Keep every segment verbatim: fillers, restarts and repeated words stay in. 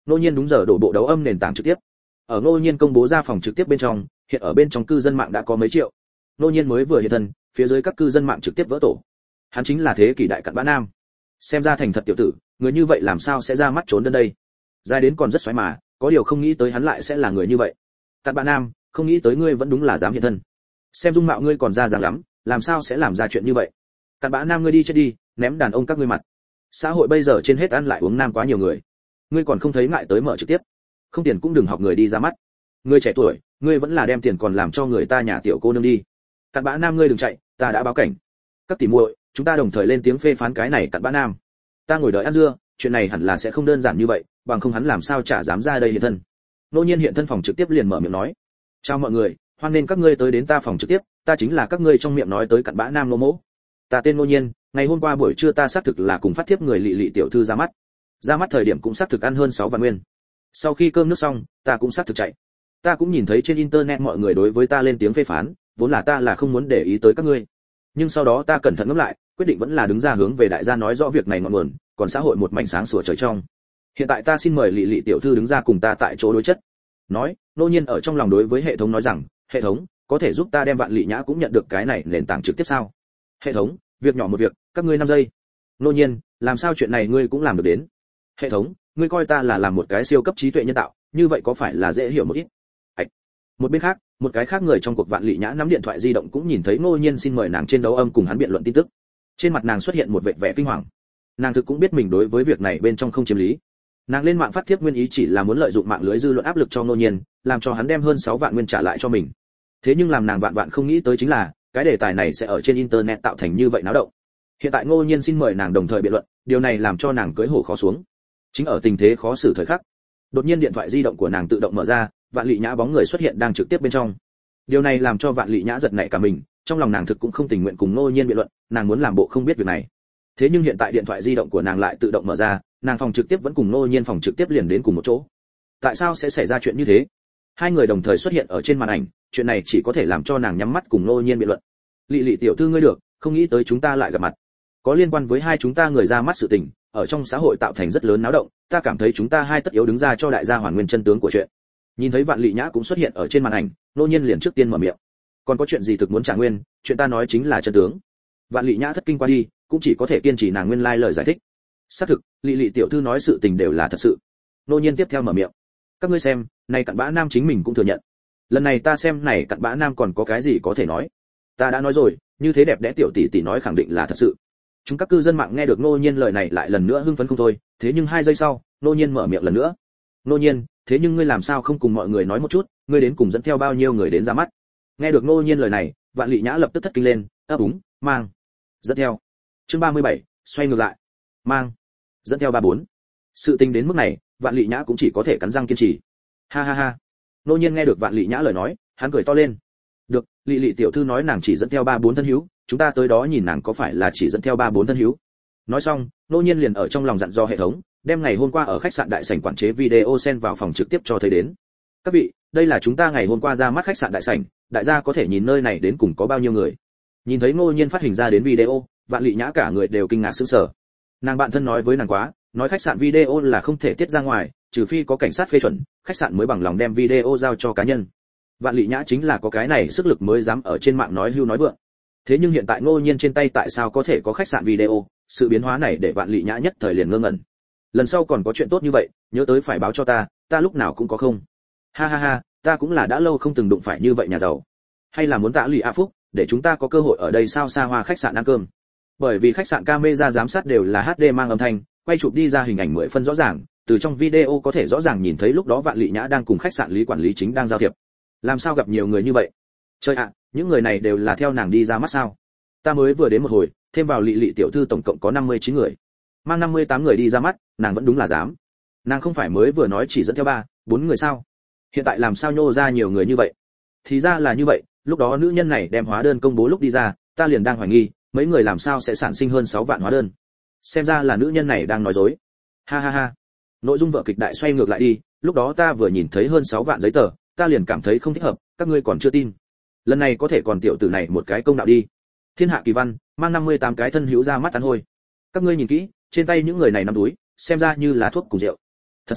Ngô Nhiên đúng giờ đổ bộ đấu âm nền tảng trực tiếp. Ở Ngô Nhiên công bố ra phòng trực tiếp bên trong, hiện ở bên trong cư dân mạng đã có mấy triệu. Ngô Nhiên mới vừa hiện thân, phía dưới các cư dân mạng trực tiếp vỡ tổ. Hắn chính là thế kỷ đại cặn bã nam. Xem ra thành thật tiểu tử, người như vậy làm sao sẽ ra mắt trốn đến đây. Dài đến còn rất xoáy mà, có điều không nghĩ tới hắn lại sẽ là người như vậy. Cặn bã nam, không nghĩ tới ngươi vẫn đúng là dám hiện thân. Xem dung mạo ngươi còn ra dáng lắm, làm sao sẽ làm ra chuyện như vậy. Cặn bã nam ngươi đi chết đi, ném đàn ông các ngươi mặt. Xã hội bây giờ trên hết ăn lại uống nam quá nhiều người. Ngươi còn không thấy ngại tới mở trực tiếp. Không tiền cũng đừng học người đi ra mắt. Ngươi trẻ tuổi, ngươi vẫn là đem tiền còn làm cho người ta nhà tiểu cô nương đi. Cặn bã nam ngươi đừng chạy, ta đã báo cảnh. Các tỷ muội, chúng ta đồng thời lên tiếng phê phán cái này cặn bã nam. Ta ngồi đợi ăn dưa, chuyện này hẳn là sẽ không đơn giản như vậy, bằng không hắn làm sao chả dám ra đây hiện thân. Ngô Nhiên hiện thân phòng trực tiếp liền mở miệng nói: "Chào mọi người, hoan nên các ngươi tới đến ta phòng trực tiếp, ta chính là các ngươi trong miệng nói tới cặn bã nam Ngô Mỗ. Ta tên Ngô Nhiên, ngày hôm qua buổi trưa ta xác thực là cùng phát thiếp người Lệ Lệ tiểu thư ra mắt. Ra mắt thời điểm cũng xác thực ăn hơn sáu vạn nguyên. Sau khi cơm nước xong, ta cũng xác thực chạy. Ta cũng nhìn thấy trên internet mọi người đối với ta lên tiếng phê phán, vốn là ta là không muốn để ý tới các ngươi. Nhưng sau đó ta cẩn thận ngẫm lại, quyết định vẫn là đứng ra hướng về đại gia nói rõ việc này ngọn nguồn, còn xã hội một mảnh sáng sủa trời trong. Hiện tại ta xin mời Lệ Lệ tiểu thư đứng ra cùng ta tại chỗ đối chất." Nói, Ngô Nhiên ở trong lòng đối với hệ thống nói rằng: "Hệ thống, có thể giúp ta đem Vạn Lệ Nhã cũng nhận được cái này nền tảng trực tiếp sao?" "Hệ thống, việc nhỏ một việc, các ngươi năm giây." "Ngô Nhiên, làm sao chuyện này ngươi cũng làm được đến?" "Hệ thống, ngươi coi ta là làm một cái siêu cấp trí tuệ nhân tạo, như vậy có phải là dễ hiểu một ít?" Ảch. Một bên khác, một cái khác người trong cuộc Vạn Lệ Nhã nắm điện thoại di động cũng nhìn thấy Ngô Nhiên xin mời nàng trên đấu âm cùng hắn biện luận tin tức. Trên mặt nàng xuất hiện một vẻ vẻ kinh hoàng. Nàng thực cũng biết mình đối với việc này bên trong không chiếm lý. Nàng lên mạng phát thiếp nguyên ý chỉ là muốn lợi dụng mạng lưới dư luận áp lực cho Ngô Nhiên, làm cho hắn đem hơn sáu vạn nguyên trả lại cho mình. Thế nhưng làm nàng vạn vạn không nghĩ tới chính là, cái đề tài này sẽ ở trên internet tạo thành như vậy náo động. Hiện tại Ngô Nhiên xin mời nàng đồng thời biện luận, điều này làm cho nàng cưỡi hổ khó xuống. Chính ở tình thế khó xử thời khắc, đột nhiên điện thoại di động của nàng tự động mở ra, Vạn Lệ Nhã bóng người xuất hiện đang trực tiếp bên trong. Điều này làm cho Vạn Lệ Nhã giật nảy cả mình, trong lòng nàng thực cũng không tình nguyện cùng Ngô Nhiên biện luận, nàng muốn làm bộ không biết việc này. Thế nhưng hiện tại điện thoại di động của nàng lại tự động mở ra, nàng phòng trực tiếp vẫn cùng Ngô Nhiên phòng trực tiếp liền đến cùng một chỗ. Tại sao sẽ xảy ra chuyện như thế? Hai người đồng thời xuất hiện ở trên màn ảnh, chuyện này chỉ có thể làm cho nàng nhắm mắt cùng Ngô Nhiên biện luận. "Lệ Lệ tiểu thư ngươi được, không nghĩ tới chúng ta lại gặp mặt. Có liên quan với hai chúng ta người ra mắt sự tình, ở trong xã hội tạo thành rất lớn náo động, ta cảm thấy chúng ta hai tất yếu đứng ra cho đại gia hoàn nguyên chân tướng của chuyện." Nhìn thấy Vạn Lệ Nhã cũng xuất hiện ở trên màn ảnh, Ngô Nhiên liền trước tiên mở miệng: "Còn có chuyện gì thực muốn trả nguyên, chuyện ta nói chính là chân tướng." Vạn Lệ Nhã thất kinh qua đi, cũng chỉ có thể kiên trì nàng nguyên lai lời giải thích. "Xác thực, Lệ Lệ tiểu thư nói sự tình đều là thật sự." Ngô Nhiên tiếp theo mở miệng: "Các ngươi xem, này cặn bã nam chính mình cũng thừa nhận. Lần này ta xem này cặn bã nam còn có cái gì có thể nói. Ta đã nói rồi, như thế đẹp đẽ tiểu tỷ tỷ nói khẳng định là thật sự." Chúng các cư dân mạng nghe được Ngô Nhiên lời này lại lần nữa hưng phấn không thôi, thế nhưng hai giây sau, Ngô Nhiên mở miệng lần nữa: "Ngô Nhiên, thế nhưng ngươi làm sao không cùng mọi người nói một chút, ngươi đến cùng dẫn theo bao nhiêu người đến ra mắt?" Nghe được Ngô Nhiên lời này, Vạn Lệ Nhã lập tức thất kinh lên, ấp úng, mang, dẫn theo. Chương ba mươi bảy, xoay ngược lại. Mang, dẫn theo ba bốn. Sự tình đến mức này, Vạn Lệ Nhã cũng chỉ có thể cắn răng kiên trì. Ha ha ha. Ngô Nhiên nghe được Vạn Lệ Nhã lời nói, hắn cười to lên. "Được, Lệ Lệ tiểu thư nói nàng chỉ dẫn theo ba bốn thân hữu, chúng ta tới đó nhìn nàng có phải là chỉ dẫn theo ba bốn thân hữu." Nói xong, Ngô Nhiên liền ở trong lòng dặn dò hệ thống, đem ngày hôm qua ở khách sạn đại sảnh quản chế video xen vào phòng trực tiếp cho thấy đến. "Các vị, đây là chúng ta ngày hôm qua ra mắt khách sạn đại sảnh, đại gia có thể nhìn nơi này đến cùng có bao nhiêu người." Nhìn thấy Ngô Nhiên phát hình ra đến video, Vạn Lệ Nhã cả người đều kinh ngạc sửng sở. Nàng bạn thân nói với nàng quá, nói khách sạn video là không thể tiết ra ngoài, trừ phi có cảnh sát phê chuẩn, khách sạn mới bằng lòng đem video giao cho cá nhân. Vạn Lệ Nhã chính là có cái này sức lực mới dám ở trên mạng nói hưu nói vượng. Thế nhưng hiện tại Ngô Nhiên trên tay tại sao có thể có khách sạn video, sự biến hóa này để Vạn Lệ Nhã nhất thời liền ngơ ngẩn. Lần sau còn có chuyện tốt như vậy, nhớ tới phải báo cho ta, ta lúc nào cũng có không. Ha ha ha, ta cũng là đã lâu không từng đụng phải như vậy nhà giàu. Hay là muốn tạ lụy A Phúc, để chúng ta có cơ hội ở đây sao xa hoa khách sạn ăn cơm. Bởi vì khách sạn camera giám sát đều là hát đê mang âm thanh, quay chụp đi ra hình ảnh mười phân rõ ràng, từ trong video có thể rõ ràng nhìn thấy lúc đó Vạn Lệ Nhã đang cùng khách sạn lý quản lý chính đang giao thiệp. Làm sao gặp nhiều người như vậy? Trời ạ, những người này đều là theo nàng đi ra mắt sao? Ta mới vừa đến một hồi, thêm vào Lệ Lệ tiểu thư tổng cộng có năm mươi chín người. Mang năm mươi tám người đi ra mắt, nàng vẫn đúng là dám. Nàng không phải mới vừa nói chỉ dẫn theo ba, bốn người sao? Hiện tại làm sao nhô ra nhiều người như vậy? Thì ra là như vậy, lúc đó nữ nhân này đem hóa đơn công bố lúc đi ra, ta liền đang hoài nghi, mấy người làm sao sẽ sản sinh hơn sáu vạn hóa đơn. Xem ra là nữ nhân này đang nói dối. Ha ha ha. Nội dung vở kịch đại xoay ngược lại đi, lúc đó ta vừa nhìn thấy hơn sáu vạn giấy tờ, ta liền cảm thấy không thích hợp, các ngươi còn chưa tin. Lần này có thể còn tiểu tử này một cái công đạo đi. Thiên hạ kỳ văn, mang năm mươi tám cái thân hữu ra mắt ăn hôi. Các ngươi nhìn kỹ, trên tay những người này nắm túi, xem ra như là thuốc cùng rượu. Thật sự ai,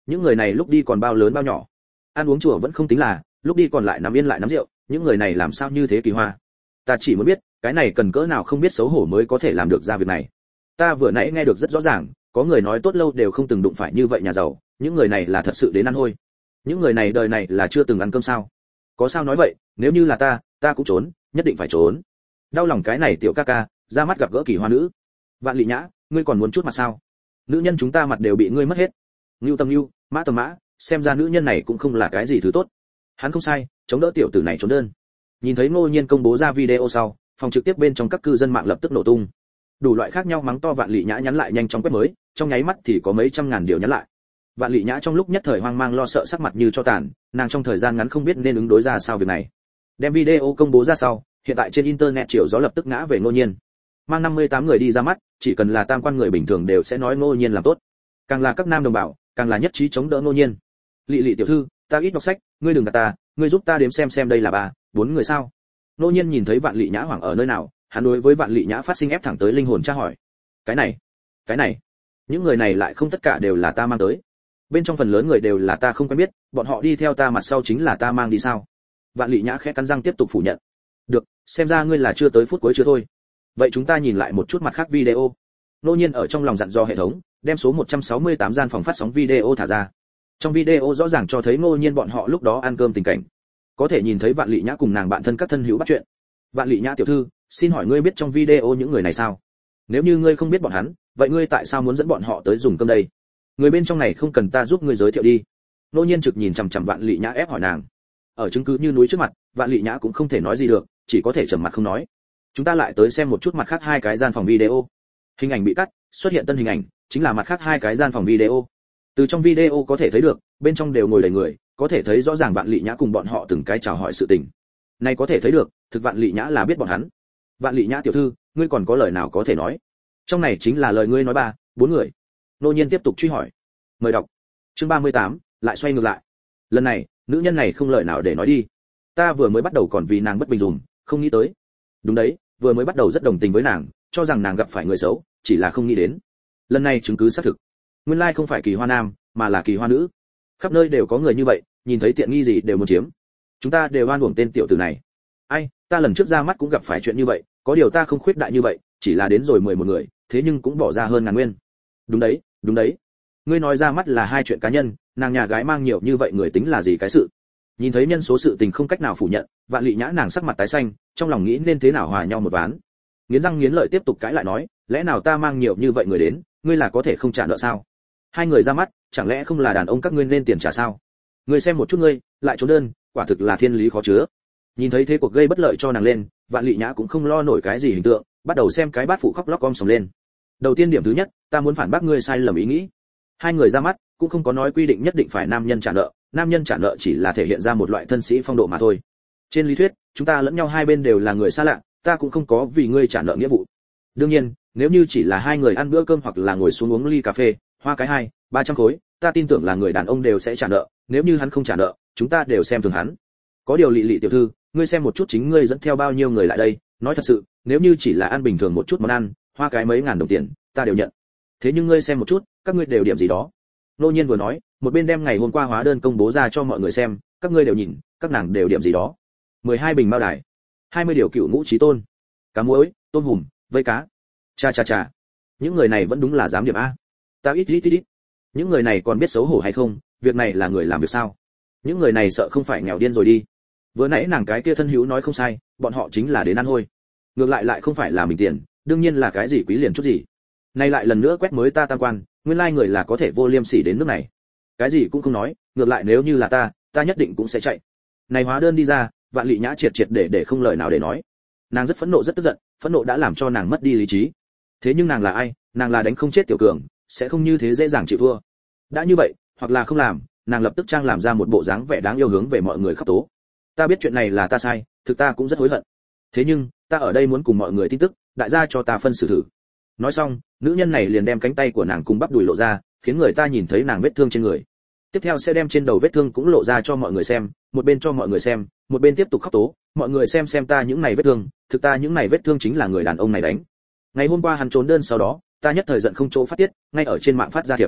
những người này lúc đi còn bao lớn bao nhỏ. Ăn uống chùa vẫn không tính là, lúc đi còn lại nằm yên lại nắm rượu, những người này làm sao như thế kỳ hoa. Ta chỉ muốn biết, cái này cần cỡ nào không biết xấu hổ mới có thể làm được ra việc này. Ta vừa nãy nghe được rất rõ ràng, có người nói tốt lâu đều không từng đụng phải như vậy nhà giàu, những người này là thật sự đến ăn hôi. Những người này đời này là chưa từng ăn cơm sao? Có sao nói vậy, nếu như là ta, ta cũng trốn, nhất định phải trốn. Đau lòng cái này tiểu ca ca, ra mắt gặp gỡ kỳ hoa nữ. Vạn Lị Nhã, ngươi còn muốn chút mặt sao? Nữ nhân chúng ta mặt đều bị ngươi mất hết. Nưu Tầm Nưu, Mã Tầm Mã, xem ra nữ nhân này cũng không là cái gì thứ tốt. Hắn không sai, chống đỡ tiểu tử này trốn đơn. Nhìn thấy Ngô Nhiên công bố ra video sau, phòng trực tiếp bên trong các cư dân mạng lập tức nổ tung. Đủ loại khác nhau mắng to Vạn Lị Nhã nhắn lại nhanh chóng quét mới, trong nháy mắt thì có mấy trăm ngàn điều nhắn lại. Vạn Lị Nhã trong lúc nhất thời hoang mang lo sợ sắc mặt như cho tàn, nàng trong thời gian ngắn không biết nên ứng đối ra sao việc này. Đem video công bố ra sau, hiện tại trên internet chiều gió lập tức ngã về Ngô Nhiên. Mang năm mươi tám người đi ra mắt, chỉ cần là tam quan người bình thường đều sẽ nói Ngô Nhiên làm tốt. Càng là các nam đồng bào, càng là nhất trí chống đỡ Ngô Nhiên. Lị Lị tiểu thư, ta ít đọc sách, ngươi đừng gạt ta, ngươi giúp ta đếm xem xem đây là ba, bốn người sao? Ngô Nhiên nhìn thấy Vạn Lị Nhã hoảng ở nơi nào, hắn đối với Vạn Lị Nhã phát sinh ép thẳng tới linh hồn tra hỏi. Cái này, cái này, những người này lại không tất cả đều là ta mang tới. Bên trong phần lớn người đều là ta không quen biết, bọn họ đi theo ta mặt sau chính là ta mang đi sao? Vạn Lị Nhã khẽ cắn răng tiếp tục phủ nhận. Được, xem ra ngươi là chưa tới phút cuối chưa thôi. Vậy chúng ta nhìn lại một chút mặt khác video. Ngô Nhiên ở trong lòng dặn dò hệ thống, đem số một trăm sáu mươi tám gian phòng phát sóng video thả ra. Trong video rõ ràng cho thấy Ngô Nhiên bọn họ lúc đó ăn cơm tình cảnh. Có thể nhìn thấy Vạn Lị Nhã cùng nàng bạn thân các thân hữu bắt chuyện. Vạn Lị Nhã tiểu thư, xin hỏi ngươi biết trong video những người này sao? Nếu như ngươi không biết bọn hắn, vậy ngươi tại sao muốn dẫn bọn họ tới dùng cơm đây? Người bên trong này không cần ta giúp ngươi giới thiệu đi. Ngô Nhiên trực nhìn chằm chằm Vạn Lị Nhã ép hỏi nàng. Ở chứng cứ như núi trước mặt, Vạn Lị Nhã cũng không thể nói gì được, chỉ có thể trầm mặt không nói. Chúng ta lại tới xem một chút mặt khác hai cái gian phòng video. Hình ảnh bị cắt, xuất hiện tân hình ảnh, chính là mặt khác hai cái gian phòng video. Từ trong video có thể thấy được, bên trong đều ngồi đầy người, có thể thấy rõ ràng Vạn Lị Nhã cùng bọn họ từng cái chào hỏi sự tình. Này có thể thấy được, thực Vạn Lị Nhã là biết bọn hắn. Vạn Lị Nhã tiểu thư, ngươi còn có lời nào có thể nói? Trong này chính là lời ngươi nói ba, bốn người. Ngô Nhiên tiếp tục truy hỏi. Mời đọc. Chương ba mươi tám, lại xoay ngược lại. Lần này, nữ nhân này không lời nào để nói đi. Ta vừa mới bắt đầu còn vì nàng bất bình dùm, không nghĩ tới. Đúng đấy, vừa mới bắt đầu rất đồng tình với nàng, cho rằng nàng gặp phải người xấu, chỉ là không nghĩ đến. Lần này chứng cứ xác thực. Nguyên lai không phải kỳ hoa nam, mà là kỳ hoa nữ. Khắp nơi đều có người như vậy, nhìn thấy tiện nghi gì đều muốn chiếm. Chúng ta đều oan uổng tên tiểu tử này. Ai, ta lần trước ra mắt cũng gặp phải chuyện như vậy, có điều ta không khuyết đại như vậy, chỉ là đến rồi mười một người, thế nhưng cũng bỏ ra hơn ngàn nguyên. Đúng đấy, đúng đấy. Ngươi nói ra mắt là hai chuyện cá nhân, nàng nhà gái mang nhiều như vậy người tính là gì cái sự? Nhìn thấy nhân số sự tình không cách nào phủ nhận, Vạn Lị Nhã nàng sắc mặt tái xanh, trong lòng nghĩ nên thế nào hòa nhau một ván. Nghiến răng nghiến lợi tiếp tục cãi lại nói, lẽ nào ta mang nhiều như vậy người đến, ngươi là có thể không trả nợ sao? Hai người ra mắt, chẳng lẽ không là đàn ông các ngươi nên tiền trả sao? Ngươi xem một chút ngươi, lại trốn đơn, quả thực là thiên lý khó chứa. Nhìn thấy thế cuộc gây bất lợi cho nàng lên, Vạn Lị Nhã cũng không lo nổi cái gì hình tượng, bắt đầu xem cái bát phụ khóc lóc om sòm lên. Đầu tiên điểm thứ nhất, ta muốn phản bác ngươi sai lầm ý nghĩ. Hai người ra mắt, cũng không có nói quy định nhất định phải nam nhân trả nợ, nam nhân trả nợ chỉ là thể hiện ra một loại thân sĩ phong độ mà thôi. Trên lý thuyết, chúng ta lẫn nhau hai bên đều là người xa lạ, ta cũng không có vì ngươi trả nợ nghĩa vụ. Đương nhiên, nếu như chỉ là hai người ăn bữa cơm hoặc là ngồi xuống uống ly cà phê, hoa cái hai, ba trăm khối, ta tin tưởng là người đàn ông đều sẽ trả nợ, nếu như hắn không trả nợ, chúng ta đều xem thường hắn. Có điều Lị Lị tiểu thư, ngươi xem một chút chính ngươi dẫn theo bao nhiêu người lại đây, nói thật sự, nếu như chỉ là ăn bình thường một chút món ăn, hoa cái mấy ngàn đồng tiền, ta đều nhận. Thế nhưng ngươi xem một chút, các ngươi đều điểm gì đó. Ngô Nhiên vừa nói, một bên đem ngày hôm qua hóa đơn công bố ra cho mọi người xem, các ngươi đều nhìn, các nàng đều điểm gì đó. mười hai bình mao đài, hai mươi điều cựu ngũ chí tôn, cá muối, tôm hùm, vây cá. Cha cha cha, những người này vẫn đúng là dám điểm a. Ta ít ít ít ít. Những người này còn biết xấu hổ hay không, việc này là người làm việc sao? Những người này sợ không phải nghèo điên rồi đi. Vừa nãy nàng cái kia thân hữu nói không sai, bọn họ chính là đến ăn hôi. Ngược lại lại không phải là mình tiền, đương nhiên là cái gì quý liền chút gì. Nay lại lần nữa quét mới ta tam quan, nguyên lai người là có thể vô liêm sỉ đến nước này. Cái gì cũng không nói, ngược lại nếu như là ta, ta nhất định cũng sẽ chạy. Này hóa đơn đi ra, Vạn Lị Nhã triệt triệt để để không lời nào để nói. Nàng rất phẫn nộ rất tức giận, phẫn nộ đã làm cho nàng mất đi lý trí. Thế nhưng nàng là ai? Nàng là đánh không chết tiểu cường, sẽ không như thế dễ dàng chịu thua. Đã như vậy, hoặc là không làm, nàng lập tức trang làm ra một bộ dáng vẻ đáng yêu hướng về mọi người khóc tố. Ta biết chuyện này là ta sai, thực ta cũng rất hối hận. Thế nhưng, ta ở đây muốn cùng mọi người tin tức, đại gia cho ta phân xử thử. Nói xong, nữ nhân này liền đem cánh tay của nàng cùng bắp đùi lộ ra, khiến người ta nhìn thấy nàng vết thương trên người. Tiếp theo sẽ đem trên đầu vết thương cũng lộ ra cho mọi người xem, một bên cho mọi người xem, một bên tiếp tục khóc tố, mọi người xem xem ta những này vết thương, thực ta những này vết thương chính là người đàn ông này đánh. Ngày hôm qua hắn trốn đơn sau đó, ta nhất thời giận không chỗ phát tiết, ngay ở trên mạng phát ra thiệp.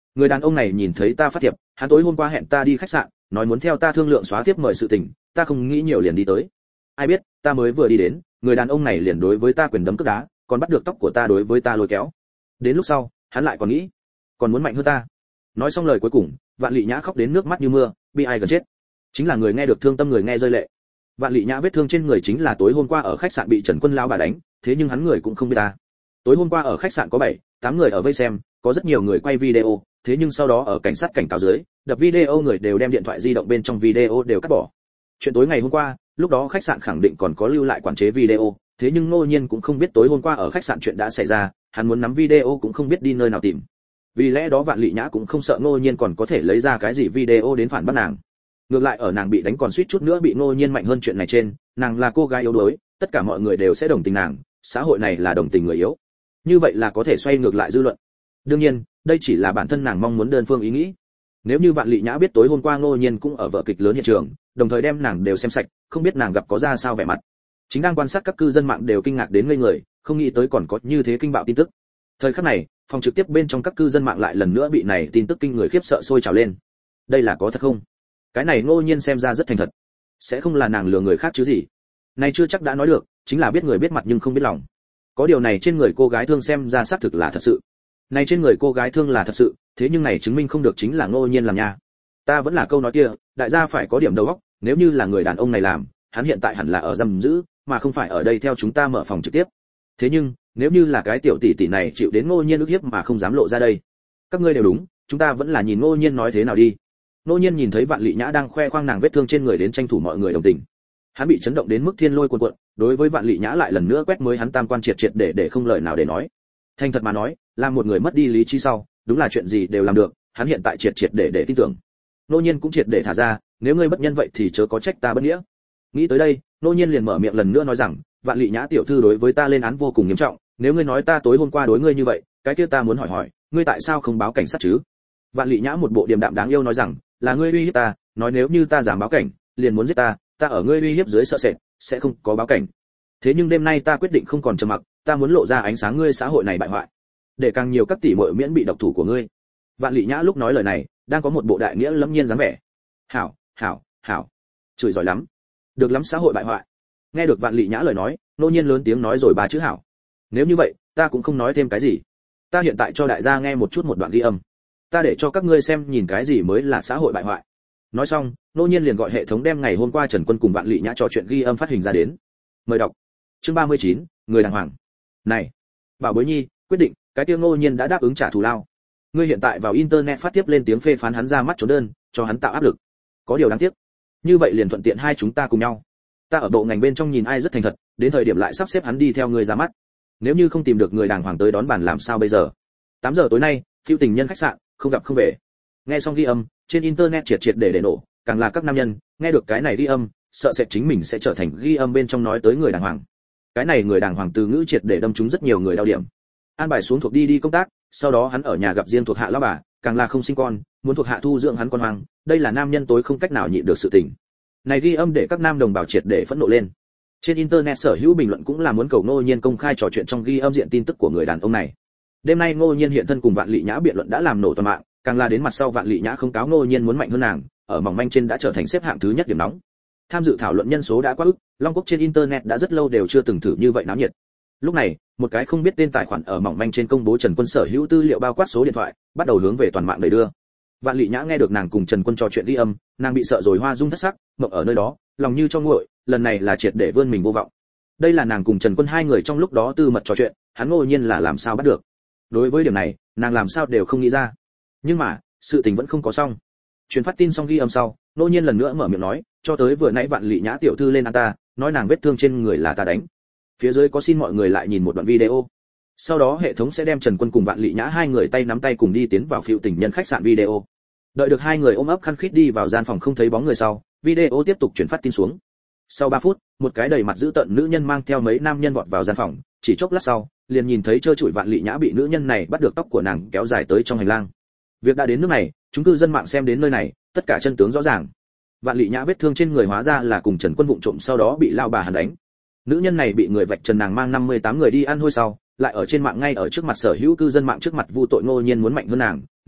Người đàn ông này nhìn thấy ta phát thiệp, hắn tối hôm qua hẹn ta đi khách sạn, nói muốn theo ta thương lượng xóa tiếp mời sự tình, ta không nghĩ nhiều liền đi tới. Ai biết, ta mới vừa đi đến, người đàn ông này liền đối với ta quyền đấm cước đá, còn bắt được tóc của ta đối với ta lôi kéo. Đến lúc sau, hắn lại còn nghĩ, còn muốn mạnh hơn ta. Nói xong lời cuối cùng, Vạn Lệ Nhã khóc đến nước mắt như mưa, bi ai gần chết. Chính là người nghe được thương tâm người nghe rơi lệ. Vạn Lệ Nhã vết thương trên người chính là tối hôm qua ở khách sạn bị Trần Quân lão bà đánh, thế nhưng hắn người cũng không biết ta. Tối hôm qua ở khách sạn có bảy, tám người ở vây xem, có rất nhiều người quay video, thế nhưng sau đó ở cảnh sát cảnh cáo dưới, đập video người đều đem điện thoại di động bên trong video đều cắt bỏ. Chuyện tối ngày hôm qua, lúc đó khách sạn khẳng định còn có lưu lại quản chế video, thế nhưng Ngô Nhiên cũng không biết tối hôm qua ở khách sạn chuyện đã xảy ra, hắn muốn nắm video cũng không biết đi nơi nào tìm. Vì lẽ đó Vạn Lệ Nhã cũng không sợ Ngô Nhiên còn có thể lấy ra cái gì video đến phản bác nàng. Ngược lại ở nàng bị đánh còn suýt chút nữa bị Ngô Nhiên mạnh hơn chuyện này trên, nàng là cô gái yếu đuối, tất cả mọi người đều sẽ đồng tình nàng, xã hội này là đồng tình người yếu. Như vậy là có thể xoay ngược lại dư luận. Đương nhiên, đây chỉ là bản thân nàng mong muốn đơn phương ý nghĩ. Nếu như Vạn Lệ Nhã biết tối hôm qua Ngô Nhiên cũng ở vở kịch lớn hiện trường, đồng thời đem nàng đều xem sạch, không biết nàng gặp có ra sao vẻ mặt. Chính đang quan sát các cư dân mạng đều kinh ngạc đến ngây người, không nghĩ tới còn có như thế kinh bạo tin tức. Thời khắc này, phòng trực tiếp bên trong các cư dân mạng lại lần nữa bị này tin tức kinh người khiếp sợ sôi trào lên. Đây là có thật không? Cái này Ngô Nhiên xem ra rất thành thật, sẽ không là nàng lừa người khác chứ gì? Này chưa chắc đã nói được, chính là biết người biết mặt nhưng không biết lòng. Có điều này trên người cô gái thương xem ra xác thực là thật sự. Này trên người cô gái thương là thật sự, thế nhưng này chứng minh không được chính là Ngô Nhiên làm nha. Ta vẫn là câu nói kia, đại gia phải có điểm đầu óc, nếu như là người đàn ông này làm, hắn hiện tại hẳn là ở giam giữ, mà không phải ở đây theo chúng ta mở phòng trực tiếp. Thế nhưng, nếu như là cái tiểu tỷ tỷ này chịu đến Ngô Nhiên ức hiếp mà không dám lộ ra đây, các ngươi đều đúng, chúng ta vẫn là nhìn Ngô Nhiên nói thế nào đi. Ngô Nhiên nhìn thấy Vạn Lệ Nhã đang khoe khoang nàng vết thương trên người đến tranh thủ mọi người đồng tình. Hắn bị chấn động đến mức thiên lôi cuồn cuộn, đối với Vạn Lệ Nhã lại lần nữa quét mới hắn tam quan triệt triệt để để không lời nào để nói. Thành thật mà nói, làm một người mất đi lý trí sau, đúng là chuyện gì đều làm được, hắn hiện tại triệt triệt để để tin tưởng. Ngô Nhiên cũng triệt để thả ra, nếu ngươi bất nhân vậy thì chớ có trách ta bất nghĩa. Nghĩ tới đây, Ngô Nhiên liền mở miệng lần nữa nói rằng, Vạn Lệ Nhã tiểu thư đối với ta lên án vô cùng nghiêm trọng, nếu ngươi nói ta tối hôm qua đối ngươi như vậy, cái kia ta muốn hỏi hỏi, ngươi tại sao không báo cảnh sát chứ? Vạn Lệ Nhã một bộ điềm đạm đáng yêu nói rằng, là ngươi uy hiếp ta, nói nếu như ta dám báo cảnh, liền muốn giết ta, ta ở ngươi uy hiếp dưới sợ sệt, sẽ không có báo cảnh. Thế nhưng đêm nay ta quyết định không còn trầm mặc, ta muốn lộ ra ánh sáng ngươi xã hội này bại hoại, để càng nhiều các tỷ muội miễn bị độc thủ của ngươi. Vạn Lệ Nhã lúc nói lời này, đang có một bộ đại nghĩa lâm nhiên dáng vẻ. Hảo, hảo, hảo, chửi giỏi lắm, được lắm xã hội bại hoại. Nghe được Vạn Lệ Nhã lời nói, Ngô Nhiên lớn tiếng nói rồi ba chữ hảo. Nếu như vậy, ta cũng không nói thêm cái gì. Ta hiện tại cho đại gia nghe một chút một đoạn ghi âm. Ta để cho các ngươi xem nhìn cái gì mới là xã hội bại hoại. Nói xong, Ngô Nhiên liền gọi hệ thống đem ngày hôm qua Trần Quân cùng Vạn Lệ Nhã trò chuyện ghi âm phát hình ra đến. Mời đọc. Chương ba mươi chín, người đàng hoàng. Này, Bảo Bối Nhi, quyết định, cái tiêu Ngô Nhiên đã đáp ứng trả thù lao. Ngươi hiện tại vào internet phát tiếp lên tiếng phê phán hắn ra mắt trốn đơn, cho hắn tạo áp lực. Có điều đáng tiếc. Như vậy liền thuận tiện hai chúng ta cùng nhau. Ta ở bộ ngành bên trong nhìn ai rất thành thật, đến thời điểm lại sắp xếp hắn đi theo người ra mắt. Nếu như không tìm được người đàng hoàng tới đón bàn làm sao bây giờ? tám giờ tối nay, phiêu tình nhân khách sạn, không gặp không về. Nghe xong ghi âm, trên internet triệt triệt để để nổ, càng là các nam nhân, nghe được cái này ghi âm, sợ sẽ chính mình sẽ trở thành ghi âm bên trong nói tới người đàng hoàng. Cái này người đàng hoàng từ ngữ triệt để đâm trúng rất nhiều người đau điểm. An bài xuống thuộc đi đi công tác, sau đó hắn ở nhà gặp riêng thuộc hạ lão bà, càng là không sinh con, muốn thuộc hạ thu dưỡng hắn con hoang, đây là nam nhân tối không cách nào nhịn được sự tình. Này ghi âm để các nam đồng bào triệt để phẫn nộ lên. Trên internet sở hữu bình luận cũng là muốn cầu Ngô Nhiên công khai trò chuyện trong ghi âm diện tin tức của người đàn ông này. Đêm nay Ngô Nhiên hiện thân cùng Vạn Lệ Nhã biện luận đã làm nổ toàn mạng, càng là đến mặt sau Vạn Lệ Nhã không cáo Ngô Nhiên muốn mạnh hơn nàng, ở mỏng manh trên đã trở thành xếp hạng thứ nhất điểm nóng. Tham dự thảo luận nhân số đã quá ức, Long Quốc trên internet đã rất lâu đều chưa từng thử như vậy náo nhiệt. Lúc này, một cái không biết tên tài khoản ở mỏng manh trên công bố Trần Quân sở hữu tư liệu bao quát số điện thoại, bắt đầu hướng về toàn mạng đẩy đưa. Vạn Lệ Nhã nghe được nàng cùng Trần Quân trò chuyện ghi âm, nàng bị sợ rồi hoa dung thất sắc, mộng ở nơi đó, lòng như cho nguội, lần này là triệt để vươn mình vô vọng. Đây là nàng cùng Trần Quân hai người trong lúc đó tư mật trò chuyện, hắn Ngô Nhiên là làm sao bắt được. Đối với điểm này, nàng làm sao đều không nghĩ ra. Nhưng mà, sự tình vẫn không có xong. Truyền phát tin xong ghi âm sau, Ngô Nhiên lần nữa mở miệng nói, cho tới vừa nãy Vạn Lệ Nhã tiểu thư lên ăn ta, nói nàng vết thương trên người là ta đánh. Phía dưới có xin mọi người lại nhìn một đoạn video. Sau đó hệ thống sẽ đem Trần Quân cùng Vạn Lệ Nhã hai người tay nắm tay cùng đi tiến vào phiêu tình nhân khách sạn video. Đợi được hai người ôm ấp khăn khít đi vào gian phòng không thấy bóng người sau, video tiếp tục chuyển phát tin xuống. Sau ba phút, một cái đầy mặt dữ tợn nữ nhân mang theo mấy nam nhân vọt vào gian phòng, chỉ chốc lát sau, liền nhìn thấy trơ trụi Vạn Lệ Nhã bị nữ nhân này bắt được tóc của nàng kéo dài tới trong hành lang. Việc đã đến nước này, chúng cư dân mạng xem đến nơi này, tất cả chân tướng rõ ràng. Vạn Lệ Nhã vết thương trên người hóa ra là cùng Trần Quân vụng trộm sau đó bị lao bà hắn đánh. Nữ nhân này bị người vạch trần nàng mang năm mươi tám người đi ăn hôi sau, lại ở trên mạng ngay ở trước mặt sở hữu cư dân mạng trước mặt vu tội Ngô Nhiên muốn mạnh hơn nàng,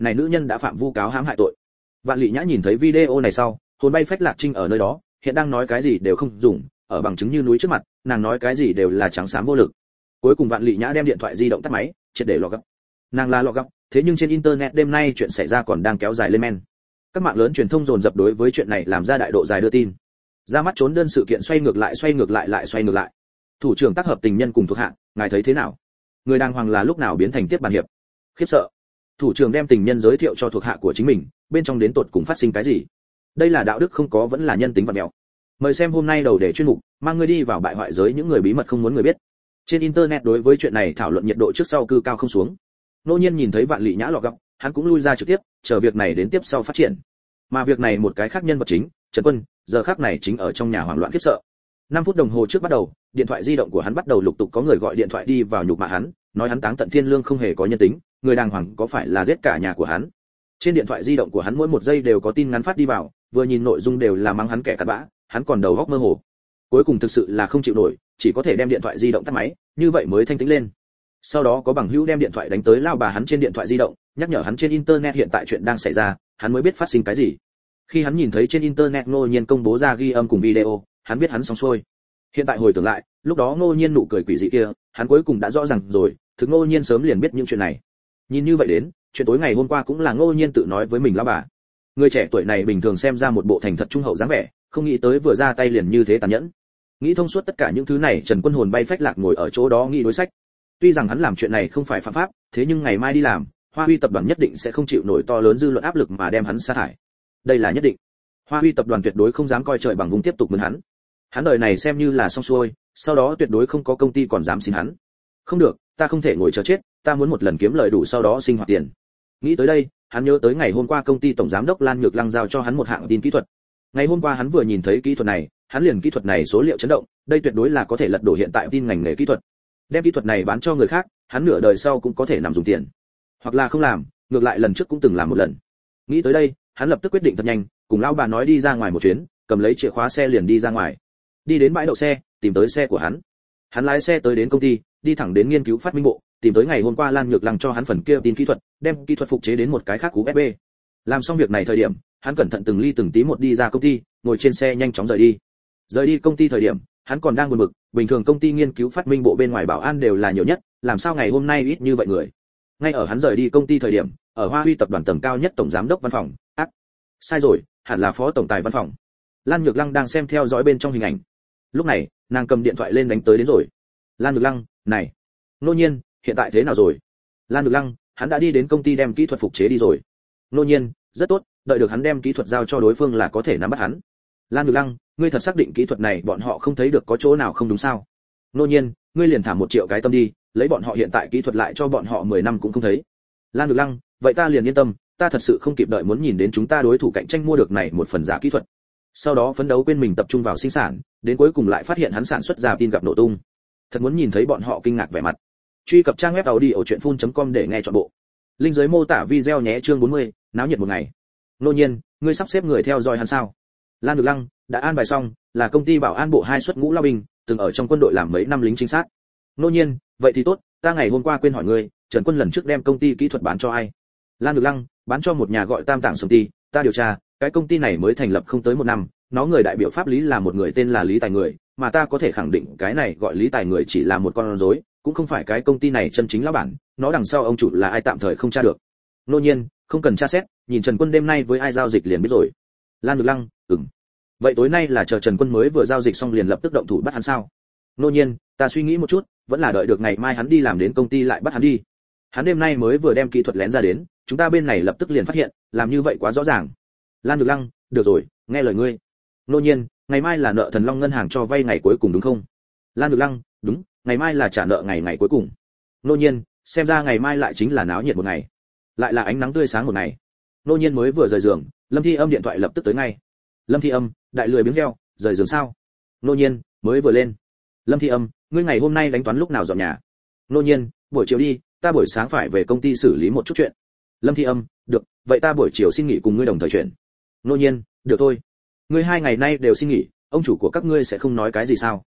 này nữ nhân đã phạm vu cáo hãm hại tội. Vạn Lị Nhã nhìn thấy video này sau, hồn bay phách lạc trinh ở nơi đó, hiện đang nói cái gì đều không dùng, ở bằng chứng như núi trước mặt, nàng nói cái gì đều là trắng xám vô lực. Cuối cùng Vạn Lị Nhã đem điện thoại di động tắt máy, triệt để lọ gấp. Nàng là lọ gấp, thế nhưng trên internet đêm nay chuyện xảy ra còn đang kéo dài lên men. Các mạng lớn truyền thông dồn dập đối với chuyện này làm ra đại độ dài đưa tin. Ra mắt trốn đơn sự kiện xoay ngược lại xoay ngược lại lại xoay ngược lại. Thủ trưởng tác hợp tình nhân cùng thuộc hạ, ngài thấy thế nào? Người đàng hoàng là lúc nào biến thành tiếp bàn hiệp? Khiếp sợ. Thủ trưởng đem tình nhân giới thiệu cho thuộc hạ của chính mình, bên trong đến tột cùng phát sinh cái gì? Đây là đạo đức không có vẫn là nhân tính vật mèo. Mời xem hôm nay đầu đề chuyên mục, mang ngươi đi vào bại hoại giới những người bí mật không muốn người biết. Trên internet đối với chuyện này thảo luận nhiệt độ trước sau cư cao không xuống. Nô Nhiên nhìn thấy Vạn Lị Nhã lọ gọc, hắn cũng lui ra trực tiếp, chờ việc này đến tiếp sau phát triển. Mà việc này một cái khác nhân vật chính, Trần Quân, giờ khắc này chính ở trong nhà hoảng loạn khiếp sợ. năm phút đồng hồ trước bắt đầu, điện thoại di động của hắn bắt đầu lục tục có người gọi điện thoại đi vào nhục mạ hắn, nói hắn táng tận thiên lương không hề có nhân tính, người đàng hoàng có phải là giết cả nhà của hắn. Trên điện thoại di động của hắn mỗi một giây đều có tin ngắn phát đi vào, vừa nhìn nội dung đều là mắng hắn kẻ cặn bã, hắn còn đầu óc mơ hồ. Cuối cùng thực sự là không chịu nổi, chỉ có thể đem điện thoại di động tắt máy, như vậy mới thanh tĩnh lên. Sau đó có bằng hữu đem điện thoại đánh tới lao bà hắn trên điện thoại di động, nhắc nhở hắn trên internet hiện tại chuyện đang xảy ra, hắn mới biết phát sinh cái gì. Khi hắn nhìn thấy trên internet Ngô Nhiên công bố ra ghi âm cùng video, hắn biết hắn xong xuôi. Hiện tại hồi tưởng lại, lúc đó Ngô Nhiên nụ cười quỷ dị kia, hắn cuối cùng đã rõ ràng rồi, thực Ngô Nhiên sớm liền biết những chuyện này. Nhìn như vậy đến, chuyện tối ngày hôm qua cũng là Ngô Nhiên tự nói với mình lão bà. Người trẻ tuổi này bình thường xem ra một bộ thành thật trung hậu dáng vẻ, không nghĩ tới vừa ra tay liền như thế tàn nhẫn. Nghĩ thông suốt tất cả những thứ này, Trần Quân hồn bay phách lạc ngồi ở chỗ đó nghĩ đối sách. Tuy rằng hắn làm chuyện này không phải phạm pháp, thế nhưng ngày mai đi làm, Hoa Huy tập đoàn nhất định sẽ không chịu nổi to lớn dư luận áp lực mà đem hắn sa thải. Đây là nhất định. Hoa Huy tập đoàn tuyệt đối không dám coi trời bằng vùng tiếp tục mướn hắn. Hắn đời này xem như là xong xuôi, sau đó tuyệt đối không có công ty còn dám xin hắn. Không được, ta không thể ngồi chờ chết, ta muốn một lần kiếm lời đủ sau đó sinh hoạt tiền. Nghĩ tới đây, hắn nhớ tới ngày hôm qua công ty tổng giám đốc Lan Nhược Lăng giao cho hắn một hạng tin kỹ thuật. Ngày hôm qua hắn vừa nhìn thấy kỹ thuật này, hắn liền kỹ thuật này số liệu chấn động, đây tuyệt đối là có thể lật đổ hiện tại tin ngành nghề kỹ thuật. Đem kỹ thuật này bán cho người khác, hắn nửa đời sau cũng có thể nằm dùng tiền. Hoặc là không làm, ngược lại lần trước cũng từng làm một lần. Nghĩ tới đây, hắn lập tức quyết định thật nhanh, cùng lão bà nói đi ra ngoài một chuyến, cầm lấy chìa khóa xe liền đi ra ngoài. Đi đến bãi đậu xe, tìm tới xe của hắn. Hắn lái xe tới đến công ty, đi thẳng đến nghiên cứu phát minh bộ, tìm tới ngày hôm qua Lan Nhược Lăng cho hắn phần kia tin kỹ thuật, đem kỹ thuật phục chế đến một cái khác cú ép bê. Làm xong việc này thời điểm, hắn cẩn thận từng ly từng tí một đi ra công ty, ngồi trên xe nhanh chóng rời đi. Rời đi công ty thời điểm, hắn còn đang buồn bực, bình thường công ty nghiên cứu phát minh bộ bên ngoài bảo an đều là nhiều nhất, làm sao ngày hôm nay ít như vậy người. Ngay ở hắn rời đi công ty thời điểm, ở Hoa Huy tập đoàn tầng cao nhất tổng giám đốc văn phòng, ác, sai rồi, hẳn là phó tổng tài văn phòng. Lan Nhược Lăng đang xem theo dõi bên trong hình ảnh. Lúc này, nàng cầm điện thoại lên đánh tới đến rồi. Lan Nhược Lăng, này, Nô Nhiên, hiện tại thế nào rồi? Lan Nhược Lăng, hắn đã đi đến công ty đem kỹ thuật phục chế đi rồi. Nô Nhiên, rất tốt, đợi được hắn đem kỹ thuật giao cho đối phương là có thể nắm bắt hắn. Lan Nhược Lăng, ngươi thật xác định kỹ thuật này bọn họ không thấy được có chỗ nào không đúng sao? Nô Nhiên, ngươi liền thả một triệu cái tâm đi, lấy bọn họ hiện tại kỹ thuật lại cho bọn họ mười năm cũng không thấy. Lan Nhược Lăng, vậy ta liền yên tâm, ta thật sự không kịp đợi muốn nhìn đến chúng ta đối thủ cạnh tranh mua được này một phần giả kỹ thuật. Sau đó phấn đấu quên mình tập trung vào sinh sản, đến cuối cùng lại phát hiện hắn sản xuất ra tin gặp nổ tung. Thật muốn nhìn thấy bọn họ kinh ngạc vẻ mặt. Truy cập trang web audio.phun chấm com để nghe trọn bộ. Link dưới mô tả video nhé. Chương bốn mươi, náo nhiệt một ngày. Nô Nhiên, ngươi sắp xếp người theo dõi hắn sao? Lan Nhược Lăng, đã an bài xong, là công ty bảo an bộ hai xuất ngũ lao binh, từng ở trong quân đội làm mấy năm lính chính xác. Nô Nhiên, vậy thì tốt, ta ngày hôm qua quên hỏi ngươi, Trần Quân lần trước đem công ty kỹ thuật bán cho ai? Lan Nhược Lăng, bán cho một nhà gọi Tam Tạng Sông Ty, ta điều tra, cái công ty này mới thành lập không tới một năm, nó người đại biểu pháp lý là một người tên là Lý Tài Người, mà ta có thể khẳng định cái này gọi Lý Tài Người chỉ là một con rối, cũng không phải cái công ty này chân chính lão bản, nó đằng sau ông chủ là ai tạm thời không tra được. Nô Nhiên, không cần tra xét, nhìn Trần Quân đêm nay với ai giao dịch liền biết rồi. Lan Nhược Lăng, ừm. Vậy tối nay là chờ Trần Quân mới vừa giao dịch xong liền lập tức động thủ bắt hắn sao? Nô Nhiên, ta suy nghĩ một chút, vẫn là đợi được ngày mai hắn đi làm đến công ty lại bắt hắn đi. Hắn đêm nay mới vừa đem kỹ thuật lén ra đến, chúng ta bên này lập tức liền phát hiện, làm như vậy quá rõ ràng. Lan Nhược Lăng, được rồi, nghe lời ngươi. Nô Nhiên, ngày mai là nợ Thần Long ngân hàng cho vay ngày cuối cùng đúng không? Lan Nhược Lăng, đúng, ngày mai là trả nợ ngày ngày cuối cùng. Nô Nhiên, xem ra ngày mai lại chính là náo nhiệt một ngày, lại là ánh nắng tươi sáng một ngày. Nô Nhiên mới vừa rời giường, Lâm Thi Âm điện thoại lập tức tới ngay. Lâm Thi Âm, đại lười biếng heo, rời giường sao? Nô Nhiên, mới vừa lên. Lâm Thi Âm, ngươi ngày hôm nay đánh toán lúc nào dọn nhà? Nô Nhiên, buổi chiều đi, ta buổi sáng phải về công ty xử lý một chút chuyện. Lâm Thi Âm, được, vậy ta buổi chiều xin nghỉ cùng ngươi đồng thời chuyển. Nô Nhiên, được thôi. Ngươi hai ngày nay đều xin nghỉ, ông chủ của các ngươi sẽ không nói cái gì sao?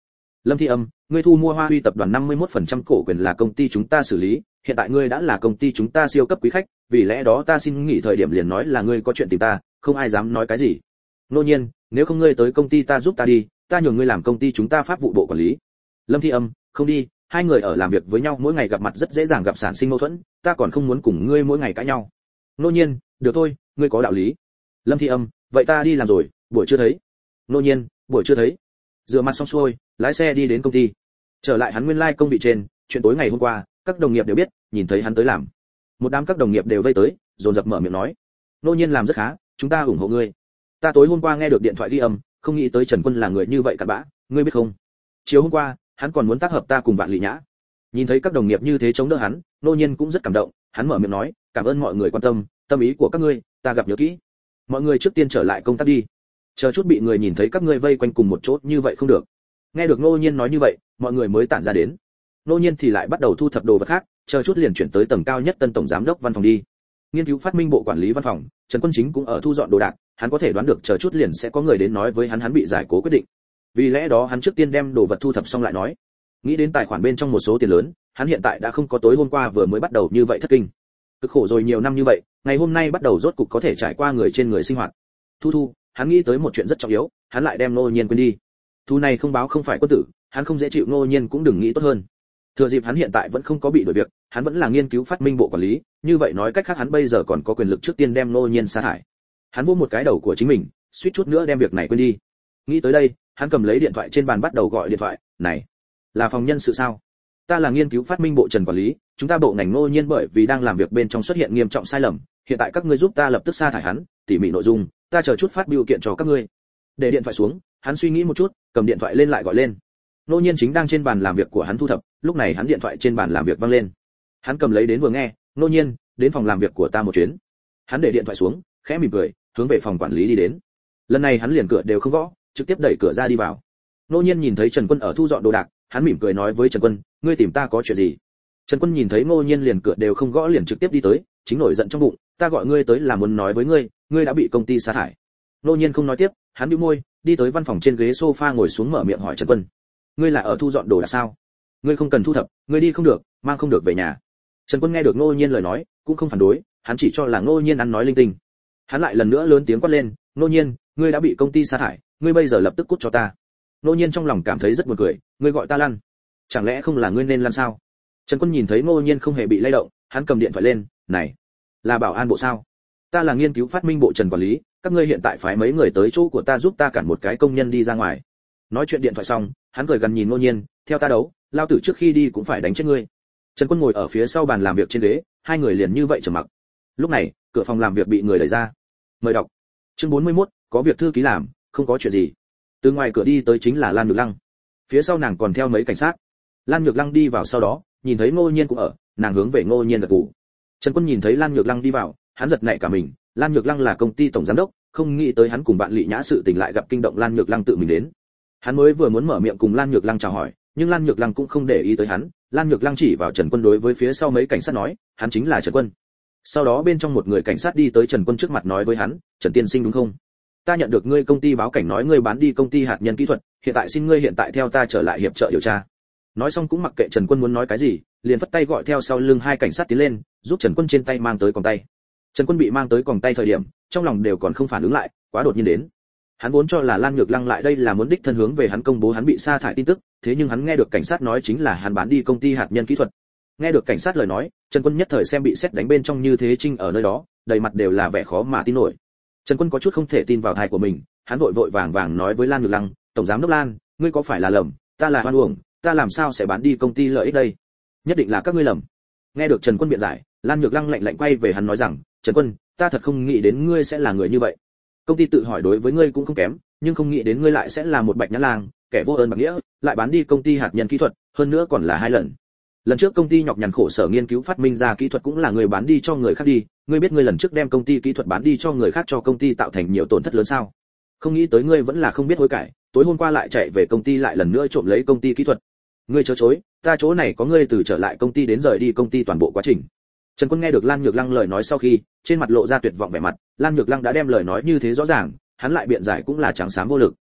Lâm Thi Âm, ngươi thu mua Hoa Huy tập đoàn năm mươi mốt phần trăm cổ quyền là công ty chúng ta xử lý, hiện tại ngươi đã là công ty chúng ta siêu cấp quý khách, vì lẽ đó ta xin nghỉ thời điểm liền nói là ngươi có chuyện tìm ta, không ai dám nói cái gì. Nô Nhiên, nếu không ngươi tới công ty ta giúp ta đi, ta nhường ngươi làm công ty chúng ta pháp vụ bộ quản lý. Lâm Thi Âm, không đi, hai người ở làm việc với nhau mỗi ngày gặp mặt rất dễ dàng gặp sản sinh mâu thuẫn, ta còn không muốn cùng ngươi mỗi ngày cãi nhau. Nô Nhiên, được thôi, ngươi có đạo lý. Lâm Thi Âm, vậy ta đi làm rồi, buổi trưa thấy. Nô Nhiên, buổi trưa thấy. Rửa mặt xong xuôi, lái xe đi đến công ty. Trở lại hắn nguyên lai like công vị trên, chuyện tối ngày hôm qua, các đồng nghiệp đều biết, nhìn thấy hắn tới làm. Một đám các đồng nghiệp đều vây tới, dồn dập mở miệng nói: "Nô Nhiên làm rất khá, chúng ta ủng hộ ngươi." Ta tối hôm qua nghe được điện thoại ghi âm, không nghĩ tới Trần Quân là người như vậy cặn bã, ngươi biết không? Chiều hôm qua, hắn còn muốn tác hợp ta cùng Vạn Lị Nhã. Nhìn thấy các đồng nghiệp như thế chống đỡ hắn, Nô Nhiên cũng rất cảm động, hắn mở miệng nói: "Cảm ơn mọi người quan tâm, tâm ý của các ngươi, ta gặp nhớ kỹ. Mọi người trước tiên trở lại công tác đi. Chờ chút bị người nhìn thấy các ngươi vây quanh cùng một chỗ như vậy không được." Nghe được Nô Nhiên nói như vậy, mọi người mới tản ra đến. Nô Nhiên thì lại bắt đầu thu thập đồ vật khác, chờ chút liền chuyển tới tầng cao nhất Tân tổng giám đốc văn phòng đi. Nghiên cứu phát minh bộ quản lý văn phòng, Trần Quân Chính cũng ở thu dọn đồ đạc, hắn có thể đoán được chờ chút liền sẽ có người đến nói với hắn hắn bị giải cố quyết định. Vì lẽ đó hắn trước tiên đem đồ vật thu thập xong lại nói. Nghĩ đến tài khoản bên trong một số tiền lớn, hắn hiện tại đã không có tối hôm qua vừa mới bắt đầu như vậy thất kinh. Cực khổ rồi nhiều năm như vậy, ngày hôm nay bắt đầu rốt cục có thể trải qua người trên người sinh hoạt. Thu thu, hắn nghĩ tới một chuyện rất trọng yếu, hắn lại đem Nô Nhiên quên đi. Thu này không báo không phải quân tử, hắn không dễ chịu Nô Nhiên cũng đừng nghĩ tốt hơn. Thừa dịp hắn hiện tại vẫn không có bị đuổi việc, hắn vẫn là nghiên cứu phát minh bộ quản lý, như vậy nói cách khác hắn bây giờ còn có quyền lực trước tiên đem Nô Nhiên sa thải. Hắn vỗ một cái đầu của chính mình, suýt chút nữa đem việc này quên đi. Nghĩ tới đây, hắn cầm lấy điện thoại trên bàn bắt đầu gọi điện thoại. "Này, là phòng nhân sự sao? Ta là nghiên cứu phát minh bộ Trần quản lý, chúng ta bộ ngành Nô Nhiên bởi vì đang làm việc bên trong xuất hiện nghiêm trọng sai lầm, hiện tại các ngươi giúp ta lập tức sa thải hắn, tỉ mỉ nội dung, ta chờ chút phát biểu kiện cho các ngươi." Để điện thoại xuống, hắn suy nghĩ một chút, cầm điện thoại lên lại gọi lên. Nô Nhiên chính đang trên bàn làm việc của hắn thu thập, lúc này hắn điện thoại trên bàn làm việc vang lên. Hắn cầm lấy đến vừa nghe, "Nô Nhiên, đến phòng làm việc của ta một chuyến." Hắn để điện thoại xuống, khẽ mỉm cười, hướng về phòng quản lý đi đến. Lần này hắn liền cửa đều không gõ, trực tiếp đẩy cửa ra đi vào. Nô Nhiên nhìn thấy Trần Quân ở thu dọn đồ đạc, hắn mỉm cười nói với Trần Quân: "Ngươi tìm ta có chuyện gì?" Trần Quân nhìn thấy Nô Nhiên liền cửa đều không gõ liền trực tiếp đi tới, chính nổi giận trong bụng: "Ta gọi ngươi tới là muốn nói với ngươi, ngươi đã bị công ty sa thải." Nô Nhiên không nói tiếp, hắn bĩu môi, đi tới văn phòng trên ghế sofa ngồi xuống mở miệng hỏi Trần Quân: "Ngươi là ở thu dọn đồ đạc sao? Ngươi không cần thu thập, ngươi đi không được, mang không được về nhà." Trần Quân nghe được Nô Nhiên lời nói, cũng không phản đối, hắn chỉ cho là Nô Nhiên ăn nói linh tinh. Hắn lại lần nữa lớn tiếng quát lên: "Nô Nhiên, ngươi đã bị công ty sa thải, ngươi bây giờ lập tức cút cho ta." Nô Nhiên trong lòng cảm thấy rất buồn cười, ngươi gọi ta lăn, chẳng lẽ không là ngươi nên lăn sao? Trần Quân nhìn thấy Nô Nhiên không hề bị lay động, hắn cầm điện thoại lên, "Này, là bảo an bộ sao? Ta là nghiên cứu phát minh bộ Trần quản lý, các ngươi hiện tại phái mấy người tới chỗ của ta giúp ta cản một cái công nhân đi ra ngoài." Nói chuyện điện thoại xong, hắn cười gần nhìn Nô Nhiên, "Theo ta đấu, lao tử trước khi đi cũng phải đánh chết ngươi." Trần Quân ngồi ở phía sau bàn làm việc trên ghế, hai người liền như vậy trầm mặc. Lúc này, cửa phòng làm việc bị người đẩy ra. "Mời đọc." Chương bốn mươi mốt, có việc thư ký làm, không có chuyện gì. Từ ngoài cửa đi tới chính là Lan Nhược Lăng. Phía sau nàng còn theo mấy cảnh sát. Lan Nhược Lăng đi vào sau đó, nhìn thấy Ngô Nhiên cũng ở, nàng hướng về Ngô Nhiên gật gù. Trần Quân nhìn thấy Lan Nhược Lăng đi vào, hắn giật nảy cả mình, Lan Nhược Lăng là công ty tổng giám đốc, không nghĩ tới hắn cùng bạn Lị Nhã sự tình lại gặp kinh động Lan Nhược Lăng tự mình đến. Hắn mới vừa muốn mở miệng cùng Lan Nhược Lăng chào hỏi, nhưng Lan Nhược Lăng cũng không để ý tới hắn, Lan Nhược Lăng chỉ vào Trần Quân đối với phía sau mấy cảnh sát nói, hắn chính là Trần Quân. Sau đó bên trong một người cảnh sát đi tới Trần Quân trước mặt nói với hắn, "Trần tiên sinh đúng không? Ta nhận được ngươi công ty báo cảnh nói ngươi bán đi công ty hạt nhân kỹ thuật, hiện tại xin ngươi hiện tại theo ta trở lại hiệp trợ điều tra." Nói xong cũng mặc kệ Trần Quân muốn nói cái gì, liền phất tay gọi theo sau lưng hai cảnh sát tiến lên, giúp Trần Quân trên tay mang tới còng tay. Trần Quân bị mang tới còng tay thời điểm, trong lòng đều còn không phản ứng lại, quá đột nhiên đến. Hắn vốn cho là Lan Nhược Lăng lại đây là muốn đích thân hướng về hắn công bố hắn bị sa thải tin tức, thế nhưng hắn nghe được cảnh sát nói chính là hắn bán đi công ty hạt nhân kỹ thuật. Nghe được cảnh sát lời nói, Trần Quân nhất thời xem bị sét đánh bên trong như thế trinh ở nơi đó, đầy mặt đều là vẻ khó mà tin nổi. Trần Quân có chút không thể tin vào tai của mình, hắn vội vội vàng vàng nói với Lan Nhược Lăng, "Tổng giám đốc Lan, ngươi có phải là lầm, ta là hoan uổng, ta làm sao sẽ bán đi công ty lợi ích đây? Nhất định là các ngươi lầm." Nghe được Trần Quân biện giải, Lan Nhược Lăng lạnh lạnh quay về hắn nói rằng, "Trần Quân, ta thật không nghĩ đến ngươi sẽ là người như vậy. Công ty tự hỏi đối với ngươi cũng không kém, nhưng không nghĩ đến ngươi lại sẽ là một bạch nhã lang, kẻ vô ơn bạc nghĩa, lại bán đi công ty hạt nhân kỹ thuật, hơn nữa còn là hai lần. Lần trước công ty nhọc nhằn khổ sở nghiên cứu phát minh ra kỹ thuật cũng là người bán đi cho người khác đi, ngươi biết ngươi lần trước đem công ty kỹ thuật bán đi cho người khác cho công ty tạo thành nhiều tổn thất lớn sao? Không nghĩ tới ngươi vẫn là không biết hối cải, tối hôm qua lại chạy về công ty lại lần nữa trộm lấy công ty kỹ thuật. Ngươi chớ chối, ta chỗ này có ngươi từ trở lại công ty đến rời đi công ty toàn bộ quá trình." Trần Quân nghe được Lan Nhược Lăng lời nói sau khi, trên mặt lộ ra tuyệt vọng vẻ mặt, Lan Nhược Lăng đã đem lời nói như thế rõ ràng, hắn lại biện giải cũng là trắng xám vô lực.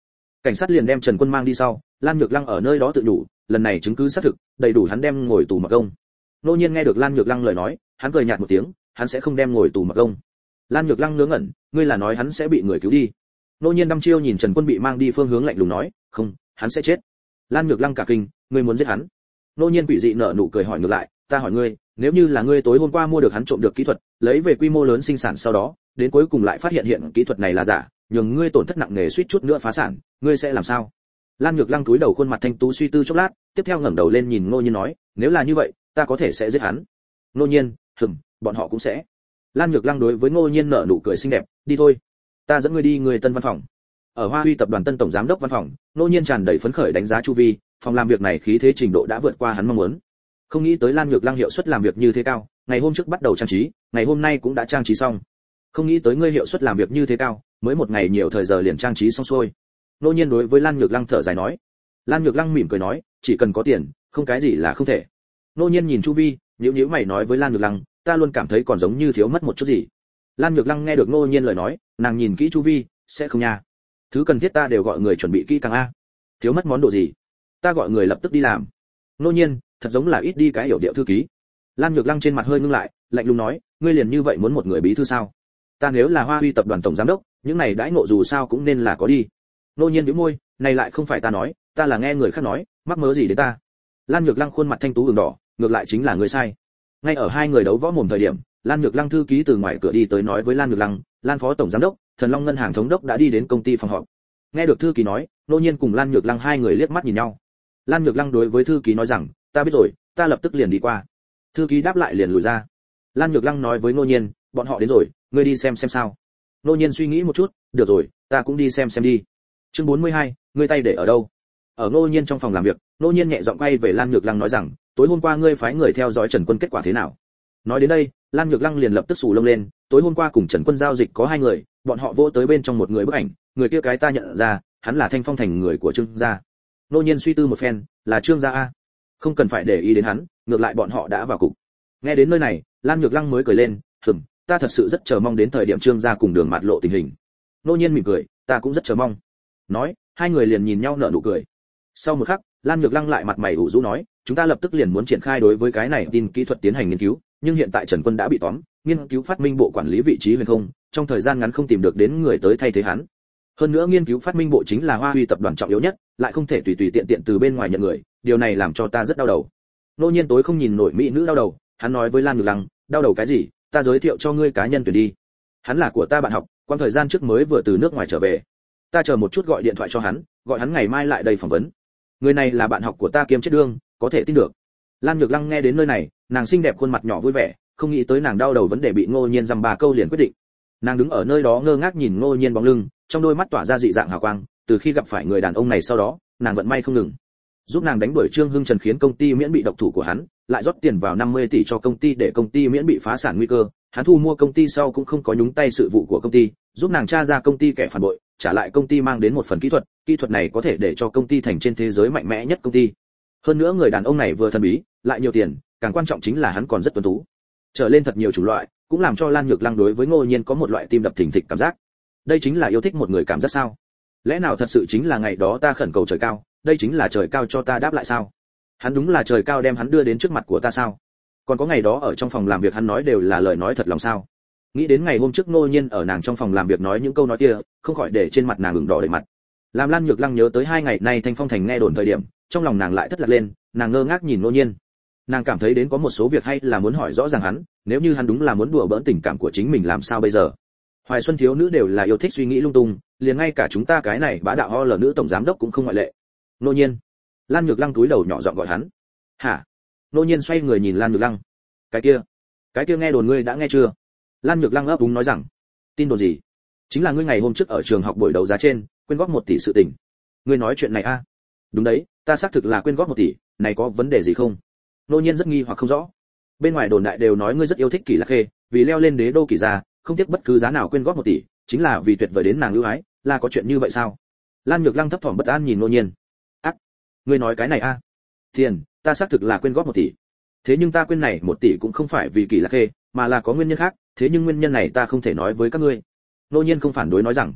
Cảnh sát liền đem Trần Quân mang đi sau, Lan Nhược Lăng ở nơi đó tự đủ, lần này chứng cứ xác thực, đầy đủ hắn đem ngồi tù mặc công. Nô Nhiên nghe được Lan Nhược Lăng lời nói, hắn cười nhạt một tiếng, hắn sẽ không đem ngồi tù mặc công. Lan Nhược Lăng ngớ ngẩn, ngươi là nói hắn sẽ bị người cứu đi? Nô Nhiên đăm chiêu nhìn Trần Quân bị mang đi phương hướng lạnh lùng nói, không, hắn sẽ chết. Lan Nhược Lăng cả kinh, ngươi muốn giết hắn? Nô Nhiên quỷ dị nở nụ cười hỏi ngược lại, ta hỏi ngươi, nếu như là ngươi tối hôm qua mua được hắn trộm được kỹ thuật, lấy về quy mô lớn sinh sản sau đó, đến cuối cùng lại phát hiện hiện kỹ thuật này là giả, nhường ngươi tổn thất nặng nề suýt chút nữa phá sản, ngươi sẽ làm sao? Lan Nhược Lăng cúi đầu khuôn mặt thanh tú suy tư chốc lát, tiếp theo ngẩng đầu lên nhìn Ngô Nhiên nói, nếu là như vậy, ta có thể sẽ giết hắn. Ngô Nhiên, hừm, bọn họ cũng sẽ. Lan Nhược Lăng đối với Ngô Nhiên nở nụ cười xinh đẹp, đi thôi, ta dẫn ngươi đi người Tân văn phòng. Ở Hoa Huy tập đoàn Tân tổng giám đốc văn phòng, Ngô Nhiên tràn đầy phấn khởi đánh giá chu vi, phòng làm việc này khí thế trình độ đã vượt qua hắn mong muốn. Không nghĩ tới Lan Nhược Lăng hiệu suất làm việc như thế cao, ngày hôm trước bắt đầu trang trí, ngày hôm nay cũng đã trang trí xong. Không nghĩ tới ngươi hiệu suất làm việc như thế cao, mới một ngày nhiều thời giờ liền trang trí xong xuôi. Ngô Nhiên đối với Lan Nhược Lăng thở dài nói. Lan Nhược Lăng mỉm cười nói, chỉ cần có tiền, không cái gì là không thể. Ngô Nhiên nhìn chu vi, nhíu nhíu mày nói với Lan Nhược Lăng, ta luôn cảm thấy còn giống như thiếu mất một chút gì. Lan Nhược Lăng nghe được Ngô Nhiên lời nói, nàng nhìn kỹ chu vi, sẽ không nha. Thứ cần thiết ta đều gọi người chuẩn bị kỹ càng a. Thiếu mất món đồ gì? Ta gọi người lập tức đi làm. Ngô Nhiên, thật giống là ít đi cái hiểu điệu thư ký. Lan Nhược Lăng trên mặt hơi ngưng lại, lạnh lùng nói, ngươi liền như vậy muốn một người bí thư sao? Ta nếu là Hoa Huy tập đoàn tổng giám đốc, những này đãi ngộ dù sao cũng nên là có đi. Ngô Nhiên nhíu môi, này lại không phải ta nói, ta là nghe người khác nói, mắc mớ gì đến ta? Lan Nhược Lăng khuôn mặt thanh tú ửng đỏ, ngược lại chính là người sai. Ngay ở hai người đấu võ mồm thời điểm, Lan Nhược Lăng thư ký từ ngoài cửa đi tới nói với Lan Nhược Lăng, Lan phó tổng giám đốc, Thần Long ngân hàng thống đốc đã đi đến công ty phòng họp. Nghe được thư ký nói, Ngô Nhiên cùng Lan Nhược Lăng hai người liếc mắt nhìn nhau. Lan Nhược Lăng đối với thư ký nói rằng, ta biết rồi, ta lập tức liền đi qua. Thư ký đáp lại liền lùi ra. Lan Nhược Lăng nói với Ngô Nhiên, bọn họ đến rồi, ngươi đi xem xem sao. Ngô Nhiên suy nghĩ một chút, được rồi, ta cũng đi xem xem đi. Chương bốn mươi hai, ngươi tay để ở đâu? Ở Ngô Nhiên trong phòng làm việc, Ngô Nhiên nhẹ giọng quay về Lan Nhược Lăng nói rằng, tối hôm qua ngươi phái người theo dõi Trần Quân kết quả thế nào? Nói đến đây, Lan Nhược Lăng liền lập tức sù lông lên, tối hôm qua cùng Trần Quân giao dịch có hai người, bọn họ vô tới bên trong một người bức ảnh, người kia cái ta nhận ra, hắn là Thanh Phong Thành người của Trương gia. Ngô Nhiên suy tư một phen, là Trương gia a. Không cần phải để ý đến hắn, ngược lại bọn họ đã vào cục. Nghe đến nơi này, Lan Nhược Lăng mới cười lên, "Ừm, ta thật sự rất chờ mong đến thời điểm Trương gia cùng Đường Mạt lộ tình hình." Ngô Nhiên mỉm cười, "Ta cũng rất chờ mong." Nói, hai người liền nhìn nhau nở nụ cười. Sau một khắc, Lan Nhược Lăng lại mặt mày ủ rũ nói, "Chúng ta lập tức liền muốn triển khai đối với cái này tin kỹ thuật tiến hành nghiên cứu, nhưng hiện tại Trần Quân đã bị tóm, nghiên cứu phát minh bộ quản lý vị trí huyền không, trong thời gian ngắn không tìm được đến người tới thay thế hắn. Hơn nữa nghiên cứu phát minh bộ chính là Hoa Huy tập đoàn trọng yếu nhất, lại không thể tùy tùy tiện tiện từ bên ngoài nhận người, điều này làm cho ta rất đau đầu." Ngô Nhiên tối không nhìn nổi mỹ nữ đau đầu, hắn nói với Lan Nhược Lăng, "Đau đầu cái gì, ta giới thiệu cho ngươi cá nhân tuyển đi. Hắn là của ta bạn học, quan thời gian trước mới vừa từ nước ngoài trở về. Ta chờ một chút gọi điện thoại cho hắn, gọi hắn ngày mai lại đây phỏng vấn. Người này là bạn học của ta kiêm chết đương, có thể tin được." Lan Nhược Lăng nghe đến nơi này, nàng xinh đẹp khuôn mặt nhỏ vui vẻ, không nghĩ tới nàng đau đầu vấn đề bị Ngô Nhiên dăm ba câu liền quyết định. Nàng đứng ở nơi đó ngơ ngác nhìn Ngô Nhiên bóng lưng, trong đôi mắt tỏa ra dị dạng hào quang, từ khi gặp phải người đàn ông này sau đó, nàng vận may không ngừng. Giúp nàng đánh đuổi Trương Hưng Trần khiến công ty miễn bị độc thủ của hắn, lại rót tiền vào năm mươi tỷ cho công ty để công ty miễn bị phá sản nguy cơ, hắn thu mua công ty sau cũng không có nhúng tay sự vụ của công ty, giúp nàng tra ra công ty kẻ phản bội, trả lại công ty mang đến một phần kỹ thuật, kỹ thuật này có thể để cho công ty thành trên thế giới mạnh mẽ nhất công ty. Hơn nữa người đàn ông này vừa thần bí, lại nhiều tiền, càng quan trọng chính là hắn còn rất tuấn tú. Trở lên thật nhiều chủng loại, cũng làm cho Lan Nhược Lăng đối với Ngô Nhiên có một loại tim đập thình thịch cảm giác. Đây chính là yêu thích một người cảm giác sao? Lẽ nào thật sự chính là ngày đó ta khẩn cầu trời cao, đây chính là trời cao cho ta đáp lại sao? Hắn đúng là trời cao đem hắn đưa đến trước mặt của ta sao? Còn có ngày đó ở trong phòng làm việc hắn nói đều là lời nói thật lòng sao? Nghĩ đến ngày hôm trước Ngô Nhiên ở nàng trong phòng làm việc nói những câu nói kia, không khỏi để trên mặt nàng ửng đỏ đầy mặt. Làm Lan Nhược Lăng nhớ tới hai ngày nay Thanh Phong Thành nghe đồn thời điểm, trong lòng nàng lại thất lạc lên, nàng ngơ ngác nhìn Ngô Nhiên. Nàng cảm thấy đến có một số việc hay là muốn hỏi rõ ràng hắn, nếu như hắn đúng là muốn đùa bỡn tình cảm của chính mình làm sao bây giờ? Hoài xuân thiếu nữ đều là yêu thích suy nghĩ lung tung, liền ngay cả chúng ta cái này bá đạo ho lờ nữ tổng giám đốc cũng không ngoại lệ. Ngô Nhiên. Lan Nhược Lăng túi đầu nhỏ giọng gọi hắn. "Hả?" Ngô Nhiên xoay người nhìn Lan Nhược Lăng. "Cái kia, cái kia nghe đồn ngươi đã nghe chưa?" Lan Nhược Lăng ấp úng nói rằng. "Tin đồn gì?" "Chính là ngươi ngày hôm trước ở trường học buổi đấu giá trên, quyên góp một tỷ sự tình." "Ngươi nói chuyện này a?" À? "Đúng đấy, ta xác thực là quyên góp một tỷ, này có vấn đề gì không?" Ngô Nhiên rất nghi hoặc không rõ. "Bên ngoài đồn đại đều nói ngươi rất yêu thích Kỷ Lạc Khê, vì leo lên đế đô Kỷ gia, không tiếc bất cứ giá nào quyên góp một tỷ, chính là vì tuyệt vời đến nàng ưu ái, là có chuyện như vậy sao?" Lan Nhược Lăng thấp thỏm bất an nhìn Ngô Nhiên. "Ác, ngươi nói cái này a?" À? "Tiền, ta xác thực là quyên góp một tỷ. Thế nhưng ta quyên này một tỷ cũng không phải vì Kỷ Lạc Khê, mà là có nguyên nhân khác, thế nhưng nguyên nhân này ta không thể nói với các ngươi." Ngô Nhiên không phản đối nói rằng.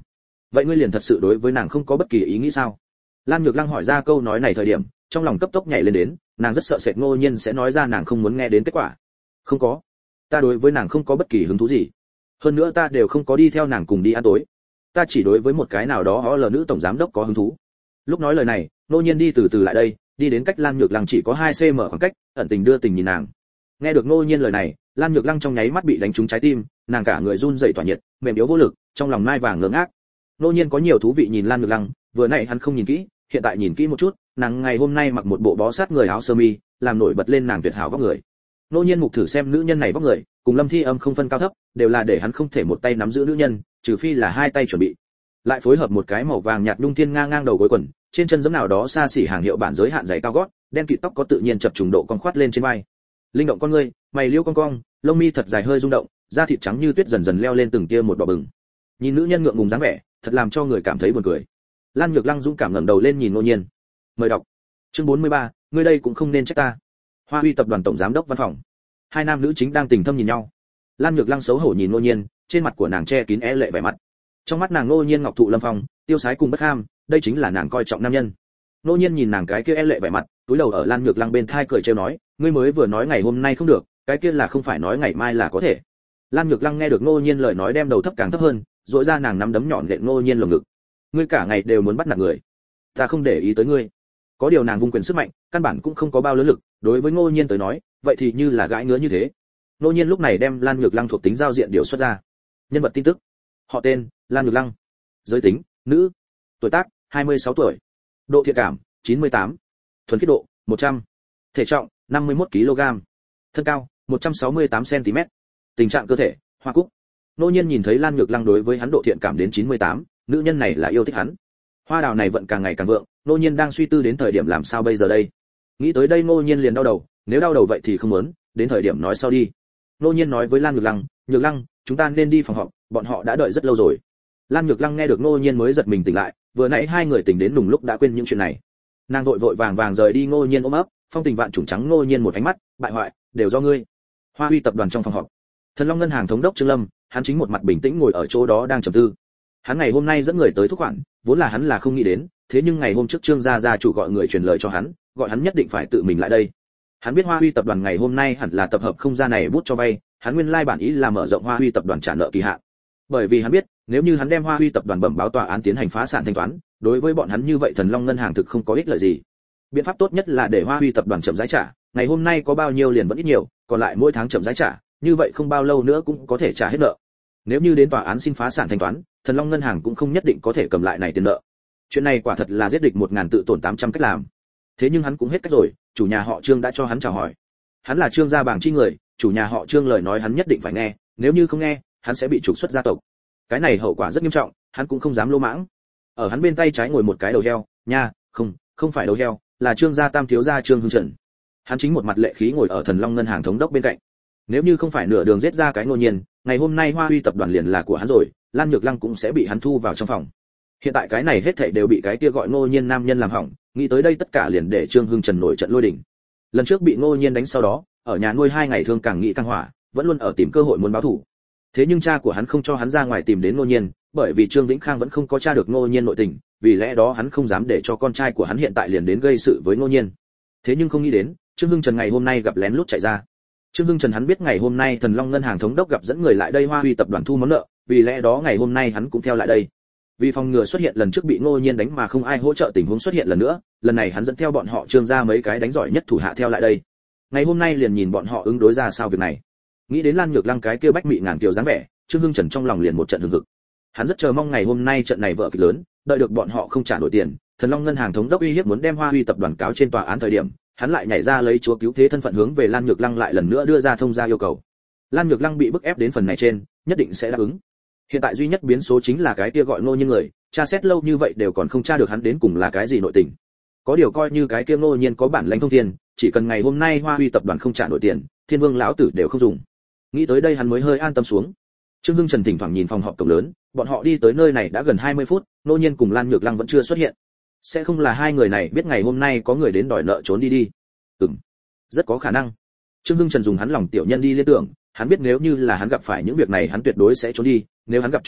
vậy ngươi liền thật sự đối với nàng không có bất kỳ ý nghĩ sao? Lan Nhược Lăng hỏi ra câu nói này thời điểm, trong lòng cấp tốc nhảy lên đến, nàng rất sợ sệt Ngô Nhiên sẽ nói ra nàng không muốn nghe đến kết quả. Không có, ta đối với nàng không có bất kỳ hứng thú gì. Hơn nữa ta đều không có đi theo nàng cùng đi ăn tối. Ta chỉ đối với một cái nào đó hó lờ nữ tổng giám đốc có hứng thú. Lúc nói lời này, Ngô Nhiên đi từ từ lại đây, đi đến cách Lan Nhược Lăng chỉ có hai xăng-ti-mét khoảng cách, ẩn tình đưa tình nhìn nàng. Nghe được Ngô Nhiên lời này, Lan Nhược Lăng trong nháy mắt bị đánh trúng trái tim, nàng cả người run rẩy tỏa nhiệt, mềm yếu vô lực, trong lòng mai vàng ngơ ngác. Ngô Nhiên có nhiều thú vị nhìn Lan Nhược Lăng, vừa nãy hắn không nhìn kỹ, hiện tại nhìn kỹ một chút, nàng ngày hôm nay mặc một bộ bó sát người áo sơ mi, làm nổi bật lên nàng tuyệt hảo vóc người. Ngô Nhiên mục thử xem nữ nhân này vóc người, cùng Lâm Thi Âm không phân cao thấp, đều là để hắn không thể một tay nắm giữ nữ nhân, trừ phi là hai tay chuẩn bị. Lại phối hợp một cái màu vàng nhạt đung thiên ngang ngang đầu gối quần, trên chân giẫm nào đó xa xỉ hàng hiệu bản giới hạn giày cao gót, đen kịt tóc có tự nhiên chập trùng độ cong khoát lên trên vai. Linh động con ngươi, mày liễu cong cong, lông mi thật dài hơi rung động, da thịt trắng như tuyết dần dần leo lên từng tia một đỏ bừng. Nhìn nữ nhân ngượng ngùng dáng vẻ, thật làm cho người cảm thấy buồn cười. Lan Nhược Lăng dũng cảm ngẩng đầu lên nhìn Ngô Nhiên. Mời đọc. Chương bốn mươi ba, ngươi đây cũng không nên trách ta. Hoa Huy tập đoàn tổng giám đốc văn phòng. Hai nam nữ chính đang tình thâm nhìn nhau. Lan Nhược Lăng xấu hổ nhìn Ngô Nhiên, trên mặt của nàng che kín é lệ vẻ mặt. Trong mắt nàng Ngô Nhiên ngọc thụ lâm phong, tiêu sái cùng bất ham, đây chính là nàng coi trọng nam nhân. Ngô Nhiên nhìn nàng cái kia é lệ vẻ mặt, túi đầu ở Lan Nhược Lăng bên thai cười trêu nói, ngươi mới vừa nói ngày hôm nay không được, cái kia là không phải nói ngày mai là có thể. Lan Nhược Lăng nghe được Ngô Nhiên lời nói đem đầu thấp càng thấp hơn, rũa ra nàng nắm đấm nhọn lện Ngô Nhiên lồng ngực. Ngươi cả ngày đều muốn bắt nạt người, ta không để ý tới ngươi. Có điều nàng vung quyền sức mạnh, căn bản cũng không có bao lớn lực, đối với Ngô Nhiên tới nói, vậy thì như là gãi ngứa như thế. Ngô Nhiên lúc này đem Lan Nhược Lăng thuộc tính giao diện điều xuất ra. Nhân vật tin tức: họ tên Lan Nhược Lăng, giới tính nữ, tuổi tác hai mươi sáu tuổi, độ thiện cảm chín mươi tám, thuần khiết độ một trăm, thể trọng năm mươi mốt ki lô gam, thân cao một trăm sáu mươi tám xăng ti mét, tình trạng cơ thể hoa cúc. Ngô Nhiên nhìn thấy Lan Nhược Lăng đối với hắn độ thiện cảm đến chín mươi tám, nữ nhân này là yêu thích hắn. Hoa đào này vận càng ngày càng vượng, Ngô Nhiên đang suy tư đến thời điểm làm sao bây giờ đây. Nghĩ tới đây Ngô Nhiên liền đau đầu, nếu đau đầu vậy thì không muốn, đến thời điểm nói sau đi. Ngô Nhiên nói với Lan Nhược Lăng, Nhược Lăng, chúng ta nên đi phòng họp, bọn họ đã đợi rất lâu rồi. Lan Nhược Lăng nghe được Ngô Nhiên mới giật mình tỉnh lại, vừa nãy hai người tỉnh đến nùng lúc đã quên những chuyện này. Nàng vội vội vàng vàng rời đi Ngô Nhiên ôm ấp, phong tình vạn trùng trắng Ngô Nhiên một ánh mắt, bại hoại, đều do ngươi. Hoa Huy tập đoàn trong phòng họp, Thần Long ngân hàng thống đốc Trương Lâm, hắn chính một mặt bình tĩnh ngồi ở chỗ đó đang trầm tư. Hắn ngày hôm nay dẫn người tới thúc khoản, vốn là hắn là không nghĩ đến, thế nhưng ngày hôm trước Trương gia gia chủ gọi người truyền lời cho hắn, gọi hắn nhất định phải tự mình lại đây. Hắn biết Hoa Huy tập đoàn ngày hôm nay hẳn là tập hợp không gian này bút cho vay, hắn nguyên lai bản ý là mở rộng Hoa Huy tập đoàn trả nợ kỳ hạn. Bởi vì hắn biết, nếu như hắn đem Hoa Huy tập đoàn bẩm báo tòa án tiến hành phá sản thanh toán, đối với bọn hắn như vậy Thần Long ngân hàng thực không có ích lợi gì. Biện pháp tốt nhất là để Hoa Huy tập đoàn chậm rãi trả, ngày hôm nay có bao nhiêu liền vẫn ít nhiều, còn lại mỗi tháng chậm rãi trả, như vậy không bao lâu nữa cũng có thể trả hết nợ. Nếu như đến tòa án xin phá sản thanh toán, Thần Long ngân hàng cũng không nhất định có thể cầm lại này tiền nợ. Chuyện này quả thật là giết địch một ngàn tự tổn tám trăm cách làm. Thế nhưng hắn cũng hết cách rồi, chủ nhà họ Trương đã cho hắn chào hỏi. Hắn là Trương gia bảng chi người, chủ nhà họ Trương lời nói hắn nhất định phải nghe, nếu như không nghe, hắn sẽ bị trục xuất gia tộc. Cái này hậu quả rất nghiêm trọng, hắn cũng không dám lỗ mãng. Ở hắn bên tay trái ngồi một cái đầu heo, nha, không, không phải đầu heo, là Trương gia tam thiếu gia Trương Hưng Trần. Hắn chính một mặt lệ khí ngồi ở Thần Long ngân hàng thống đốc bên cạnh. Nếu như không phải nửa đường giết ra cái Ngô Nhiên, ngày hôm nay Hoa Huy tập đoàn liền là của hắn rồi, Lan Nhược Lăng cũng sẽ bị hắn thu vào trong phòng. Hiện tại cái này hết thảy đều bị cái kia gọi Ngô Nhiên nam nhân làm hỏng, nghĩ tới đây tất cả liền để Trương Hưng Trần nổi trận lôi đình. Lần trước bị Ngô Nhiên đánh sau đó, ở nhà nuôi hai ngày thương càng nghĩ càng hỏa, vẫn luôn ở tìm cơ hội muốn báo thù. Thế nhưng cha của hắn không cho hắn ra ngoài tìm đến Ngô Nhiên, bởi vì Trương Vĩnh Khang vẫn không có tra được Ngô Nhiên nội tình, vì lẽ đó hắn không dám để cho con trai của hắn hiện tại liền đến gây sự với Ngô Nhiên. Thế nhưng không nghĩ đến, Trương Hưng Trần ngày hôm nay gặp lén lút chạy ra. Trương Hưng Trần hắn biết ngày hôm nay Thần Long ngân hàng thống đốc gặp dẫn người lại đây Hoa Huy tập đoàn thu món nợ, vì lẽ đó ngày hôm nay hắn cũng theo lại đây. Vì phòng ngừa xuất hiện lần trước bị Ngô Nhiên đánh mà không ai hỗ trợ tình huống xuất hiện lần nữa, lần này hắn dẫn theo bọn họ Trương gia mấy cái đánh giỏi nhất thủ hạ theo lại đây. Ngày hôm nay liền nhìn bọn họ ứng đối ra sao việc này. Nghĩ đến Lan Nhược Lăng cái kia bách mị ngàn kiều dáng vẻ, Trương Hưng Trần trong lòng liền một trận hừng hực. Hắn rất chờ mong ngày hôm nay trận này vở kịch lớn, đợi được bọn họ không trả nổi tiền, Thần Long ngân hàng thống đốc uy hiếp muốn đem Hoa Huy tập đoàn cáo trên tòa án thời điểm, hắn lại nhảy ra lấy chúa cứu thế thân phận hướng về Lan Nhược Lăng lại lần nữa đưa ra thông gia yêu cầu. Lan Nhược Lăng bị bức ép đến phần này trên, nhất định sẽ đáp ứng. Hiện tại duy nhất biến số chính là cái kia gọi Ngô Nhiên người, tra xét lâu như vậy đều còn không tra được hắn đến cùng là cái gì nội tình. Có điều coi như cái kia Ngô Nhiên có bản lãnh thông thiên, chỉ cần ngày hôm nay Hoa Huy tập đoàn không trả nổi tiền, Thiên Vương lão tử đều không dùng. Nghĩ tới đây hắn mới hơi an tâm xuống. Trương Hưng Trần thỉnh thoảng nhìn phòng họp cổng lớn, bọn họ đi tới nơi này đã gần hai mươi phút, Ngô Nhiên cùng Lan Nhược Lăng vẫn chưa xuất hiện. Sẽ không là hai người này biết ngày hôm nay có người đến đòi nợ trốn đi đi. Ừm, rất có khả năng. Trương Hưng Trần dùng hắn lòng tiểu nhân đi liên tưởng, hắn biết nếu như là hắn gặp phải những việc này hắn tuyệt đối sẽ trốn đi, nếu hắn gặp trốn đi,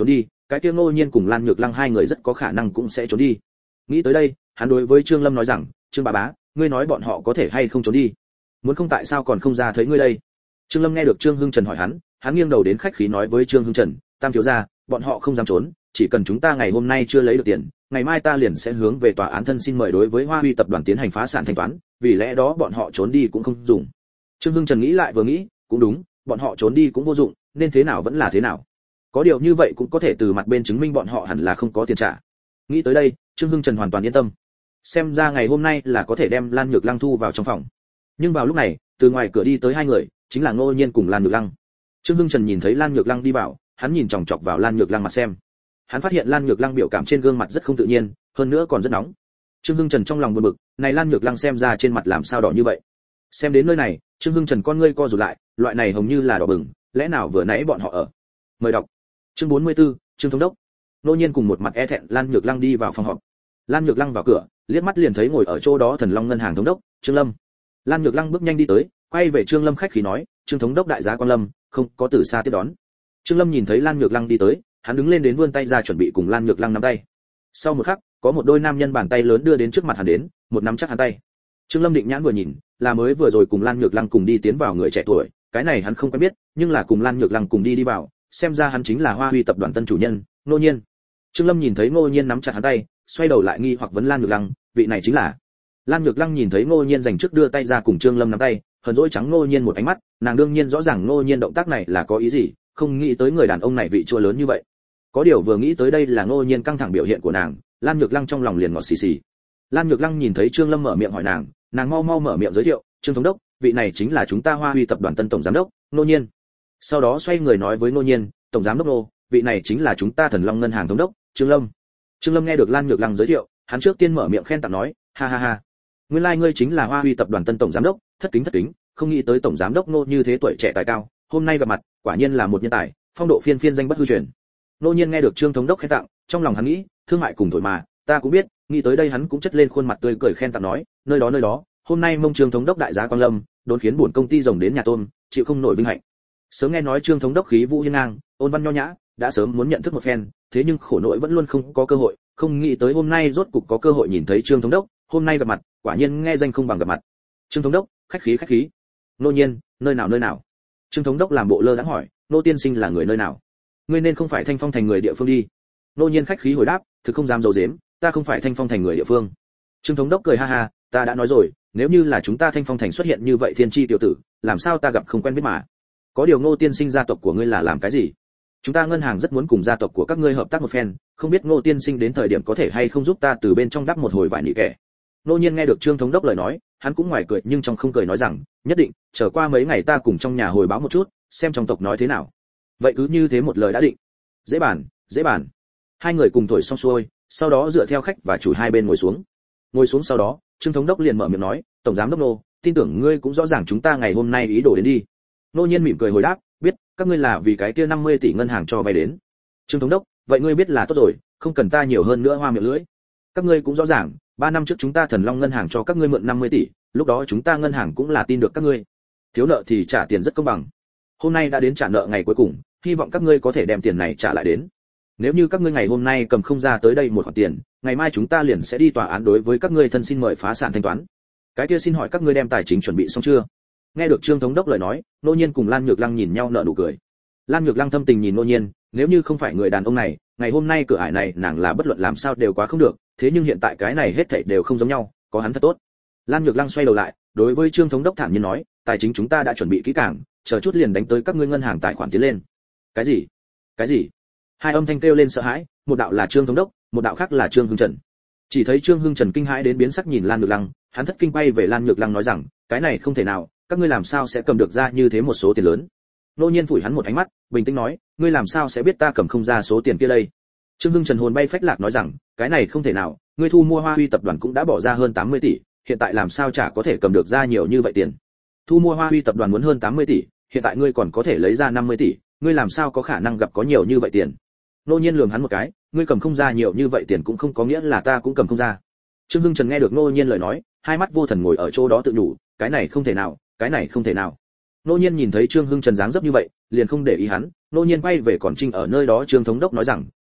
cái kia Ngô Nhiên cùng Lan Nhược Lăng hai người rất có khả năng cũng sẽ trốn đi. Nghĩ tới đây, hắn đối với Trương Lâm nói rằng, "Trương bà bá, ngươi nói bọn họ có thể hay không trốn đi? Muốn không tại sao còn không ra thấy ngươi đây?" Trương Lâm nghe được Trương Hưng Trần hỏi hắn, hắn nghiêng đầu đến khách khí nói với Trương Hưng Trần, "Tam thiếu gia, bọn họ không dám trốn, chỉ cần chúng ta ngày hôm nay chưa lấy được tiền, ngày mai ta liền sẽ hướng về tòa án thân xin mời đối với Hoa Huy tập đoàn tiến hành phá sản thanh toán, vì lẽ đó bọn họ trốn đi cũng không dùng." Trương Hưng Trần nghĩ lại vừa nghĩ, cũng đúng, bọn họ trốn đi cũng vô dụng, nên thế nào vẫn là thế nào. Có điều như vậy cũng có thể từ mặt bên chứng minh bọn họ hẳn là không có tiền trả. Nghĩ tới đây, Trương Hưng Trần hoàn toàn yên tâm. Xem ra ngày hôm nay là có thể đem Lan Nhược Lăng thu vào trong phòng. Nhưng vào lúc này, từ ngoài cửa đi tới hai người, chính là Ngô Nhiên cùng Lan Nhược Lăng. Trương Hưng Trần nhìn thấy Lan Nhược Lăng đi vào, hắn nhìn chòng chọc vào Lan Nhược Lăng mặt xem. Hắn phát hiện Lan Nhược Lăng biểu cảm trên gương mặt rất không tự nhiên, hơn nữa còn rất nóng. Trương Hưng Trần trong lòng buồn bực, này Lan Nhược Lăng xem ra trên mặt làm sao đỏ như vậy. Xem đến nơi này, Trương Hưng Trần con ngươi co rụt lại, loại này hồng như là đỏ bừng, lẽ nào vừa nãy bọn họ ở. Mời đọc. Chương bốn mươi tư, Trương thống đốc. Ngô Nhiên cùng một mặt e thẹn Lan Nhược Lăng đi vào phòng họp. Lan Nhược Lăng vào cửa, liếc mắt liền thấy ngồi ở chỗ đó Thần Long ngân hàng thống đốc, Trương Lâm. Lan Nhược Lăng bước nhanh đi tới, quay về Trương Lâm khách khí nói, "Trương thống đốc đại giá quan lâm, không có từ xa tiếp đón." Trương Lâm nhìn thấy Lan Nhược Lăng đi tới, hắn đứng lên đến vươn tay ra chuẩn bị cùng Lan Nhược Lăng nắm tay. Sau một khắc, có một đôi nam nhân bàn tay lớn đưa đến trước mặt hắn đến, một nắm chắc hắn tay. Trương Lâm định nhãn vừa nhìn, là mới vừa rồi cùng Lan Nhược Lăng cùng đi tiến vào người trẻ tuổi, cái này hắn không quen biết, nhưng là cùng Lan Nhược Lăng cùng đi đi vào, xem ra hắn chính là Hoa Huy tập đoàn tân chủ nhân, Ngô Nhiên. Trương Lâm nhìn thấy Ngô Nhiên nắm chặt hắn tay, xoay đầu lại nghi hoặc vấn Lan Nhược Lăng, vị này chính là. Lan Nhược Lăng nhìn thấy Ngô Nhiên dành trước đưa tay ra cùng Trương Lâm nắm tay, hờn dỗi trắng Ngô Nhiên một ánh mắt, nàng đương nhiên rõ ràng Ngô Nhiên động tác này là có ý gì, không nghĩ tới người đàn ông này vị chua lớn như vậy. Có điều vừa nghĩ tới đây là Ngô Nhiên căng thẳng biểu hiện của nàng, Lan Nhược Lăng trong lòng liền ngọt xì xì. Lan Nhược Lăng nhìn thấy Trương Lâm mở miệng hỏi nàng, nàng mau mau mở miệng giới thiệu, "Trương thống đốc, vị này chính là chúng ta Hoa Huy tập đoàn tân tổng giám đốc, Ngô Nhiên." Sau đó xoay người nói với Ngô Nhiên, "Tổng giám đốc Ngô, vị này chính là chúng ta Thần Long ngân hàng thống đốc, Trương Lâm." Trương Lâm nghe được Lan Nhược Lăng giới thiệu, hắn trước tiên mở miệng khen tặng nói, "Ha ha ha, nguyên lai like ngươi chính là Hoa Huy tập đoàn tân tổng giám đốc, thất kính thất kính, không nghĩ tới tổng giám đốc Ngô như thế tuổi trẻ tài cao, hôm nay gặp mặt, quả nhiên là một nhân tài, phong độ phiên phiên danh bất hư truyền." Ngô Nhiên nghe được Trương thống đốc khen tặng, trong lòng hắn nghĩ, thương mại cùng thổi mà, ta cũng biết, nghĩ tới đây hắn cũng chất lên khuôn mặt tươi cười khen tặng nói, "Nơi đó nơi đó, hôm nay mông Trương thống đốc đại giá quan lâm, đốn khiến buồn công ty rồng đến nhà tôm, chịu không nổi vinh hạnh." Sớm nghe nói Trương thống đốc khí vũ hiên ngang, ôn văn nho nhã, đã sớm muốn nhận thức một phen, thế nhưng khổ nỗi vẫn luôn không có cơ hội, không nghĩ tới hôm nay rốt cục có cơ hội nhìn thấy Trương thống đốc, hôm nay gặp mặt, quả nhiên nghe danh không bằng gặp mặt. "Trương thống đốc, khách khí khách khí." Ngô Nhiên, "Nơi nào nơi nào?" Trương thống đốc làm bộ lơ đãng hỏi, "Nô tiên sinh là người nơi nào? Ngươi nên không phải Thanh Phong thành người địa phương đi." Ngô Nhiên khách khí hồi đáp, "Thực không dám giấu giếm, ta không phải Thanh Phong thành người địa phương." Trương thống đốc cười ha ha, "Ta đã nói rồi, nếu như là chúng ta Thanh Phong thành xuất hiện như vậy thiên chi tiểu tử, làm sao ta gặp không quen biết mà. Có điều Ngô tiên sinh gia tộc của ngươi là làm cái gì? Chúng ta ngân hàng rất muốn cùng gia tộc của các ngươi hợp tác một phen, không biết Ngô tiên sinh đến thời điểm có thể hay không giúp ta từ bên trong đắp một hồi vài nị kẻ." Ngô Nhiên nghe được Trương thống đốc lời nói, hắn cũng ngoài cười nhưng trong không cười nói rằng, "Nhất định, chờ qua mấy ngày ta cùng trong nhà hồi báo một chút, xem trong tộc nói thế nào." Vậy cứ như thế một lời đã định. Dễ bàn, dễ bàn. Hai người cùng thổi xong xuôi, sau đó dựa theo khách và chủ hai bên ngồi xuống. Ngồi xuống sau đó, Trương thống đốc liền mở miệng nói, "Tổng giám đốc Ngô, tin tưởng ngươi cũng rõ ràng chúng ta ngày hôm nay ý đồ đến đi." Ngô Nhiên mỉm cười hồi đáp, "Biết, các ngươi là vì cái kia năm mươi tỷ ngân hàng cho vay đến." Trương thống đốc, "Vậy ngươi biết là tốt rồi, không cần ta nhiều hơn nữa hoa miệng lưỡi. Các ngươi cũng rõ ràng, ba năm trước chúng ta Thần Long ngân hàng cho các ngươi mượn năm mươi tỷ, lúc đó chúng ta ngân hàng cũng là tin được các ngươi. Thiếu nợ thì trả tiền rất công bằng. Hôm nay đã đến trả nợ ngày cuối cùng, hy vọng các ngươi có thể đem tiền này trả lại đến. Nếu như các ngươi ngày hôm nay cầm không ra tới đây một khoản tiền, ngày mai chúng ta liền sẽ đi tòa án đối với các ngươi thân xin mời phá sản thanh toán. Cái kia xin hỏi các ngươi đem tài chính chuẩn bị xong chưa?" Nghe được Trương thống đốc lời nói, Ngô Nhiên cùng Lan Nhược Lăng nhìn nhau nở nụ cười. Lan Nhược Lăng thâm tình nhìn Ngô Nhiên, nếu như không phải người đàn ông này, ngày hôm nay cửa ải này nàng là bất luận làm sao đều quá không được, thế nhưng hiện tại cái này hết thảy đều không giống nhau, có hắn thật tốt. Lan Nhược Lăng xoay đầu lại, đối với Trương thống đốc thản nhiên nói, "Tài chính chúng ta đã chuẩn bị kỹ càng, chờ chút liền đánh tới các ngươi ngân hàng tài khoản tiến lên." "Cái gì? Cái gì?" Hai âm thanh kêu lên sợ hãi, một đạo là Trương thống đốc, một đạo khác là Trương Hưng Trần. Chỉ thấy Trương Hưng Trần kinh hãi đến biến sắc nhìn Lan Nhược Lăng, hắn thất kinh bay về Lan Nhược Lăng nói rằng, "Cái này không thể nào, các ngươi làm sao sẽ cầm được ra như thế một số tiền lớn?" Ngô Nhiên phủi hắn một ánh mắt, bình tĩnh nói, "Ngươi làm sao sẽ biết ta cầm không ra số tiền kia đây?" Trương Hưng Trần hồn bay phách lạc nói rằng, "Cái này không thể nào, ngươi thu mua Hoa Huy tập đoàn cũng đã bỏ ra hơn tám mươi tỷ, hiện tại làm sao chả có thể cầm được ra nhiều như vậy tiền? Thu mua Hoa Huy tập đoàn muốn hơn tám mươi tỷ, hiện tại ngươi còn có thể lấy ra năm mươi tỷ, ngươi làm sao có khả năng gặp có nhiều như vậy tiền?" Ngô Nhiên lườm hắn một cái, "Ngươi cầm không ra nhiều như vậy tiền cũng không có nghĩa là ta cũng cầm không ra." Trương Hưng Trần nghe được Ngô Nhiên lời nói, hai mắt vô thần ngồi ở chỗ đó tự nhủ, "Cái này không thể nào, cái này không thể nào." Ngô Nhiên nhìn thấy Trương Hưng Trần dáng dấp như vậy, liền không để ý hắn, Ngô Nhiên quay về còn trinh ở nơi đó Trương thống đốc nói rằng,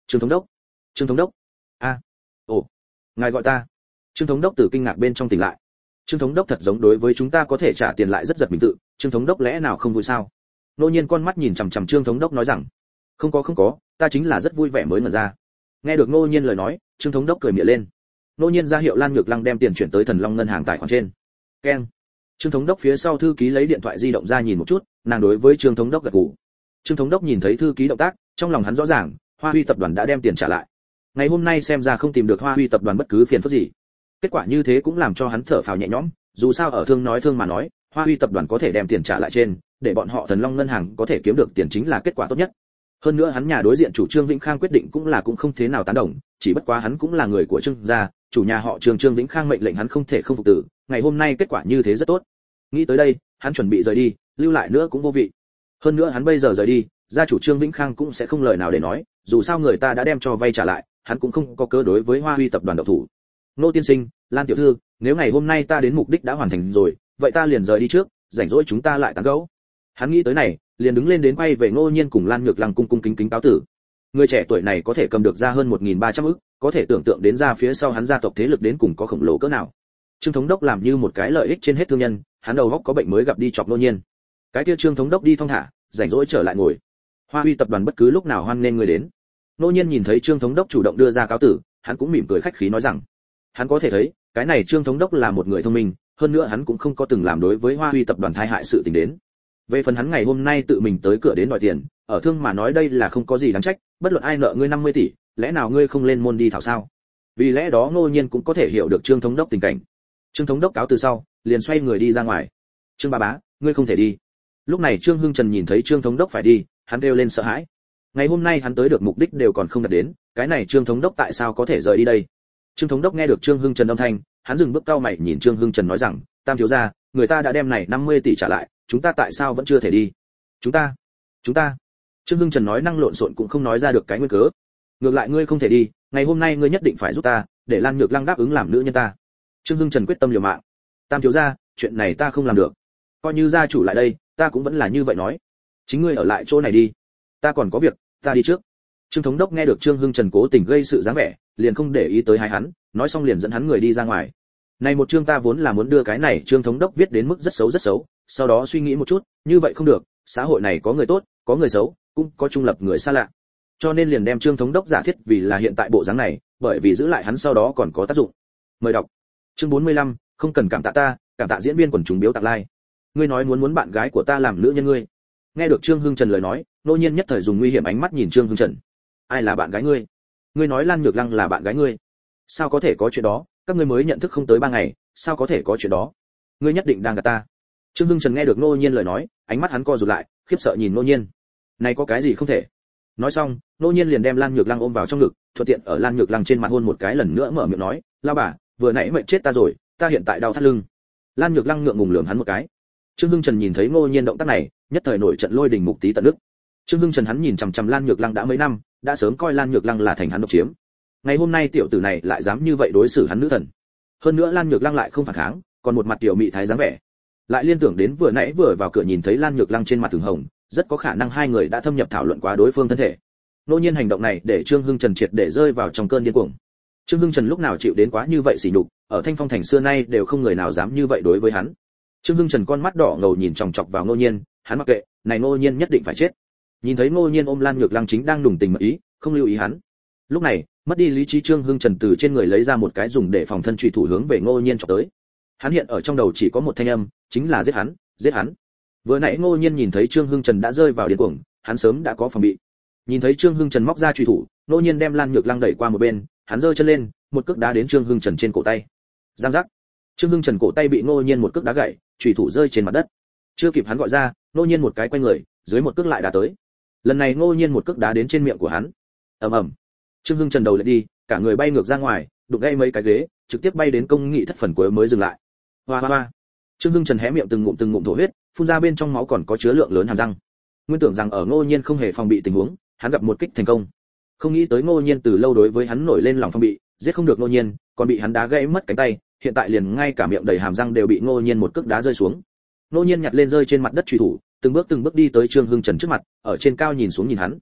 trương thống đốc, trương thống đốc. A, à, ồ, ngài gọi ta. Trương thống đốc từ kinh ngạc bên trong tỉnh lại. Trương thống đốc thật giống đối với chúng ta có thể trả tiền lại rất giật mình tự, Trương thống đốc lẽ nào không vui sao? Nô Nhiên con mắt nhìn chằm chằm Trương thống đốc nói rằng, không có không có, ta chính là rất vui vẻ mới ngẩn ra. Nghe được Nô Nhiên lời nói, Trương thống đốc cười miệng lên. Nô Nhiên ra hiệu Lan Nhược Lăng đem tiền chuyển tới Thần Long ngân hàng tài khoản trên. Keng. Trương thống đốc phía sau thư ký lấy điện thoại di động ra nhìn một chút, nàng đối với Trương thống đốc gật gù. Trương thống đốc nhìn thấy thư ký động tác, trong lòng hắn rõ ràng, Hoa Huy tập đoàn đã đem tiền trả lại. Ngày hôm nay xem ra không tìm được Hoa Huy tập đoàn bất cứ phiền phức gì. Kết quả như thế cũng làm cho hắn thở phào nhẹ nhõm, dù sao ở thương nói thương mà nói, Hoa Huy tập đoàn có thể đem tiền trả lại trên, để bọn họ Thần Long ngân hàng có thể kiếm được tiền chính là kết quả tốt nhất. Hơn nữa hắn nhà đối diện chủ Trương Vĩnh Khang quyết định cũng là cũng không thế nào tán đồng, chỉ bất quá hắn cũng là người của Trương gia, chủ nhà họ Trương Trương Vĩnh Khang mệnh lệnh hắn không thể không phục tử, ngày hôm nay kết quả như thế rất tốt. Nghĩ tới đây, hắn chuẩn bị rời đi, lưu lại nữa cũng vô vị. Hơn nữa hắn bây giờ rời đi, gia chủ Trương Vĩnh Khang cũng sẽ không lời nào để nói, dù sao người ta đã đem cho vay trả lại, hắn cũng không có cớ đối với Hoa Huy tập đoàn động thủ. Nô tiên sinh, Lan tiểu thư, nếu ngày hôm nay ta đến mục đích đã hoàn thành rồi, vậy ta liền rời đi trước, rảnh rỗi chúng ta lại tán gẫu. Hắn nghĩ tới này, liền đứng lên đến quay về Ngô Nhiên cùng Lan Nhược Lăng cung cung kính kính cáo tử. Người trẻ tuổi này có thể cầm được ra hơn một nghìn ba trăm ức, có thể tưởng tượng đến ra phía sau hắn gia tộc thế lực đến cùng có khổng lồ cỡ nào. Trương thống đốc làm như một cái lợi ích trên hết thương nhân, hắn đầu óc có bệnh mới gặp đi chọc Ngô Nhiên. Cái kia Trương thống đốc đi thong thả, rảnh rỗi trở lại ngồi. Hoa Huy tập đoàn bất cứ lúc nào hoan nên người đến. Ngô Nhiên nhìn thấy Trương thống đốc chủ động đưa ra cáo tử, hắn cũng mỉm cười khách khí nói rằng, hắn có thể thấy, cái này Trương thống đốc là một người thông minh, hơn nữa hắn cũng không có từng làm đối với Hoa Huy tập đoàn tai hại sự tình đến. Về phần hắn ngày hôm nay tự mình tới cửa đến đòi tiền, ở thương mà nói đây là không có gì đáng trách, bất luận ai nợ ngươi năm mươi tỷ, lẽ nào ngươi không lên môn đi thảo sao? Vì lẽ đó Ngô Nhiên cũng có thể hiểu được Trương thống đốc tình cảnh. Trương thống đốc cáo từ sau, liền xoay người đi ra ngoài. Trương ba bá, ngươi không thể đi. Lúc này Trương Hưng Trần nhìn thấy Trương thống đốc phải đi, hắn kêu lên sợ hãi. Ngày hôm nay hắn tới được mục đích đều còn không đạt đến, cái này Trương thống đốc tại sao có thể rời đi đây? Trương thống đốc nghe được Trương Hưng Trần âm thanh, hắn dừng bước cau mày nhìn Trương Hưng Trần nói rằng, Tam thiếu gia, người ta đã đem này năm mươi tỷ trả lại, chúng ta tại sao vẫn chưa thể đi? Chúng ta, chúng ta. Trương Hưng Trần nói năng lộn xộn cũng không nói ra được cái nguyên cớ. Ngược lại ngươi không thể đi, ngày hôm nay ngươi nhất định phải giúp ta, để Lan Nhược Lăng đáp ứng làm nữ nhân ta. Trương Hưng Trần quyết tâm liều mạng. Tam thiếu gia, chuyện này ta không làm được. Coi như gia chủ lại đây, ta cũng vẫn là như vậy nói. Chính ngươi ở lại chỗ này đi. Ta còn có việc, ta đi trước. Trương thống đốc nghe được Trương Hưng Trần cố tình gây sự dáng vẻ, liền không để ý tới hai hắn, nói xong liền dẫn hắn người đi ra ngoài. Này một chương ta vốn là muốn đưa cái này Trương thống đốc viết đến mức rất xấu rất xấu, sau đó suy nghĩ một chút, như vậy không được, xã hội này có người tốt, có người xấu, cũng có trung lập người xa lạ. Cho nên liền đem Trương thống đốc giả thiết vì là hiện tại bộ dáng này, bởi vì giữ lại hắn sau đó còn có tác dụng. Mời đọc. Chương bốn mươi lăm, không cần cảm tạ ta, cảm tạ diễn viên quần chúng biếu tặng like. Ngươi nói muốn muốn bạn gái của ta làm nữ nhân ngươi. Nghe được Trương Hưng Trần lời nói, Nô Nhiên nhất thời dùng nguy hiểm ánh mắt nhìn Trương Hưng Trần. Ai là bạn gái ngươi? Ngươi nói Lan Nhược Lăng là bạn gái ngươi? Sao có thể có chuyện đó, các ngươi mới nhận thức không tới ba ngày, sao có thể có chuyện đó? Ngươi nhất định đang gạt ta. Trương Hưng Trần nghe được Nô Nhiên lời nói, ánh mắt hắn co rụt lại, khiếp sợ nhìn Nô Nhiên. Này có cái gì không thể? Nói xong, Nô Nhiên liền đem Lan Nhược Lăng ôm vào trong ngực, thuận tiện ở Lan Nhược Lăng trên mặt hôn một cái lần nữa mở miệng nói, "Lão bà, vừa nãy mệt chết ta rồi, ta hiện tại đau thắt lưng." Lan Nhược Lăng ngượng ngùng lườm hắn một cái. Trương Hưng Trần nhìn thấy Nô Nhiên động tác này, nhất thời nổi trận lôi đình mục tí tận nước. Trương Hưng Trần hắn nhìn chằm chằm Lan Nhược Lăng đã mấy năm, đã sớm coi Lan Nhược Lăng là thành hắn độc chiếm. Ngày hôm nay tiểu tử này lại dám như vậy đối xử hắn nữ thần. Hơn nữa Lan Nhược Lăng lại không phản kháng, còn một mặt tiểu mị thái dáng vẻ. Lại liên tưởng đến vừa nãy vừa vào cửa nhìn thấy Lan Nhược Lăng trên mặt thường hồng, rất có khả năng hai người đã thâm nhập thảo luận quá đối phương thân thể. Nô Nhiên hành động này để Trương Hưng Trần triệt để rơi vào trong cơn điên cuồng. Trương Hưng Trần lúc nào chịu đến quá như vậy sỉ nhục, ở Thanh Phong thành xưa nay đều không người nào dám như vậy đối với hắn. Trương Hưng Trần con mắt đỏ ngầu nhìn chòng chọc vào Nô Nhiên, hắn mặc kệ, này Nô Nhiên nhất định phải chết. Nhìn thấy Nô Nhiên ôm Lan Nhược Lăng chính đang đùng tình mật ý, không lưu ý hắn. Lúc này, mất đi lý trí Trương Hưng Trần từ trên người lấy ra một cái dùng để phòng thân chủy thủ hướng về Nô Nhiên chọc tới. Hắn hiện ở trong đầu chỉ có một thanh âm, chính là giết hắn, giết hắn. Vừa nãy Nô Nhiên nhìn thấy Trương Hưng Trần đã rơi vào điên cuồng, hắn sớm đã có phòng bị. Nhìn thấy Trương Hưng Trần móc ra chủy thủ, Nô Nhiên đem Lan Nhược Lăng đẩy qua một bên, hắn giơ chân lên, một cước đá đến Trương Hưng Trần trên cổ tay. Giang giác. Trương Hưng Trần cổ tay bị Nô Nhiên một cước đá gãy, chủy thủ rơi trên mặt đất. Chưa kịp hắn gọi ra, Nô Nhiên một cái quay người, dưới một cước lại đá tới. Lần này Nô Nhiên một cước đá đến trên miệng của hắn. Ầm ầm. Trương Hưng Trần đầu lại đi, cả người bay ngược ra ngoài, đụng gãy mấy cái ghế, trực tiếp bay đến công nghị thất phần cuối mới dừng lại. Hoa hoa hoa. Trương Hưng Trần hé miệng từng ngụm từng ngụm thổ huyết, phun ra bên trong máu còn có chứa lượng lớn hàm răng. Nguyên tưởng rằng ở Ngô Nhiên không hề phòng bị tình huống, hắn gặp một kích thành công. Không nghĩ tới Ngô Nhiên từ lâu đối với hắn nổi lên lòng phòng bị, giết không được Ngô Nhiên, còn bị hắn đá gãy mất cánh tay, hiện tại liền ngay cả miệng đầy hàm răng đều bị Ngô Nhiên một cước đá rơi xuống. Ngô Nhiên nhặt lên rơi trên mặt đất chủy thủ, từng bước từng bước đi tới Trương Hưng Trần trước mặt, ở trên cao nhìn xuống nhìn hắn.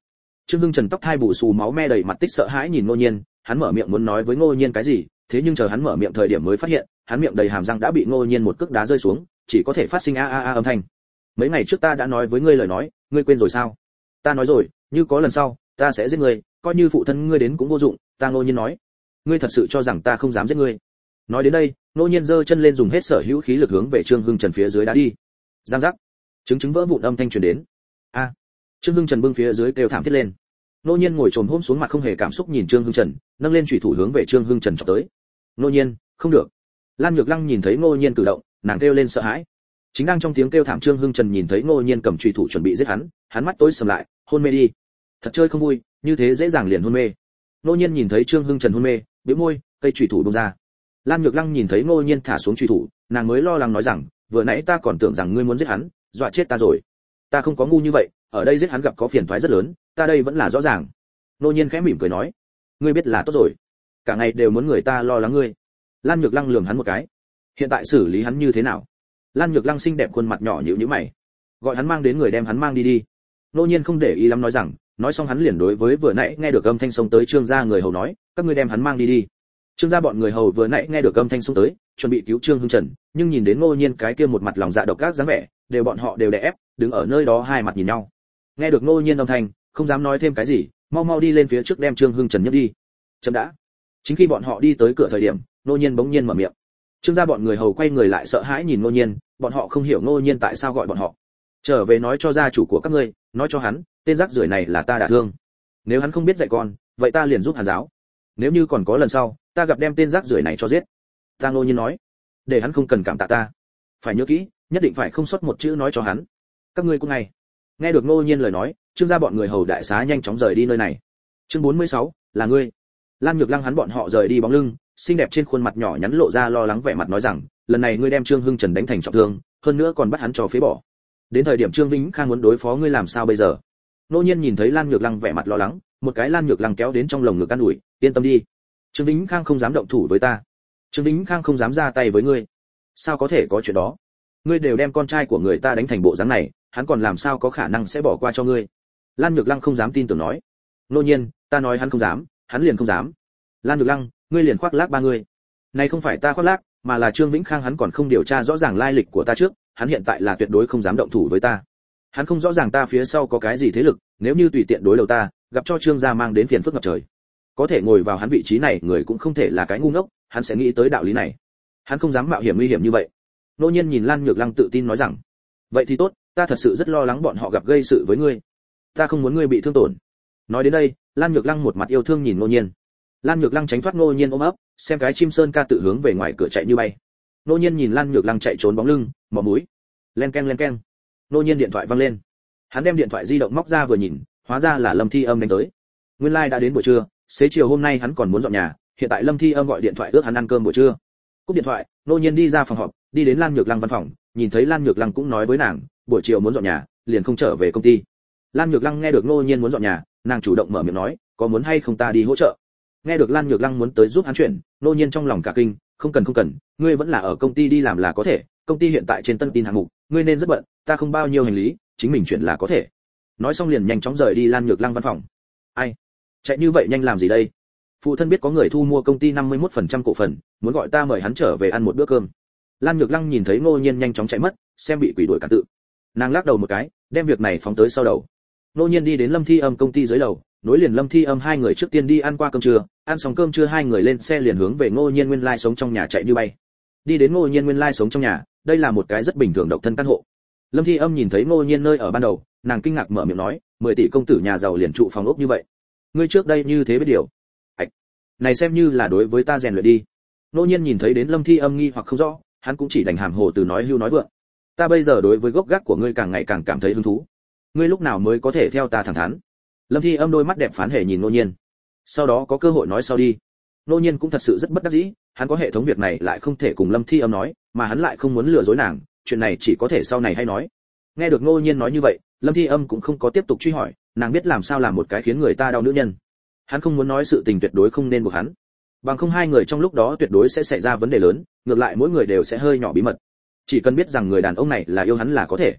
Trương Hưng Trần tóc thai bù xù máu me đầy mặt tích sợ hãi nhìn Ngô Nhiên, hắn mở miệng muốn nói với Ngô Nhiên cái gì, thế nhưng chờ hắn mở miệng thời điểm mới phát hiện, hắn miệng đầy hàm răng đã bị Ngô Nhiên một cước đá rơi xuống, chỉ có thể phát sinh a a a âm thanh. Mấy ngày trước ta đã nói với ngươi lời nói, ngươi quên rồi sao? Ta nói rồi, như có lần sau, ta sẽ giết ngươi, coi như phụ thân ngươi đến cũng vô dụng, ta Ngô Nhiên nói. Ngươi thật sự cho rằng ta không dám giết ngươi? Nói đến đây, Ngô Nhiên giơ chân lên dùng hết sở hữu khí lực hướng về Trương Hưng Trần phía dưới đá đi. Giang giác, trứng trứng vỡ vụn âm thanh truyền đến. A! Trương Hưng Trần bưng phía dưới kêu thảm thiết lên. Ngô Nhiên ngồi trồm hôm xuống mặt không hề cảm xúc nhìn Trương Hưng Trần, nâng lên chủy thủ hướng về Trương Hưng Trần chọc tới. Ngô Nhiên, không được. Lan Nhược Lăng nhìn thấy Ngô Nhiên cử động, nàng kêu lên sợ hãi. Chính đang trong tiếng kêu thảm Trương Hưng Trần nhìn thấy Ngô Nhiên cầm chủy thủ chuẩn bị giết hắn, hắn mắt tối sầm lại, hôn mê đi. Thật chơi không vui, như thế dễ dàng liền hôn mê. Ngô Nhiên nhìn thấy Trương Hưng Trần hôn mê, bĩu môi, cây chủy thủ buông ra. Lan Nhược Lăng nhìn thấy Ngô Nhiên thả xuống chủy thủ, nàng mới lo lắng nói rằng, vừa nãy ta còn tưởng rằng ngươi muốn giết hắn, dọa chết ta rồi. Ta không có ngu như vậy, ở đây giết hắn gặp có phiền toái rất lớn, ta đây vẫn là rõ ràng. Ngô Nhiên khẽ mỉm cười nói, ngươi biết là tốt rồi, cả ngày đều muốn người ta lo lắng ngươi. Lan Nhược Lăng lườm hắn một cái, hiện tại xử lý hắn như thế nào? Lan Nhược Lăng xinh đẹp khuôn mặt nhỏ nhíu nhíu mày, gọi hắn mang đến người đem hắn mang đi đi. Ngô Nhiên không để ý lắm nói rằng, nói xong hắn liền đối với vừa nãy nghe được âm thanh xông tới Trương gia người hầu nói, các ngươi đem hắn mang đi đi. Trương gia bọn người hầu vừa nãy nghe được âm thanh xông tới, chuẩn bị cứu Trương Hưng Trần, nhưng nhìn đến Ngô Nhiên cái kia một mặt lòng dạ độc ác dáng vẻ, đều bọn họ đều đè ép, đứng ở nơi đó hai mặt nhìn nhau. Nghe được Ngô Nhiên âm thanh, không dám nói thêm cái gì, mau mau đi lên phía trước đem Trương Hưng Trần nhấc đi. Chậm đã. Chính khi bọn họ đi tới cửa thời điểm, Ngô Nhiên bỗng nhiên mở miệng. Trương gia bọn người hầu quay người lại sợ hãi nhìn Ngô Nhiên, bọn họ không hiểu Ngô Nhiên tại sao gọi bọn họ. Trở về nói cho gia chủ của các ngươi, nói cho hắn, tên rác rưởi này là ta đả thương. Nếu hắn không biết dạy con, vậy ta liền giúp hắn giáo. Nếu như còn có lần sau, ta gặp đem tên rác rưởi này cho giết. Ta Ngô Nhiên nói, để hắn không cần cảm tạ ta. Phải nhớ kỹ, nhất định phải không sót một chữ nói cho hắn. Các ngươi cũng ngay. Nghe được Ngô Nhiên lời nói, Trương gia bọn người hầu đại xá nhanh chóng rời đi nơi này. Chương bốn mươi sáu, là ngươi. Lan Nhược Lăng hắn bọn họ rời đi bóng lưng, xinh đẹp trên khuôn mặt nhỏ nhắn lộ ra lo lắng vẻ mặt nói rằng, lần này ngươi đem Trương Hưng Trần đánh thành trọng thương, hơn nữa còn bắt hắn cho phế bỏ. Đến thời điểm Trương Vĩnh Khang muốn đối phó ngươi làm sao bây giờ? Ngô Nhiên nhìn thấy Lan Nhược Lăng vẻ mặt lo lắng, một cái Lan Nhược Lăng kéo đến trong lồng ngực an ủi, yên tâm đi, Trương Vĩnh Khang không dám động thủ với ta. Trương Vĩnh Khang không dám ra tay với ngươi. Sao có thể có chuyện đó? Ngươi đều đem con trai của người ta đánh thành bộ dáng này, hắn còn làm sao có khả năng sẽ bỏ qua cho ngươi? Lan Nhược Lăng không dám tin tưởng nói. Ngô Nhiên, ta nói hắn không dám, hắn liền không dám. Lan Nhược Lăng, ngươi liền khoác lác ba người. Này không phải ta khoác lác, mà là Trương Vĩnh Khang hắn còn không điều tra rõ ràng lai lịch của ta trước, hắn hiện tại là tuyệt đối không dám động thủ với ta. Hắn không rõ ràng ta phía sau có cái gì thế lực, nếu như tùy tiện đối đầu ta, gặp cho Trương gia mang đến phiền phức ngập trời. Có thể ngồi vào hắn vị trí này, người cũng không thể là cái ngu ngốc, hắn sẽ nghĩ tới đạo lý này. Hắn không dám mạo hiểm nguy hiểm như vậy. Ngô Nhiên nhìn Lan Nhược Lăng tự tin nói rằng, vậy thì tốt, ta thật sự rất lo lắng bọn họ gặp gây sự với ngươi. Ta không muốn ngươi bị thương tổn. Nói đến đây, Lan Nhược Lăng một mặt yêu thương nhìn Ngô Nhiên. Lan Nhược Lăng tránh thoát Ngô Nhiên ôm ấp, xem cái chim sơn ca tự hướng về ngoài cửa chạy như bay. Ngô Nhiên nhìn Lan Nhược Lăng chạy trốn bóng lưng, mỏ mũi. Len keng len keng. Ngô Nhiên điện thoại vang lên. Hắn đem điện thoại di động móc ra vừa nhìn, hóa ra là Lâm Thi Âm đánh tới. Nguyên lai like đã đến buổi trưa, xế chiều hôm nay hắn còn muốn dọn nhà, hiện tại Lâm Thi Âm gọi điện thoại ước hắn ăn cơm buổi trưa. Cúp điện thoại, Ngô Nhiên đi ra phòng họp, đi đến Lan Nhược Lăng văn phòng, nhìn thấy Lan Nhược Lăng cũng nói với nàng, buổi chiều muốn dọn nhà, liền không trở về công ty. Lan Nhược Lăng nghe được Ngô Nhiên muốn dọn nhà, nàng chủ động mở miệng nói, có muốn hay không ta đi hỗ trợ. Nghe được Lan Nhược Lăng muốn tới giúp hắn chuyển, Ngô Nhiên trong lòng cả kinh, không cần không cần, ngươi vẫn là ở công ty đi làm là có thể, công ty hiện tại trên tân tin hạng mục, ngươi nên rất bận, ta không bao nhiêu hành lý, chính mình chuyển là có thể. Nói xong liền nhanh chóng rời đi Lan Nhược Lăng văn phòng. Ai, chạy như vậy nhanh làm gì đây? Phụ thân biết có người thu mua công ty năm mươi mốt phần trăm cổ phần, muốn gọi ta mời hắn trở về ăn một bữa cơm. Lan Nhược Lăng nhìn thấy Ngô Nhiên nhanh chóng chạy mất, xem bị quỷ đuổi cả tự. Nàng lắc đầu một cái, đem việc này phóng tới sau đầu. Ngô Nhiên đi đến Lâm Thi Âm công ty dưới lầu, nối liền Lâm Thi Âm hai người trước tiên đi ăn qua cơm trưa, ăn xong cơm trưa hai người lên xe liền hướng về Ngô Nhiên nguyên lai sống trong nhà chạy như bay. Đi đến Ngô Nhiên nguyên lai sống trong nhà, đây là một cái rất bình thường độc thân căn hộ. Lâm Thi Âm nhìn thấy Ngô Nhiên nơi ở ban đầu, nàng kinh ngạc mở miệng nói, mười tỷ công tử nhà giàu liền trụ phòng ốc như vậy. Ngươi trước đây như thế biết điều. Ảch, này xem như là đối với ta rèn luyện đi. Ngô Nhiên nhìn thấy đến Lâm Thi Âm nghi hoặc không rõ, hắn cũng chỉ đành hàm hồ từ nói hưu nói vượng. Ta bây giờ đối với gốc gác của ngươi càng ngày càng cảm thấy hứng thú. Ngươi lúc nào mới có thể theo ta thẳng thắn? Lâm Thi Âm đôi mắt đẹp phán hề nhìn Ngô Nhiên. Sau đó có cơ hội nói sau đi. Ngô Nhiên cũng thật sự rất bất đắc dĩ, hắn có hệ thống việc này lại không thể cùng Lâm Thi Âm nói, mà hắn lại không muốn lừa dối nàng, chuyện này chỉ có thể sau này hay nói. Nghe được Ngô Nhiên nói như vậy, Lâm Thi Âm cũng không có tiếp tục truy hỏi, nàng biết làm sao làm một cái khiến người ta đau nữ nhân. Hắn không muốn nói sự tình tuyệt đối không nên buộc hắn, bằng không hai người trong lúc đó tuyệt đối sẽ xảy ra vấn đề lớn, ngược lại mỗi người đều sẽ hơi nhỏ bí mật. Chỉ cần biết rằng người đàn ông này là yêu hắn là có thể.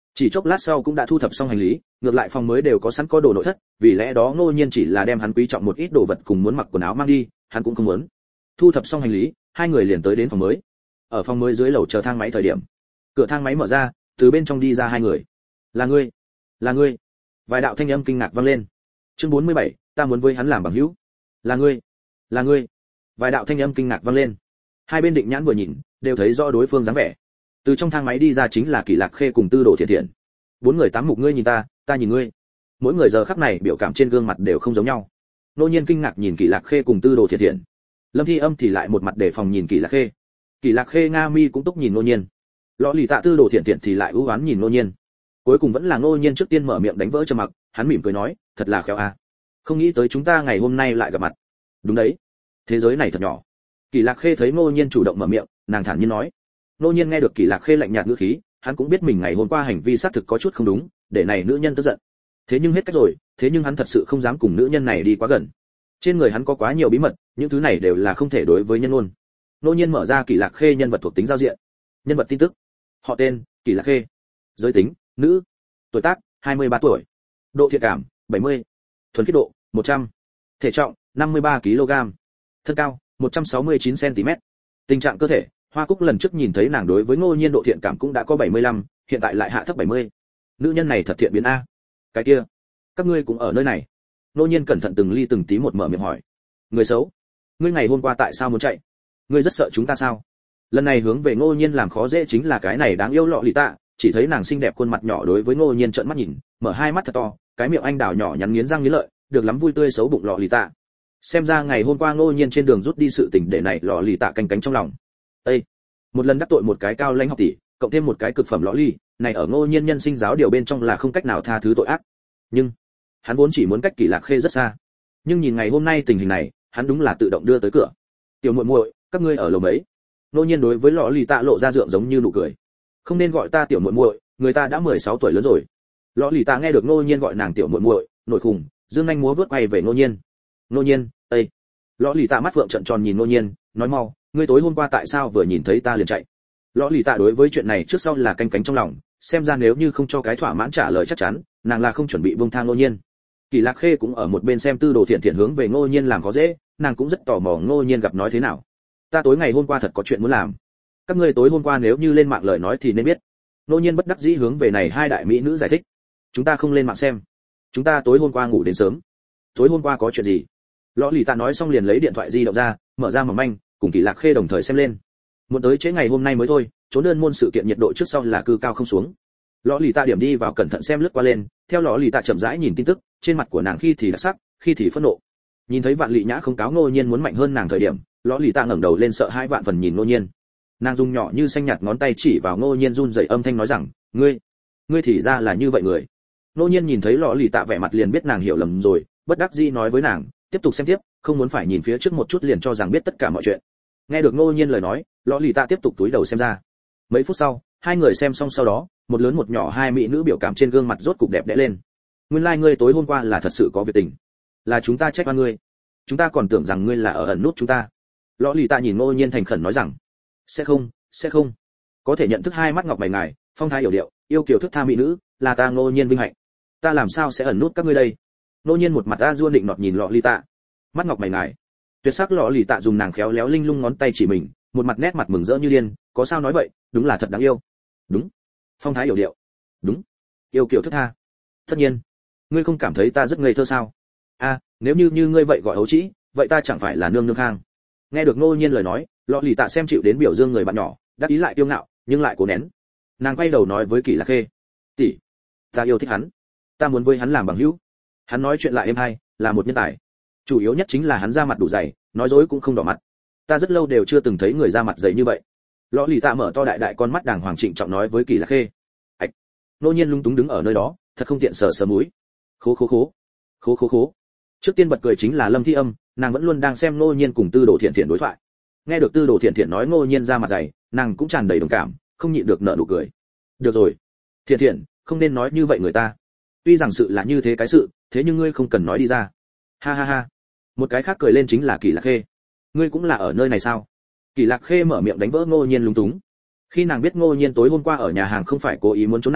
Chỉ chốc lát sau cũng đã thu thập xong hành lý, ngược lại phòng mới đều có sẵn có đồ nội thất, vì lẽ đó Ngô Nhiên chỉ là đem hắn quý trọng một ít đồ vật cùng muốn mặc quần áo mang đi, hắn cũng không muốn. Thu thập xong hành lý, hai người liền tới đến phòng mới. Ở phòng mới dưới lầu chờ thang máy thời điểm, cửa thang máy mở ra, từ bên trong đi ra hai người. Là ngươi, là ngươi. Vài đạo thanh âm kinh ngạc vang lên. Chương bốn mươi bảy, ta muốn với hắn làm bằng hữu. Là ngươi, là ngươi. Vài đạo thanh âm kinh ngạc vang lên. Hai bên định nhãn vừa nhìn, đều thấy rõ đối phương dáng vẻ. Từ trong thang máy đi ra chính là Kỷ Lạc Khê cùng Tư Đồ Thiện Thiện. Bốn người tám mục ngươi nhìn ta, ta nhìn ngươi. Mỗi người giờ khắc này biểu cảm trên gương mặt đều không giống nhau. Nô Nhiên kinh ngạc nhìn Kỷ Lạc Khê cùng Tư Đồ Thiện Thiện. Lâm Thi Âm thì lại một mặt đề phòng nhìn Kỷ Lạc Khê. Kỷ Lạc Khê nga mi cũng túc nhìn Nô Nhiên. Lọ Lì Tạ Tư Đồ Thiện Thiện thì lại ưu ái nhìn Nô Nhiên. Cuối cùng vẫn là Nô Nhiên trước tiên mở miệng đánh vỡ trầm mặc, hắn mỉm cười nói, thật là khéo a. Không nghĩ tới chúng ta ngày hôm nay lại gặp mặt. Đúng đấy, thế giới này thật nhỏ. Kỷ Lạc Khê thấy Nô Nhiên chủ động mở miệng, nàng thản nhiên nói. Nô Nhiên nghe được Kỷ Lạc Khê lạnh nhạt ngữ khí, hắn cũng biết mình ngày hôm qua hành vi xác thực có chút không đúng, để này nữ nhân tức giận. Thế nhưng hết cách rồi, thế nhưng hắn thật sự không dám cùng nữ nhân này đi quá gần. Trên người hắn có quá nhiều bí mật, những thứ này đều là không thể đối với nhân ngôn. Nô Nhiên mở ra Kỷ Lạc Khê nhân vật thuộc tính giao diện. Nhân vật tin tức. Họ tên, Kỷ Lạc Khê. Giới tính, nữ. Tuổi tác, hai mươi ba tuổi. Độ thiện cảm, bảy mươi. Thuần khiết độ, một trăm. Thể trọng, năm mươi ba ki lô gam. Thân cao, một trăm sáu mươi chín xăng ti mét. Tình trạng cơ thể, Hoa Cúc lần trước nhìn thấy nàng đối với Ngô Nhiên độ thiện cảm cũng đã có bảy mươi lăm, hiện tại lại hạ thấp bảy mươi. Nữ nhân này thật thiện biến a. Cái kia, các ngươi cũng ở nơi này. Ngô Nhiên cẩn thận từng ly từng tí một mở miệng hỏi. Người xấu, ngươi ngày hôm qua tại sao muốn chạy? Ngươi rất sợ chúng ta sao? Lần này hướng về Ngô Nhiên làm khó dễ chính là cái này đáng yêu Lọ Lì Tạ, chỉ thấy nàng xinh đẹp khuôn mặt nhỏ đối với Ngô Nhiên trợn mắt nhìn, mở hai mắt thật to, cái miệng anh đào nhỏ nhắn nghiến răng nghiến lợi, được lắm vui tươi xấu bụng Lọ Lì Tạ. Xem ra ngày hôm qua Ngô Nhiên trên đường rút đi sự tình để này Lọ Lì Tạ canh cánh trong lòng. Ê, một lần đắc tội một cái cao lãnh học tỷ, cộng thêm một cái cực phẩm lõ ly, này ở Ngô Nhiên nhân sinh giáo điều bên trong là không cách nào tha thứ tội ác. Nhưng hắn vốn chỉ muốn cách Kỷ Lạc Khê rất xa, nhưng nhìn ngày hôm nay tình hình này, hắn đúng là tự động đưa tới cửa. Tiểu muội muội, các ngươi ở lầu mấy? Ngô Nhiên đối với lõ ly Tạ lộ ra dượng giống như nụ cười. Không nên gọi ta tiểu muội muội, người ta đã mười sáu tuổi lớn rồi. Lõ ly Tạ nghe được Ngô Nhiên gọi nàng tiểu muội muội, nổi khùng, dương nhanh múa vớt quay về Ngô Nhiên. Ngô Nhiên, ê. Lõ ly Tạ mắt vượng trợn tròn nhìn Ngô Nhiên, nói mau, ngươi tối hôm qua tại sao vừa nhìn thấy ta liền chạy? Lõ lì Tạ đối với chuyện này trước sau là canh cánh trong lòng, xem ra nếu như không cho cái thỏa mãn trả lời chắc chắn, nàng là không chuẩn bị buông thang Ngô Nhiên. Kỷ Lạc Khê cũng ở một bên xem Tư Đồ Thiện Thiện hướng về Ngô Nhiên làm khó dễ, nàng cũng rất tò mò Ngô Nhiên gặp nói thế nào. Ta tối ngày hôm qua thật có chuyện muốn làm. Các ngươi tối hôm qua nếu như lên mạng lời nói thì nên biết. Ngô Nhiên bất đắc dĩ hướng về này hai đại mỹ nữ giải thích. Chúng ta không lên mạng xem. Chúng ta tối hôm qua ngủ đến sớm. Tối hôm qua có chuyện gì? Lõ lì Tạ nói xong liền lấy điện thoại di động ra, mở ra mỏng manh, cùng Kỷ Lạc Khê đồng thời xem lên. Muốn tới chế ngày hôm nay mới thôi, trốn đơn môn sự kiện nhiệt độ trước sau là cư cao không xuống. Lõ lì Tạ điểm đi vào cẩn thận xem lướt qua lên, theo lõ lì Tạ chậm rãi nhìn tin tức, trên mặt của nàng khi thì đặc sắc, khi thì phẫn nộ. Nhìn thấy Vạn Lị Nhã không cáo Ngô Nhiên muốn mạnh hơn nàng thời điểm, lõ lì Tạ ngẩng đầu lên sợ hai vạn phần nhìn Ngô Nhiên. Nàng dùng nhỏ như xanh nhạt ngón tay chỉ vào Ngô Nhiên run rẩy âm thanh nói rằng, ngươi, ngươi thì ra là như vậy người. Ngô Nhiên nhìn thấy lõ lì Tạ vẻ mặt liền biết nàng hiểu lầm rồi, bất đắc dĩ nói với nàng, tiếp tục xem tiếp, không muốn phải nhìn phía trước một chút liền cho rằng biết tất cả mọi chuyện. Nghe được Ngô Nhiên lời nói, lõ lì Tạ tiếp tục túi đầu xem ra. Mấy phút sau, hai người xem xong sau đó, một lớn một nhỏ hai mỹ nữ biểu cảm trên gương mặt rốt cục đẹp đẽ lên. Nguyên lai like ngươi tối hôm qua là thật sự có việc tình, là chúng ta trách oan ngươi, chúng ta còn tưởng rằng ngươi là ở ẩn nút chúng ta. Lõ lì Tạ nhìn Ngô Nhiên thành khẩn nói rằng, sẽ không, sẽ không. Có thể nhận thức hai mắt ngọc mày ngài, phong thái hiểu điệu, yêu kiều thức tha mỹ nữ, là ta Ngô Nhiên vinh hạnh. Ta làm sao sẽ ẩn nút các ngươi đây? Ngô Nhiên một mặt a dua định nọt nhìn lõ lì Tạ, mắt ngọc mày ngài. Tuyệt sắc lõ lì Tạ dùng nàng khéo léo linh lung ngón tay chỉ mình, một mặt nét mặt mừng rỡ như điên, có sao nói vậy, đúng là thật đáng yêu. Đúng. Phong thái hiểu điệu. Đúng. Yêu kiều thức tha. Tất nhiên. Ngươi không cảm thấy ta rất ngây thơ sao? A, à, nếu như như ngươi vậy gọi ấu trĩ, vậy ta chẳng phải là nương nương khang. Nghe được Ngô Nhiên lời nói, lọ lì Tạ xem chịu đến biểu dương người bạn nhỏ, đắc ý lại kiêu ngạo, nhưng lại cố nén. Nàng quay đầu nói với Kỷ Lạc Khê, tỷ, ta yêu thích hắn, ta muốn với hắn làm bằng hữu. Hắn nói chuyện lại êm hay, là một nhân tài. Chủ yếu nhất chính là hắn da mặt đủ dày, nói dối cũng không đỏ mặt. Ta rất lâu đều chưa từng thấy người da mặt dày như vậy. Lọ lì Tạ mở to đại đại con mắt đàng hoàng trịnh trọng nói với Kỷ Lạc Khê. Ảch. Ngô Nhiên lung túng đứng ở nơi đó, thật không tiện sờ sờ mũi. Khố khố khố. Khố khố khố. Trước tiên bật cười chính là Lâm Thi Âm, nàng vẫn luôn đang xem Ngô Nhiên cùng Tư Đồ Thiện Thiện đối thoại. Nghe được Tư Đồ Thiện Thiện nói Ngô Nhiên da mặt dày, nàng cũng tràn đầy đồng cảm, không nhịn được nở nụ cười. Được rồi, Thiện Thiện, không nên nói như vậy người ta. Tuy rằng sự là như thế cái sự, thế nhưng ngươi không cần nói đi ra. Ha ha ha. Một cái khác cười lên chính là Kỷ Lạc Khê. Ngươi cũng là ở nơi này sao? Kỷ Lạc Khê mở miệng đánh vỡ Ngô Nhiên lúng túng. Khi nàng biết Ngô Nhiên tối hôm qua ở nhà hàng không phải cố ý muốn trốn nàng,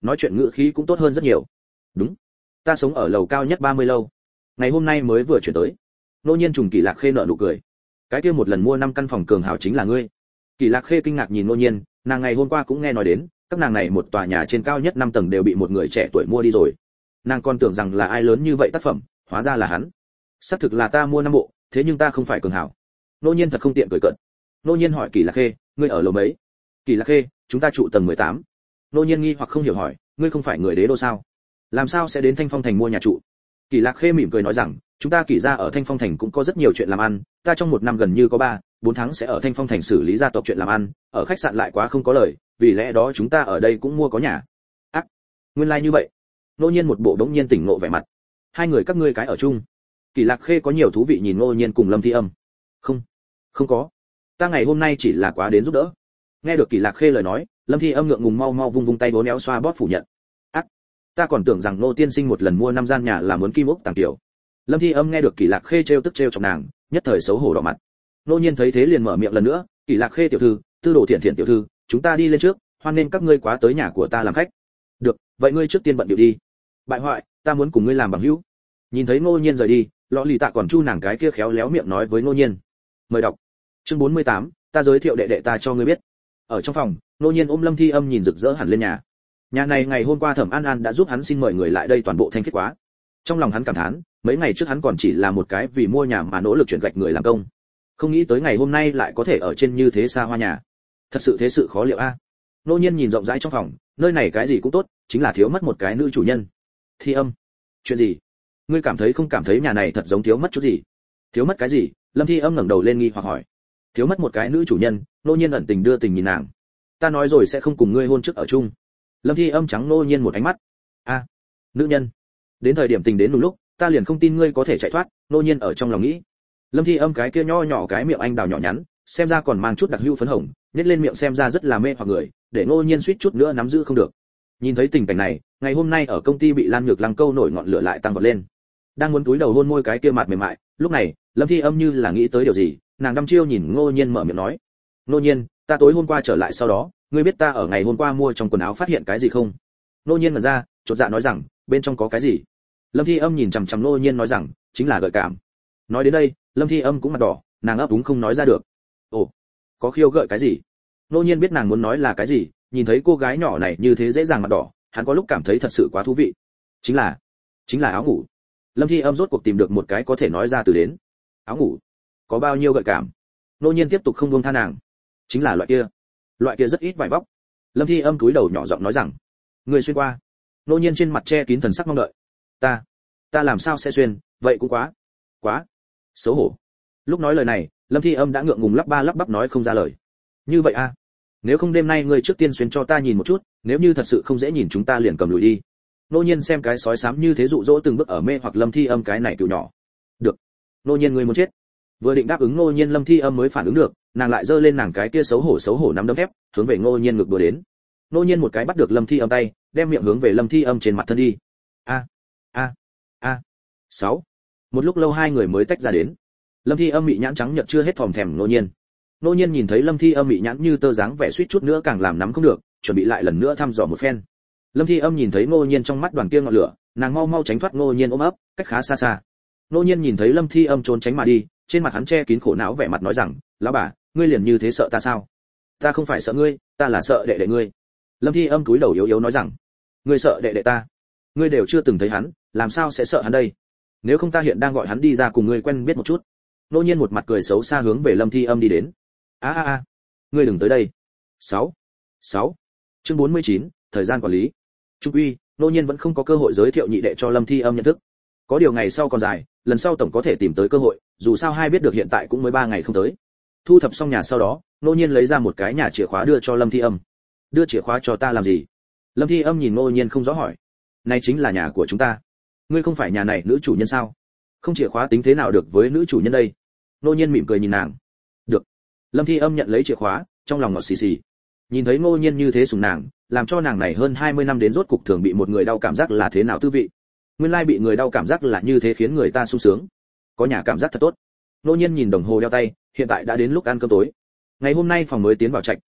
nói chuyện ngữ khí cũng tốt hơn rất nhiều. Đúng, ta sống ở lầu cao nhất ba mươi lâu, ngày hôm nay mới vừa chuyển tới. Nô Nhiên trùng Kỳ Lạc Khê nở nụ cười. Cái kia một lần mua năm căn phòng cường hào chính là ngươi. Kỳ Lạc Khê kinh ngạc nhìn Nô Nhiên, nàng ngày hôm qua cũng nghe nói đến, các nàng này một tòa nhà trên cao nhất năm tầng đều bị một người trẻ tuổi mua đi rồi. Nàng còn tưởng rằng là ai lớn như vậy tác phẩm, hóa ra là hắn. Xác thực là ta mua năm bộ, thế nhưng ta không phải cường hào. Nô Nhiên thật không tiện cười cợt. Nô Nhiên hỏi Kỳ Lạc Khê, ngươi ở lầu mấy? Kỳ Lạc Khê, chúng ta trụ tầng mười tám. Nô Nhiên nghi hoặc không hiểu hỏi, ngươi không phải người Đế Đô sao? Làm sao sẽ đến Thanh Phong Thành mua nhà trụ? Kỳ Lạc Khê mỉm cười nói rằng, chúng ta Kỳ gia ở Thanh Phong Thành cũng có rất nhiều chuyện làm ăn, ta trong một năm gần như có ba, bốn tháng sẽ ở Thanh Phong Thành xử lý gia tộc chuyện làm ăn, ở khách sạn lại quá không có lời, vì lẽ đó chúng ta ở đây cũng mua có nhà. Ác, nguyên lai like như vậy. Nô Nhiên một bộ đống nhiên tỉnh ngộ vẻ mặt. Hai người các ngươi cái ở chung. Kỳ Lạc Khê có nhiều thú vị nhìn Nô Nhiên cùng Lâm Thi Âm. Không, không có. Ta ngày hôm nay chỉ là quá đến giúp đỡ. Nghe được Kỳ Lạc Khê lời nói, Lâm Thi Âm ngượng ngùng mau mau vung vung tay bố néo xoa bóp phủ nhận. Ác, ta còn tưởng rằng Nô tiên sinh một lần mua năm gian nhà là muốn kim ốc tàng tiểu. Lâm Thi Âm nghe được Kỳ Lạc Khê trêu tức trêu chọc nàng, nhất thời xấu hổ đỏ mặt. Nô Nhiên thấy thế liền mở miệng lần nữa, Kỳ Lạc Khê tiểu thư, Tư Đồ Thiện Thiện tiểu thư, chúng ta đi lên trước, hoan nên các ngươi quá tới nhà của ta làm khách. Được, vậy ngươi trước tiên bận điệu đi. Bại hoại, ta muốn cùng ngươi làm bằng hữu. Nhìn thấy Nô Nhiên rời đi, Lọ Lì Tạ còn chu nàng cái kia khéo léo miệng nói với Nô Nhiên. Mời đọc. Chương bốn mươi tám, ta giới thiệu đệ đệ ta cho ngươi biết. Ở trong phòng, Nô Nhiên ôm Lâm Thi Âm nhìn rực rỡ hẳn lên nhà. Nhà này ngày hôm qua Thẩm An An đã giúp hắn xin mời người lại đây toàn bộ thanh kết quá. Trong lòng hắn cảm thán, mấy ngày trước hắn còn chỉ là một cái vì mua nhà mà nỗ lực chuyển gạch người làm công. Không nghĩ tới ngày hôm nay lại có thể ở trên như thế xa hoa nhà. Thật sự thế sự khó liệu a. Nô Nhiên nhìn rộng rãi trong phòng, nơi này cái gì cũng tốt, chính là thiếu mất một cái nữ chủ nhân. Thi Âm, chuyện gì? Ngươi cảm thấy không cảm thấy nhà này thật giống thiếu mất chút gì? Thiếu mất cái gì? Lâm Thi Âm ngẩng đầu lên nghi hoặc hỏi. Thiếu mất một cái nữ chủ nhân. Nô Nhiên ẩn tình đưa tình nhìn nàng. Ta nói rồi sẽ không cùng ngươi hôn trước ở chung. Lâm Thi Âm trắng Nô Nhiên một ánh mắt. A, nữ nhân. Đến thời điểm tình đến đúng lúc, ta liền không tin ngươi có thể chạy thoát. Nô Nhiên ở trong lòng nghĩ. Lâm Thi Âm cái kia nho nhỏ cái miệng anh đào nhỏ nhắn, xem ra còn mang chút đặc hữu phấn hồng, nhếch lên miệng xem ra rất là mê hoặc người, để Nô Nhiên suýt chút nữa nắm giữ không được. Nhìn thấy tình cảnh này, ngày hôm nay ở công ty bị Lan Nhược Lăng câu nổi ngọn lửa lại tăng vọt lên. Đang muốn túi đầu hôn môi cái kia mặt mềm mại, lúc này, Lâm Thi Âm như là nghĩ tới điều gì, nàng đăm chiêu nhìn Ngô Nhiên mở miệng nói: "Ngô Nhiên, ta tối hôm qua trở lại sau đó, ngươi biết ta ở ngày hôm qua mua trong quần áo phát hiện cái gì không?" Ngô Nhiên mở ra, chột dạ nói rằng: "Bên trong có cái gì?" Lâm Thi Âm nhìn chằm chằm Ngô Nhiên nói rằng: "Chính là gợi cảm." Nói đến đây, Lâm Thi Âm cũng mặt đỏ, nàng ấp úng không nói ra được. "Ồ, có khiêu gợi cái gì?" Ngô Nhiên biết nàng muốn nói là cái gì, nhìn thấy cô gái nhỏ này như thế dễ dàng mặt đỏ, hắn có lúc cảm thấy thật sự quá thú vị. Chính là, chính là áo ngủ. Lâm Thi Âm rốt cuộc tìm được một cái có thể nói ra từ đến. Áo ngủ, có bao nhiêu gợi cảm? Ngô Nhiên tiếp tục không buông tha nàng. Chính là loại kia, loại kia rất ít vải vóc. Lâm Thi Âm cúi đầu nhỏ giọng nói rằng, người xuyên qua. Ngô Nhiên trên mặt che kín thần sắc mong đợi. Ta, ta làm sao sẽ xuyên? Vậy cũng quá, quá xấu hổ. Lúc nói lời này, Lâm Thi Âm đã ngượng ngùng lắp ba lắp bắp nói không ra lời. Như vậy a, à? Nếu không đêm nay ngươi trước tiên xuyên cho ta nhìn một chút, nếu như thật sự không dễ nhìn chúng ta liền cầm lùi đi. Nô Nhiên xem cái sói xám như thế dụ dỗ từng bước ở mê hoặc Lâm Thi Âm cái này cựu nhỏ. Được. Nô Nhiên ngươi muốn chết. Vừa định đáp ứng Nô Nhiên, Lâm Thi Âm mới phản ứng được, nàng lại giơ lên nàng cái kia xấu hổ xấu hổ nắm đấm thép, hướng về Nô Nhiên ngực đùa đến. Nô Nhiên một cái bắt được Lâm Thi Âm tay, đem miệng hướng về Lâm Thi Âm trên mặt thân đi. A, a, a. Sáu. Một lúc lâu hai người mới tách ra đến. Lâm Thi Âm mị nhãn trắng nhợt chưa hết thòm thèm Nô Nhiên. Nô Nhiên nhìn thấy Lâm Thi Âm mị nhãn như tơ dáng vẻ suýt chút nữa càng làm nắm không được, chuẩn bị lại lần nữa thăm dò một phen. Lâm Thi Âm nhìn thấy Ngô Nhiên trong mắt đoàn kia ngọn lửa, nàng mau mau tránh thoát Ngô Nhiên ôm ấp, cách khá xa xa. Ngô Nhiên nhìn thấy Lâm Thi Âm trốn tránh mà đi, trên mặt hắn che kín khổ não vẻ mặt nói rằng, lão bà, ngươi liền như thế sợ ta sao? Ta không phải sợ ngươi, ta là sợ đệ đệ ngươi. Lâm Thi Âm cúi đầu yếu yếu nói rằng, ngươi sợ đệ đệ ta? Ngươi đều chưa từng thấy hắn, làm sao sẽ sợ hắn đây? Nếu không ta hiện đang gọi hắn đi ra cùng ngươi quen biết một chút. Ngô Nhiên một mặt cười xấu xa hướng về Lâm Thi Âm đi đến. A a a, ngươi đừng tới đây. Sáu, sáu. Chương bốn mươi chín, thời gian quản lý. Trung uy, Nô Nhiên vẫn không có cơ hội giới thiệu nhị đệ cho Lâm Thi Âm nhận thức. Có điều ngày sau còn dài, lần sau tổng có thể tìm tới cơ hội, dù sao hai biết được hiện tại cũng mới ba ngày không tới. Thu thập xong nhà sau đó, Nô Nhiên lấy ra một cái nhà chìa khóa đưa cho Lâm Thi Âm. Đưa chìa khóa cho ta làm gì? Lâm Thi Âm nhìn Nô Nhiên không rõ hỏi. Này chính là nhà của chúng ta. Ngươi không phải nhà này nữ chủ nhân sao? Không chìa khóa tính thế nào được với nữ chủ nhân đây? Nô Nhiên mỉm cười nhìn nàng. Được. Lâm Thi Âm nhận lấy chìa khóa, trong lòng ngọt xì xì. Nhìn thấy Ngô Nhiên như thế sủng nàng, làm cho nàng này hơn hai mươi năm đến rốt cục thường bị một người đau cảm giác là thế nào tư vị. Nguyên lai bị người đau cảm giác là như thế khiến người ta sung sướng. Có nhà cảm giác thật tốt. Ngô Nhiên nhìn đồng hồ đeo tay, hiện tại đã đến lúc ăn cơm tối. Ngày hôm nay phòng mới tiến vào trạch,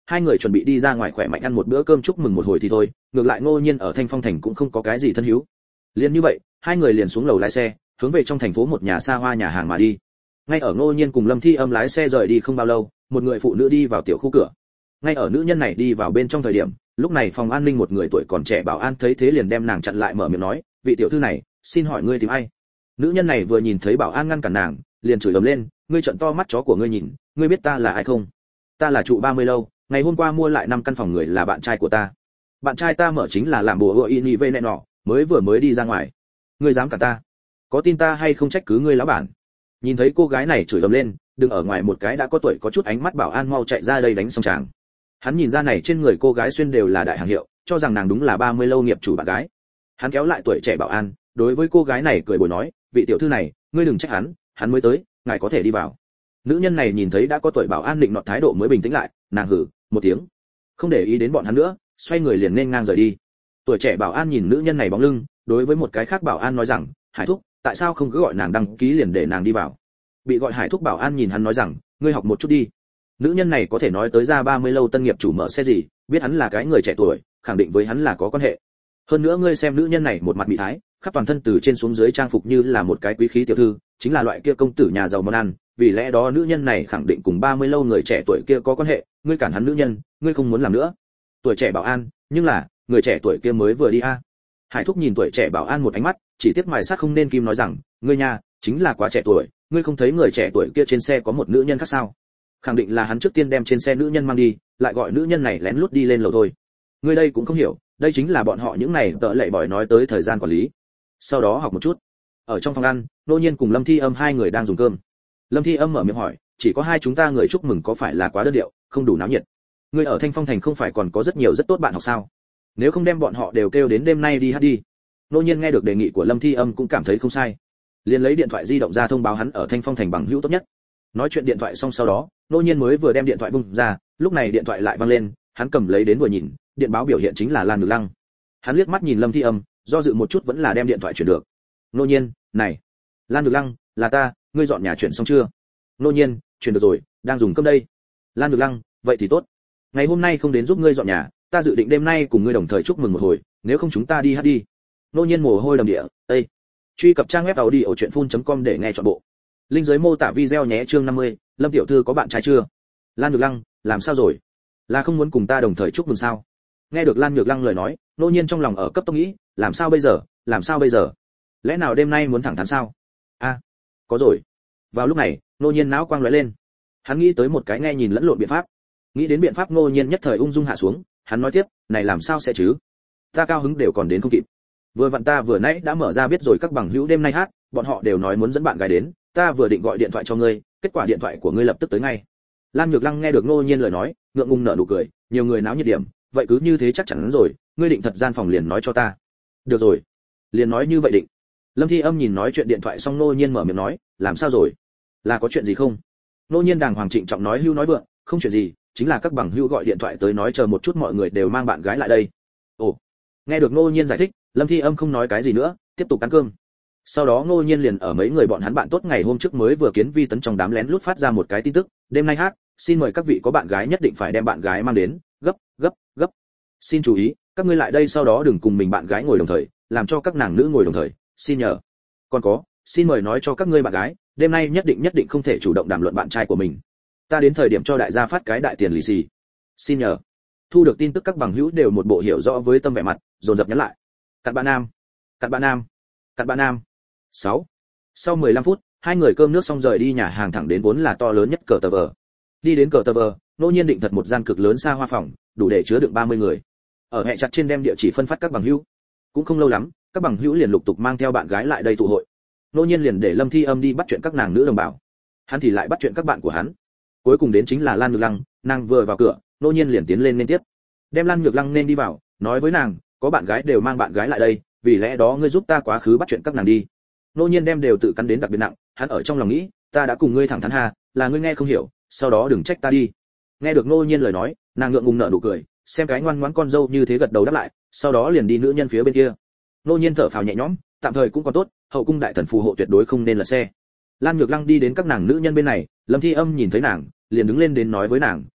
hai người chuẩn bị đi ra ngoài khỏe mạnh ăn một bữa cơm chúc mừng một hồi thì thôi, ngược lại Ngô Nhiên ở Thanh Phong thành cũng không có cái gì thân hữu. Liền như vậy, hai người liền xuống lầu lái xe, hướng về trong thành phố một nhà xa hoa nhà hàng mà đi. Ngay ở Ngô Nhiên cùng Lâm Thi Âm lái xe rời đi không bao lâu, một người phụ nữ đi vào tiểu khu cửa. Ngay ở nữ nhân này đi vào bên trong thời điểm, lúc này phòng an ninh một người tuổi còn trẻ bảo an thấy thế liền đem nàng chặn lại mở miệng nói, vị tiểu thư này, xin hỏi ngươi tìm ai? Nữ nhân này vừa nhìn thấy bảo an ngăn cản nàng, liền chửi ầm lên, ngươi trợn to mắt chó của ngươi nhìn, ngươi biết ta là ai không? Ta là trụ ba mươi lâu, ngày hôm qua mua lại năm căn phòng người là bạn trai của ta. Bạn trai ta mở chính là làm bùa hựa ini vê nẹ nọ, mới vừa mới đi ra ngoài. Ngươi dám cả ta? Có tin ta hay không trách cứ ngươi lão bản? Nhìn thấy cô gái này chửi ầm lên, đứng ở ngoài một cái đã có tuổi có chút ánh mắt bảo an mau chạy ra đây đánh xong chàng. Hắn nhìn ra này trên người cô gái xuyên đều là đại hàng hiệu, cho rằng nàng đúng là ba mươi lâu nghiệp chủ bạn gái. Hắn kéo lại tuổi trẻ bảo an, đối với cô gái này cười bồi nói, vị tiểu thư này, ngươi đừng trách hắn, hắn mới tới, ngài có thể đi vào. Nữ nhân này nhìn thấy đã có tuổi bảo an định nọt thái độ mới bình tĩnh lại, nàng hử một tiếng, không để ý đến bọn hắn nữa, xoay người liền nên ngang rời đi. Tuổi trẻ bảo an nhìn nữ nhân này bóng lưng, đối với một cái khác bảo an nói rằng, Hải thúc, tại sao không cứ gọi nàng đăng ký liền để nàng đi vào? Bị gọi Hải thúc bảo an nhìn hắn nói rằng, ngươi học một chút đi. Nữ nhân này có thể nói tới ra ba mươi lâu tân nghiệp chủ mở xe gì, biết hắn là cái người trẻ tuổi, khẳng định với hắn là có quan hệ. Hơn nữa ngươi xem nữ nhân này một mặt mỹ thái, khắp toàn thân từ trên xuống dưới trang phục như là một cái quý khí tiểu thư, chính là loại kia công tử nhà giàu món ăn, vì lẽ đó nữ nhân này khẳng định cùng ba mươi lâu người trẻ tuổi kia có quan hệ, ngươi cản hắn nữ nhân, ngươi không muốn làm nữa. Tuổi trẻ bảo an, nhưng là, người trẻ tuổi kia mới vừa đi a. Hải thúc nhìn tuổi trẻ bảo an một ánh mắt, chỉ tiếc mài sát không nên kim nói rằng, ngươi nha, chính là quá trẻ tuổi, ngươi không thấy người trẻ tuổi kia trên xe có một nữ nhân khác sao? Khẳng định là hắn trước tiên đem trên xe nữ nhân mang đi, lại gọi nữ nhân này lén lút đi lên lầu thôi. Ngươi đây cũng không hiểu, đây chính là bọn họ những này tợ lệ bỏi nói tới thời gian quản lý. Sau đó học một chút. Ở trong phòng ăn, Nô Nhiên cùng Lâm Thi Âm hai người đang dùng cơm. Lâm Thi Âm mở miệng hỏi, chỉ có hai chúng ta người chúc mừng có phải là quá đơn điệu, không đủ náo nhiệt? Ngươi ở Thanh Phong thành không phải còn có rất nhiều rất tốt bạn học sao? Nếu không đem bọn họ đều kêu đến đêm nay đi hát đi. Nô Nhiên nghe được đề nghị của Lâm Thi Âm cũng cảm thấy không sai, liền lấy điện thoại di động ra thông báo hắn ở Thanh Phong thành bằng hữu tốt nhất. Nói chuyện điện thoại xong sau đó, Nô Nhiên mới vừa đem điện thoại bung ra, lúc này điện thoại lại vang lên, hắn cầm lấy đến vừa nhìn, điện báo biểu hiện chính là Lan Nhược Lăng. Hắn liếc mắt nhìn Lâm Thi Âm, do dự một chút vẫn là đem điện thoại chuyển được. Nô Nhiên, này, Lan Nhược Lăng, là ta, ngươi dọn nhà chuyển xong chưa? Nô Nhiên, chuyển được rồi, đang dùng cơm đây. Lan Nhược Lăng, vậy thì tốt. Ngày hôm nay không đến giúp ngươi dọn nhà, ta dự định đêm nay cùng ngươi đồng thời chúc mừng một hồi, nếu không chúng ta đi hát đi. Nô Nhiên mồ hôi đầm địa, Ê! Truy cập trang web audiochuyenphun.com để nghe trọn bộ. Link dưới mô tả video nhé. Chương năm mươi, Lâm tiểu thư có bạn trai chưa? Lan Nhược Lăng, làm sao rồi? Là không muốn cùng ta đồng thời chúc mừng sao? Nghe được Lan Nhược Lăng lời nói, Nô Nhiên trong lòng ở cấp tốc nghĩ, làm sao bây giờ, làm sao bây giờ? Lẽ nào đêm nay muốn thẳng thắn sao? A, à, có rồi. Vào lúc này, Nô Nhiên não quang lóe lên. Hắn nghĩ tới một cái nghe nhìn lẫn lộn biện pháp. Nghĩ đến biện pháp, Nô Nhiên nhất thời ung dung hạ xuống, hắn nói tiếp, này làm sao sẽ chứ? Ta cao hứng đều còn đến không kịp. Vừa vặn ta vừa nãy đã mở ra biết rồi các bằng hữu đêm nay hát, bọn họ đều nói muốn dẫn bạn gái đến, ta vừa định gọi điện thoại cho ngươi, kết quả điện thoại của ngươi lập tức tới ngay. Lan Nhược Lăng nghe được Nô Nhiên lời nói, ngượng ngùng nở nụ cười, nhiều người náo nhiệt điểm, vậy cứ như thế chắc chắn rồi, ngươi định thật gian phòng liền nói cho ta. Được rồi, liền nói như vậy định. Lâm Thi Âm nhìn nói chuyện điện thoại xong, Nô Nhiên mở miệng nói, làm sao rồi? Là có chuyện gì không? Nô Nhiên đàng hoàng trịnh trọng nói hưu nói vượng, không chuyện gì, chính là các bằng hữu gọi điện thoại tới nói chờ một chút mọi người đều mang bạn gái lại đây. Ồ, nghe được Nô Nhiên giải thích, Lâm Thi Âm không nói cái gì nữa, tiếp tục ăn cơm. Sau đó Nô Nhiên liền ở mấy người bọn hắn bạn tốt ngày hôm trước mới vừa kiến vi tấn trong đám lén lút phát ra một cái tin tức, đêm nay hát, xin mời các vị có bạn gái nhất định phải đem bạn gái mang đến, gấp, gấp, gấp. Xin chú ý, các ngươi lại đây sau đó đừng cùng mình bạn gái ngồi đồng thời, làm cho các nàng nữ ngồi đồng thời, xin nhờ. Còn có, xin mời nói cho các ngươi bạn gái, đêm nay nhất định nhất định không thể chủ động đàm luận bạn trai của mình. Ta đến thời điểm cho đại gia phát cái đại tiền lì xì. Xin nhờ. Thu được tin tức các bằng hữu đều một bộ hiểu rõ với tâm vẻ mặt, dồn dập nhắn lại. Cặn bạn nam, cặn bạn nam, cặn bạn nam. sáu. Sau mười lăm phút, hai người cơm nước xong rời đi nhà hàng thẳng đến vốn là to lớn nhất cờ tờ vờ. Đi đến cờ tờ vờ, Nô Nhiên định thật một gian cực lớn xa hoa phòng, đủ để chứa đựng ba mươi người. Ở hệ chặt trên đem địa chỉ phân phát các bằng hữu. Cũng không lâu lắm, các bằng hữu liền lục tục mang theo bạn gái lại đây tụ hội. Nô Nhiên liền để Lâm Thi Âm đi bắt chuyện các nàng nữ đồng bào. Hắn thì lại bắt chuyện các bạn của hắn. Cuối cùng đến chính là Lan Nhược Lăng, nàng vừa vào cửa, Nô Nhiên liền tiến lên nên tiếp. Đem Lan Nhược Lăng nên đi vào, nói với nàng, có bạn gái đều mang bạn gái lại đây, vì lẽ đó ngươi giúp ta quá khứ bắt chuyện các nàng đi. Nô Nhiên đem đều tự cắn đến đặc biệt nặng, hắn ở trong lòng nghĩ, ta đã cùng ngươi thẳng thắn hà, là ngươi nghe không hiểu, sau đó đừng trách ta đi. Nghe được Nô Nhiên lời nói, nàng ngượng ngùng nở nụ cười, xem cái ngoan ngoãn con dâu như thế gật đầu đáp lại, sau đó liền đi nữ nhân phía bên kia. Nô Nhiên thở phào nhẹ nhõm, tạm thời cũng còn tốt, hậu cung đại thần phù hộ tuyệt đối không nên là xe. Lan Nhược Lăng đi đến các nàng nữ nhân bên này, Lâm Thi Âm nhìn thấy nàng, liền đứng lên đến nói với nàng,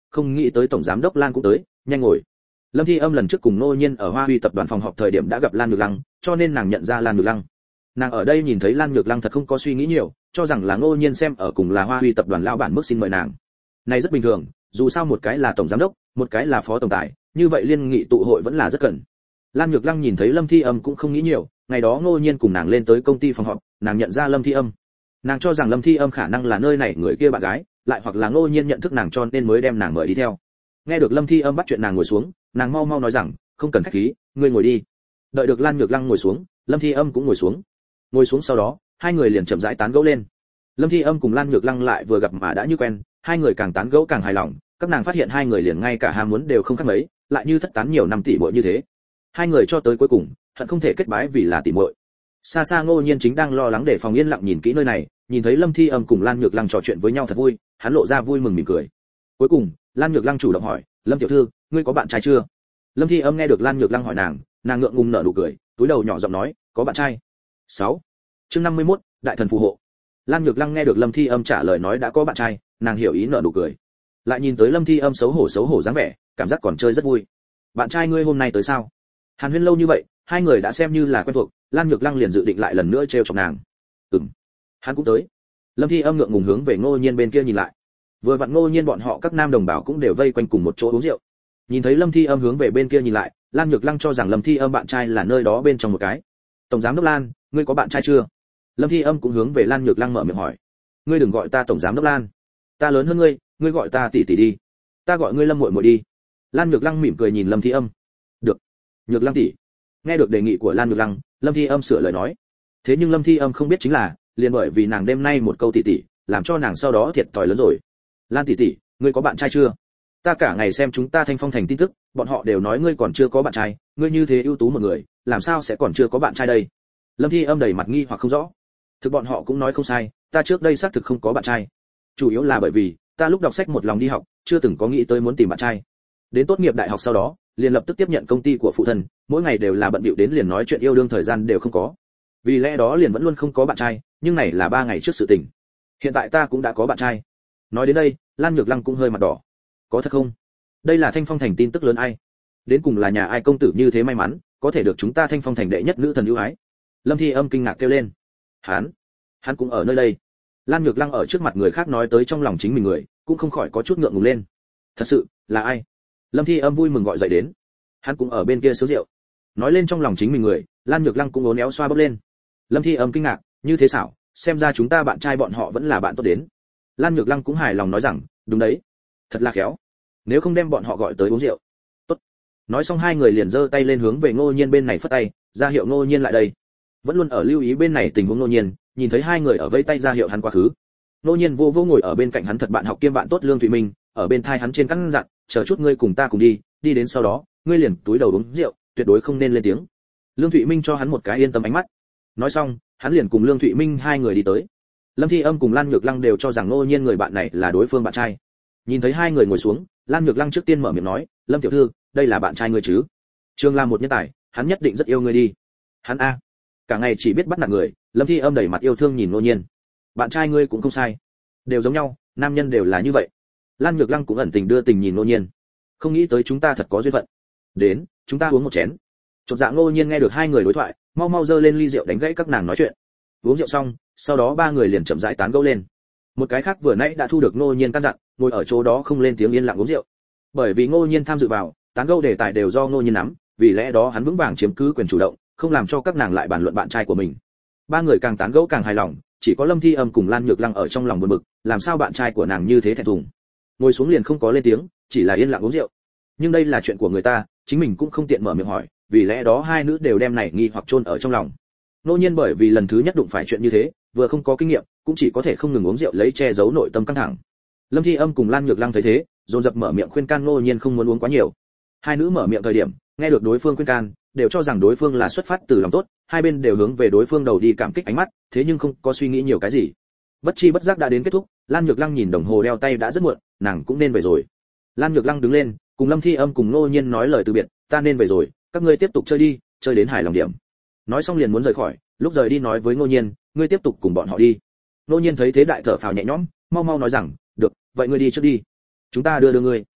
không nghĩ tới tổng giám đốc Lan cũng tới, nhanh ngồi. Lâm Thi Âm lần trước cùng Ngô Nhiên ở Hoa Huy tập đoàn phòng họp thời điểm đã gặp Lan Nhược Lăng, cho nên nàng nhận ra Lan Nhược Lăng. Nàng ở đây nhìn thấy Lan Nhược Lăng thật không có suy nghĩ nhiều, cho rằng là Ngô Nhiên xem ở cùng là Hoa Huy tập đoàn lão bản mức xin mời nàng. Này rất bình thường, dù sao một cái là tổng giám đốc, một cái là phó tổng tài, như vậy liên nghị tụ hội vẫn là rất cần. Lan Nhược Lăng nhìn thấy Lâm Thi Âm cũng không nghĩ nhiều, ngày đó Ngô Nhiên cùng nàng lên tới công ty phòng họp, nàng nhận ra Lâm Thi Âm. Nàng cho rằng Lâm Thi Âm khả năng là nơi này người kia bạn gái, lại hoặc là Ngô Nhiên nhận thức nàng cho nên mới đem nàng mời đi theo. Nghe được Lâm Thi Âm bắt chuyện nàng ngồi xuống, nàng mau mau nói rằng, không cần khách khí, ngươi ngồi đi. Đợi được Lan Nhược Lăng ngồi xuống, Lâm Thi Âm cũng ngồi xuống. Ngồi xuống sau đó, hai người liền chậm rãi tán gẫu lên. Lâm Thi Âm cùng Lan Nhược Lăng lại vừa gặp mà đã như quen, hai người càng tán gẫu càng hài lòng, các nàng phát hiện hai người liền ngay cả ham muốn đều không khác mấy, lại như thất tán nhiều năm tỷ muội như thế. Hai người cho tới cuối cùng, hận không thể kết bái vì là tỷ muội. Xa xa Ngô Nhiên chính đang lo lắng để phòng yên lặng nhìn kỹ nơi này, nhìn thấy Lâm Thi Âm cùng Lan Nhược Lăng trò chuyện với nhau thật vui, hắn lộ ra vui mừng mỉm cười. Cuối cùng, Lan Nhược Lăng chủ động hỏi, "Lâm tiểu thư, ngươi có bạn trai chưa?" Lâm Thi Âm nghe được Lan Nhược Lăng hỏi nàng, nàng ngượng ngùng nở nụ cười, túi đầu nhỏ giọng nói, "Có bạn trai." sáu Chương năm mươi mốt, đại thần phù hộ. Lan Nhược Lăng nghe được Lâm Thi Âm trả lời nói đã có bạn trai, nàng hiểu ý nở nụ cười. Lại nhìn tới Lâm Thi Âm xấu hổ xấu hổ dáng vẻ, cảm giác còn chơi rất vui. "Bạn trai ngươi hôm nay tới sao?" Hàn huyên lâu như vậy, hai người đã xem như là quen thuộc, Lan Nhược Lăng liền dự định lại lần nữa trêu chọc nàng. "Ừm, hắn cũng tới." Lâm Thi Âm ngượng ngùng hướng về Ngô Nhiên bên kia nhìn lại. Vừa vặn Ngô Nhiên bọn họ các nam đồng bào cũng đều vây quanh cùng một chỗ uống rượu. Nhìn thấy Lâm Thi Âm hướng về bên kia nhìn lại, Lan Nhược Lăng cho rằng Lâm Thi Âm bạn trai là nơi đó bên trong một cái. "Tổng giám đốc Lan, ngươi có bạn trai chưa?" Lâm Thi Âm cũng hướng về Lan Nhược Lăng mở miệng hỏi. "Ngươi đừng gọi ta tổng giám đốc Lan, ta lớn hơn ngươi, ngươi gọi ta tỷ tỷ đi." "Ta gọi ngươi Lâm muội muội đi." Lan Nhược Lăng mỉm cười nhìn Lâm Thi Âm. "Được, Nhược Lăng tỷ." Nghe được đề nghị của Lan Nhược Lăng, Lâm Thi Âm sửa lời nói. Thế nhưng Lâm Thi Âm không biết chính là, liền bởi vì nàng đêm nay một câu tỷ tỷ, làm cho nàng sau đó thiệt thòi lớn rồi. "Lan tỷ tỷ, ngươi có bạn trai chưa? Ta cả ngày xem chúng ta Thanh Phong Thành tin tức, bọn họ đều nói ngươi còn chưa có bạn trai, ngươi như thế ưu tú một người, làm sao sẽ còn chưa có bạn trai đây?" Lâm Thi Âm đầy mặt nghi hoặc không rõ. Thực bọn họ cũng nói không sai, ta trước đây xác thực không có bạn trai. Chủ yếu là bởi vì, ta lúc đọc sách một lòng đi học, chưa từng có nghĩ tới muốn tìm bạn trai. Đến tốt nghiệp đại học sau đó, liền lập tức tiếp nhận công ty của phụ thân, mỗi ngày đều là bận bịu đến liền nói chuyện yêu đương thời gian đều không có. Vì lẽ đó liền vẫn luôn không có bạn trai, nhưng này là ba ngày trước sự tình. Hiện tại ta cũng đã có bạn trai. Nói đến đây, Lan Nhược Lăng cũng hơi mặt đỏ. Có thật không? Đây là Thanh Phong Thành tin tức lớn ai? Đến cùng là nhà ai công tử như thế may mắn, có thể được chúng ta Thanh Phong Thành đệ nhất nữ thần ưu ái. Lâm Thi Âm kinh ngạc kêu lên. Hắn, hắn cũng ở nơi đây. Lan Nhược Lăng ở trước mặt người khác nói tới trong lòng chính mình người, cũng không khỏi có chút ngượng ngùng lên. Thật sự, là ai? Lâm Thi Âm vui mừng gọi dậy đến. Hắn cũng ở bên kia sướng rượu. Nói lên trong lòng chính mình người, Lan Nhược Lăng cũng ốn éo xoa bóp lên. Lâm Thi Âm kinh ngạc, như thế xảo, xem ra chúng ta bạn trai bọn họ vẫn là bạn tốt đến. Lan Nhược Lăng cũng hài lòng nói rằng, đúng đấy, thật là khéo. Nếu không đem bọn họ gọi tới uống rượu. Tốt. Nói xong hai người liền giơ tay lên hướng về Ngô Nhiên bên này phất tay, ra hiệu Ngô Nhiên lại đây. Vẫn luôn ở lưu ý bên này tình huống Ngô Nhiên, nhìn thấy hai người ở vây tay ra hiệu hắn quá khứ. Ngô Nhiên vô vô ngồi ở bên cạnh hắn thật bạn học kiêm bạn tốt Lương Thụy Minh, ở bên thai hắn trên căn dặn, chờ chút ngươi cùng ta cùng đi, đi đến sau đó, ngươi liền túi đầu uống rượu, tuyệt đối không nên lên tiếng. Lương Thụy Minh cho hắn một cái yên tâm ánh mắt. Nói xong, hắn liền cùng Lương Thụy Minh hai người đi tới. Lâm Thi Âm cùng Lan Nhược Lăng đều cho rằng Ngô Nhiên người bạn này là đối phương bạn trai. Nhìn thấy hai người ngồi xuống, Lan Nhược Lăng trước tiên mở miệng nói, "Lâm tiểu thư, đây là bạn trai ngươi chứ? Trường là một nhân tài, hắn nhất định rất yêu ngươi đi." Hắn a, cả ngày chỉ biết bắt nạt người. Lâm Thi Âm đầy mặt yêu thương nhìn Ngô Nhiên. "Bạn trai ngươi cũng không sai, đều giống nhau, nam nhân đều là như vậy." Lan Nhược Lăng cũng ẩn tình đưa tình nhìn Ngô Nhiên. "Không nghĩ tới chúng ta thật có duyên phận. Đến, chúng ta uống một chén." Chột dạ Ngô Nhiên nghe được hai người đối thoại, mau mau giơ lên ly rượu đánh gãy các nàng nói chuyện. Uống rượu xong, sau đó ba người liền chậm rãi tán gẫu lên. Một cái khác vừa nãy đã thu được Ngô Nhiên căn dặn, ngồi ở chỗ đó không lên tiếng yên lặng uống rượu. Bởi vì Ngô Nhiên tham dự vào, tán gẫu đề tài đều do Ngô Nhiên nắm, vì lẽ đó hắn vững vàng chiếm cứ quyền chủ động, không làm cho các nàng lại bàn luận bạn trai của mình. Ba người càng tán gẫu càng hài lòng, chỉ có Lâm Thi Âm cùng Lan Nhược Lăng ở trong lòng buồn bực, làm sao bạn trai của nàng như thế thẹn thùng. Ngồi xuống liền không có lên tiếng, chỉ là yên lặng uống rượu. Nhưng đây là chuyện của người ta, chính mình cũng không tiện mở miệng hỏi, vì lẽ đó hai nữ đều đem này nghi hoặc chôn ở trong lòng. Ngô Nhiên bởi vì lần thứ nhất đụng phải chuyện như thế, vừa không có kinh nghiệm, cũng chỉ có thể không ngừng uống rượu lấy che giấu nội tâm căng thẳng. Lâm Thi Âm cùng Lan Nhược Lăng thấy thế, dồn dập mở miệng khuyên can Ngô Nhiên không muốn uống quá nhiều. Hai nữ mở miệng thời điểm, nghe được đối phương khuyên can, đều cho rằng đối phương là xuất phát từ lòng tốt, hai bên đều hướng về đối phương đầu đi cảm kích ánh mắt, thế nhưng không có suy nghĩ nhiều cái gì. Bất chi bất giác đã đến kết thúc, Lan Nhược Lăng nhìn đồng hồ đeo tay đã rất muộn, nàng cũng nên về rồi. Lan Nhược Lăng đứng lên, cùng Lâm Thi Âm cùng Ngô Nhiên nói lời từ biệt, "Ta nên về rồi, các ngươi tiếp tục chơi đi, chơi đến hài lòng điểm." Nói xong liền muốn rời khỏi, lúc rời đi nói với Ngô Nhiên, "Ngươi tiếp tục cùng bọn họ đi." Ngô Nhiên thấy thế đại thở phào nhẹ nhõm, mau mau nói rằng, "Được, vậy ngươi đi trước đi, chúng ta đưa đưa ngươi."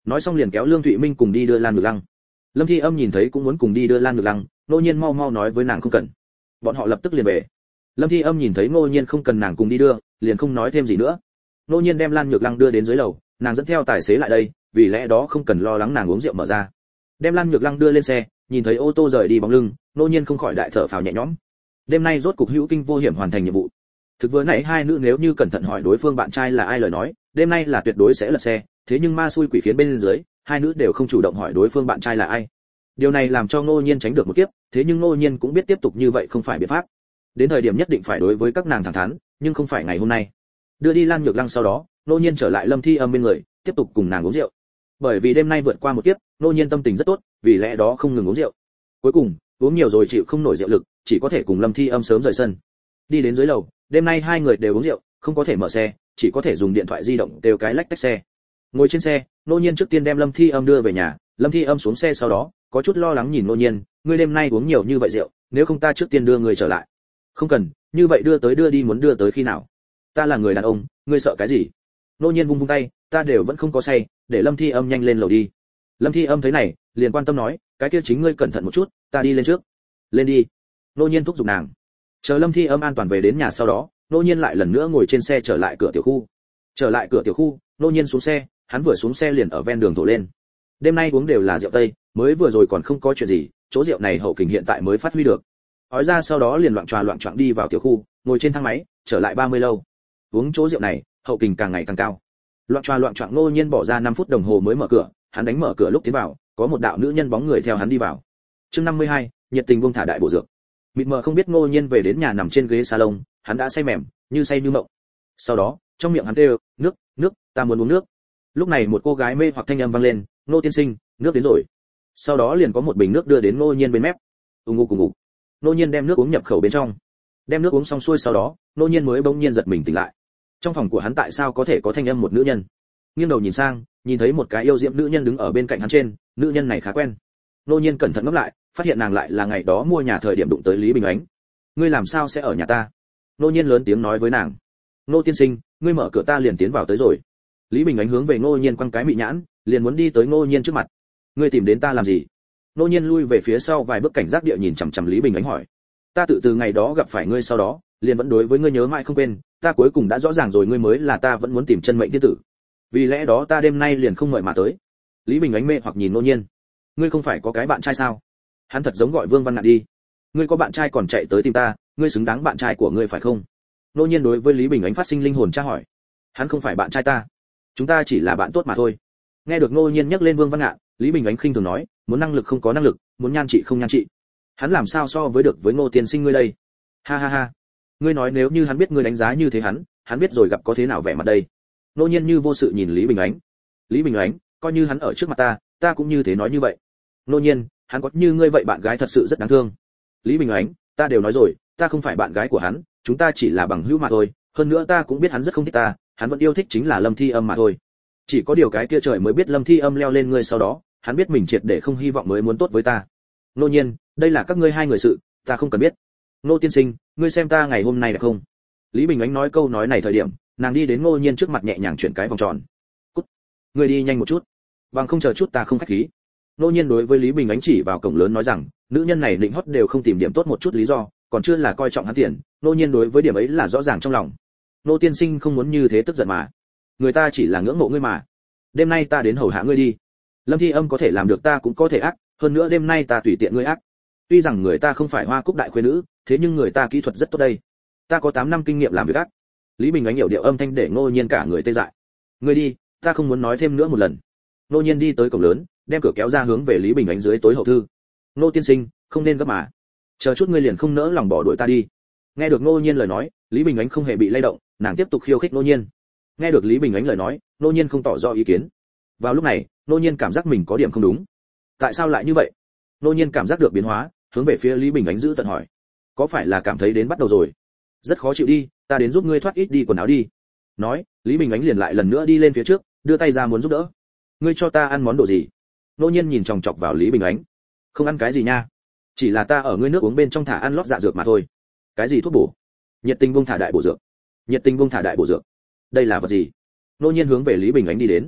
nói xong liền kéo Lương Thụy Minh cùng đi đưa Lan Nhược Lăng. Lâm Thi Âm nhìn thấy cũng muốn cùng đi đưa Lan Nhược Lăng, Ngô Nhiên mau mau nói với nàng không cần. Bọn họ lập tức liền về. Lâm Thi Âm nhìn thấy Ngô Nhiên không cần nàng cùng đi đưa, liền không nói thêm gì nữa. Ngô Nhiên đem Lan Nhược Lăng đưa đến dưới lầu, nàng dẫn theo tài xế lại đây, vì lẽ đó không cần lo lắng nàng uống rượu mở ra. Đem Lan Nhược Lăng đưa lên xe, nhìn thấy ô tô rời đi bóng lưng, Ngô Nhiên không khỏi đại thở phào nhẹ nhõm. Đêm nay rốt cục hữu kinh vô hiểm hoàn thành nhiệm vụ. Thực vừa nãy hai nữ nếu như cẩn thận hỏi đối phương bạn trai là ai lời nói, đêm nay là tuyệt đối sẽ lật xe, thế nhưng ma xui quỷ khiến bên dưới, hai nữ đều không chủ động hỏi đối phương bạn trai là ai. Điều này làm cho Ngô Nhiên tránh được một kiếp, thế nhưng Ngô Nhiên cũng biết tiếp tục như vậy không phải biện pháp. Đến thời điểm nhất định phải đối với các nàng thẳng thắn, nhưng không phải ngày hôm nay. Đưa đi Lan Nhược Lăng sau đó, Ngô Nhiên trở lại Lâm Thi Âm bên người, tiếp tục cùng nàng uống rượu. Bởi vì đêm nay vượt qua một kiếp, Ngô Nhiên tâm tình rất tốt, vì lẽ đó không ngừng uống rượu. Cuối cùng, uống nhiều rồi chịu không nổi rượu lực, chỉ có thể cùng Lâm Thi Âm sớm rời sân. Đi đến dưới lầu, đêm nay hai người đều uống rượu, không có thể mở xe, chỉ có thể dùng điện thoại di động đều cái lách tách xe. Ngồi trên xe, Ngô Nhiên trước tiên đem Lâm Thi Âm đưa về nhà, Lâm Thi Âm xuống xe sau đó, có chút lo lắng nhìn Ngô Nhiên, ngươi đêm nay uống nhiều như vậy rượu, nếu không ta trước tiên đưa người trở lại. Không cần, như vậy đưa tới đưa đi muốn đưa tới khi nào? Ta là người đàn ông, ngươi sợ cái gì? Ngô Nhiên vung vung tay, ta đều vẫn không có say, để Lâm Thi Âm nhanh lên lầu đi. Lâm Thi Âm thấy này, liền quan tâm nói, cái kia chính ngươi cẩn thận một chút, ta đi lên trước. Lên đi. Ngô Nhiên thúc giục nàng. Chờ Lâm Thi Âm an toàn về đến nhà sau đó, Ngô Nhiên lại lần nữa ngồi trên xe trở lại cửa tiểu khu. Trở lại cửa tiểu khu, Ngô Nhiên xuống xe, hắn vừa xuống xe liền ở ven đường thổ lên. Đêm nay uống đều là rượu tây, mới vừa rồi còn không có chuyện gì, chỗ rượu này hậu kình hiện tại mới phát huy được. Ói ra sau đó liền loạn tròa loạn choạng đi vào tiểu khu, ngồi trên thang máy, trở lại ba mươi lâu. Uống chỗ rượu này, hậu kình càng ngày càng cao. Loạn tròa loạn choạng Ngô Nhiên bỏ ra năm phút đồng hồ mới mở cửa, hắn đánh mở cửa lúc tiến vào, có một đạo nữ nhân bóng người theo hắn đi vào. Chương năm mươi hai, nhiệt tình buông thả đại bổ dược. Mịt mờ không biết Ngô Nhiên về đến nhà nằm trên ghế salon, hắn đã say mềm, như say như mộng. Sau đó, trong miệng hắn kêu, "Nước, nước, ta muốn uống nước." Lúc này một cô gái mê hoặc thanh âm vang lên, "Ngô tiên sinh, nước đến rồi." Sau đó liền có một bình nước đưa đến Ngô Nhiên bên mép. Ù ngụ cùng ngụ. Ngô Nhiên đem nước uống nhập khẩu bên trong. Đem nước uống xong xuôi sau đó, Ngô Nhiên mới bỗng nhiên giật mình tỉnh lại. Trong phòng của hắn tại sao có thể có thanh âm một nữ nhân? Nghiêng đầu nhìn sang, nhìn thấy một cái yêu diễm nữ nhân đứng ở bên cạnh hắn trên, nữ nhân này khá quen. Ngô Nhiên cẩn thận ngắm lại, phát hiện nàng lại là ngày đó mua nhà thời điểm đụng tới Lý Bình Ánh. "Ngươi làm sao sẽ ở nhà ta?" Ngô Nhiên lớn tiếng nói với nàng. "Ngô tiên sinh, ngươi mở cửa ta liền tiến vào tới rồi." Lý Bình Ánh hướng về Ngô Nhiên quăng cái mị nhãn, liền muốn đi tới Ngô Nhiên trước mặt. "Ngươi tìm đến ta làm gì?" Ngô Nhiên lui về phía sau vài bước cảnh giác địa nhìn chằm chằm Lý Bình Ánh hỏi. "Ta tự từ ngày đó gặp phải ngươi sau đó, liền vẫn đối với ngươi nhớ mãi không quên, ta cuối cùng đã rõ ràng rồi ngươi mới là ta vẫn muốn tìm chân mệnh tiên tử. Vì lẽ đó ta đêm nay liền không mời mà tới." Lý Bình Ánh mê hoặc nhìn Ngô Nhiên. "Ngươi không phải có cái bạn trai sao?" Hắn thật giống gọi Vương Văn Ngạn đi. "Ngươi có bạn trai còn chạy tới tìm ta, ngươi xứng đáng bạn trai của ngươi phải không?" Ngô Nhiên đối với Lý Bình Ánh phát sinh linh hồn tra hỏi. "Hắn không phải bạn trai ta, chúng ta chỉ là bạn tốt mà thôi." Nghe được Ngô Nhiên nhắc lên Vương Văn Ngạn, Lý Bình Ánh khinh thường nói, "Muốn năng lực không có năng lực, muốn nhan trị không nhan trị. Hắn làm sao so với được với Ngô tiên sinh ngươi đây?" "Ha ha ha. Ngươi nói nếu như hắn biết ngươi đánh giá như thế hắn, hắn biết rồi gặp có thế nào vẻ mặt đây?" Ngô Nhiên như vô sự nhìn Lý Bình Ánh. "Lý Bình Ánh, coi như hắn ở trước mặt ta, ta cũng như thế nói như vậy." "Ngô Nhiên, hắn có như ngươi vậy bạn gái thật sự rất đáng thương." Lý Bình Ánh, "Ta đều nói rồi, ta không phải bạn gái của hắn, chúng ta chỉ là bằng hữu mà thôi, hơn nữa ta cũng biết hắn rất không thích ta, hắn vẫn yêu thích chính là Lâm Thi Âm mà thôi. Chỉ có điều cái kia trời mới biết Lâm Thi Âm leo lên ngươi sau đó, hắn biết mình triệt để không hy vọng mới muốn tốt với ta." "Ngô Nhiên, đây là các ngươi hai người sự, ta không cần biết." "Ngô tiên sinh, ngươi xem ta ngày hôm nay đẹp không?" Lý Bình Ánh nói câu nói này thời điểm, nàng đi đến Ngô Nhiên trước mặt nhẹ nhàng chuyển cái vòng tròn. "Cút, ngươi đi nhanh một chút, bằng không chờ chút ta không khách khí." Ngô Nhiên đối với Lý Bình Ánh chỉ vào cổng lớn nói rằng, nữ nhân này định hót đều không tìm điểm tốt một chút lý do, còn chưa là coi trọng hắn tiền, Ngô Nhiên đối với điểm ấy là rõ ràng trong lòng. "Ngô tiên sinh không muốn như thế tức giận mà, người ta chỉ là ngưỡng mộ ngươi mà. Đêm nay ta đến hầu hạ ngươi đi. Lâm Thi Âm có thể làm được ta cũng có thể ác, hơn nữa đêm nay ta tùy tiện ngươi ác. Tuy rằng người ta không phải Hoa Cúc đại khuê nữ, thế nhưng người ta kỹ thuật rất tốt đây. Ta có tám năm kinh nghiệm làm việc ác." Lý Bình Ánh hiểu điệu âm thanh để Ngô Nhiên cả người tê dại. "Ngươi đi, ta không muốn nói thêm nữa một lần." Ngô Nhiên đi tới cổng lớn, đem cửa kéo ra hướng về Lý Bình Ánh dưới tối hậu thư. "Ngô tiên sinh, không nên gấp mà. Chờ chút ngươi liền không nỡ lòng bỏ đuổi ta đi." Nghe được Ngô Nhiên lời nói, Lý Bình Ánh không hề bị lay động, nàng tiếp tục khiêu khích Ngô Nhiên. Nghe được Lý Bình Ánh lời nói, Ngô Nhiên không tỏ rõ ý kiến. Vào lúc này, Ngô Nhiên cảm giác mình có điểm không đúng. Tại sao lại như vậy? Ngô Nhiên cảm giác được biến hóa, hướng về phía Lý Bình Ánh giữ tận hỏi. "Có phải là cảm thấy đến bắt đầu rồi? Rất khó chịu đi, ta đến giúp ngươi thoát ít đi quần áo đi." Nói, Lý Bình Ánh liền lại lần nữa đi lên phía trước, đưa tay ra muốn giúp đỡ. "Ngươi cho ta ăn món đồ gì?" Ngô Nhiên nhìn chòng chọc vào Lý Bình Ánh. "Không ăn cái gì nha, chỉ là ta ở ngươi nước uống bên trong thả ăn lót dạ dược mà thôi." "Cái gì thuốc bổ?" "Nhiệt tình buông thả đại bổ dược." "Nhiệt tình buông thả đại bổ dược, đây là vật gì?" Ngô Nhiên hướng về Lý Bình Ánh đi đến.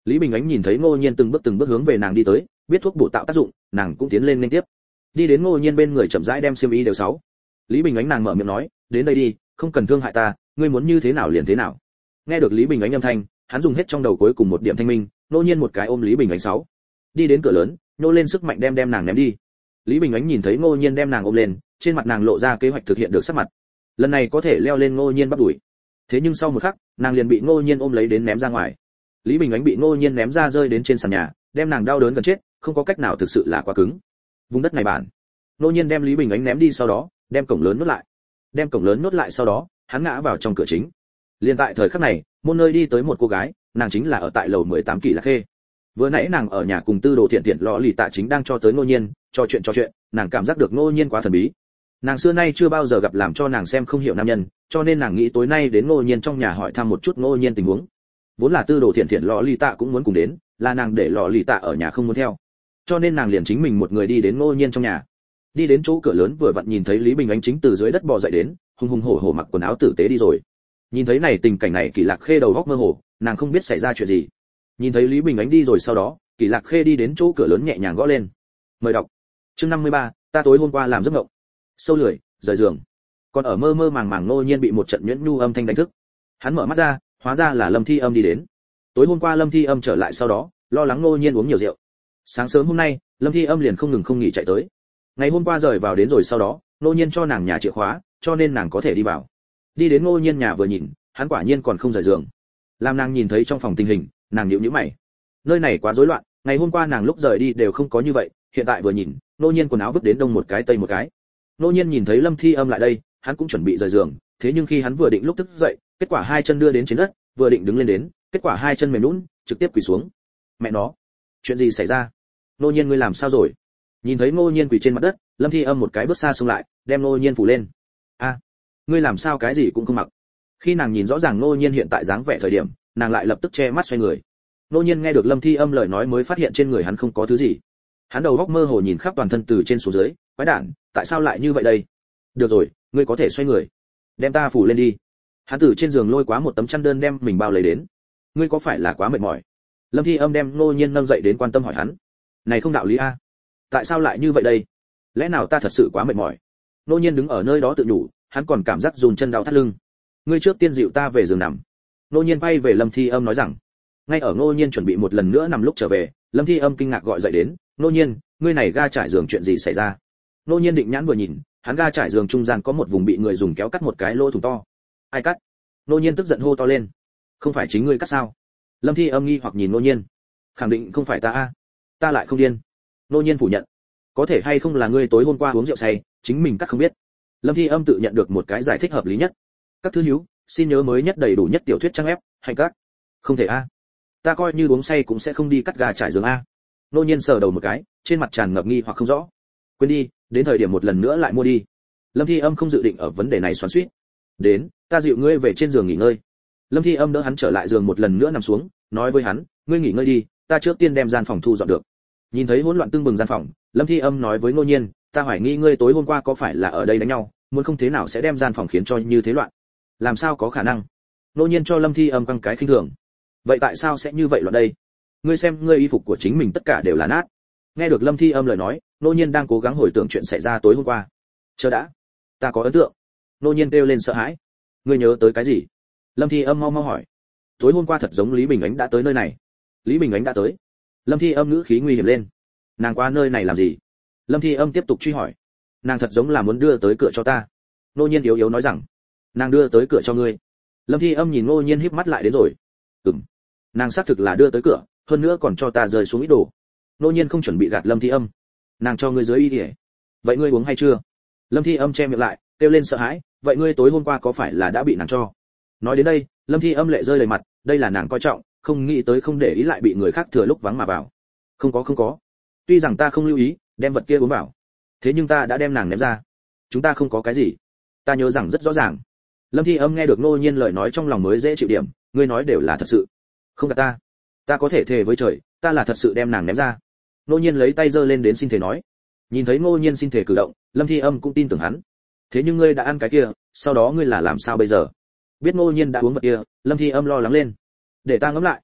Lý Bình Ánh nhìn thấy Ngô Nhiên từng bước từng bước hướng về nàng đi tới, biết thuốc bổ tạo tác dụng, nàng cũng tiến lên liên tiếp. Đi đến Ngô Nhiên bên người chậm rãi đem xiêm y đều sáu. Lý Bình Ánh nàng mở miệng nói, đến đây đi, không cần thương hại ta, ngươi muốn như thế nào liền thế nào. Nghe được Lý Bình Ánh âm thanh, hắn dùng hết trong đầu cuối cùng một điểm thanh minh, Ngô Nhiên một cái ôm Lý Bình Ánh sáu. Đi đến cửa lớn, nhô lên sức mạnh đem đem nàng ném đi. Lý Bình Ánh nhìn thấy Ngô Nhiên đem nàng ôm lên, trên mặt nàng lộ ra kế hoạch thực hiện được sắc mặt. Lần này có thể leo lên Ngô Nhiên bắt đuổi. Thế nhưng sau một khắc, nàng liền bị Ngô Nhiên ôm lấy đến ném ra ngoài. Lý Bình Ánh bị Ngô Nhiên ném ra rơi đến trên sàn nhà, đem nàng đau đớn gần chết, không có cách nào, thực sự là quá cứng. Vùng đất này bản. Ngô Nhiên đem Lý Bình Ánh ném đi sau đó, đem cổng lớn nút lại. Đem cổng lớn nút lại sau đó, hắn ngã vào trong cửa chính. Liên tại thời khắc này, môn nơi đi tới một cô gái, nàng chính là ở tại lầu mười tám Kỳ Lạc Khê. Vừa nãy nàng ở nhà cùng Tư Đồ Thiện Thiện lọ lì tạ chính đang cho tới Ngô Nhiên, trò chuyện trò chuyện, nàng cảm giác được Ngô Nhiên quá thần bí. Nàng xưa nay chưa bao giờ gặp làm cho nàng xem không hiểu nam nhân, cho nên nàng nghĩ tối nay đến Ngô Nhiên trong nhà hỏi thăm một chút Ngô Nhiên tình huống. Vốn là Tư Đồ Thiện Thiện lọ lì tạ cũng muốn cùng đến, là nàng để lọ lì tạ ở nhà không muốn theo, cho nên nàng liền chính mình một người đi đến Ngô Nhiên trong nhà. Đi đến chỗ cửa lớn vừa vặn nhìn thấy Lý Bình Ánh chính từ dưới đất bò dậy đến, hùng hùng hổ hổ mặc quần áo tử tế đi rồi. Nhìn thấy này tình cảnh này, Kỳ Lạc Khê đầu óc mơ hồ, nàng không biết xảy ra chuyện gì. Nhìn thấy Lý Bình Ánh đi rồi sau đó, Kỳ Lạc Khê đi đến chỗ cửa lớn nhẹ nhàng gõ lên. Mời đọc. Chương năm mươi ba, ta tối hôm qua làm giấc mộng. Sâu lười, rời giường. Còn ở mơ mơ màng màng Ngô Nhiên bị một trận nhuyễn nhu âm thanh đánh thức. Hắn mở mắt ra, hóa ra là Lâm Thi Âm đi đến. Tối hôm qua Lâm Thi Âm trở lại sau đó, lo lắng Ngô Nhiên uống nhiều rượu. Sáng sớm hôm nay, Lâm Thi Âm liền không ngừng không nghỉ chạy tới. Ngày hôm qua rời vào đến rồi sau đó, Ngô Nhiên cho nàng nhà chìa khóa, cho nên nàng có thể đi vào. Đi đến Ngô Nhiên nhà vừa nhìn, hắn quả nhiên còn không rời giường. Làm nàng nhìn thấy trong phòng tình hình, nàng nhíu nhíu mày. Nơi này quá rối loạn, ngày hôm qua nàng lúc rời đi đều không có như vậy, hiện tại vừa nhìn, Ngô Nhiên quần áo vứt đến đông một cái tây một cái. Ngô Nhiên nhìn thấy Lâm Thi Âm lại đây, hắn cũng chuẩn bị rời giường, thế nhưng khi hắn vừa định lúc thức dậy, kết quả hai chân đưa đến trên đất, vừa định đứng lên đến, kết quả hai chân mềm nhũn, trực tiếp quỳ xuống. Mẹ nó, chuyện gì xảy ra? Ngô Nhiên ngươi làm sao rồi? Nhìn thấy Ngô Nhiên quỳ trên mặt đất, Lâm Thi Âm một cái bước xa xông lại, đem Ngô Nhiên phủ lên. A, ngươi làm sao cái gì cũng không mặc? Khi nàng nhìn rõ ràng Ngô Nhiên hiện tại dáng vẻ thời điểm, nàng lại lập tức che mắt xoay người. Ngô Nhiên nghe được Lâm Thi Âm lời nói mới phát hiện trên người hắn không có thứ gì. Hắn đầu óc mơ hồ nhìn khắp toàn thân từ trên xuống dưới, quái đản, tại sao lại như vậy đây? Được rồi, ngươi có thể xoay người. Đem ta phủ lên đi. Hắn từ trên giường lôi quá một tấm chăn đơn đem mình bao lấy đến. Ngươi có phải là quá mệt mỏi? Lâm Thi Âm đem Ngô Nhiên nâng dậy đến quan tâm hỏi hắn. Này không đạo lý a. Tại sao lại như vậy đây? Lẽ nào ta thật sự quá mệt mỏi? Ngô Nhiên đứng ở nơi đó tự nhủ, hắn còn cảm giác run chân đau thắt lưng. Ngươi trước tiên dịu ta về giường nằm. Ngô Nhiên bay về Lâm Thi Âm nói rằng. Ngay ở Ngô Nhiên chuẩn bị một lần nữa nằm lúc trở về, Lâm Thi Âm kinh ngạc gọi dậy đến, "Ngô Nhiên, ngươi này ga trải giường chuyện gì xảy ra?" Ngô Nhiên định nhãn vừa nhìn, hắn ga trải giường trung gian có một vùng bị người dùng kéo cắt một cái lỗ thủng to. Ai cắt? Ngô Nhiên tức giận hô to lên. Không phải chính ngươi cắt sao? Lâm Thi Âm nghi hoặc nhìn Ngô Nhiên. Khẳng định không phải ta a. Ta lại không điên. Ngô Nhiên phủ nhận. Có thể hay không là ngươi tối hôm qua uống rượu say, chính mình cắt không biết. Lâm Thi Âm tự nhận được một cái giải thích hợp lý nhất. Các thứ hiếu, xin nhớ mới nhất đầy đủ nhất tiểu thuyết trang ép, hành cắt. Không thể a. Ta coi như uống say cũng sẽ không đi cắt gà trải giường a. Ngô Nhiên sờ đầu một cái, trên mặt tràn ngập nghi hoặc không rõ. Quên đi, đến thời điểm một lần nữa lại mua đi. Lâm Thi Âm không dự định ở vấn đề này xoắn xuýt. Đến, ta dịu ngươi về trên giường nghỉ ngơi. Lâm Thi Âm đỡ hắn trở lại giường một lần nữa nằm xuống, nói với hắn, ngươi nghỉ ngơi đi, ta trước tiên đem gian phòng thu dọn được. Nhìn thấy hỗn loạn tương bừng gian phòng, Lâm Thi Âm nói với Ngô Nhiên, ta hoài nghi ngươi tối hôm qua có phải là ở đây đánh nhau, muốn không thế nào sẽ đem gian phòng khiến cho như thế loạn. Làm sao có khả năng? Ngô Nhiên cho Lâm Thi Âm căng cái khinh thường. Vậy tại sao sẽ như vậy loạn đây? Ngươi xem ngươi y phục của chính mình tất cả đều là nát. Nghe được Lâm Thi Âm lời nói, Ngô Nhiên đang cố gắng hồi tưởng chuyện xảy ra tối hôm qua. Chờ đã, ta có ấn tượng. Ngô Nhiên kêu lên sợ hãi. Ngươi nhớ tới cái gì? Lâm Thi Âm mau mau hỏi. Tối hôm qua thật giống Lý Bình Ánh đã tới nơi này. Lý Bình Ánh đã tới. Lâm Thi Âm ngữ khí nguy hiểm lên. Nàng qua nơi này làm gì? Lâm Thi Âm tiếp tục truy hỏi. Nàng thật giống là muốn đưa tới cửa cho ta. Ngô Nhiên yếu yếu nói rằng. Nàng đưa tới cửa cho ngươi. Lâm Thi Âm nhìn Ngô Nhiên híp mắt lại đến rồi. Ừm. Nàng xác thực là đưa tới cửa, hơn nữa còn cho ta rơi xuống ít đồ. Ngô Nhiên không chuẩn bị gạt Lâm Thi Âm. Nàng cho ngươi dưới y đi. Vậy ngươi uống hay chưa? Lâm Thi Âm che miệng lại, kêu lên sợ hãi, vậy ngươi tối hôm qua có phải là đã bị nàng cho? Nói đến đây, Lâm Thi Âm lệ rơi đầy mặt, đây là nàng coi trọng, không nghĩ tới không để ý lại bị người khác thừa lúc vắng mà vào. Không có không có. Tuy rằng ta không lưu ý, đem vật kia uống vào, thế nhưng ta đã đem nàng ném ra. Chúng ta không có cái gì. Ta nhớ rằng rất rõ ràng. Lâm Thi Âm nghe được Ngô Nhiên lời nói trong lòng mới dễ chịu điểm, ngươi nói đều là thật sự. Không gạt ta. Ta có thể thề với trời, ta là thật sự đem nàng ném ra. Ngô Nhiên lấy tay giơ lên đến xin thể nói. Nhìn thấy Ngô Nhiên xin thể cử động, Lâm Thi Âm cũng tin tưởng hắn. Thế nhưng ngươi đã ăn cái kia, sau đó ngươi là làm sao bây giờ? Biết Ngô Nhiên đã uống vật kia, Lâm Thi Âm lo lắng lên. Để ta ngẫm lại.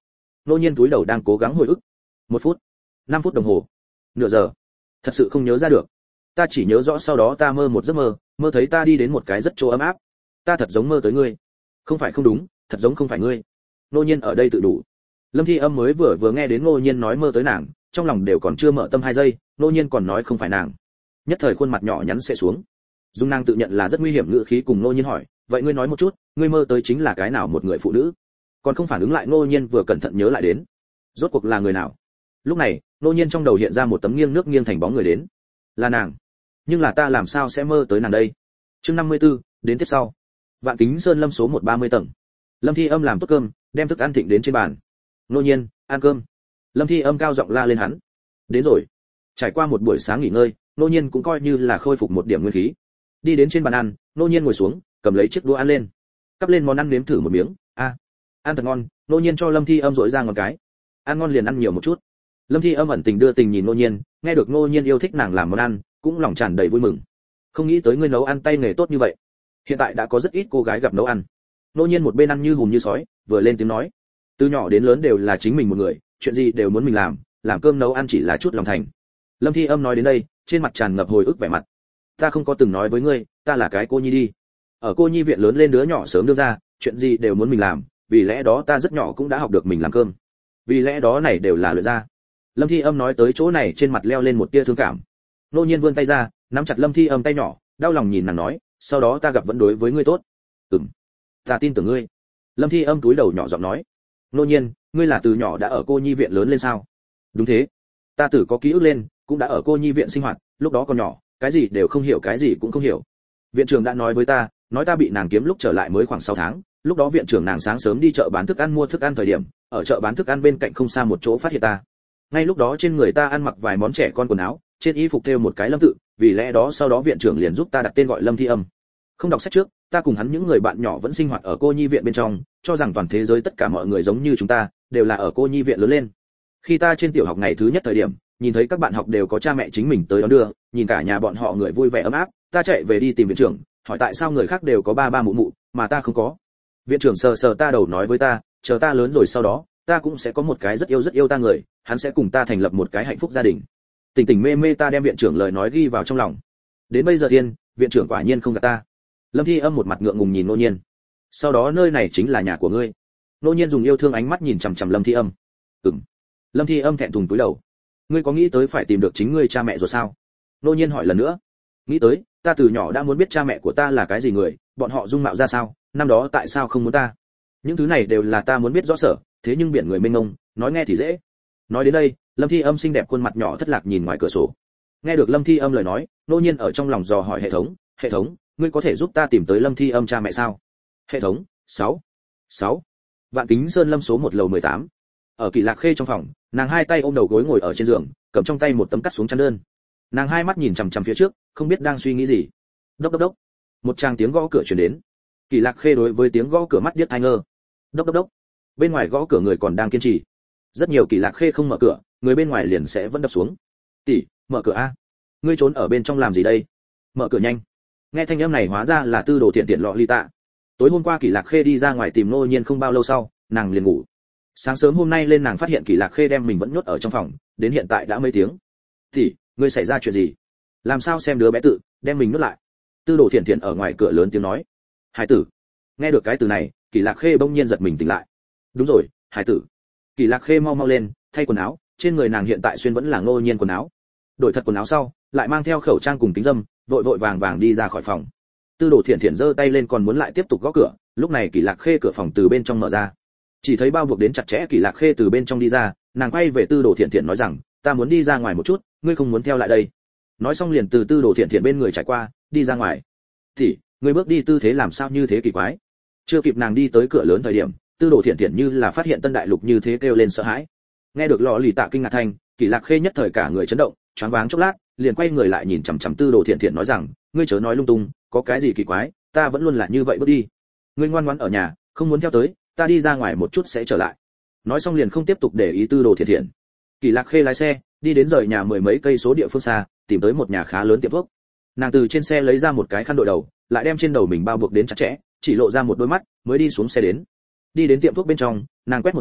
Nô Nhiên túi đầu đang cố gắng hồi ức. Một phút, năm phút đồng hồ, nửa giờ, thật sự không nhớ ra được. Ta chỉ nhớ rõ sau đó ta mơ một giấc mơ, mơ thấy ta đi đến một cái rất chỗ ấm áp. Ta thật giống mơ tới ngươi. Không phải không đúng, thật giống không phải ngươi. Nô Nhiên ở đây tự đủ. Lâm Thi Âm mới vừa vừa nghe đến Nô Nhiên nói mơ tới nàng, trong lòng đều còn chưa mở tâm hai giây, Nô Nhiên còn nói không phải nàng. Nhất thời khuôn mặt nhỏ nhắn sẽ xuống. Dung nàng tự nhận là rất nguy hiểm ngữ khí cùng Nô Nhiên hỏi, vậy ngươi nói một chút, ngươi mơ tới chính là cái nào một người phụ nữ? Còn không phản ứng lại, Nô Nhiên vừa cẩn thận nhớ lại đến, rốt cuộc là người nào? Lúc này, Nô Nhiên trong đầu hiện ra một tấm nghiêng nước nghiêng thành bóng người đến, là nàng. Nhưng là ta làm sao sẽ mơ tới nàng đây? Chương năm mươi tư, đến tiếp sau. Vạn Kính Sơn Lâm số một ba mươi tầng. Lâm Thi Âm làm tốt cơm, đem thức ăn thịnh đến trên bàn. Nô Nhiên, ăn cơm. Lâm Thi Âm cao giọng la lên hắn. Đến rồi. Trải qua một buổi sáng nghỉ ngơi, Nô Nhiên cũng coi như là khôi phục một điểm nguyên khí. Đi đến trên bàn ăn, Nô Nhiên ngồi xuống, cầm lấy chiếc đũa ăn lên. Cắp lên món ăn nếm thử một miếng, a, à, ăn thật ngon. Nô Nhiên cho Lâm Thi Âm dội ra ngón cái. Ăn ngon liền ăn nhiều một chút. Lâm Thi Âm ẩn tình đưa tình nhìn Nô Nhiên, nghe được Nô Nhiên yêu thích nàng làm món ăn, cũng lòng tràn đầy vui mừng. Không nghĩ tới ngươi nấu ăn tay nghề tốt như vậy. Hiện tại đã có rất ít cô gái gặp nấu ăn. Nô Nhiên một bên ăn như hùm như sói, vừa lên tiếng nói, từ nhỏ đến lớn đều là chính mình một người, chuyện gì đều muốn mình làm, làm cơm nấu ăn chỉ là chút lòng thành. Lâm Thi Âm nói đến đây, trên mặt tràn ngập hồi ức vẻ mặt. Ta không có từng nói với ngươi, ta là cái cô nhi đi. Ở cô nhi viện lớn lên đứa nhỏ sớm đưa ra, chuyện gì đều muốn mình làm, vì lẽ đó ta rất nhỏ cũng đã học được mình làm cơm. Vì lẽ đó này đều là luyện ra. Lâm Thi Âm nói tới chỗ này, trên mặt leo lên một tia thương cảm. Nô Nhiên vươn tay ra, nắm chặt Lâm Thi Âm tay nhỏ, đau lòng nhìn nàng nói, sau đó ta gặp vẫn đối với ngươi tốt. Ừm, ta tin tưởng ngươi. Lâm Thi Âm túi đầu nhỏ giọng nói. Nô Nhiên, ngươi là từ nhỏ đã ở cô nhi viện lớn lên sao? Đúng thế. Ta tử có ký ức lên, cũng đã ở cô nhi viện sinh hoạt, lúc đó còn nhỏ, cái gì đều không hiểu, cái gì cũng không hiểu. Viện trưởng đã nói với ta, nói ta bị nàng kiếm lúc trở lại mới khoảng sáu tháng, lúc đó viện trưởng nàng sáng sớm đi chợ bán thức ăn mua thức ăn thời điểm, ở chợ bán thức ăn bên cạnh không xa một chỗ phát hiện ta. Ngay lúc đó trên người ta ăn mặc vài món trẻ con quần áo, trên y phục thêu một cái Lâm tự, vì lẽ đó sau đó viện trưởng liền giúp ta đặt tên gọi Lâm Thi Âm. Không đọc sách trước, ta cùng hắn những người bạn nhỏ vẫn sinh hoạt ở cô nhi viện bên trong, cho rằng toàn thế giới tất cả mọi người giống như chúng ta, đều là ở cô nhi viện lớn lên. Khi ta trên tiểu học ngày thứ nhất thời điểm, nhìn thấy các bạn học đều có cha mẹ chính mình tới đón đưa, nhìn cả nhà bọn họ người vui vẻ ấm áp, ta chạy về đi tìm viện trưởng, hỏi tại sao người khác đều có ba ba mụ mụ, mà ta không có. Viện trưởng sờ sờ ta đầu nói với ta, chờ ta lớn rồi sau đó, ta cũng sẽ có một cái rất yêu rất yêu ta người, hắn sẽ cùng ta thành lập một cái hạnh phúc gia đình. Tỉnh tỉnh mê mê ta đem viện trưởng lời nói ghi vào trong lòng. Đến bây giờ tiên, viện trưởng quả nhiên không gạt ta. Lâm Thi Âm một mặt ngượng ngùng nhìn Nô Nhiên. Sau đó nơi này chính là nhà của ngươi. Nô Nhiên dùng yêu thương ánh mắt nhìn chằm chằm Lâm Thi Âm. Ừm. Lâm Thi Âm thẹn thùng cúi đầu. Ngươi có nghĩ tới phải tìm được chính ngươi cha mẹ rồi sao? Nô Nhiên hỏi lần nữa. Nghĩ tới, ta từ nhỏ đã muốn biết cha mẹ của ta là cái gì người, bọn họ dung mạo ra sao, năm đó tại sao không muốn ta. Những thứ này đều là ta muốn biết rõ sở, thế nhưng biển người mênh mông, nói nghe thì dễ. Nói đến đây, Lâm Thi Âm xinh đẹp khuôn mặt nhỏ thất lạc nhìn ngoài cửa sổ. Nghe được Lâm Thi Âm lời nói, Nô Nhiên ở trong lòng dò hỏi hệ thống, hệ thống, ngươi có thể giúp ta tìm tới Lâm Thi Âm cha mẹ sao? Hệ thống, sáu, sáu. Vạn Kính Sơn Lâm số một lầu mười tám. Ở Kỳ Lạc Khê trong phòng, nàng hai tay ôm đầu gối ngồi ở trên giường, cầm trong tay một tấm cắt xuống chăn đơn. Nàng hai mắt nhìn chằm chằm phía trước, không biết đang suy nghĩ gì. Đốc đốc đốc. Một tràng tiếng gõ cửa truyền đến. Kỳ Lạc Khê đối với tiếng gõ cửa mắt điếc tai ngơ. Đốc đốc đốc. Bên ngoài gõ cửa người còn đang kiên trì. Rất nhiều Kỳ Lạc Khê không mở cửa, người bên ngoài liền sẽ vẫn đập xuống. "Tỷ, mở cửa a. Ngươi trốn ở bên trong làm gì đây? Mở cửa nhanh." Nghe thanh âm này hóa ra là Tư Đồ Thiện Thiện lọ ly tạ. Tối hôm qua Kỳ Lạc Khê đi ra ngoài tìm Nô Nhiên không bao lâu sau, nàng liền ngủ. Sáng sớm hôm nay lên nàng phát hiện Kỳ Lạc Khê đem mình vẫn nhốt ở trong phòng, đến hiện tại đã mấy tiếng. "Tỷ, ngươi xảy ra chuyện gì? Làm sao xem đứa bé tự đem mình nhốt lại?" Tư Đồ Thiện Thiện ở ngoài cửa lớn tiếng nói. "Hải tử." Nghe được cái từ này, Kỳ Lạc Khê bỗng nhiên giật mình tỉnh lại. "Đúng rồi, hải tử." Kỳ Lạc Khê mau mau lên, thay quần áo, trên người nàng hiện tại xuyên vẫn là Nô Nhiên quần áo. Đổi thật quần áo sau, lại mang theo khẩu trang cùng kính râm, vội vội vàng vàng đi ra khỏi phòng. Tư Đồ Thiện Thiện giơ tay lên còn muốn lại tiếp tục gõ cửa, lúc này Kỳ Lạc Khê cửa phòng từ bên trong mở ra. Chỉ thấy bao buộc đến chặt chẽ Kỳ Lạc Khê từ bên trong đi ra, nàng quay về Tư Đồ Thiện Thiện nói rằng, "Ta muốn đi ra ngoài một chút, ngươi không muốn theo lại đây." Nói xong liền từ Tư Đồ Thiện Thiện bên người trải qua, đi ra ngoài. "Thì, ngươi bước đi tư thế làm sao như thế kỳ quái?" Chưa kịp nàng đi tới cửa lớn thời điểm, Tư Đồ Thiện Thiện như là phát hiện tân đại lục như thế kêu lên sợ hãi. Nghe được lọ lì tạ kinh ngạc thanh, Kỳ Lạc Khê nhất thời cả người chấn động, choáng váng chốc lát, liền quay người lại nhìn chằm chằm Tư Đồ Thiện Thiện nói rằng, "Ngươi chớ nói lung tung, có cái gì kỳ quái, ta vẫn luôn là như vậy bước đi. Ngươi ngoan ngoãn ở nhà, không muốn theo tới, ta đi ra ngoài một chút sẽ trở lại." Nói xong liền không tiếp tục để ý Tư Đồ Thiện Thiện. Kỳ Lạc Khê lái xe, đi đến rời nhà mười mấy cây số địa phương xa, tìm tới một nhà khá lớn tiệm thuốc. Nàng từ trên xe lấy ra một cái khăn đội đầu, lại đem trên đầu mình bao buộc đến chặt chẽ, chỉ lộ ra một đôi mắt, mới đi xuống xe đến. Đi đến tiệm thuốc bên trong, nàng quét một vòng,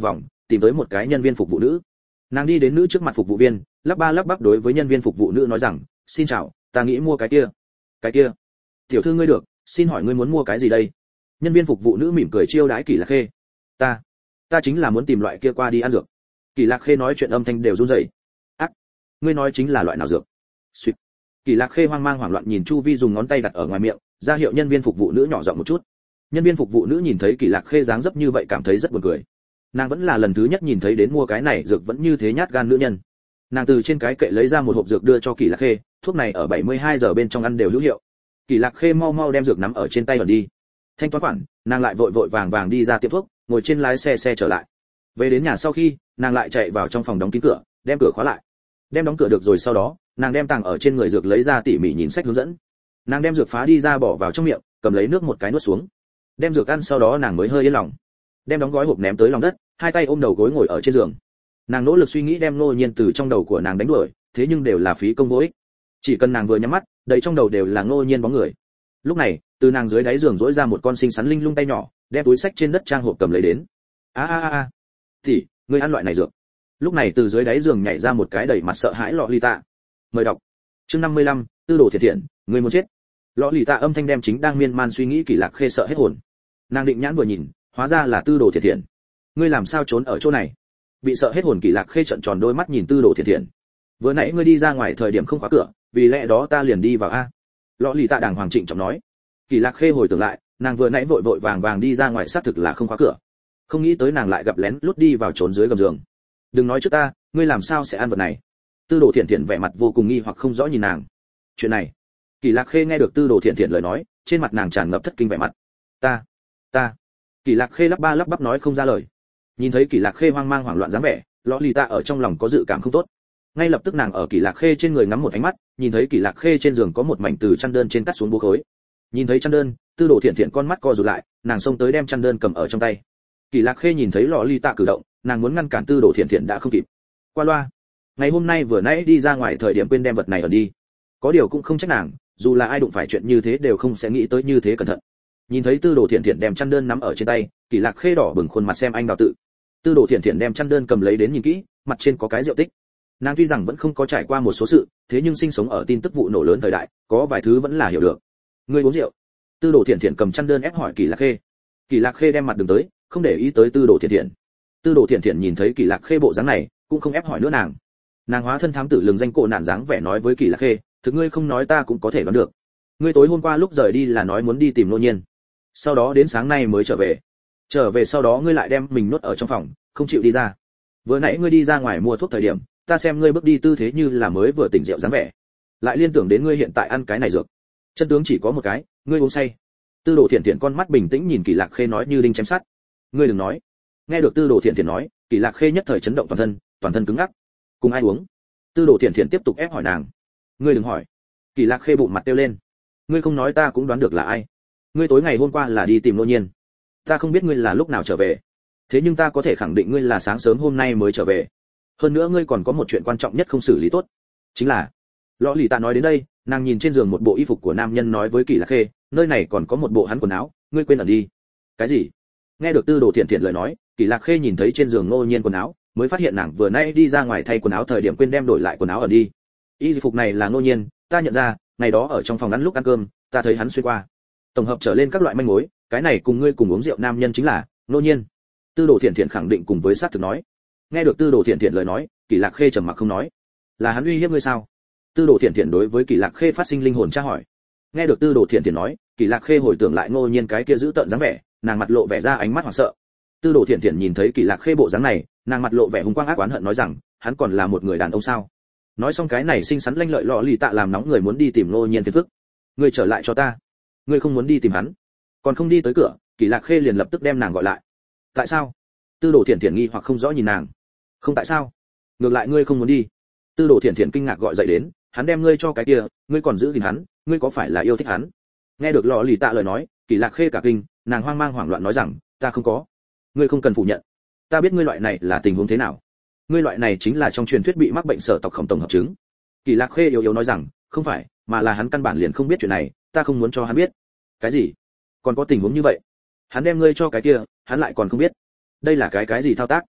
tìm tới một cái nhân viên phục vụ nữ. Nàng đi đến nữ trước mặt phục vụ viên, lắp ba lắp bắp đối với nhân viên phục vụ nữ nói rằng, xin chào, ta nghĩ mua cái kia. Cái kia? Tiểu thư ngươi được, xin hỏi ngươi muốn mua cái gì đây? Nhân viên phục vụ nữ mỉm cười chiêu đãi Kỳ Lạc Khê. Ta, ta chính là muốn tìm loại kia qua đi ăn dược. Kỳ Lạc Khê nói chuyện âm thanh đều run rẩy. Ác, ngươi nói chính là loại nào dược? Xuyệt. Kỳ Lạc Khê hoang mang hoảng loạn nhìn chu vi, dùng ngón tay đặt ở ngoài miệng, ra hiệu nhân viên phục vụ nữ nhỏ giọng một chút. Nhân viên phục vụ nữ nhìn thấy Kỳ Lạc Khê dáng dấp như vậy cảm thấy rất buồn cười. Nàng vẫn là lần thứ nhất nhìn thấy đến mua cái này dược vẫn như thế nhát gan nữ nhân. Nàng từ trên cái kệ lấy ra một hộp dược đưa cho Kỳ Lạc Khê, thuốc này ở bảy mươi hai giờ bên trong ăn đều hữu hiệu. Kỳ Lạc Khê mau mau đem dược nắm ở trên tay ẩn đi. Thanh toán khoản, nàng lại vội vội vàng vàng đi ra tiệm thuốc, ngồi trên lái xe xe trở lại. Về đến nhà sau khi, nàng lại chạy vào trong phòng đóng kín cửa, đem cửa khóa lại. Đem đóng cửa được rồi sau đó, nàng đem tàng ở trên người dược lấy ra tỉ mỉ nhìn sách hướng dẫn. Nàng đem dược phá đi ra bỏ vào trong miệng, cầm lấy nước một cái nuốt xuống. Đem dược ăn sau đó nàng mới hơi yên lòng. Đem đóng gói hộp ném tới lòng đất, hai tay ôm đầu gối ngồi ở trên giường. Nàng nỗ lực suy nghĩ đem Ngô Nhiên từ trong đầu của nàng đánh đuổi, thế nhưng đều là phí công vô ích. Chỉ cần nàng vừa nhắm mắt, đầy trong đầu đều là Ngô Nhiên bóng người. Lúc này, từ nàng dưới đáy giường rỗi ra một con xinh xắn linh lung tay nhỏ, đem túi sách trên đất trang hộp cầm lấy đến. A a a a, thì ngươi ăn loại này dược? Lúc này từ dưới đáy giường nhảy ra một cái đầy mặt sợ hãi lọ lì tạ. Mời đọc. Chương năm mươi lăm, Tư đồ thiệt thiện, ngươi muốn chết. Lọ lì tạ âm thanh đem chính đang miên man suy nghĩ Kỳ Lạc Khê sợ hết hồn. Nàng định nhãn vừa nhìn, hóa ra là Tư đồ thiệt thiện. Ngươi làm sao trốn ở chỗ này? Bị sợ hết hồn Kỳ Lạc Khê trợn tròn đôi mắt nhìn Tư đồ thiệt thiện. Vừa nãy ngươi đi ra ngoài thời điểm không khóa cửa, vì lẽ đó ta liền đi vào a. Lọ lì tạ đàng hoàng trịnh trọng nói. Kỳ Lạc Khê hồi tưởng lại, nàng vừa nãy vội vội vàng vàng đi ra ngoài xác thực là không khóa cửa. Không nghĩ tới nàng lại gặp lén lút đi vào trốn dưới gầm giường. Đừng nói trước ta, ngươi làm sao sẽ ăn vật này? Tư đồ thiện thiện vẻ mặt vô cùng nghi hoặc không rõ nhìn nàng. Chuyện này, Kỳ Lạc Khê nghe được Tư đồ thiện thiện lời nói, trên mặt nàng tràn ngập thất kinh vẻ mặt. Ta, ta. Kỳ Lạc Khê lắp ba lắp bắp nói không ra lời. Nhìn thấy Kỳ Lạc Khê hoang mang hoảng loạn dáng vẻ, Lọ Lì Tạ ở trong lòng có dự cảm không tốt. Ngay lập tức nàng ở Kỳ Lạc Khê trên người ngắm một ánh mắt, nhìn thấy Kỳ Lạc Khê trên giường có một mảnh từ chăn đơn trên cắt xuống bố khối. Nhìn thấy chăn đơn, Tư đồ thiện thiện con mắt co rụt lại, nàng xông tới đem chăn đơn cầm ở trong tay. Kỳ Lạc Khê nhìn thấy Lọ Lì Tạ cử động, nàng muốn ngăn cản Tư đồ thiện thiện đã không kịp. Qua loa, ngày hôm nay vừa nãy đi ra ngoài thời điểm quên đem vật này ở đi. Có điều cũng không trách nàng, dù là ai đụng phải chuyện như thế đều không sẽ nghĩ tới như thế cẩn thận. Nhìn thấy Tư đồ thiện thiện đem chăn đơn nắm ở trên tay, Kỳ Lạc Khê đỏ bừng khuôn mặt xem anh đào tự. Tư đồ thiện thiện đem chăn đơn cầm lấy đến nhìn kỹ, mặt trên có cái rượu tích. Nàng tuy rằng vẫn không có trải qua một số sự, thế nhưng sinh sống ở tin tức vụ nổ lớn thời đại, có vài thứ vẫn là hiểu được. Ngươi uống rượu? Tư đồ thiện thiện cầm chăn đơn ép hỏi Kỳ Lạc Khê. Kỳ Lạc Khê đem mặt đường tới, không để ý tới Tư đồ thiện thiện. Tư đồ thiện thiện nhìn thấy Kỳ Lạc Khê bộ dáng này, cũng không ép hỏi nữa nàng. Nàng hóa thân thám tử lừng danh cổ nạn dáng vẻ nói với Kỳ Lạc Khê, thực ngươi không nói ta cũng có thể đoán được. Ngươi tối hôm qua lúc rời đi là nói muốn đi tìm Ngô Nhiên, sau đó đến sáng nay mới trở về. Trở về sau đó ngươi lại đem mình nuốt ở trong phòng, không chịu đi ra. Vừa nãy ngươi đi ra ngoài mua thuốc thời điểm, ta xem ngươi bước đi tư thế như là mới vừa tỉnh rượu dáng vẻ, lại liên tưởng đến ngươi hiện tại ăn cái này dược. Chân tướng chỉ có một cái, ngươi uống say. Tư đồ thiện thiện con mắt bình tĩnh nhìn Kỳ Lạc Khê nói như đinh chém sắt. Ngươi đừng nói. Nghe được Tư đồ thiện thiện nói, Kỳ Lạc Khê nhất thời chấn động toàn thân, toàn thân cứng ngắc. Cùng ai uống? Tư đồ thiện thiện tiếp tục ép hỏi nàng. Ngươi đừng hỏi. Kỳ Lạc Khê bụng mặt tiêu lên. Ngươi không nói ta cũng đoán được là ai. Ngươi tối ngày hôm qua là đi tìm Ngô Nhiên. Ta không biết ngươi là lúc nào trở về, thế nhưng ta có thể khẳng định ngươi là sáng sớm hôm nay mới trở về. Hơn nữa ngươi còn có một chuyện quan trọng nhất không xử lý tốt, chính là Lọ Lì Tạ nói đến đây, nàng nhìn trên giường một bộ y phục của nam nhân nói với Kỳ Lạc Khê, nơi này còn có một bộ hắn quần áo, ngươi quên ẩn đi. Cái gì? Nghe được Tư đồ thiện thiện lời nói, Kỳ Lạc Khê nhìn thấy trên giường Ngô Nhiên quần áo, mới phát hiện nàng vừa nãy đi ra ngoài thay quần áo thời điểm quên đem đổi lại quần áo ẩn đi. Y phục này là Ngô Nhiên, ta nhận ra, ngày đó ở trong phòng ăn lúc ăn cơm, ta thấy hắn xuyên qua. Tổng hợp trở lên các loại manh mối, cái này cùng ngươi cùng uống rượu nam nhân chính là Ngô Nhiên. Tư đồ thiện thiện khẳng định cùng với sát thực nói. Nghe được Tư đồ thiện thiện lời nói, Kỳ Lạc Khê trầm mặc không nói. Là hắn uy hiếp ngươi sao? Tư đồ thiện thiện đối với Kỳ Lạc Khê phát sinh linh hồn tra hỏi. Nghe được Tư đồ thiện thiện nói, Kỳ Lạc Khê hồi tưởng lại Ngô Nhiên cái kia giữ tợn dáng vẻ, nàng mặt lộ vẻ ra ánh mắt hoảng sợ. Tư đồ thiện thiện nhìn thấy Kỳ Lạc Khê bộ dáng này, nàng mặt lộ vẻ hung quang ác oán hận nói rằng, hắn còn là một người đàn ông sao? Nói xong cái này xinh xắn lanh lợi Lọ Lì Tạ làm nóng người muốn đi tìm Ngô Nhiên phiền phức. Ngươi trở lại cho ta. Ngươi không muốn đi tìm hắn? Còn không đi tới cửa, Kỳ Lạc Khê liền lập tức đem nàng gọi lại. Tại sao? Tư đồ thiện thiện nghi hoặc không rõ nhìn nàng. Không tại sao? Ngược lại ngươi không muốn đi. Tư đồ thiện thiện kinh ngạc gọi dậy đến, hắn đem ngươi cho cái kia, ngươi còn giữ gìn hắn, ngươi có phải là yêu thích hắn? Nghe được Lọ Lì Tạ lời nói, Kỳ Lạc Khê cả kinh, nàng hoang mang hoảng loạn nói rằng, ta không có. Ngươi không cần phủ nhận. Ta biết ngươi loại này là tình huống thế nào. Ngươi loại này chính là trong truyền thuyết bị mắc bệnh sở tộc khổng tổng hợp chứng. Kỳ Lạc Khê yếu yếu nói rằng, không phải, mà là hắn căn bản liền không biết chuyện này, ta không muốn cho hắn biết. Cái gì? Còn có tình huống như vậy? Hắn đem ngươi cho cái kia, hắn lại còn không biết. Đây là cái cái gì thao tác?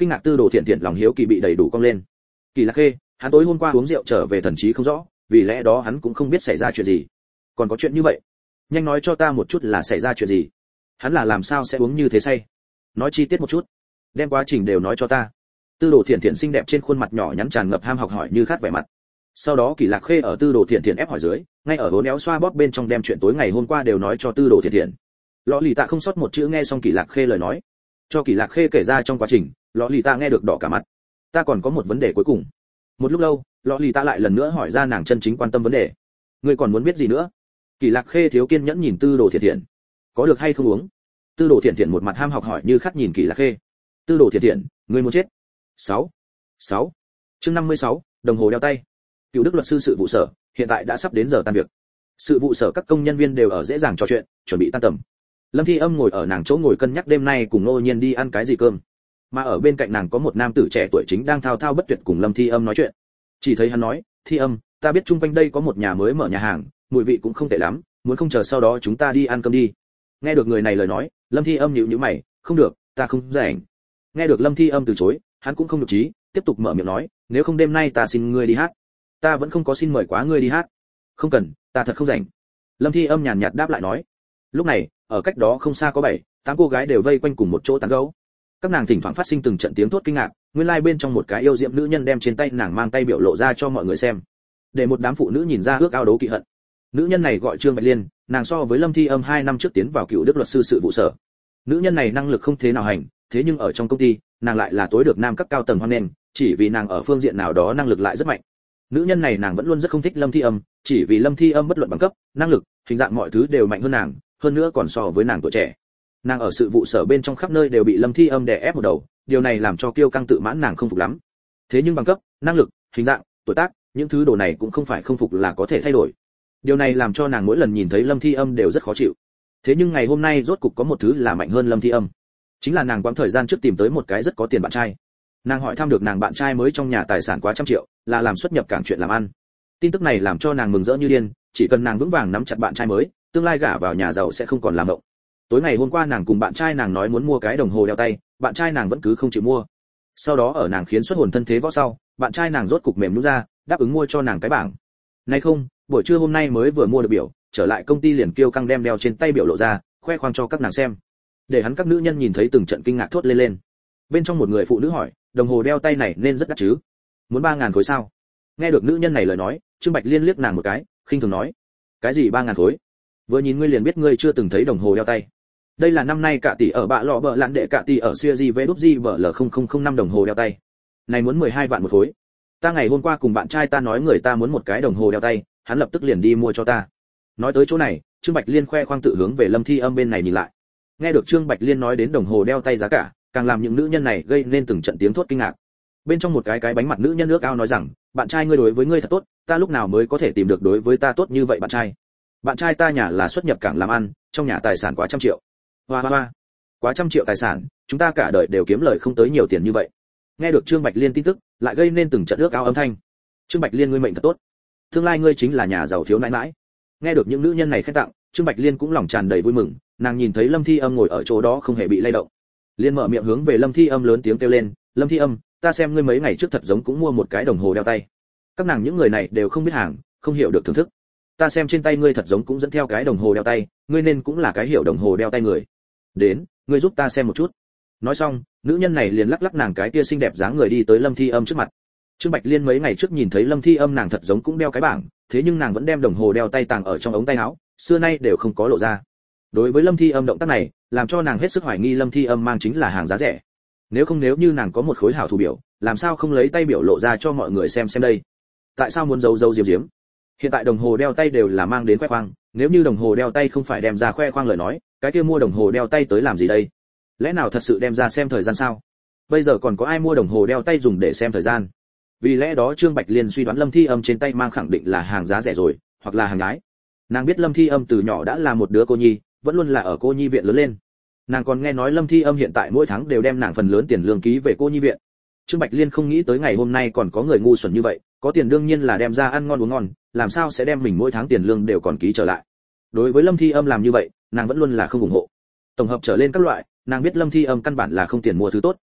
Kinh ngạc Tư Đồ Thiện Thiện lòng hiếu kỳ bị đầy đủ cong lên. Kỳ Lạc Khê, hắn tối hôm qua uống rượu trở về thần trí không rõ, vì lẽ đó hắn cũng không biết xảy ra chuyện gì. Còn có chuyện như vậy? Nhanh nói cho ta một chút là xảy ra chuyện gì? Hắn là làm sao sẽ uống như thế say? Nói chi tiết một chút, đem quá trình đều nói cho ta. Tư Đồ Thiện Thiện xinh đẹp trên khuôn mặt nhỏ nhắn tràn ngập ham học hỏi như khát vẻ mặt. Sau đó Kỳ Lạc Khê ở Tư Đồ Thiện Thiện ép hỏi dưới, ngay ở hố néo xoa bóp bên trong đem chuyện tối ngày hôm qua đều nói cho Tư Đồ Thiện Thiện. Lọ Lì Tạ không sót một chữ nghe xong Kỳ Lạc Khê lời nói, cho Kỳ Lạc Khê kể ra trong quá trình, Lọ Lì Tạ nghe được đỏ cả mặt. Ta còn có một vấn đề cuối cùng. Một lúc lâu, Lọ Lì Tạ lại lần nữa hỏi ra nàng chân chính quan tâm vấn đề. Ngươi còn muốn biết gì nữa? Kỳ Lạc Khê thiếu kiên nhẫn nhìn Tư Đồ Thiện Thiện. Có được hay không uống? Tư Đồ Thiện Thiện một mặt ham học hỏi như khát nhìn Kỳ Lạc Khê. Tư Đồ Thiện Thiện, ngươi muốn chết? sáu. sáu. Chương năm mươi sáu, đồng hồ đeo tay. Cựu Đức luật sư sự vụ sở, hiện tại đã sắp đến giờ tan việc. Sự vụ sở các công nhân viên đều ở dễ dàng trò chuyện, chuẩn bị tan tầm. Lâm Thi Âm ngồi ở nàng chỗ ngồi cân nhắc đêm nay cùng Ngô Nhiên đi ăn cái gì cơm. Mà ở bên cạnh nàng có một nam tử trẻ tuổi chính đang thao thao bất tuyệt cùng Lâm Thi Âm nói chuyện. Chỉ thấy hắn nói, "Thi Âm, ta biết chung quanh đây có một nhà mới mở nhà hàng, mùi vị cũng không tệ lắm, muốn không chờ sau đó chúng ta đi ăn cơm đi." Nghe được người này lời nói, Lâm Thi Âm nhíu nhíu mày, "Không được, ta không rảnh." Nghe được Lâm Thi Âm từ chối, hắn cũng không nhục trí, tiếp tục mở miệng nói, "Nếu không đêm nay ta xin ngươi đi hát." "Ta vẫn không có xin mời quá ngươi đi hát." "Không cần, ta thật không rảnh." Lâm Thi Âm nhàn nhạt đáp lại nói. Lúc này, ở cách đó không xa có bảy, tám cô gái đều vây quanh cùng một chỗ tán gẫu. Các nàng thỉnh thoảng phát sinh từng trận tiếng thốt kinh ngạc, nguyên lai like bên trong một cái yêu diệm nữ nhân đem trên tay nàng mang tay biểu lộ ra cho mọi người xem. Để một đám phụ nữ nhìn ra ước ao đấu kỵ hận. Nữ nhân này gọi Trương Bạch Liên, nàng so với Lâm Thi Âm hai năm trước tiến vào Cựu Đức luật sư sự vụ sở. Nữ nhân này năng lực không thế nào hành, thế nhưng ở trong công ty, nàng lại là tối được nam các cao tầng hoan nghênh, chỉ vì nàng ở phương diện nào đó năng lực lại rất mạnh. Nữ nhân này nàng vẫn luôn rất không thích Lâm Thi Âm, chỉ vì Lâm Thi Âm bất luận bằng cấp, năng lực, hình dạng mọi thứ đều mạnh hơn nàng, hơn nữa còn so với nàng tuổi trẻ. Nàng ở sự vụ sở bên trong khắp nơi đều bị Lâm Thi Âm đè ép một đầu, điều này làm cho kiêu căng tự mãn nàng không phục lắm. Thế nhưng bằng cấp, năng lực, hình dạng, tuổi tác, những thứ đồ này cũng không phải không phục là có thể thay đổi. Điều này làm cho nàng mỗi lần nhìn thấy Lâm Thi Âm đều rất khó chịu. Thế nhưng ngày hôm nay rốt cục có một thứ là mạnh hơn Lâm Thi Âm, chính là nàng quãng thời gian trước tìm tới một cái rất có tiền bạn trai. Nàng hỏi thăm được nàng bạn trai mới trong nhà tài sản quá trăm triệu, là làm xuất nhập cảng chuyện làm ăn. Tin tức này làm cho nàng mừng rỡ như điên, chỉ cần nàng vững vàng nắm chặt bạn trai mới, tương lai gả vào nhà giàu sẽ không còn làm mộng. Tối ngày hôm qua nàng cùng bạn trai nàng nói muốn mua cái đồng hồ đeo tay, bạn trai nàng vẫn cứ không chịu mua. Sau đó ở nàng khiến xuất hồn thân thế võ sau, bạn trai nàng rốt cục mềm nhũn ra, đáp ứng mua cho nàng cái bảng. Nay không, buổi trưa hôm nay mới vừa mua được biểu, trở lại công ty liền kêu căng đem đeo trên tay biểu lộ ra, khoe khoang cho các nàng xem. Để hắn các nữ nhân nhìn thấy từng trận kinh ngạc thốt lên lên. Bên trong một người phụ nữ hỏi, đồng hồ đeo tay này nên rất đắt chứ? Muốn ba ngàn khối sao? Nghe được nữ nhân này lời nói, Trương Bạch Liên liếc nàng một cái, khinh thường nói, cái gì ba ngàn khối? Vừa nhìn ngươi liền biết ngươi chưa từng thấy đồng hồ đeo tay. Đây là năm nay cả tỷ ở bạ lọ bợ lạn đệ cả tỷ ở siêu di vê đúp di bờ l không không không năm đồng hồ đeo tay. Này muốn mười hai vạn một khối. Ta ngày hôm qua cùng bạn trai ta nói người ta muốn một cái đồng hồ đeo tay, hắn lập tức liền đi mua cho ta. Nói tới chỗ này, Trương Bạch Liên khoe khoang tự hướng về Lâm Thi Âm bên này nhìn lại. Nghe được Trương Bạch Liên nói đến đồng hồ đeo tay giá cả, càng làm những nữ nhân này gây nên từng trận tiếng thốt kinh ngạc. Bên trong một cái cái bánh mặt nữ nhân nước ao nói rằng, bạn trai ngươi đối với ngươi thật tốt, ta lúc nào mới có thể tìm được đối với ta tốt như vậy bạn trai? Bạn trai ta nhà là xuất nhập cảng làm ăn, trong nhà tài sản quá trăm triệu. Hoa hoa hoa, quá trăm triệu tài sản, chúng ta cả đời đều kiếm lời không tới nhiều tiền như vậy. Nghe được Trương Bạch Liên tin tức, lại gây nên từng trận nước ao âm thanh. Trương Bạch Liên ngươi mệnh thật tốt, tương lai ngươi chính là nhà giàu thiếu nãi nãi. Nghe được những nữ nhân này khen tặng, Trương Bạch Liên cũng lòng tràn đầy vui mừng, nàng nhìn thấy Lâm Thi Âm ngồi ở chỗ đó không hề bị lay động, liên mở miệng hướng về Lâm Thi Âm lớn tiếng kêu lên, Lâm Thi Âm, ta xem ngươi mấy ngày trước thật giống cũng mua một cái đồng hồ đeo tay. Các nàng những người này đều không biết hàng, không hiểu được thưởng thức. Ta xem trên tay ngươi thật giống cũng dẫn theo cái đồng hồ đeo tay, ngươi nên cũng là cái hiểu đồng hồ đeo tay người. Đến, ngươi giúp ta xem một chút. Nói xong, nữ nhân này liền lắc lắc nàng cái kia xinh đẹp dáng người đi tới Lâm Thi Âm trước mặt. Trương Bạch Liên mấy ngày trước nhìn thấy Lâm Thi Âm nàng thật giống cũng đeo cái bảng, thế nhưng nàng vẫn đem đồng hồ đeo tay tàng ở trong ống tay áo, xưa nay đều không có lộ ra. Đối với Lâm Thi Âm động tác này, làm cho nàng hết sức hoài nghi Lâm Thi Âm mang chính là hàng giá rẻ. Nếu không nếu như nàng có một khối hảo thủ biểu, làm sao không lấy tay biểu lộ ra cho mọi người xem xem đây? Tại sao muốn giấu giấu diếm diếm? Hiện tại đồng hồ đeo tay đều là mang đến khoe khoang, nếu như đồng hồ đeo tay không phải đem ra khoe khoang lời nói, cái kia mua đồng hồ đeo tay tới làm gì đây? Lẽ nào thật sự đem ra xem thời gian sao? Bây giờ còn có ai mua đồng hồ đeo tay dùng để xem thời gian? Vì lẽ đó Trương Bạch Liên suy đoán Lâm Thi Âm trên tay mang khẳng định là hàng giá rẻ rồi, hoặc là hàng nhái. Nàng biết Lâm Thi Âm từ nhỏ đã là một đứa cô nhi, vẫn luôn là ở cô nhi viện lớn lên. Nàng còn nghe nói Lâm Thi Âm hiện tại mỗi tháng đều đem nàng phần lớn tiền lương ký về cô nhi viện. Trương Bạch Liên không nghĩ tới ngày hôm nay còn có người ngu xuẩn như vậy, có tiền đương nhiên là đem ra ăn ngon uống ngon, làm sao sẽ đem mình mỗi tháng tiền lương đều còn ký trở lại. Đối với Lâm Thi Âm làm như vậy, nàng vẫn luôn là không ủng hộ. Tổng hợp trở lên các loại, nàng biết Lâm Thi Âm căn bản là không tiền mua thứ tốt.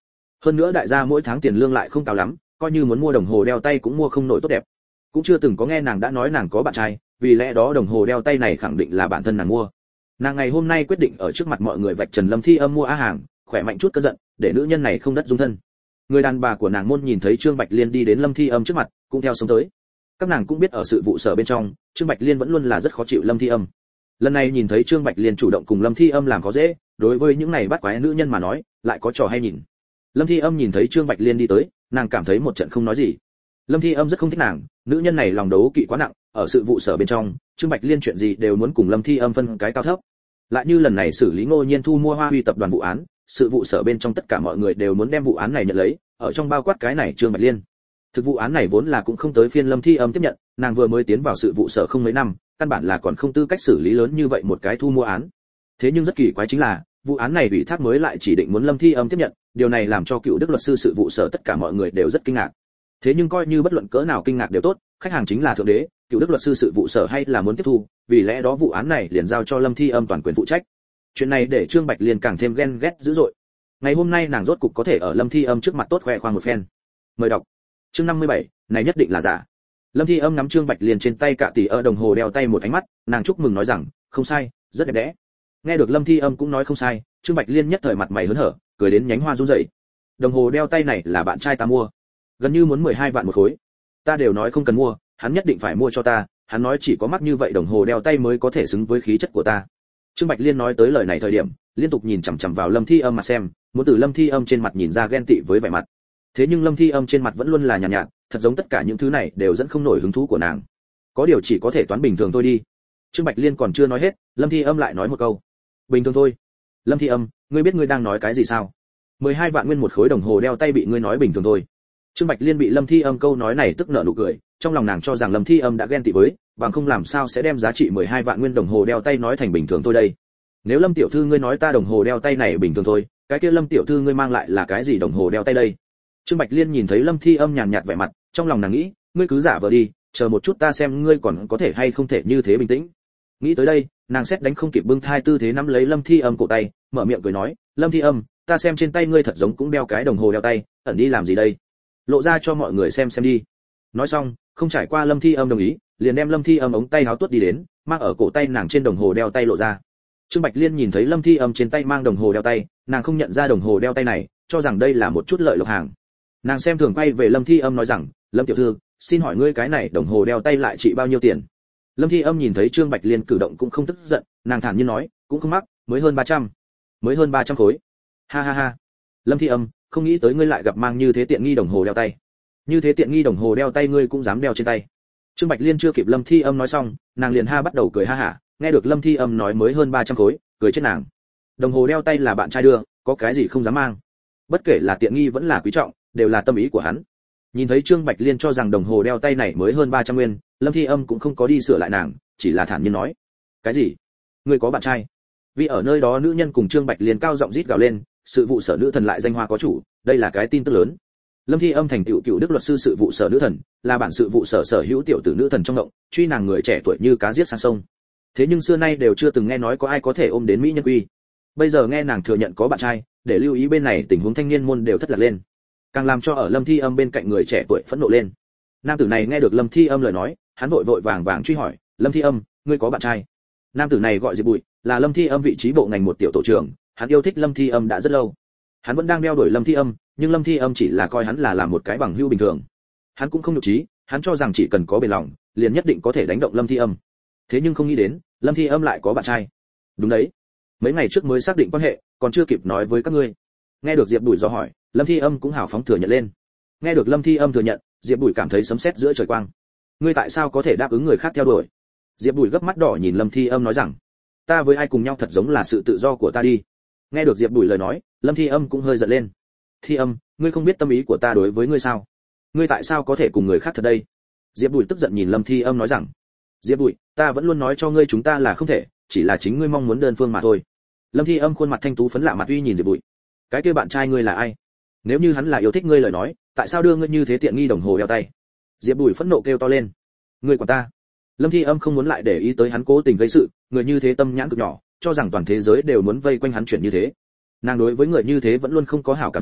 hơn nữa đại gia mỗi tháng tiền lương lại không cao lắm, coi như muốn mua đồng hồ đeo tay cũng mua không nổi tốt đẹp. Cũng chưa từng có nghe nàng đã nói nàng có bạn trai, vì lẽ đó đồng hồ đeo tay này khẳng định là bản thân nàng mua. Nàng ngày hôm nay quyết định ở trước mặt mọi người vạch trần Lâm Thi Âm mua á hàng, khỏe mạnh chút cơn giận, để nữ nhân này không đất dung thân. Người đàn bà của nàng môn nhìn thấy Trương Bạch Liên đi đến Lâm Thi Âm trước mặt, cũng theo sống tới. Các nàng cũng biết ở sự vụ sở bên trong, Trương Bạch Liên vẫn luôn là rất khó chịu Lâm Thi Âm. Lần này nhìn thấy Trương Bạch Liên chủ động cùng Lâm Thi Âm làm khó dễ, đối với những này bắt quái nữ nhân mà nói, lại có trò hay nhìn. Lâm Thi Âm nhìn thấy Trương Bạch Liên đi tới, nàng cảm thấy một trận không nói gì. Lâm Thi Âm rất không thích nàng, nữ nhân này lòng đấu kỵ quá nặng, ở sự vụ sở bên trong, Trương Bạch Liên chuyện gì đều muốn cùng Lâm Thi Âm phân cái cao thấp. Lại như lần này xử lý Ngô Nhiên thu mua Hoa Huy tập đoàn vụ án, sự vụ sở bên trong tất cả mọi người đều muốn đem vụ án này nhận lấy, ở trong bao quát cái này Trương Bạch Liên. Thực vụ án này vốn là cũng không tới phiên Lâm Thi Âm tiếp nhận, nàng vừa mới tiến vào sự vụ sở không mấy năm, căn bản là còn không tư cách xử lý lớn như vậy một cái thu mua án. Thế nhưng rất kỳ quái chính là, vụ án này ủy thác mới lại chỉ định muốn Lâm Thi Âm tiếp nhận, điều này làm cho cựu đức luật sư sự vụ sở tất cả mọi người đều rất kinh ngạc. Thế nhưng coi như bất luận cỡ nào kinh ngạc đều tốt, khách hàng chính là thượng đế, cựu đức luật sư sự vụ sở hay là muốn tiếp thu, vì lẽ đó vụ án này liền giao cho Lâm Thi Âm toàn quyền phụ trách. Chuyện này để Trương Bạch Liên càng thêm ghen ghét dữ dội. Ngày hôm nay nàng rốt cục có thể ở Lâm Thi Âm trước mặt tốt khoe khoang một phen. Mời đọc. Chương năm mươi bảy, này nhất định là giả. Lâm Thi Âm ngắm Trương Bạch Liên trên tay cạ tỷ ở đồng hồ đeo tay một ánh mắt, nàng chúc mừng nói rằng, không sai, rất đẹp đẽ. Nghe được Lâm Thi Âm cũng nói không sai, Trương Bạch Liên nhất thời mặt mày hớn hở, cười đến nhánh hoa run rẩy. Đồng hồ đeo tay này là bạn trai ta mua, gần như muốn mười hai vạn một khối. Ta đều nói không cần mua, hắn nhất định phải mua cho ta, hắn nói chỉ có mắc như vậy đồng hồ đeo tay mới có thể xứng với khí chất của ta. Trương Bạch Liên nói tới lời này thời điểm, liên tục nhìn chằm chằm vào Lâm Thi Âm mà xem, muốn từ Lâm Thi Âm trên mặt nhìn ra ghen tị với vẻ mặt. Thế nhưng Lâm Thi Âm trên mặt vẫn luôn là nhàn nhạt, nhạt, thật giống tất cả những thứ này đều dẫn không nổi hứng thú của nàng. Có điều chỉ có thể toán bình thường thôi đi. Trương Bạch Liên còn chưa nói hết, Lâm Thi Âm lại nói một câu. Bình thường thôi. Lâm Thi Âm, ngươi biết ngươi đang nói cái gì sao? mười hai vạn nguyên một khối đồng hồ đeo tay bị ngươi nói bình thường thôi. Trương Bạch Liên bị Lâm Thi Âm câu nói này tức nở nụ cười, trong lòng nàng cho rằng Lâm Thi Âm đã ghen tị với, bằng không làm sao sẽ đem giá trị mười hai vạn nguyên đồng hồ đeo tay nói thành bình thường thôi đây. Nếu Lâm tiểu thư ngươi nói ta đồng hồ đeo tay này bình thường thôi, cái kia Lâm tiểu thư ngươi mang lại là cái gì đồng hồ đeo tay đây? Trương Bạch Liên nhìn thấy Lâm Thi Âm nhàn nhạt vẻ mặt, trong lòng nàng nghĩ, ngươi cứ giả vờ đi, chờ một chút ta xem ngươi còn có thể hay không thể như thế bình tĩnh. Nghĩ tới đây, nàng xét đánh không kịp bưng thai tư thế nắm lấy Lâm Thi Âm cổ tay, mở miệng cười nói, Lâm Thi Âm, ta xem trên tay ngươi thật giống cũng đeo cái đồng hồ đeo tay, ẩn đi làm gì đây? Lộ ra cho mọi người xem xem đi. Nói xong, không trải qua Lâm Thi Âm đồng ý, liền đem Lâm Thi Âm ống tay áo tuốt đi đến, mang ở cổ tay nàng trên đồng hồ đeo tay lộ ra. Trương Bạch Liên nhìn thấy Lâm Thi Âm trên tay mang đồng hồ đeo tay, nàng không nhận ra đồng hồ đeo tay này, cho rằng đây là một chút lợi lộc hàng. Nàng xem thường quay về Lâm Thi Âm nói rằng, Lâm tiểu thư, xin hỏi ngươi cái này đồng hồ đeo tay lại trị bao nhiêu tiền? Lâm Thi Âm nhìn thấy Trương Bạch Liên cử động cũng không tức giận, nàng thản nhiên nói, cũng không mắc, mới hơn ba trăm. Mới hơn ba trăm khối. Ha ha ha. Lâm Thi Âm, không nghĩ tới ngươi lại gặp mang như thế tiện nghi đồng hồ đeo tay. Như thế tiện nghi đồng hồ đeo tay ngươi cũng dám đeo trên tay. Trương Bạch Liên chưa kịp Lâm Thi Âm nói xong, nàng liền ha bắt đầu cười ha hả, nghe được Lâm Thi Âm nói mới hơn ba trăm khối, cười chết nàng. Đồng hồ đeo tay là bạn trai đưa, có cái gì không dám mang. Bất kể là tiện nghi vẫn là quý trọng, đều là tâm ý của hắn. Nhìn thấy Trương Bạch Liên cho rằng đồng hồ đeo tay này mới hơn ba trăm nguyên, Lâm Thi Âm cũng không có đi sửa lại nàng, chỉ là thản nhiên nói, cái gì? Ngươi có bạn trai? Vì ở nơi đó nữ nhân cùng Trương Bạch Liên cao giọng rít gào lên, sự vụ sở nữ thần lại danh hoa có chủ, đây là cái tin tức lớn. Lâm Thi Âm thành tựu cựu đức luật sư sự vụ sở nữ thần, là bản sự vụ sở sở hữu tiểu tử nữ thần trong động, truy nàng người trẻ tuổi như cá giết sang sông. Thế nhưng xưa nay đều chưa từng nghe nói có ai có thể ôm đến mỹ nhân quy. Bây giờ nghe nàng thừa nhận có bạn trai, để lưu ý bên này tình huống thanh niên môn đều thất lạc lên, càng làm cho ở Lâm Thi Âm bên cạnh người trẻ tuổi phẫn nộ lên. Nam tử này nghe được Lâm Thi Âm lời nói, hắn vội vội vàng vàng truy hỏi, Lâm Thi Âm, ngươi có bạn trai? Nam tử này gọi Diệp Bụi, là Lâm Thi Âm vị trí bộ ngành một tiểu tổ trưởng, hắn yêu thích Lâm Thi Âm đã rất lâu. Hắn vẫn đang đeo đuổi Lâm Thi Âm, nhưng Lâm Thi Âm chỉ là coi hắn là làm một cái bằng hữu bình thường. Hắn cũng không nhục trí, hắn cho rằng chỉ cần có bền lòng, liền nhất định có thể đánh động Lâm Thi Âm. Thế nhưng không nghĩ đến, Lâm Thi Âm lại có bạn trai. Đúng đấy, mấy ngày trước mới xác định quan hệ, còn chưa kịp nói với các ngươi. Nghe được Diệp Bụi dò hỏi, Lâm Thi Âm cũng hào phóng thừa nhận lên. Nghe được Lâm Thi Âm thừa nhận, Diệp Bụi cảm thấy sấm sét giữa trời quang. Ngươi tại sao có thể đáp ứng người khác theo đuổi? Diệp Bụi gấp mắt đỏ nhìn Lâm Thi Âm nói rằng, ta với ai cùng nhau thật giống là sự tự do của ta đi. Nghe được Diệp Bụi lời nói, Lâm Thi Âm cũng hơi giận lên. Thi Âm, ngươi không biết tâm ý của ta đối với ngươi sao? Ngươi tại sao có thể cùng người khác thật đây? Diệp Bụi tức giận nhìn Lâm Thi Âm nói rằng, Diệp Bụi, ta vẫn luôn nói cho ngươi chúng ta là không thể, chỉ là chính ngươi mong muốn đơn phương mà thôi. Lâm Thi Âm khuôn mặt thanh tú phấn lạ mặt uy nhìn Diệp Bụi. Cái kia bạn trai ngươi là ai? Nếu như hắn là yêu thích ngươi lời nói, tại sao đưa ngươi như thế tiện nghi đồng hồ đeo tay? Diệp Bụi phẫn nộ kêu to lên. Ngươi của ta. Lâm Thi Âm không muốn lại để ý tới hắn cố tình gây sự, người như thế tâm nhãn cực nhỏ, cho rằng toàn thế giới đều muốn vây quanh hắn chuyển như thế. Nàng đối với người như thế vẫn luôn không có hảo cảm gì,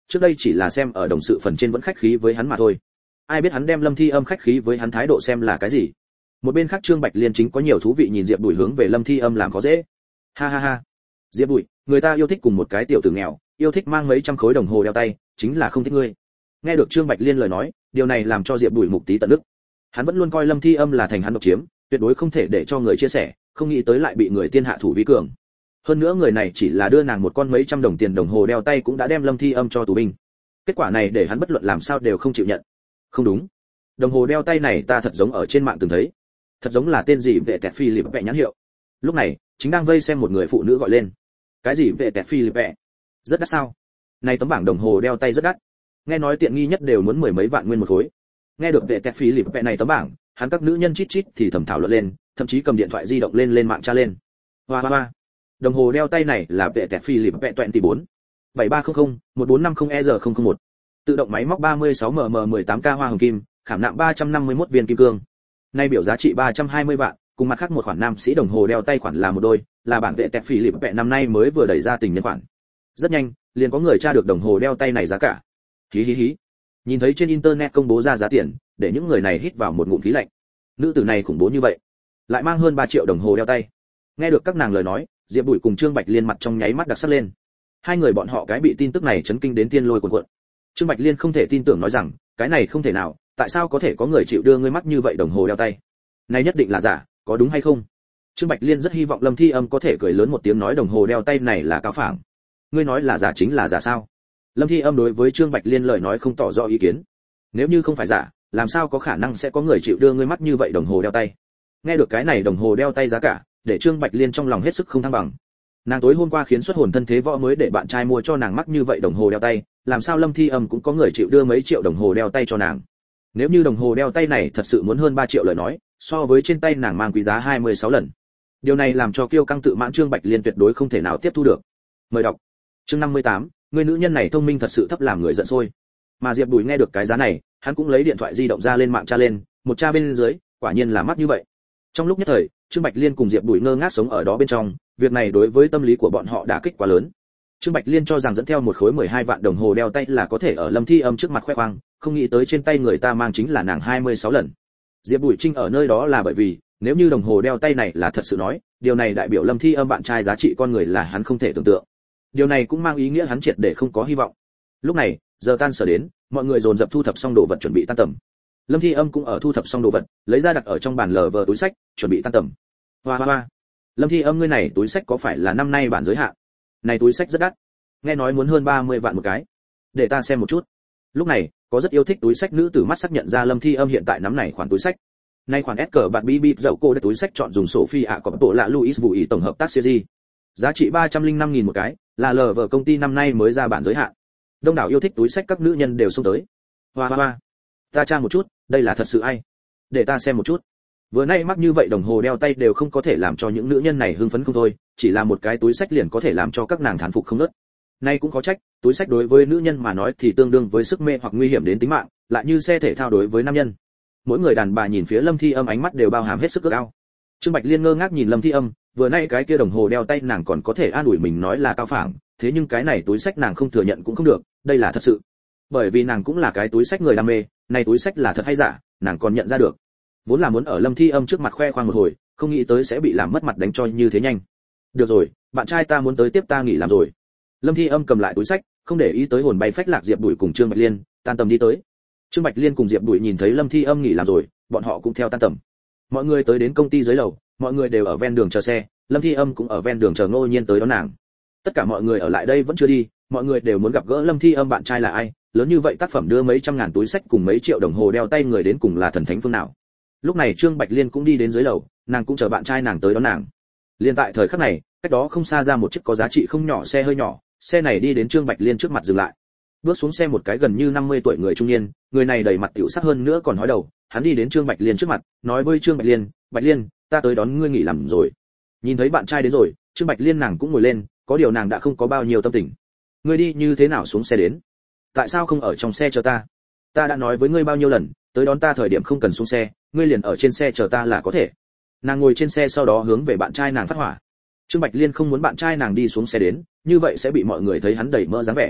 trước đây chỉ là xem ở đồng sự phần trên vẫn khách khí với hắn mà thôi. Ai biết hắn đem Lâm Thi Âm khách khí với hắn thái độ xem là cái gì. Một bên khác Trương Bạch Liên chính có nhiều thú vị nhìn Diệp Bùi hướng về Lâm Thi Âm làm khó dễ. Ha ha ha. Diệp Bùi, người ta yêu thích cùng một cái tiểu tử nghèo, yêu thích mang mấy trăm khối đồng hồ đeo tay, chính là không thích ngươi. Nghe được Trương Bạch Liên lời nói, điều này làm cho Diệp Bùi mục tí tận đức. Hắn vẫn luôn coi Lâm Thi Âm là thành hắn độc chiếm, tuyệt đối không thể để cho người chia sẻ, không nghĩ tới lại bị người tiên hạ thủ vi cường. Hơn nữa người này chỉ là đưa nàng một con mấy trăm đồng tiền đồng hồ đeo tay cũng đã đem Lâm Thi Âm cho tù binh. Kết quả này để hắn bất luận làm sao đều không chịu nhận. Không đúng, đồng hồ đeo tay này ta thật giống ở trên mạng từng thấy, thật giống là tên gì vệ tẹt phi lịp vẹ nhãn hiệu. Lúc này chính đang vây xem một người phụ nữ gọi lên, cái gì vệ tẹt phi lịp vẹ, rất đắt sao? Này tấm bảng đồng hồ đeo tay rất đắt, nghe nói tiện nghi nhất đều muốn mười mấy vạn nguyên một khối. Nghe được vệ tẹt phi lịp vẹ này tấm bảng, hắn các nữ nhân chít chít thì thầm thảo luận lên, thậm chí cầm điện thoại di động lên lên mạng tra lên. Hoa hoa hoa, đồng hồ đeo tay này là vệ tẹt phi lịp vẹ tuyển tỷ bốn bảy ba không không một bốn năm không e rờ không không một, tự động máy móc ba mươi sáu mm mười tám k hoa hồng kim, khảm nạm ba trăm năm mươi mốt viên kim cương. Nay biểu giá trị ba trăm hai mươi vạn, cùng mặt khác một khoản nam sĩ đồng hồ đeo tay khoản là một đôi, là bản vệ tẹt phi lịp vẹ năm nay mới vừa đẩy ra tình nhân khoản. Rất nhanh, liền có người tra được đồng hồ đeo tay này giá cả. Hí hí hí. Nhìn thấy trên internet công bố ra giá tiền, để những người này hít vào một ngụm khí lạnh. Nữ tử này khủng bố như vậy, lại mang hơn ba triệu đồng hồ đeo tay. Nghe được các nàng lời nói, Diệp Bùi cùng Trương Bạch Liên mặt trong nháy mắt đặc sắc lên. Hai người bọn họ cái bị tin tức này chấn kinh đến tiên lôi cuồn cuộn. Trương Bạch Liên không thể tin tưởng nói rằng, cái này không thể nào, tại sao có thể có người chịu đưa ngươi mắc như vậy đồng hồ đeo tay? Này nhất định là giả, có đúng hay không? Trương Bạch Liên rất hy vọng Lâm Thi Âm có thể cười lớn một tiếng nói đồng hồ đeo tay này là cao phảng. Ngươi nói là giả chính là giả sao? Lâm Thi Âm đối với Trương Bạch Liên lời nói không tỏ rõ ý kiến. Nếu như không phải giả, làm sao có khả năng sẽ có người chịu đưa ngươi mắc như vậy đồng hồ đeo tay? Nghe được cái này đồng hồ đeo tay giá cả, để Trương Bạch Liên trong lòng hết sức không thăng bằng. Nàng tối hôm qua khiến xuất hồn thân thế võ mới để bạn trai mua cho nàng mắc như vậy đồng hồ đeo tay, làm sao Lâm Thi Âm cũng có người chịu đưa mấy triệu đồng hồ đeo tay cho nàng? Nếu như đồng hồ đeo tay này thật sự muốn hơn ba triệu lời nói, so với trên tay nàng mang quý giá hai mươi sáu lần. Điều này làm cho kiêu căng tự mãn Trương Bạch Liên tuyệt đối không thể nào tiếp thu được. Mời đọc. Chương năm mươi tám, người nữ nhân này thông minh thật sự thấp làm người giận sôi. Mà Diệp Bùi nghe được cái giá này, hắn cũng lấy điện thoại di động ra lên mạng tra lên, một tra bên dưới, quả nhiên là mắc như vậy. Trong lúc nhất thời, Trương Bạch Liên cùng Diệp Bùi ngơ ngác sống ở đó bên trong, việc này đối với tâm lý của bọn họ đả kích quá lớn. Trương Bạch Liên cho rằng dẫn theo một khối mười hai vạn đồng hồ đeo tay là có thể ở Lâm Thi Âm trước mặt khoe khoang, không nghĩ tới trên tay người ta mang chính là nàng hai mươi sáu lần. Diệp Bùi Trinh ở nơi đó là bởi vì, nếu như đồng hồ đeo tay này là thật sự nói, điều này đại biểu Lâm Thi Âm bạn trai giá trị con người là hắn không thể tưởng tượng. Điều này cũng mang ý nghĩa hắn triệt để không có hy vọng. Lúc này, giờ tan sở đến, mọi người dồn dập thu thập xong đồ vật chuẩn bị tan tầm. Lâm Thi Âm cũng ở thu thập xong đồ vật, lấy ra đặt ở trong bàn lờ vờ túi sách, chuẩn bị tan tầm. Hoa hoa hoa. Lâm Thi Âm, ngươi này túi sách có phải là năm nay bản giới hạn? Này túi sách rất đắt, nghe nói muốn hơn ba mươi vạn một cái. Để ta xem một chút. Lúc này, có rất yêu thích túi sách nữ tử mắt xác nhận ra Lâm Thi Âm hiện tại nắm này khoản túi sách. Nay khoản S cờ bạn bi bi dậu cô để túi sách chọn dùng Sophie ạ có bộ lạ Louis Vuitton tổng hợp tác series. Giá trị ba trăm lẻ năm nghìn một cái, là lờ vờ công ty năm nay mới ra bản giới hạn. Đông đảo yêu thích túi sách các nữ nhân đều xông tới. Hoa hoa hoa. Ta tra một chút, đây là thật sự ai? Để ta xem một chút. Vừa nay mắc như vậy đồng hồ đeo tay đều không có thể làm cho những nữ nhân này hưng phấn không thôi, chỉ là một cái túi sách liền có thể làm cho các nàng thán phục không ngớt. Nay cũng có trách, túi sách đối với nữ nhân mà nói thì tương đương với sức mê hoặc nguy hiểm đến tính mạng, lại như xe thể thao đối với nam nhân. Mỗi người đàn bà nhìn phía Lâm Thi Âm ánh mắt đều bao hàm hết sức ước ao. Trương Bạch Liên ngơ ngác nhìn Lâm Thi Âm, vừa nay cái kia đồng hồ đeo tay nàng còn có thể an ủi mình nói là cao phảng, thế nhưng cái này túi sách nàng không thừa nhận cũng không được, đây là thật sự. Bởi vì nàng cũng là cái túi sách người đam mê, này túi sách là thật hay giả, nàng còn nhận ra được. Vốn là muốn ở Lâm Thi Âm trước mặt khoe khoang một hồi, không nghĩ tới sẽ bị làm mất mặt đánh cho như thế nhanh. Được rồi, bạn trai ta muốn tới tiếp ta nghỉ làm rồi. Lâm Thi Âm cầm lại túi sách, không để ý tới hồn bay phách lạc Diệp Bùi cùng Trương Bạch Liên, tan tầm đi tới. Trương Bạch Liên cùng Diệp Bùi nhìn thấy Lâm Thi Âm nghỉ làm rồi, bọn họ cũng theo tan tầm. Mọi người tới đến công ty dưới lầu, mọi người đều ở ven đường chờ xe, Lâm Thi Âm cũng ở ven đường chờ Ngô Nhiên tới đón nàng. Tất cả mọi người ở lại đây vẫn chưa đi, mọi người đều muốn gặp gỡ Lâm Thi Âm bạn trai là ai, lớn như vậy tác phẩm đưa mấy trăm ngàn túi sách cùng mấy triệu đồng hồ đeo tay người đến cùng là thần thánh phương nào. Lúc này Trương Bạch Liên cũng đi đến dưới lầu, nàng cũng chờ bạn trai nàng tới đón nàng. Liên tại thời khắc này, cách đó không xa ra một chiếc có giá trị không nhỏ xe hơi nhỏ, xe này đi đến Trương Bạch Liên trước mặt dừng lại. Bước xuống xe một cái gần như năm mươi tuổi người trung niên, người này đầy mặt tiểu sắc hơn nữa còn hói đầu, hắn đi đến Trương Bạch Liên trước mặt, nói với Trương Bạch Liên, "Bạch Liên, ta tới đón ngươi nghỉ làm rồi." Nhìn thấy bạn trai đến rồi, Trương Bạch Liên nàng cũng ngồi lên, có điều nàng đã không có bao nhiêu tâm tình. "Ngươi đi như thế nào xuống xe đến? Tại sao không ở trong xe chờ ta? Ta đã nói với ngươi bao nhiêu lần, tới đón ta thời điểm không cần xuống xe, ngươi liền ở trên xe chờ ta là có thể." Nàng ngồi trên xe sau đó hướng về bạn trai nàng phát hỏa. Trương Bạch Liên không muốn bạn trai nàng đi xuống xe đến, như vậy sẽ bị mọi người thấy hắn đẩy mơ dáng vẻ.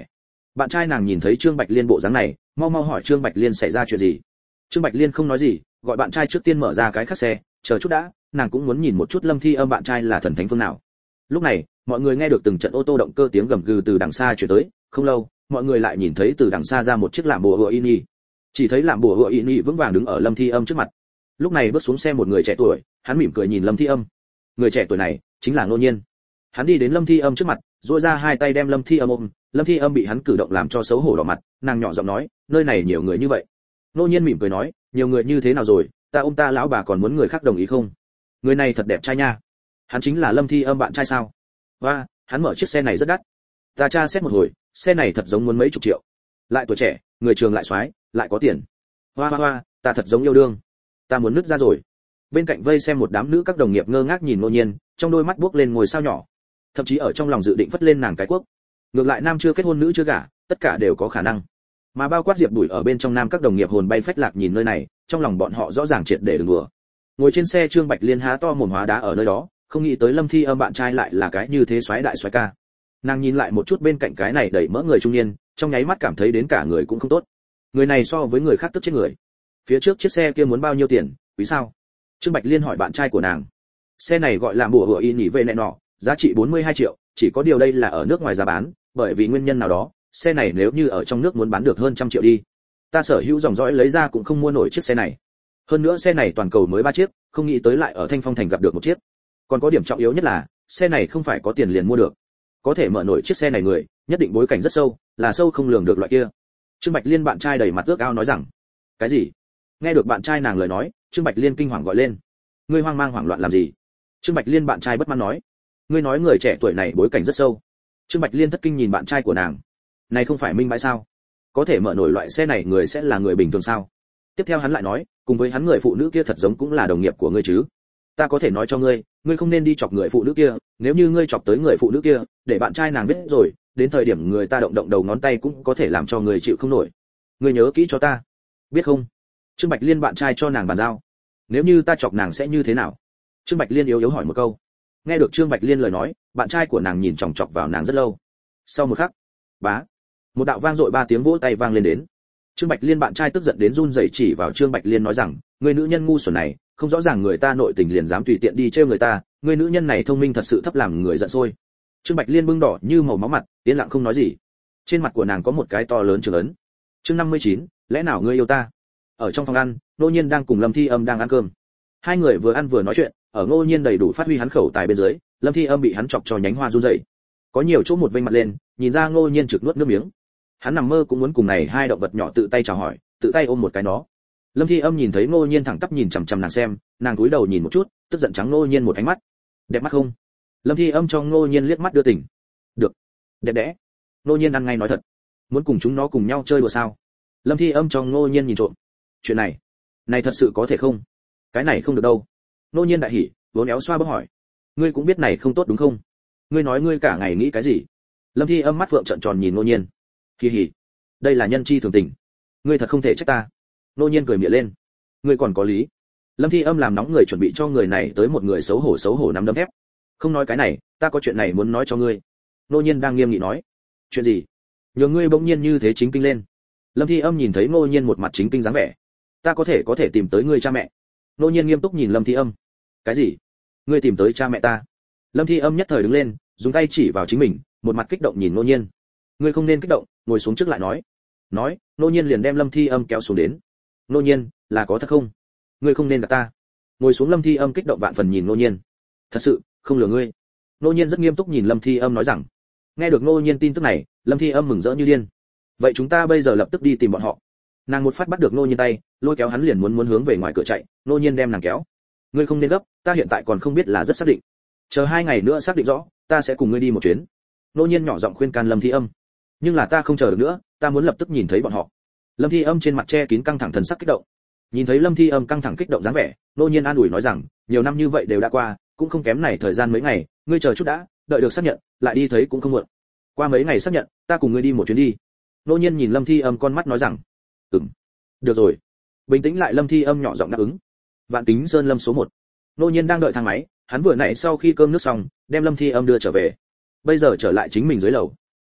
Bạn trai nàng nhìn thấy Trương Bạch Liên bộ dáng này, mau mau hỏi Trương Bạch Liên xảy ra chuyện gì. Trương Bạch Liên không nói gì, gọi bạn trai trước tiên mở ra cái khác xe, chờ chút đã, nàng cũng muốn nhìn một chút Lâm Thi Âm bạn trai là thần thánh phương nào. Lúc này, mọi người nghe được từng trận ô tô động cơ tiếng gầm gừ từ đằng xa truyền tới, không lâu, mọi người lại nhìn thấy từ đằng xa ra một chiếc lạm bùa hựa ini. Chỉ thấy lạm bùa hựa ini vững vàng đứng ở Lâm Thi Âm trước mặt. Lúc này bước xuống xe một người trẻ tuổi, hắn mỉm cười nhìn Lâm Thi Âm. Người trẻ tuổi này chính là Ngô Nhiên. Hắn đi đến Lâm Thi Âm trước mặt, duỗi ra hai tay đem Lâm Thi Âm ôm. Lâm Thi Âm bị hắn cử động làm cho xấu hổ đỏ mặt, nàng nhỏ giọng nói, nơi này nhiều người như vậy. Ngô Nhiên mỉm cười nói, nhiều người như thế nào rồi, ta ôm ta lão bà còn muốn người khác đồng ý không? Người này thật đẹp trai nha. Hắn chính là Lâm Thi Âm bạn trai sao? Và, hắn mở chiếc xe này rất đắt. Ta tra xét một hồi, xe này thật giống muốn mấy chục triệu. Lại tuổi trẻ, người trường lại soái, lại có tiền. Hoa hoa hoa, ta thật giống yêu đương. Ta muốn nứt ra rồi. Bên cạnh vây xem một đám nữ các đồng nghiệp ngơ ngác nhìn Ngô Nhiên, trong đôi mắt buốc lên ngôi sao nhỏ. Thậm chí ở trong lòng dự định phất lên nàng cái quốc. Ngược lại nam chưa kết hôn nữ chưa gả, tất cả đều có khả năng. Mà bao quát Diệp Bùi ở bên trong nam các đồng nghiệp hồn bay phách lạc nhìn nơi này, trong lòng bọn họ rõ ràng triệt để đừng đùa. Ngồi trên xe Trương Bạch Liên há to mồm hóa đá ở nơi đó, không nghĩ tới Lâm Thi Âm bạn trai lại là cái như thế soái đại soái ca. Nàng nhìn lại một chút bên cạnh cái này đẩy mỡ người trung niên, trong nháy mắt cảm thấy đến cả người cũng không tốt. Người này so với người khác tức chết người. Phía trước chiếc xe kia muốn bao nhiêu tiền, quý sao? Trương Bạch Liên hỏi bạn trai của nàng. Xe này gọi là bùa hựa y nhỉ về nẹ nọ, giá trị bốn mươi hai triệu, chỉ có điều đây là ở nước ngoài giá bán, bởi vì nguyên nhân nào đó, xe này nếu như ở trong nước muốn bán được hơn trăm triệu đi. Ta sở hữu dòng dõi lấy ra cũng không mua nổi chiếc xe này. Hơn nữa xe này toàn cầu mới ba chiếc, không nghĩ tới lại ở Thanh Phong thành gặp được một chiếc. Còn có điểm trọng yếu nhất là, xe này không phải có tiền liền mua được. Có thể mở nổi chiếc xe này người, nhất định bối cảnh rất sâu, là sâu không lường được loại kia. Trương Bạch Liên bạn trai đầy mặt ước ao nói rằng, cái gì? Nghe được bạn trai nàng lời nói, Trương Bạch Liên kinh hoàng gọi lên, ngươi hoang mang hoảng loạn làm gì? Trương Bạch Liên bạn trai bất mãn nói, ngươi nói người trẻ tuổi này bối cảnh rất sâu. Trương Bạch Liên thất kinh nhìn bạn trai của nàng, này không phải minh bãi sao? Có thể mở nổi loại xe này người sẽ là người bình thường sao? Tiếp theo hắn lại nói, cùng với hắn người phụ nữ kia thật giống cũng là đồng nghiệp của ngươi chứ? Ta có thể nói cho ngươi, ngươi không nên đi chọc người phụ nữ kia, nếu như ngươi chọc tới người phụ nữ kia, để bạn trai nàng biết rồi, đến thời điểm người ta động động đầu ngón tay cũng có thể làm cho người chịu không nổi. Ngươi nhớ kỹ cho ta, biết không? Trương Bạch Liên bạn trai cho nàng bàn giao. Nếu như ta chọc nàng sẽ như thế nào? Trương Bạch Liên yếu yếu hỏi một câu. Nghe được Trương Bạch Liên lời nói, bạn trai của nàng nhìn chòng chọc vào nàng rất lâu. Sau một khắc, bá, một đạo vang dội ba tiếng vỗ tay vang lên đến. Trương Bạch Liên bạn trai tức giận đến run rẩy chỉ vào Trương Bạch Liên nói rằng, người nữ nhân ngu xuẩn này, không rõ ràng người ta nội tình liền dám tùy tiện đi trêu người ta, người nữ nhân này thông minh thật sự thấp làm người giận sôi. Trương Bạch Liên bưng đỏ như màu máu mặt, yên lặng không nói gì. Trên mặt của nàng có một cái to lớn trường ấn. Chương năm mươi chín, lẽ nào ngươi yêu ta? Ở trong phòng ăn, Ngô Nhiên đang cùng Lâm Thi Âm đang ăn cơm. Hai người vừa ăn vừa nói chuyện, ở Ngô Nhiên đầy đủ phát huy hắn khẩu tài bên dưới, Lâm Thi Âm bị hắn chọc cho nhánh hoa run rẩy. Có nhiều chỗ một vênh mặt lên, nhìn ra Ngô Nhiên trực nuốt nước miếng. Hắn nằm mơ cũng muốn cùng này hai động vật nhỏ tự tay chào hỏi, tự tay ôm một cái nó. Lâm Thi Âm nhìn thấy Ngô Nhiên thẳng tắp nhìn chằm chằm nàng xem, nàng cúi đầu nhìn một chút, tức giận trắng Ngô Nhiên một ánh mắt. Đẹp mắt không? Lâm Thi Âm cho Ngô Nhiên liếc mắt đưa tình. Được, đẹp đẽ. Ngô Nhiên ăn ngay nói thật, muốn cùng chúng nó cùng nhau chơi đùa sao? Lâm Thi Âm cho Ngô Nhiên nhìn trộm. Chuyện này, này thật sự có thể không? Cái này không được đâu. Ngô Nhiên đại hỉ, vốn éo xoa bóp hỏi, ngươi cũng biết này không tốt đúng không? Ngươi nói ngươi cả ngày nghĩ cái gì? Lâm Thi Âm mắt vượng trợn tròn nhìn Ngô Nhiên. Kỳ hỉ, đây là nhân chi thường tình, ngươi thật không thể trách ta. Ngô Nhiên cười mỉa lên, ngươi còn có lý. Lâm Thi Âm làm nóng người chuẩn bị cho người này tới một người xấu hổ xấu hổ nắm đấm thép. Không nói cái này, ta có chuyện này muốn nói cho ngươi. Ngô Nhiên đang nghiêm nghị nói, chuyện gì? Nhờ ngươi bỗng nhiên như thế chính kinh lên. Lâm Thi Âm nhìn thấy Ngô Nhiên một mặt chính kinh dáng vẻ, ta có thể có thể tìm tới ngươi cha mẹ. Ngô Nhiên nghiêm túc nhìn Lâm Thi Âm, cái gì? Ngươi tìm tới cha mẹ ta? Lâm Thi Âm nhất thời đứng lên, dùng tay chỉ vào chính mình, một mặt kích động nhìn Ngô Nhiên. Ngươi không nên kích động, ngồi xuống trước lại nói. Nói, Ngô Nhiên liền đem Lâm Thi Âm kéo xuống đến. Ngô Nhiên, là có thật không? Ngươi không nên gạt ta. Ngồi xuống Lâm Thi Âm kích động vạn phần nhìn Ngô Nhiên. Thật sự, không lừa ngươi. Ngô Nhiên rất nghiêm túc nhìn Lâm Thi Âm nói rằng. Nghe được Ngô Nhiên tin tức này, Lâm Thi Âm mừng rỡ như điên. Vậy chúng ta bây giờ lập tức đi tìm bọn họ. Nàng một phát bắt được Ngô Nhiên tay, lôi kéo hắn liền muốn muốn hướng về ngoài cửa chạy. Ngô Nhiên đem nàng kéo. Ngươi không nên gấp, ta hiện tại còn không biết là rất xác định. Chờ hai ngày nữa xác định rõ, ta sẽ cùng ngươi đi một chuyến. Ngô Nhiên nhỏ giọng khuyên can Lâm Thi Âm. Nhưng là ta không chờ được nữa, ta muốn lập tức nhìn thấy bọn họ. Lâm Thi Âm trên mặt che kín căng thẳng thần sắc kích động. Nhìn thấy Lâm Thi Âm căng thẳng kích động dáng vẻ, Ngô Nhiên an ủi nói rằng, nhiều năm như vậy đều đã qua, cũng không kém này thời gian mấy ngày, ngươi chờ chút đã, đợi được xác nhận, lại đi thấy cũng không muộn. Qua mấy ngày xác nhận, ta cùng ngươi đi một chuyến đi. Ngô Nhiên nhìn Lâm Thi Âm con mắt nói rằng, ừm, được rồi. Bình tĩnh lại Lâm Thi Âm nhỏ giọng đáp ứng. Vạn Kính Sơn Lâm số một. Ngô Nhiên đang đợi thang máy, hắn vừa nãy sau khi cơm nước xong, đem Lâm Thi Âm đưa trở về. Bây giờ trở lại chính mình dưới lầu.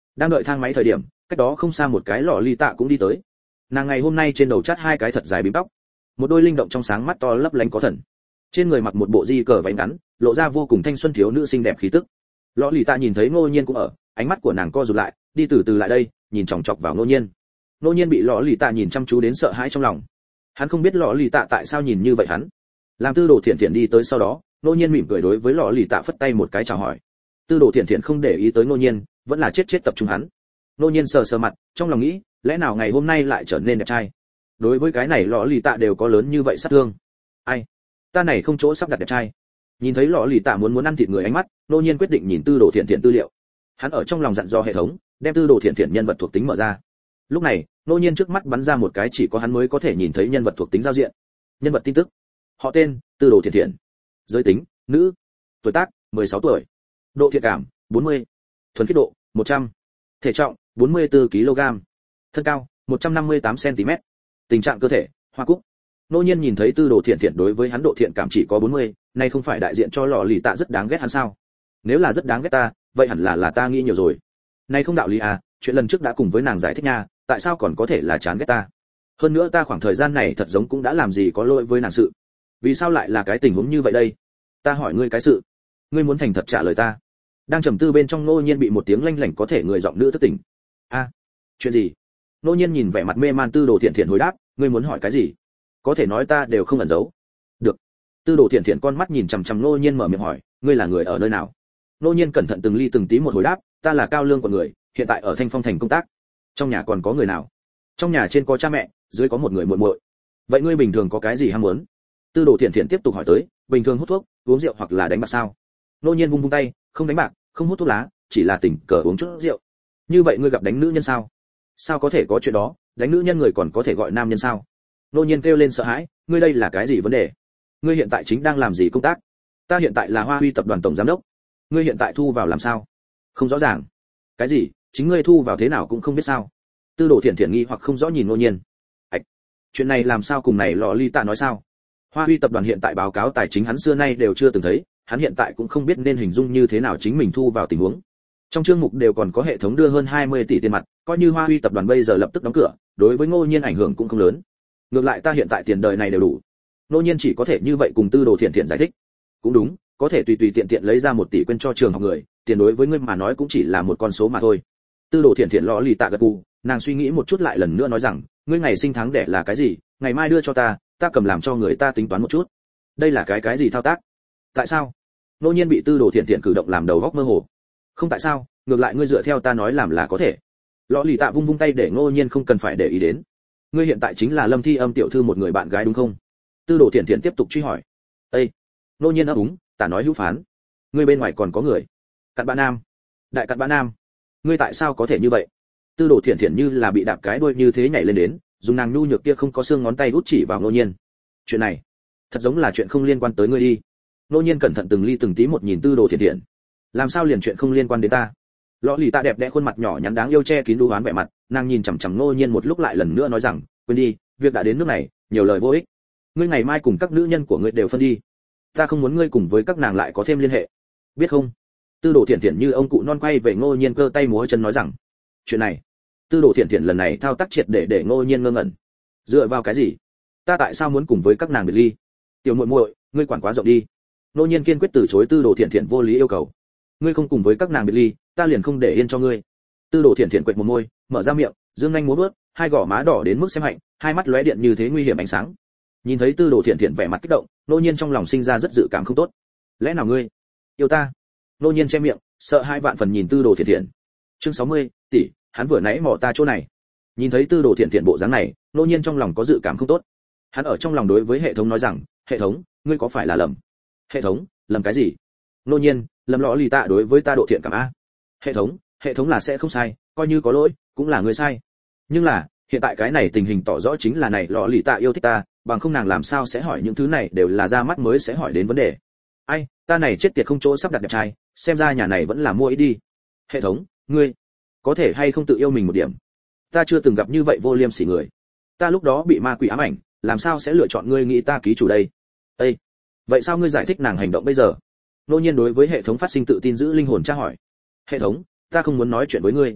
Đang đợi thang máy thời điểm, cách đó không xa một cái lọ ly tạ cũng đi tới. Nàng ngày hôm nay trên đầu chát hai cái thật dài bím tóc, một đôi linh động trong sáng mắt to lấp lánh có thần. Trên người mặc một bộ di cờ váy ngắn, lộ ra vô cùng thanh xuân thiếu nữ xinh đẹp khí tức. Lọ ly tạ nhìn thấy Ngô Nhiên cũng ở, ánh mắt của nàng co rụt lại, đi từ từ lại đây, nhìn chòng chọc vào Ngô Nhiên. Ngô Nhiên bị lọ ly tạ nhìn chăm chú đến sợ hãi trong lòng. Hắn không biết lọ ly tạ tại sao nhìn như vậy hắn. Làm Tư Đồ Thiện Thiện đi tới sau đó, Ngô Nhiên mỉm cười đối với lọ ly tạ phất tay một cái chào hỏi. Tư Đồ Thiện Thiện không để ý tới Ngô Nhiên, vẫn là chết chết tập trung hắn. Ngô Nhiên sờ sờ mặt, trong lòng nghĩ, lẽ nào ngày hôm nay lại trở nên đẹp trai? Đối với cái này lọ lì tạ đều có lớn như vậy sát thương. Ai, ta này không chỗ sắp đặt đẹp trai. Nhìn thấy lọ lì tạ muốn muốn ăn thịt người ánh mắt, Ngô Nhiên quyết định nhìn Tư Đồ Thiện Thiện tư liệu. Hắn ở trong lòng dặn dò hệ thống, đem Tư Đồ Thiện Thiện nhân vật thuộc tính mở ra. Lúc này, Ngô Nhiên trước mắt bắn ra một cái chỉ có hắn mới có thể nhìn thấy nhân vật thuộc tính giao diện. Nhân vật tin tức: họ tên Tư Đồ Thiện Thiện, giới tính nữ, tuổi tác mười sáu tuổi, độ thiện cảm bốn mươi, thuần khiết độ một trăm, thể trọng bốn mươi tư ki lô gam, thân cao một trăm năm mươi tám xăng ti mét, tình trạng cơ thể hoa cúc. Ngô Nhiên nhìn thấy Tư Đồ Thiện Thiện đối với hắn độ thiện cảm chỉ có bốn mươi, này không phải đại diện cho lọ lì tạ rất đáng ghét hắn sao? Nếu là rất đáng ghét ta, vậy hẳn là là ta nghĩ nhiều rồi. Này không đạo lý à, chuyện lần trước đã cùng với nàng giải thích nha, tại sao còn có thể là chán ghét ta? Hơn nữa ta khoảng thời gian này thật giống cũng đã làm gì có lỗi với nàng sự. Vì sao lại là cái tình huống như vậy đây? Ta hỏi ngươi cái sự, ngươi muốn thành thật trả lời ta. Đang trầm tư bên trong, Ngô Nhiên bị một tiếng lanh lảnh có thể người giọng nữ thức tỉnh. A, chuyện gì? Ngô Nhiên nhìn vẻ mặt mê man Tư Đồ Thiện Thiện hồi đáp, ngươi muốn hỏi cái gì? Có thể nói ta đều không ẩn giấu. Được. Tư Đồ Thiện Thiện con mắt nhìn chằm chằm Ngô Nhiên mở miệng hỏi, ngươi là người ở nơi nào? Ngô Nhiên cẩn thận từng ly từng tí một hồi đáp, ta là Cao Lương của người, hiện tại ở Thanh Phong thành công tác. Trong nhà còn có người nào? Trong nhà trên có cha mẹ, dưới có một người muội muội. Vậy ngươi bình thường có cái gì ham muốn? Tư Đồ Thiện Thiện tiếp tục hỏi tới, bình thường hút thuốc, uống rượu hoặc là đánh bạc sao? Ngô Nhiên vung vung tay, không đánh bạc, không hút thuốc lá, chỉ là tình cờ uống chút rượu. Như vậy ngươi gặp đánh nữ nhân sao? Sao có thể có chuyện đó, đánh nữ nhân người còn có thể gọi nam nhân sao? Ngô Nhiên kêu lên sợ hãi, ngươi đây là cái gì vấn đề? Ngươi hiện tại chính đang làm gì công tác? Ta hiện tại là Hoa Huy tập đoàn tổng giám đốc. Ngươi hiện tại thu vào làm sao? Không rõ ràng. Cái gì? Chính ngươi thu vào thế nào cũng không biết sao? Tư Đồ Thiện Thiện nghi hoặc không rõ nhìn Ngô Nhiên. Ảch, chuyện này làm sao cùng này lọ ly tạ nói sao? Hoa Huy tập đoàn hiện tại báo cáo tài chính hắn xưa nay đều chưa từng thấy, hắn hiện tại cũng không biết nên hình dung như thế nào chính mình thu vào tình huống. Trong chương mục đều còn có hệ thống đưa hơn hai mươi tỷ tiền mặt, coi như Hoa Huy tập đoàn bây giờ lập tức đóng cửa, đối với Ngô Nhiên ảnh hưởng cũng không lớn. Ngược lại ta hiện tại tiền đời này đều đủ. Ngô Nhiên chỉ có thể như vậy cùng Tư Đồ Thiện Thiện giải thích. Cũng đúng, có thể tùy tùy tiện tiện lấy ra một tỷ quên cho trường học người, tiền đối với ngươi mà nói cũng chỉ là một con số mà thôi. Tư Đồ Thiện Thiện lọ lì tạ gật gù, nàng suy nghĩ một chút lại lần nữa nói rằng, ngươi ngày sinh tháng đẻ là cái gì, ngày mai đưa cho ta, ta cầm làm cho người ta tính toán một chút. Đây là cái cái gì thao tác? Tại sao? Ngô Nhiên bị Tư Đồ Thiện Thiện cử động làm đầu óc mơ hồ. Không tại sao, ngược lại ngươi dựa theo ta nói làm là có thể. Lọ lì tạ vung vung tay để Ngô Nhiên không cần phải để ý đến. Ngươi hiện tại chính là Lâm Thi Âm tiểu thư một người bạn gái đúng không? Tư Đồ Thiện Thiện tiếp tục truy hỏi. Ê, Ngô Nhiên ấp úng, ta nói hữu phán. Ngươi bên ngoài còn có người? Cặn bã nam. Đại cặn bã nam. Ngươi tại sao có thể như vậy? Tư Đồ Thiện Thiện như là bị đạp cái đuôi như thế nhảy lên đến, dùng nàng nhu nhược kia không có xương ngón tay út chỉ vào Ngô Nhiên. Chuyện này, thật giống là chuyện không liên quan tới ngươi đi. Ngô Nhiên cẩn thận từng ly từng tí một nhìn Tư Đồ Thiện Thiện. Làm sao liền chuyện không liên quan đến ta? Lọ lì tạ đẹp đẽ khuôn mặt nhỏ nhắn đáng yêu che kín đu hoán vẻ mặt, nàng nhìn chằm chằm Ngô Nhiên một lúc lại lần nữa nói rằng, quên đi, việc đã đến nước này, nhiều lời vô ích. Ngươi ngày mai cùng các nữ nhân của ngươi đều phân đi. Ta không muốn ngươi cùng với các nàng lại có thêm liên hệ. Biết không? Tư Đồ Thiện Thiện như ông cụ non quay về Ngô Nhiên cơ tay múa chân nói rằng, chuyện này, Tư Đồ Thiện Thiện lần này thao tác triệt để để Ngô Nhiên ngơ ngẩn. Dựa vào cái gì? Ta tại sao muốn cùng với các nàng biệt ly? Tiểu muội muội, ngươi quản quá rộng đi. Ngô Nhiên kiên quyết từ chối Tư Đồ Thiện Thiện vô lý yêu cầu. Ngươi không cùng với các nàng biệt ly, ta liền không để yên cho ngươi. Tư Đồ Thiện Thiện quệt một môi, mở ra miệng, dương nhanh múa vuốt, hai gò má đỏ đến mức xem hạnh, hai mắt lóe điện như thế nguy hiểm ánh sáng. Nhìn thấy Tư Đồ Thiện Thiện vẻ mặt kích động, Ngô Nhiên trong lòng sinh ra rất dự cảm không tốt. Lẽ nào ngươi yêu ta? Ngô Nhiên che miệng, sợ hai vạn phần nhìn Tư Đồ Thiện Thiện. Chương sáu mươi, tỷ, hắn vừa nãy mò ta chỗ này. Nhìn thấy Tư Đồ Thiện Thiện bộ dáng này, Ngô Nhiên trong lòng có dự cảm không tốt. Hắn ở trong lòng đối với hệ thống nói rằng, hệ thống, ngươi có phải là lầm? Hệ thống, lầm cái gì? Ngô Nhiên, lầm lọ lì tạ đối với ta độ thiện cảm a. Hệ thống, hệ thống là sẽ không sai, coi như có lỗi, cũng là ngươi sai. Nhưng là, hiện tại cái này tình hình tỏ rõ chính là này lọ lì tạ yêu thích ta, bằng không nàng làm sao sẽ hỏi những thứ này đều là ra mắt mới sẽ hỏi đến vấn đề. Ai, ta này chết tiệt không chỗ sắp đặt đẹp trai, xem ra nhà này vẫn là mua ít đi. Hệ thống, ngươi có thể hay không tự yêu mình một điểm? Ta chưa từng gặp như vậy vô liêm sỉ người. Ta lúc đó bị ma quỷ ám ảnh, làm sao sẽ lựa chọn ngươi nghĩ ta ký chủ đây? Ê, vậy sao ngươi giải thích nàng hành động bây giờ? Ngô Nhiên đối với hệ thống phát sinh tự tin giữ linh hồn tra hỏi. Hệ thống, ta không muốn nói chuyện với ngươi.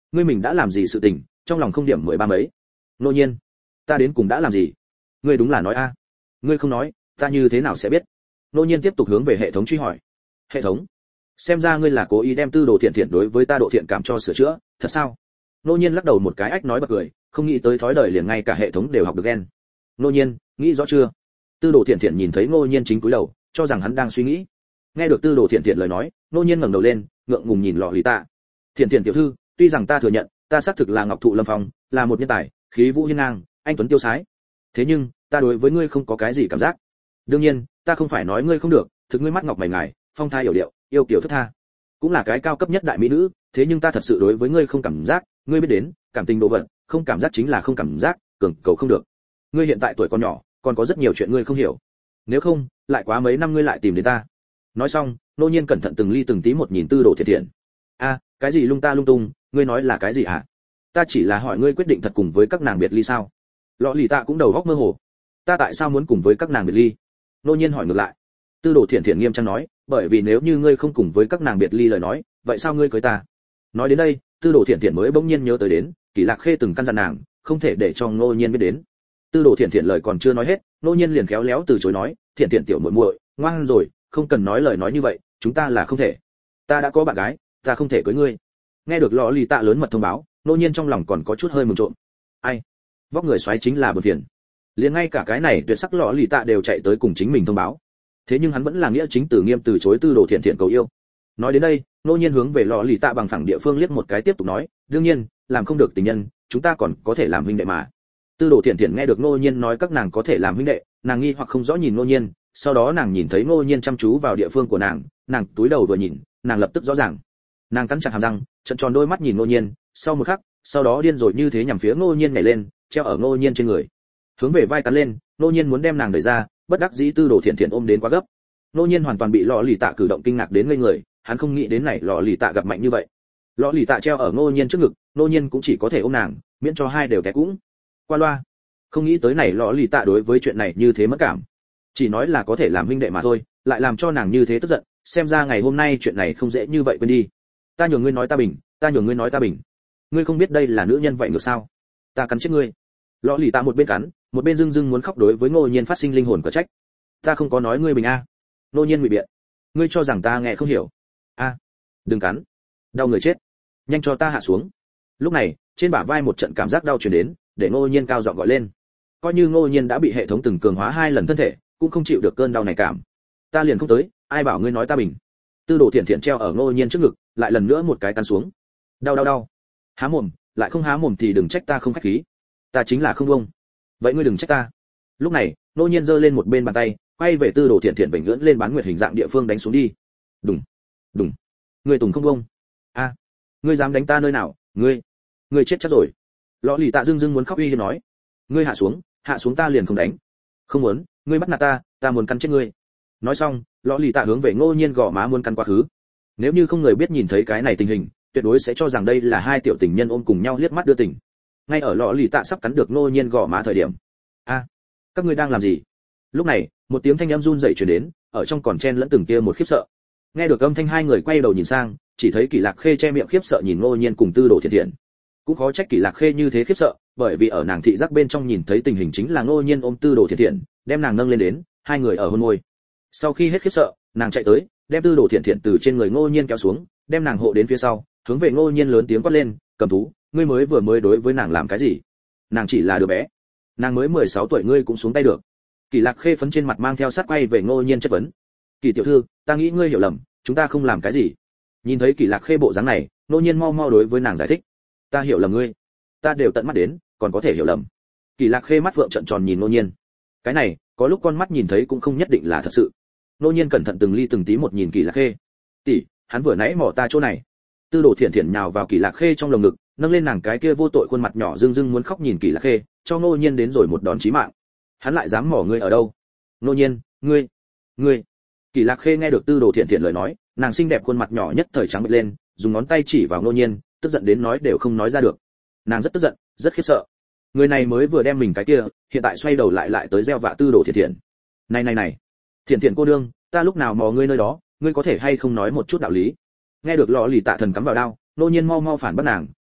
ngươi mình đã làm gì sự tình, trong lòng không điểm mười ba mấy. Nô nhiên, ta đến cùng đã làm gì? Ngươi đúng là nói a. Ngươi không nói, ta như thế nào sẽ biết? Nô nhiên tiếp tục hướng về hệ thống truy hỏi. Hệ thống, xem ra ngươi là cố ý đem tư đồ thiện thiện đối với ta độ thiện cảm cho sửa chữa, thật sao? Nô nhiên lắc đầu một cái ách nói bật cười, không nghĩ tới thói đời liền ngay cả hệ thống đều học được ghen. Nô nhiên, nghĩ rõ chưa? Tư đồ thiện thiện nhìn thấy Nô nhiên chính cúi đầu, cho rằng hắn đang suy nghĩ. Nghe được tư đồ thiện thiện lời nói, Nô nhiên ngẩng đầu lên, ngượng ngùng nhìn lọ lì tạ. Thiện thiện tiểu thư, tuy rằng ta thừa nhận, ta xác thực là ngọc thụ lâm phong, là một nhân tài, khí vũ hiên ngang, anh tuấn tiêu sái. Thế nhưng, ta đối với ngươi không có cái gì cảm giác. Đương nhiên, ta không phải nói ngươi không được, thực ngươi mắt ngọc mày ngài, phong thái hiểu điệu, yêu kiều thất tha, cũng là cái cao cấp nhất đại mỹ nữ, thế nhưng ta thật sự đối với ngươi không cảm giác, ngươi biết đến, cảm tình đồ vật, không cảm giác chính là không cảm giác, cường cầu không được. Ngươi hiện tại tuổi còn nhỏ, còn có rất nhiều chuyện ngươi không hiểu. Nếu không, lại quá mấy năm ngươi lại tìm đến ta. Nói xong, Nô nhiên cẩn thận từng ly từng tí một nhìn Tư Đồ Thiện Thiện. A, cái gì lung ta lung tung, ngươi nói là cái gì hả? Ta chỉ là hỏi ngươi quyết định thật cùng với các nàng biệt ly sao? Lọ lì tạ cũng đầu óc mơ hồ. Ta tại sao muốn cùng với các nàng biệt ly? Nô nhiên hỏi ngược lại. Tư Đồ Thiện Thiện nghiêm trang nói, bởi vì nếu như ngươi không cùng với các nàng biệt ly lời nói, vậy sao ngươi cưới ta? Nói đến đây, Tư Đồ Thiện Thiện mới bỗng nhiên nhớ tới đến, Kỷ Lạc Khê từng căn dặn nàng, không thể để cho Nô nhiên biết đến. Tư Đồ Thiện Thiện lời còn chưa nói hết, Nô nhiên liền khéo léo từ chối nói, Thiện Thiện tiểu muội muội, ngoan rồi, không cần nói lời nói như vậy, chúng ta là không thể. Ta đã có bạn gái, ta không thể cưới ngươi. Nghe được lọ lì tạ lớn mật thông báo, Nô nhiên trong lòng còn có chút hơi mừng trộm. Ai? Vóc người xoáy chính là buồn phiền. Liền ngay cả cái này tuyệt sắc lọ lì tạ đều chạy tới cùng chính mình thông báo. Thế nhưng hắn vẫn là nghĩa chính từ nghiêm từ chối Tư Đồ Thiện Thiện cầu yêu. Nói đến đây, Nô nhiên hướng về lọ lì tạ bằng phẳng địa phương liếc một cái tiếp tục nói, đương nhiên, làm không được tình nhân, chúng ta còn có thể làm huynh đệ mà. Tư Đồ Thiện Thiện nghe được Nô nhiên nói các nàng có thể làm huynh đệ, nàng nghi hoặc không rõ nhìn Nô nhiên, sau đó nàng nhìn thấy Nô nhiên chăm chú vào địa phương của nàng, nàng túi đầu vừa nhìn, nàng lập tức rõ ràng. Nàng cắn chặt hàm răng, trợn tròn đôi mắt nhìn Nô nhiên, sau một khắc, sau đó điên rồi như thế nhằm phía Nô nhiên nhảy lên, treo ở Nô nhiên trên người. Hướng về vai cắn lên, Nô nhiên muốn đem nàng đẩy ra, bất đắc dĩ Tư Đồ Thiện Thiện ôm đến quá gấp. Nô nhiên hoàn toàn bị lọ lì tạ cử động kinh ngạc đến ngây người, hắn không nghĩ đến này lọ lì tạ gặp mạnh như vậy. Lọ lì tạ treo ở Nô nhiên trước ngực, Nô nhiên cũng chỉ có thể ôm nàng, miễn cho hai đều té cũng. Qua loa. Không nghĩ tới này lọ lì tạ đối với chuyện này như thế mất cảm. Chỉ nói là có thể làm huynh đệ mà thôi, lại làm cho nàng như thế tức giận, xem ra ngày hôm nay chuyện này không dễ như vậy quên đi. Ta nhường ngươi nói ta bình, ta nhường ngươi nói ta bình. Ngươi không biết đây là nữ nhân vậy ngược sao? Ta cắn chết ngươi. Lọ lì tạ một bên cắn, một bên dưng dưng muốn khóc đối với Ngô Nhiên phát sinh linh hồn cở trách. Ta không có nói ngươi bình a. Ngô Nhiên ngụy biện. Ngươi cho rằng ta nghe không hiểu? A, đừng cắn. Đau người chết. Nhanh cho ta hạ xuống. Lúc này, trên bả vai một trận cảm giác đau truyền đến, để Ngô Nhiên cao giọng gọi lên. Coi như Ngô Nhiên đã bị hệ thống từng cường hóa hai lần thân thể, cũng không chịu được cơn đau này cảm. Ta liền không tới, ai bảo ngươi nói ta bình. Tư Đồ Thiện Thiện treo ở Ngô Nhiên trước ngực, lại lần nữa một cái cắn xuống. Đau đau đau. Há mồm, lại không há mồm thì đừng trách ta không khách khí. Ta chính là không buông. Vậy ngươi đừng trách ta. Lúc này, Ngô Nhiên giơ lên một bên bàn tay, quay về Tư Đồ Thiện Thiện vểnh ngưỡng lên bán nguyệt hình dạng địa phương đánh xuống đi. Đùng, đùng. Ngươi tùng không buông. A, ngươi dám đánh ta nơi nào? Ngươi, ngươi chết chắc rồi. Lọ lì tạ dưng dưng muốn khóc uy hiếp nói. Ngươi hạ xuống, hạ xuống ta liền không đánh. Không muốn, ngươi bắt nạt ta, ta muốn cắn chết ngươi. Nói xong, lọ lì tạ hướng về Ngô Nhiên gò má muốn cắn quá khứ. Nếu như không người biết nhìn thấy cái này tình hình, tuyệt đối sẽ cho rằng đây là hai tiểu tình nhân ôm cùng nhau liếc mắt đưa tình. Ngay ở lọ lì tạ sắp cắn được Ngô Nhiên gò má thời điểm. A, các ngươi đang làm gì? Lúc này, một tiếng thanh âm run rẩy truyền đến, ở trong còn chen lẫn từng kia một khiếp sợ. Nghe được âm thanh, hai người quay đầu nhìn sang, chỉ thấy Kỷ Lạc Khê che miệng khiếp sợ nhìn Ngô Nhiên cùng Tư Đồ Thiện Thiện. Cũng khó trách Kỷ Lạc Khê như thế khiếp sợ, bởi vì ở nàng thị giác bên trong nhìn thấy tình hình chính là Ngô Nhiên ôm Tư Đồ Thiện Thiện, đem nàng nâng lên đến, hai người ở hôn môi. Sau khi hết khiếp sợ, nàng chạy tới, đem Tư Đồ Thiện Thiện từ trên người Ngô Nhiên kéo xuống, đem nàng hộ đến phía sau, hướng về Ngô Nhiên lớn tiếng quát lên, "Cầm thú, ngươi mới vừa mới đối với nàng làm cái gì? Nàng chỉ là đứa bé, nàng mới mười sáu tuổi ngươi cũng xuống tay được." Kỷ Lạc Khê phấn trên mặt mang theo sát quay về Ngô Nhiên chất vấn. "Kỷ tiểu thư, ta nghĩ ngươi hiểu lầm, chúng ta không làm cái gì." Nhìn thấy Kỷ Lạc Khê bộ dáng này, Ngô Nhiên mau mau đối với nàng giải thích. "Ta hiểu lầm ngươi, ta đều tận mắt đến, còn có thể hiểu lầm." Kỷ Lạc Khê mắt vượng trợn tròn nhìn Ngô Nhiên. Cái này, có lúc con mắt nhìn thấy cũng không nhất định là thật sự. Ngô Nhiên cẩn thận từng ly từng tí một nhìn Kỷ Lạc Khê. "Tỷ, hắn vừa nãy mò ta chỗ này." Tư Đồ Thiện Thiện nhào vào Kỷ Lạc Khê trong lồng ngực, nâng lên nàng cái kia vô tội khuôn mặt nhỏ rưng rưng muốn khóc nhìn Kỷ Lạc Khê, cho Ngô Nhiên đến rồi một đòn chí mạng. "Hắn lại dám mò ngươi ở đâu?" "Ngô Nhiên, ngươi, ngươi." Kỷ Lạc Khê nghe được Tư Đồ Thiện Thiện lời nói, nàng xinh đẹp khuôn mặt nhỏ nhất thời trắng bệch lên, dùng ngón tay chỉ vào Ngô Nhiên, tức giận đến nói đều không nói ra được. Nàng rất tức giận, rất khiếp sợ. Người này mới vừa đem mình cái kia, hiện tại xoay đầu lại lại tới gieo vạ Tư Đồ Thiện Thiện. "Này này này, Thiện Thiện cô đương, ta lúc nào mò ngươi nơi đó, ngươi có thể hay không nói một chút đạo lý?" Nghe được lọ lì tạ thần cắm vào đao, Ngô Nhiên mau mau phản bác nàng,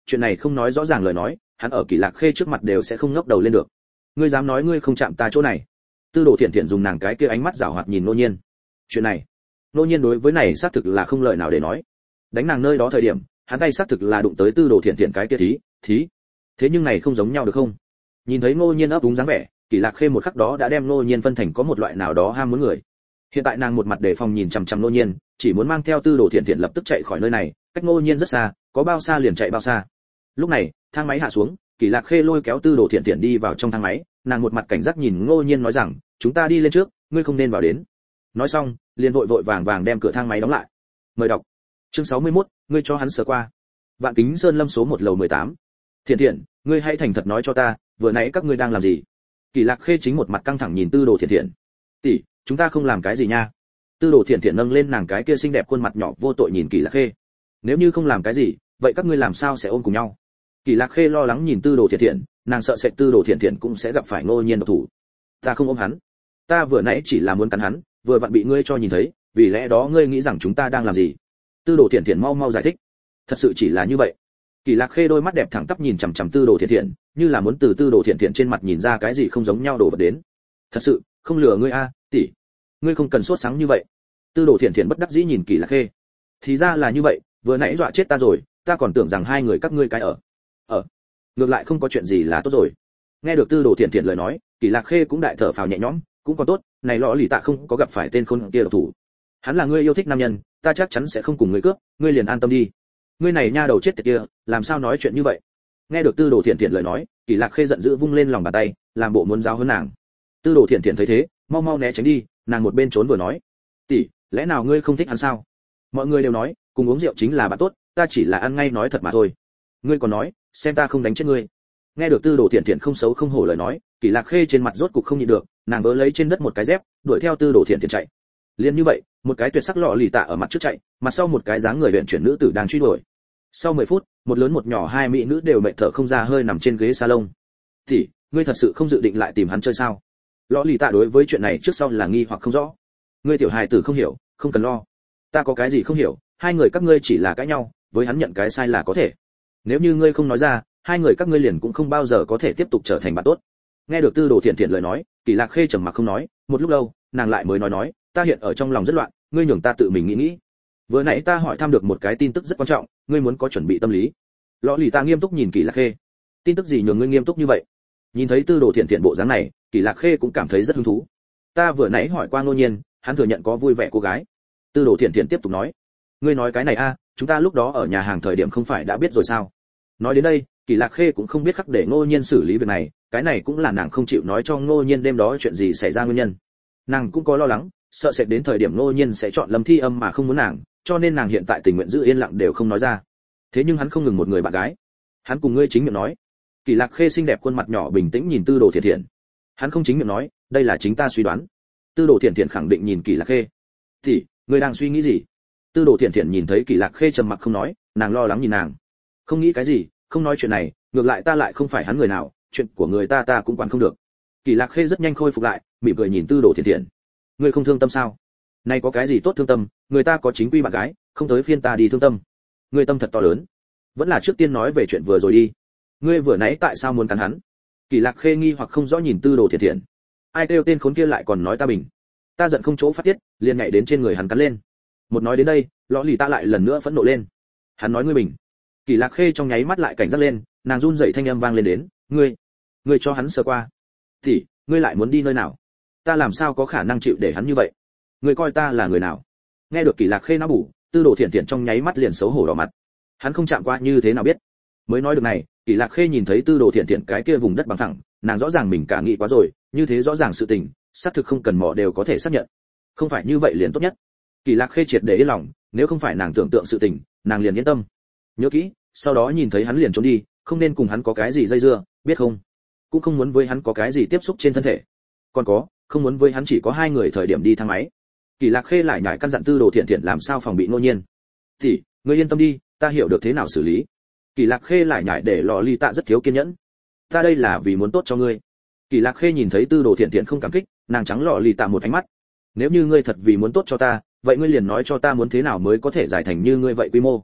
chuyện này không nói rõ ràng lời nói, hắn ở Kỷ Lạc Khê trước mặt đều sẽ không ngóc đầu lên được. Ngươi dám nói ngươi không chạm ta chỗ này? Tư Đồ Thiện Thiện dùng nàng cái kia ánh mắt giảo hoạt nhìn Ngô Nhiên. Chuyện này, Ngô Nhiên đối với này xác thực là không lời nào để nói. Đánh nàng nơi đó thời điểm, hắn tay xác thực là đụng tới Tư Đồ Thiện Thiện cái kia thí, thí. Thế nhưng này không giống nhau được không? Nhìn thấy Ngô Nhiên ấp úng dáng vẻ, Kỷ Lạc Khê một khắc đó đã đem Ngô Nhiên phân thành có một loại nào đó ham muốn người. Hiện tại nàng một mặt đề phòng nhìn chằm chằm Ngô Nhiên, chỉ muốn mang theo Tư Đồ Thiện Thiện lập tức chạy khỏi nơi này, cách Ngô Nhiên rất xa, có bao xa liền chạy bao xa. Lúc này, thang máy hạ xuống, Kỷ Lạc Khê lôi kéo Tư Đồ Thiện Thiện đi vào trong thang máy, nàng một mặt cảnh giác nhìn Ngô Nhiên nói rằng, chúng ta đi lên trước, ngươi không nên vào đến. Nói xong, liền vội vội vàng vàng đem cửa thang máy đóng lại. Mời đọc. Chương sáu mươi mốt, ngươi cho hắn sờ qua. Vạn Kính Sơn Lâm số một lầu mười tám. Thiện Thiện, ngươi hãy thành thật nói cho ta, vừa nãy các ngươi đang làm gì? Kỷ Lạc Khê chính một mặt căng thẳng nhìn Tư Đồ Thiện Thiện. Tỷ, chúng ta không làm cái gì nha. Tư Đồ Thiện Thiện nâng lên nàng cái kia xinh đẹp khuôn mặt nhỏ vô tội nhìn Kỷ Lạc Khê. Nếu như không làm cái gì, vậy các ngươi làm sao sẽ ôm cùng nhau? Kỷ Lạc Khê lo lắng nhìn Tư Đồ Thiện Thiện, nàng sợ sệt Tư Đồ Thiện Thiện cũng sẽ gặp phải Ngô Nhiên độc thủ. Ta không ôm hắn, ta vừa nãy chỉ là muốn cắn hắn, vừa vặn bị ngươi cho nhìn thấy, vì lẽ đó ngươi nghĩ rằng chúng ta đang làm gì? Tư Đồ Thiện Thiện mau mau giải thích. Thật sự chỉ là như vậy. Kỷ Lạc Khê đôi mắt đẹp thẳng tắp nhìn chằm chằm Tư Đồ Thiện Thiện, như là muốn từ Tư Đồ Thiện Thiện trên mặt nhìn ra cái gì không giống nhau đồ vật đến. Thật sự, không lừa ngươi a, tỷ. Ngươi không cần sốt sáng như vậy. Tư Đồ Thiện Thiện bất đắc dĩ nhìn Kỷ Lạc Khê. Thì ra là như vậy, vừa nãy dọa chết ta rồi, ta còn tưởng rằng hai người các ngươi cái ở. Ở. Ngược lại không có chuyện gì là tốt rồi. Nghe được Tư Đồ Thiện Thiện lời nói, Kỷ Lạc Khê cũng đại thở phào nhẹ nhõm, cũng còn tốt, này lọ lì tạ không có gặp phải tên khốn kia độc thủ. Hắn là ngươi yêu thích nam nhân, ta chắc chắn sẽ không cùng ngươi cướp, ngươi liền an tâm đi. Ngươi này nha đầu chết tiệt kia, làm sao nói chuyện như vậy? Nghe được Tư Đồ Thiện Thiện lời nói, Kỷ Lạc Khê giận dữ vung lên lòng bàn tay, làm bộ muốn giáo huấn nàng. Tư Đồ Thiện Thiện thấy thế, mau mau né tránh đi, nàng một bên trốn vừa nói, tỷ, lẽ nào ngươi không thích hắn sao? Mọi người đều nói, cùng uống rượu chính là bạn tốt, ta chỉ là ăn ngay nói thật mà thôi. Ngươi còn nói, xem ta không đánh chết ngươi. Nghe được Tư Đồ Thiện Thiện không xấu không hổ lời nói, Kỷ Lạc Khê trên mặt rốt cục không nhịn được, nàng vớ lấy trên đất một cái dép, đuổi theo Tư Đồ Thiện Thiện chạy. Liên như vậy, một cái tuyệt sắc lọ lì tạ ở mặt trước chạy, mặt sau một cái dáng người luyện chuyển nữ tử đang truy đuổi. Sau mười phút, một lớn một nhỏ hai mỹ nữ đều mệt thở không ra hơi nằm trên ghế salon. "Tỷ, ngươi thật sự không dự định lại tìm hắn chơi sao?" Lọ lì tạ đối với chuyện này trước sau là nghi hoặc không rõ. "Ngươi tiểu hài tử không hiểu, không cần lo. Ta có cái gì không hiểu, hai người các ngươi chỉ là cãi nhau, với hắn nhận cái sai là có thể. Nếu như ngươi không nói ra, hai người các ngươi liền cũng không bao giờ có thể tiếp tục trở thành bạn tốt." Nghe được Tư Đồ Thiện Thiện lời nói, Kỷ Lạc Khê trầm mặc không nói, một lúc lâu, nàng lại mới nói nói, "Ta hiện ở trong lòng rất loạn, ngươi nhường ta tự mình nghĩ nghĩ. Vừa nãy ta hỏi thăm được một cái tin tức rất quan trọng, ngươi muốn có chuẩn bị tâm lý." Lọ lì ta nghiêm túc nhìn Kỷ Lạc Khê. "Tin tức gì nhường ngươi nghiêm túc như vậy?" Nhìn thấy Tư Đồ Thiện Thiện bộ dáng này, Kỷ Lạc Khê cũng cảm thấy rất hứng thú. "Ta vừa nãy hỏi qua Ngô Nhiên, hắn thừa nhận có vui vẻ cô gái." Tư Đồ Thiện Thiện tiếp tục nói. "Ngươi nói cái này a, chúng ta lúc đó ở nhà hàng thời điểm không phải đã biết rồi sao?" Nói đến đây, Kỷ Lạc Khê cũng không biết khắc để Ngô Nhiên xử lý việc này, cái này cũng là nàng không chịu nói cho Ngô Nhiên đêm đó chuyện gì xảy ra nguyên nhân. Nàng cũng có lo lắng, sợ sẽ đến thời điểm Ngô Nhiên sẽ chọn Lâm Thi Âm mà không muốn nàng, cho nên nàng hiện tại tình nguyện giữ yên lặng đều không nói ra. Thế nhưng hắn không ngừng một người bạn gái. Hắn cùng ngươi chính miệng nói. Kỷ Lạc Khê xinh đẹp khuôn mặt nhỏ bình tĩnh nhìn Tư Đồ Thiện Thiện. Hắn không chính miệng nói, đây là chính ta suy đoán. Tư Đồ Thiện Thiện khẳng định nhìn Kỷ Lạc Khê. "Thì, ngươi đang suy nghĩ gì?" Tư Đồ Thiện Thiện nhìn thấy Kỷ Lạc Khê trầm mặc không nói, nàng lo lắng nhìn nàng. "Không nghĩ cái gì, không nói chuyện này, ngược lại ta lại không phải hắn người nào, chuyện của người ta ta cũng quản không được." Kỷ Lạc Khê rất nhanh khôi phục lại, mỉm cười nhìn Tư Đồ Thiện Thiện. "Ngươi không thương tâm sao? Này có cái gì tốt thương tâm, người ta có chính quy bạn gái, không tới phiên ta đi thương tâm. Ngươi tâm thật to lớn. Vẫn là trước tiên nói về chuyện vừa rồi đi. Ngươi vừa nãy tại sao muốn cắn hắn?" Kỷ Lạc Khê nghi hoặc không rõ nhìn Tư Đồ Thiện Thiện. "Ai kêu tên khốn kia lại còn nói ta bình. Ta giận không chỗ phát tiết, liền nhảy đến trên người hắn cắn lên." Một nói đến đây, lọ lì ta lại lần nữa phẫn nộ lên. "Hắn nói ngươi bình." Kỷ Lạc Khê trong nháy mắt lại cảnh giác lên, nàng run rẩy thanh âm vang lên đến, "Ngươi, ngươi cho hắn sờ qua. Thì, ngươi lại muốn đi nơi nào? Ta làm sao có khả năng chịu để hắn như vậy? Ngươi coi ta là người nào?" Nghe được Kỷ Lạc Khê nói bủ, Tư Đồ Thiện Thiện trong nháy mắt liền xấu hổ đỏ mặt. Hắn không chạm qua như thế nào biết? Mới nói được này, Kỷ Lạc Khê nhìn thấy Tư Đồ Thiện Thiện cái kia vùng đất bằng phẳng, nàng rõ ràng mình cả nghĩ quá rồi, như thế rõ ràng sự tình, xác thực không cần mò đều có thể xác nhận. Không phải như vậy liền tốt nhất. Kỷ Lạc Khê triệt để yên lòng, nếu không phải nàng tưởng tượng sự tình, nàng liền yên tâm. Nhớ kỹ, sau đó nhìn thấy hắn liền trốn đi, không nên cùng hắn có cái gì dây dưa, biết không? Cũng không muốn với hắn có cái gì tiếp xúc trên thân thể. Còn có, không muốn với hắn chỉ có hai người thời điểm đi thang máy. Kỷ Lạc Khê lại nhải căn dặn Tư Đồ Thiện Thiện làm sao phòng bị Ngô Nhiên. "Thì, ngươi yên tâm đi, ta hiểu được thế nào xử lý." Kỷ Lạc Khê lại nhải để lò ly tạ rất thiếu kiên nhẫn. "Ta đây là vì muốn tốt cho ngươi." Kỷ Lạc Khê nhìn thấy Tư Đồ Thiện Thiện không cảm kích, nàng trắng lò ly tạ một ánh mắt. "Nếu như ngươi thật vì muốn tốt cho ta, vậy ngươi liền nói cho ta muốn thế nào mới có thể giải thành như ngươi vậy quy mô."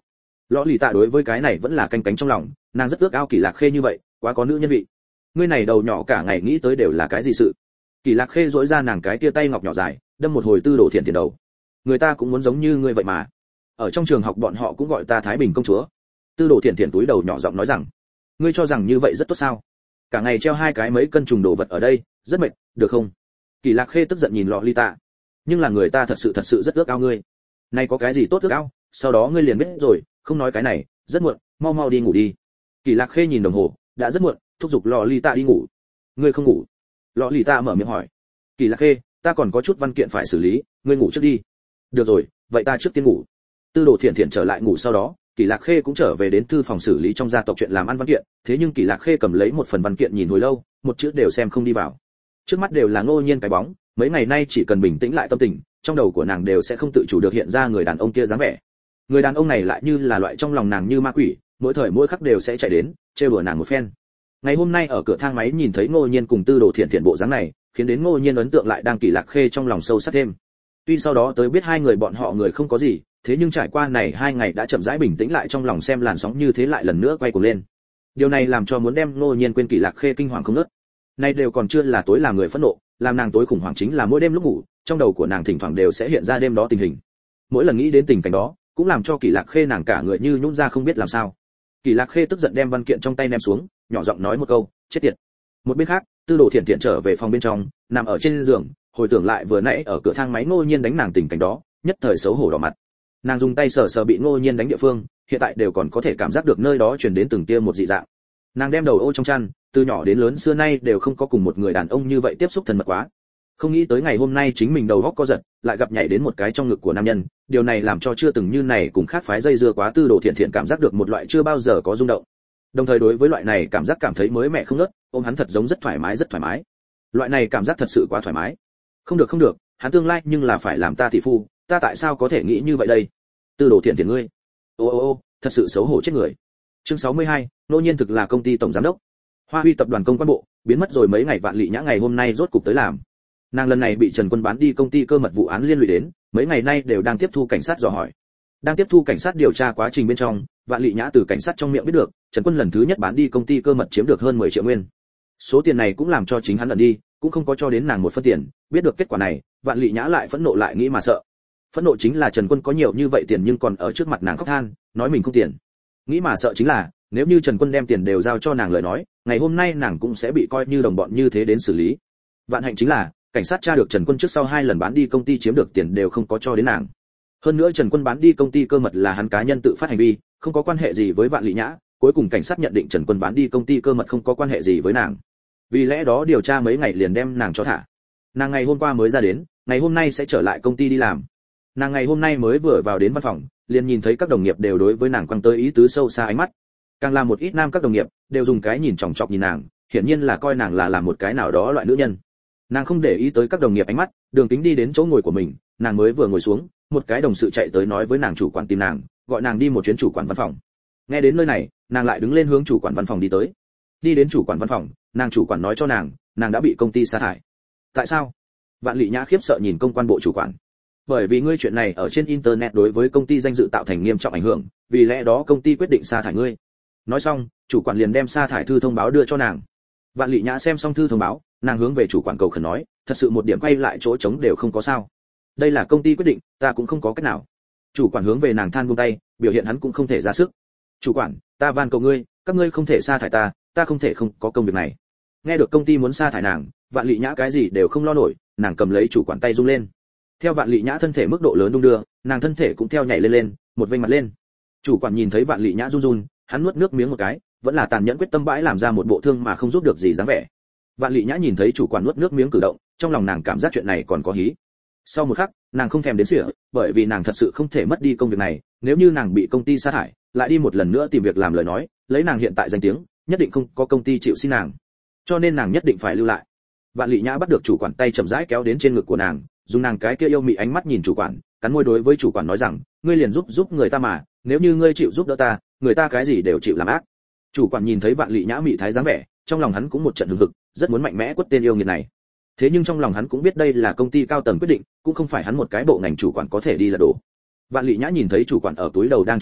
Lọ lì tạ đối với cái này vẫn là canh cánh trong lòng, nàng rất ước ao Kỳ Lạc Khê như vậy, quá có nữ nhân vị. Ngươi này đầu nhỏ cả ngày nghĩ tới đều là cái gì sự? Kỳ Lạc Khê duỗi ra nàng cái tia tay ngọc nhỏ dài, đâm một hồi Tư Đồ Thiển Thiển đầu. Người ta cũng muốn giống như ngươi vậy mà. Ở trong trường học bọn họ cũng gọi ta Thái Bình công chúa. Tư Đồ Thiển Thiển túi đầu nhỏ giọng nói rằng, ngươi cho rằng như vậy rất tốt sao? Cả ngày treo hai cái mấy cân trùng đồ vật ở đây, rất mệt, được không? Kỳ Lạc Khê tức giận nhìn Lọ Ly Tạ. Nhưng là người ta thật sự thật sự rất ước ao ngươi. Này có cái gì tốt ước ao, sau đó ngươi liền biết rồi, không nói cái này, rất muộn, mau mau đi ngủ đi. Kỳ Lạc Khê nhìn đồng hồ, đã rất muộn, thúc giục Lọ Ly Tạ đi ngủ. Ngươi không ngủ? Lọ Ly Tạ mở miệng hỏi. Kỳ Lạc Khê, ta còn có chút văn kiện phải xử lý, ngươi ngủ trước đi. Được rồi, vậy ta trước tiên ngủ. Tư Đồ Thiển Thiển trở lại ngủ sau đó, Kỳ Lạc Khê cũng trở về đến thư phòng xử lý trong gia tộc chuyện làm ăn văn kiện, thế nhưng Kỳ Lạc Khê cầm lấy một phần văn kiện nhìn hồi lâu, một chữ đều xem không đi vào. Trước mắt đều là Ngô Nhiên cái bóng, mấy ngày nay chỉ cần bình tĩnh lại tâm tình, trong đầu của nàng đều sẽ không tự chủ được hiện ra người đàn ông kia dáng vẻ. Người đàn ông này lại như là loại trong lòng nàng như ma quỷ, mỗi thời mỗi khắc đều sẽ chạy đến, trêu đùa nàng một phen. Ngày hôm nay ở cửa thang máy nhìn thấy Ngô Nhiên cùng Tư Đồ Thiển Thiển bộ dáng này, khiến đến Ngô Nhiên ấn tượng lại đang Kỳ Lạc Khê trong lòng sâu sắc thêm. Tuy sau đó tới biết hai người bọn họ người không có gì, thế nhưng trải qua này hai ngày đã chậm rãi bình tĩnh lại trong lòng xem làn sóng như thế lại lần nữa quay cuồng lên. Điều này làm cho muốn đem Ngô Nhiên quên Kỳ Lạc Khê kinh hoàng không ngớt. Nay đều còn chưa là tối làm người phẫn nộ, làm nàng tối khủng hoảng chính là mỗi đêm lúc ngủ, trong đầu của nàng thỉnh thoảng đều sẽ hiện ra đêm đó tình hình. Mỗi lần nghĩ đến tình cảnh đó, cũng làm cho Kỳ Lạc Khê nàng cả người như nhũn ra không biết làm sao. Kỳ Lạc Khê tức giận đem văn kiện trong tay ném xuống, nhỏ giọng nói một câu, chết tiệt. Một bên khác, Tư Đồ Thiển Thiển trở về phòng bên trong, nằm ở trên giường, hồi tưởng lại vừa nãy ở cửa thang máy Ngô Nhiên đánh nàng tình cảnh đó, nhất thời xấu hổ đỏ mặt. Nàng dùng tay sờ sờ bị Ngô Nhiên đánh địa phương, hiện tại đều còn có thể cảm giác được nơi đó truyền đến từng tia một dị dạng. Nàng đem đầu ô trong chăn, từ nhỏ đến lớn xưa nay đều không có cùng một người đàn ông như vậy tiếp xúc thân mật quá. Không nghĩ tới ngày hôm nay chính mình đầu óc co giật, lại gặp nhảy đến một cái trong ngực của nam nhân, điều này làm cho chưa từng như này cùng khác phái dây dưa quá Tư Đồ Thiển Thiển cảm giác được một loại chưa bao giờ có rung động. Đồng thời đối với loại này cảm giác cảm thấy mới mẻ không ngớt, ôm hắn thật giống rất thoải mái rất thoải mái. Loại này cảm giác thật sự quá thoải mái. Không được không được, hắn tương lai nhưng là phải làm ta tỷ phu, ta tại sao có thể nghĩ như vậy đây? Tư Đồ Thiển Thiển ngươi. Ô ô ô, thật sự xấu hổ chết người. Chương sáu mươi hai, Ngô Nhiên thực là công ty tổng giám đốc. Hoa Huy tập đoàn công quan bộ, biến mất rồi mấy ngày Vạn Lị Nhã ngày hôm nay rốt cục tới làm. Nàng lần này bị Trần Quân bán đi công ty cơ mật vụ án liên lụy đến, mấy ngày nay đều đang tiếp thu cảnh sát dò hỏi. Đang tiếp thu cảnh sát điều tra quá trình bên trong, Vạn Lị Nhã từ cảnh sát trong miệng biết được, Trần Quân lần thứ nhất bán đi công ty cơ mật chiếm được hơn mười triệu nguyên. Số tiền này cũng làm cho chính hắn ẩn đi, cũng không có cho đến nàng một phân tiền, biết được kết quả này, Vạn Lị Nhã lại phẫn nộ lại nghĩ mà sợ. Phẫn nộ chính là Trần Quân có nhiều như vậy tiền nhưng còn ở trước mặt nàng khóc than, nói mình không tiền. Nghĩ mà sợ chính là, nếu như Trần Quân đem tiền đều giao cho nàng lời nói, ngày hôm nay nàng cũng sẽ bị coi như đồng bọn như thế đến xử lý. Vạn hạnh chính là, cảnh sát tra được Trần Quân trước sau hai lần bán đi công ty chiếm được tiền đều không có cho đến nàng. Hơn nữa Trần Quân bán đi công ty cơ mật là hắn cá nhân tự phát hành vi, không có quan hệ gì với Vạn Lị Nhã, cuối cùng cảnh sát nhận định Trần Quân bán đi công ty cơ mật không có quan hệ gì với nàng. Vì lẽ đó điều tra mấy ngày liền đem nàng cho thả. Nàng ngày hôm qua mới ra đến, ngày hôm nay sẽ trở lại công ty đi làm. Nàng ngày hôm nay mới vừa vào đến văn phòng, liền nhìn thấy các đồng nghiệp đều đối với nàng quăng tới ý tứ sâu xa ánh mắt. Càng là một ít nam các đồng nghiệp đều dùng cái nhìn chòng chọc nhìn nàng, hiển nhiên là coi nàng là làm một cái nào đó loại nữ nhân. Nàng không để ý tới các đồng nghiệp ánh mắt, đường tính đi đến chỗ ngồi của mình, nàng mới vừa ngồi xuống, một cái đồng sự chạy tới nói với nàng chủ quản tìm nàng, gọi nàng đi một chuyến chủ quản văn phòng. Nghe đến nơi này, nàng lại đứng lên hướng chủ quản văn phòng đi tới. Đi đến chủ quản văn phòng, nàng chủ quản nói cho nàng, nàng đã bị công ty sa thải. Tại sao? Vạn Lị Nhã khiếp sợ nhìn công quan bộ chủ quản. Bởi vì ngươi chuyện này ở trên internet đối với công ty danh dự tạo thành nghiêm trọng ảnh hưởng, vì lẽ đó công ty quyết định sa thải ngươi. Nói xong, chủ quản liền đem sa thải thư thông báo đưa cho nàng. Vạn Lị Nhã xem xong thư thông báo, nàng hướng về chủ quản cầu khẩn nói, thật sự một điểm quay lại chỗ trống đều không có sao. Đây là công ty quyết định, ta cũng không có cách nào. Chủ quản hướng về nàng than buông tay, biểu hiện hắn cũng không thể ra sức. Chủ quản, ta van cầu ngươi, các ngươi không thể sa thải ta, ta không thể không có công việc này. Nghe được công ty muốn sa thải nàng, Vạn Lị Nhã cái gì đều không lo nổi, nàng cầm lấy chủ quản tay rung lên. Theo Vạn Lị Nhã thân thể mức độ lớn đung đưa, nàng thân thể cũng theo nhảy lên lên, một vênh mặt lên. Chủ quản nhìn thấy Vạn Lị Nhã run run, hắn nuốt nước miếng một cái, vẫn là tàn nhẫn quyết tâm bãi làm ra một bộ thương mà không giúp được gì dáng vẻ. Vạn Lị Nhã nhìn thấy chủ quản nuốt nước miếng cử động, trong lòng nàng cảm giác chuyện này còn có hí. Sau một khắc, nàng không thèm đến sỉa, bởi vì nàng thật sự không thể mất đi công việc này, nếu như nàng bị công ty sa thải, lại đi một lần nữa tìm việc làm lời nói, lấy nàng hiện tại danh tiếng, nhất định không có công ty chịu xin nàng. Cho nên nàng nhất định phải lưu lại. Vạn Lị Nhã bắt được chủ quản tay chậm rãi kéo đến trên ngực của nàng, dùng nàng cái kia yêu mị ánh mắt nhìn chủ quản, cắn môi đối với chủ quản nói rằng, ngươi liền giúp giúp người ta mà, nếu như ngươi chịu giúp đỡ ta, người ta cái gì đều chịu làm ác. Chủ quản nhìn thấy Vạn Lị Nhã mị thái dáng vẻ, trong lòng hắn cũng một trận hừng hực, rất muốn mạnh mẽ quất tên yêu nghiệt này. Thế nhưng trong lòng hắn cũng biết đây là công ty cao tầng quyết định, cũng không phải hắn một cái bộ ngành chủ quản có thể đi là đổ. Vạn Lị Nhã nhìn thấy chủ quản ở túi đầu đang trầm tư,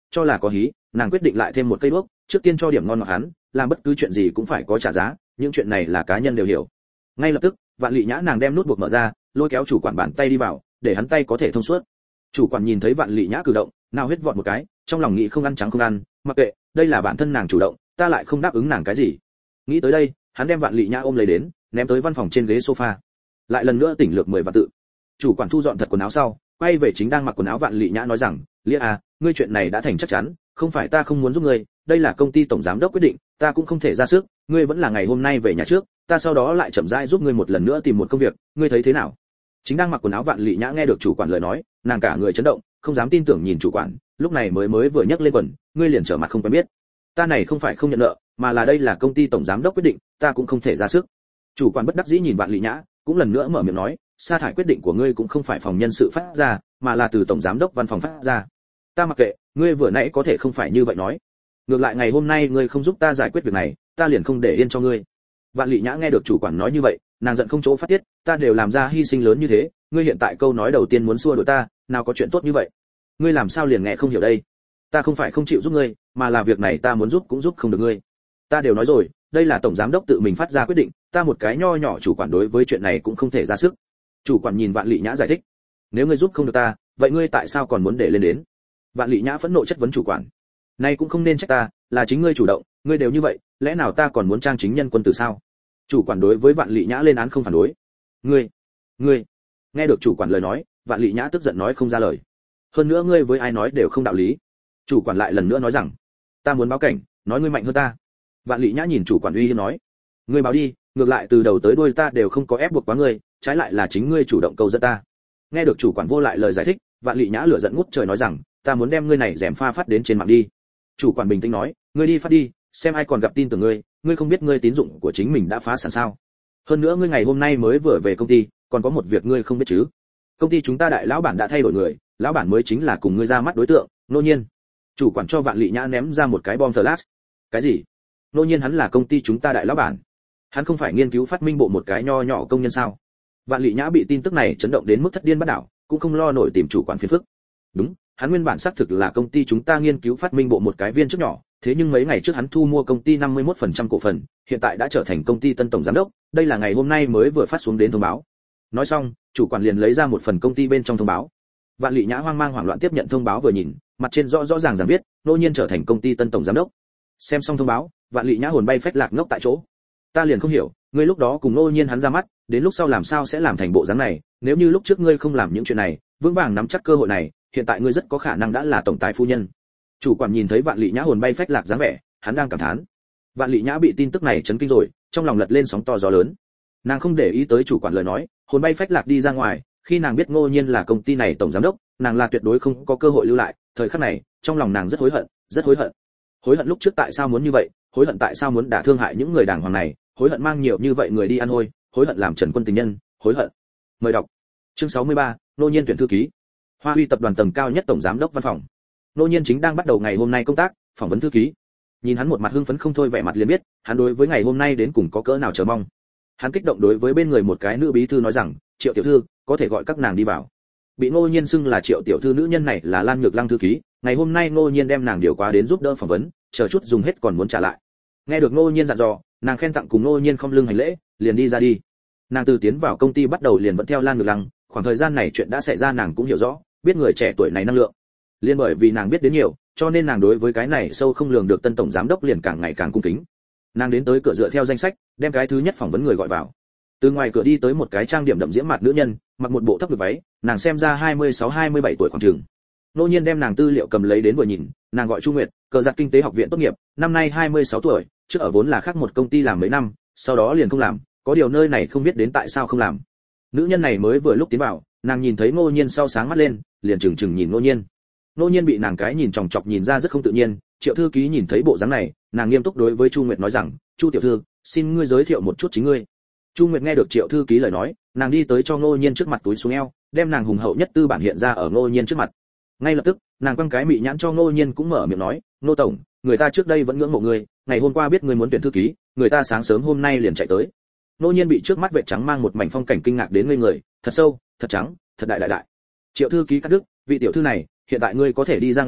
cho là có hí, nàng quyết định lại thêm một cây đuốc, trước tiên cho điểm ngon ngọt hắn, làm bất cứ chuyện gì cũng phải có trả giá, những chuyện này là cá nhân đều hiểu. Ngay lập tức, Vạn Lị Nhã nàng đem nút buộc mở ra, lôi kéo chủ quản bàn tay đi vào, để hắn tay có thể thông suốt. Chủ quản nhìn thấy Vạn Lị Nhã cử động, nào huyết vọt một cái, trong lòng nghĩ không ăn trắng không ăn, mặc kệ, đây là bản thân nàng chủ động, ta lại không đáp ứng nàng cái gì. Nghĩ tới đây, hắn đem Vạn Lị Nhã ôm lấy đến, ném tới văn phòng trên ghế sofa. Lại lần nữa tỉnh lược mười vạn tự. Chủ quản thu dọn thật quần áo sau, quay về chính đang mặc quần áo Vạn Lị Nhã nói rằng, "Lia à, ngươi chuyện này đã thành chắc chắn, không phải ta không muốn giúp ngươi, đây là công ty tổng giám đốc quyết định, ta cũng không thể ra sức, ngươi vẫn là ngày hôm nay về nhà trước, ta sau đó lại chậm rãi giúp ngươi một lần nữa tìm một công việc, ngươi thấy thế nào?" Chính đang mặc quần áo Vạn Lị Nhã nghe được chủ quản lời nói, nàng cả người chấn động, không dám tin tưởng nhìn chủ quản, lúc này mới mới vừa nhấc lên quần, ngươi liền trở mặt không quen biết. Ta này không phải không nhận nợ, mà là đây là công ty tổng giám đốc quyết định, ta cũng không thể ra sức. Chủ quản bất đắc dĩ nhìn Vạn Lị Nhã, cũng lần nữa mở miệng nói, sa thải quyết định của ngươi cũng không phải phòng nhân sự phát ra, mà là từ tổng giám đốc văn phòng phát ra. Ta mặc kệ, ngươi vừa nãy có thể không phải như vậy nói. Ngược lại ngày hôm nay ngươi không giúp ta giải quyết việc này, ta liền không để yên cho ngươi. Vạn Lị Nhã nghe được chủ quản nói như vậy, nàng giận không chỗ phát tiết, ta đều làm ra hy sinh lớn như thế, ngươi hiện tại câu nói đầu tiên muốn xua đuổi ta, nào có chuyện tốt như vậy. Ngươi làm sao liền nghe không hiểu đây? Ta không phải không chịu giúp ngươi, mà là việc này ta muốn giúp cũng giúp không được ngươi. Ta đều nói rồi, đây là tổng giám đốc tự mình phát ra quyết định, ta một cái nho nhỏ chủ quản đối với chuyện này cũng không thể ra sức. Chủ quản nhìn Vạn Lị Nhã giải thích, nếu ngươi giúp không được ta, vậy ngươi tại sao còn muốn để lên đến? Vạn Lị Nhã phẫn nộ chất vấn chủ quản, này cũng không nên trách ta, là chính ngươi chủ động, ngươi đều như vậy, lẽ nào ta còn muốn trang chính nhân quân tử sao? Chủ quản đối với Vạn Lị Nhã lên án không phản đối. Ngươi, ngươi, nghe được chủ quản lời nói, Vạn Lị Nhã tức giận nói không ra lời. Hơn nữa ngươi với ai nói đều không đạo lý. Chủ quản lại lần nữa nói rằng, ta muốn báo cảnh, nói ngươi mạnh hơn ta. Vạn Lị Nhã nhìn chủ quản uy hiếp nói, ngươi báo đi, ngược lại từ đầu tới đuôi ta đều không có ép buộc quá ngươi, trái lại là chính ngươi chủ động câu dẫn ta. Nghe được chủ quản vô lại lời giải thích, Vạn Lị Nhã lửa giận ngút trời nói rằng, ta muốn đem ngươi này dèm pha phát đến trên mạng đi. Chủ quản bình tĩnh nói, ngươi đi phát đi, xem ai còn gặp tin tưởng ngươi, ngươi không biết ngươi tín dụng của chính mình đã phá sản sao? Hơn nữa ngươi ngày hôm nay mới vừa về công ty, còn có một việc ngươi không biết chứ? Công ty chúng ta đại lão bản đã thay đổi người, lão bản mới chính là cùng ngươi ra mắt đối tượng, Nô Nhiên. Chủ quản cho Vạn Lị Nhã ném ra một cái bom flash. Cái gì? Nô Nhiên hắn là công ty chúng ta đại lão bản? Hắn không phải nghiên cứu phát minh bộ một cái nho nhỏ công nhân sao? Vạn Lị Nhã bị tin tức này chấn động đến mức thất điên bắt đảo, cũng không lo nổi tìm chủ quản phiền phức. Đúng, hắn nguyên bản xác thực là công ty chúng ta nghiên cứu phát minh bộ một cái viên chức nhỏ, thế nhưng mấy ngày trước hắn thu mua công ty năm mươi mốt phần trăm cổ phần, hiện tại đã trở thành công ty tân tổng giám đốc, đây là ngày hôm nay mới vừa phát xuống đến thông báo. Nói xong, chủ quản liền lấy ra một phần công ty bên trong thông báo. Vạn Lị Nhã hoang mang hoảng loạn tiếp nhận thông báo vừa nhìn, mặt trên rõ rõ ràng ràng viết, Nô Nhiên trở thành công ty tân tổng giám đốc. Xem xong thông báo, Vạn Lị Nhã hồn bay phách lạc ngốc tại chỗ. Ta liền không hiểu, ngươi lúc đó cùng Nô Nhiên hắn ra mắt, đến lúc sau làm sao sẽ làm thành bộ dáng này, nếu như lúc trước ngươi không làm những chuyện này, vững vàng nắm chắc cơ hội này, hiện tại ngươi rất có khả năng đã là tổng tài phu nhân. Chủ quản nhìn thấy Vạn Lị Nhã hồn bay phách lạc dáng vẻ, hắn đang cảm thán. Vạn Lị Nhã bị tin tức này chấn kinh rồi, trong lòng lật lên sóng to gió lớn. Nàng không để ý tới chủ quản lời nói, hồn bay phách lạc đi ra ngoài, khi nàng biết Ngô Nhiên là công ty này tổng giám đốc, nàng là tuyệt đối không có cơ hội lưu lại, thời khắc này, trong lòng nàng rất hối hận, rất hối hận. Hối hận lúc trước tại sao muốn như vậy, hối hận tại sao muốn đả thương hại những người đàng hoàng này, hối hận mang nhiều như vậy người đi ăn hôi, hối hận làm Trần Quân tình nhân, hối hận. Mời đọc. Chương sáu mươi ba, Ngô Nhiên tuyển thư ký. Hoa Huy tập đoàn tầng cao nhất tổng giám đốc văn phòng. Ngô Nhiên chính đang bắt đầu ngày hôm nay công tác, phỏng vấn thư ký. Nhìn hắn một mặt hưng phấn không thôi vẻ mặt liền biết, hắn đối với ngày hôm nay đến cùng có cỡ nào chờ mong. Hắn kích động đối với bên người một cái nữ bí thư nói rằng, Triệu tiểu thư, có thể gọi các nàng đi vào. Bị Ngô Nhiên xưng là Triệu tiểu thư nữ nhân này là Lan Nhược Lăng thư ký, ngày hôm nay Ngô Nhiên đem nàng điều qua đến giúp đỡ phỏng vấn, chờ chút dùng hết còn muốn trả lại. Nghe được Ngô Nhiên dặn dò, nàng khen tặng cùng Ngô Nhiên không lưng hành lễ, liền đi ra đi. Nàng từ tiến vào công ty bắt đầu liền vẫn theo Lan Nhược Lăng, khoảng thời gian này chuyện đã xảy ra nàng cũng hiểu rõ, biết người trẻ tuổi này năng lượng. Liên bởi vì nàng biết đến nhiều, cho nên nàng đối với cái này sâu không lường được tân tổng giám đốc liền càng ngày càng cung kính. Nàng đến tới cửa dựa theo danh sách, đem cái thứ nhất phỏng vấn người gọi vào. Từ ngoài cửa đi tới một cái trang điểm đậm diễm mặt nữ nhân, mặc một bộ thấp ngực váy, nàng xem ra hai mươi sáu hai mươi bảy tuổi khoảng chừng. Ngô Nhiên đem nàng tư liệu cầm lấy đến vừa nhìn, nàng gọi Chu Nguyệt, cờ giặc kinh tế học viện tốt nghiệp, năm nay hai mươi sáu tuổi, trước ở vốn là khác một công ty làm mấy năm, sau đó liền không làm, có điều nơi này không biết đến tại sao không làm. Nữ nhân này mới vừa lúc tiến vào, nàng nhìn thấy Ngô Nhiên sau sáng mắt lên, liền chừng chừng nhìn Ngô Nhiên. Ngô Nhiên bị nàng cái nhìn chòng chọc nhìn ra rất không tự nhiên, Triệu thư ký nhìn thấy bộ dáng này, nàng nghiêm túc đối với Chu Nguyệt nói rằng, "Chu tiểu thư, xin ngươi giới thiệu một chút chính ngươi." Chu Nguyệt nghe được Triệu thư ký lời nói, nàng đi tới cho Ngô Nhiên trước mặt túi xuống eo, đem nàng hùng hậu nhất tư bản hiện ra ở Ngô Nhiên trước mặt. Ngay lập tức, nàng quăng cái mị nhãn cho Ngô Nhiên cũng mở miệng nói, "Ngô tổng, người ta trước đây vẫn ngưỡng mộ ngươi, ngày hôm qua biết ngươi muốn tuyển thư ký, người ta sáng sớm hôm nay liền chạy tới." Ngô Nhiên bị trước mắt vệ trắng mang một mảnh phong cảnh kinh ngạc đến ngây người, thật sâu, thật trắng, thật đại đại đại. Triệu thư ký cắt đứt, "Vị tiểu thư này, hiện tại ngươi có thể đi ra ngoài,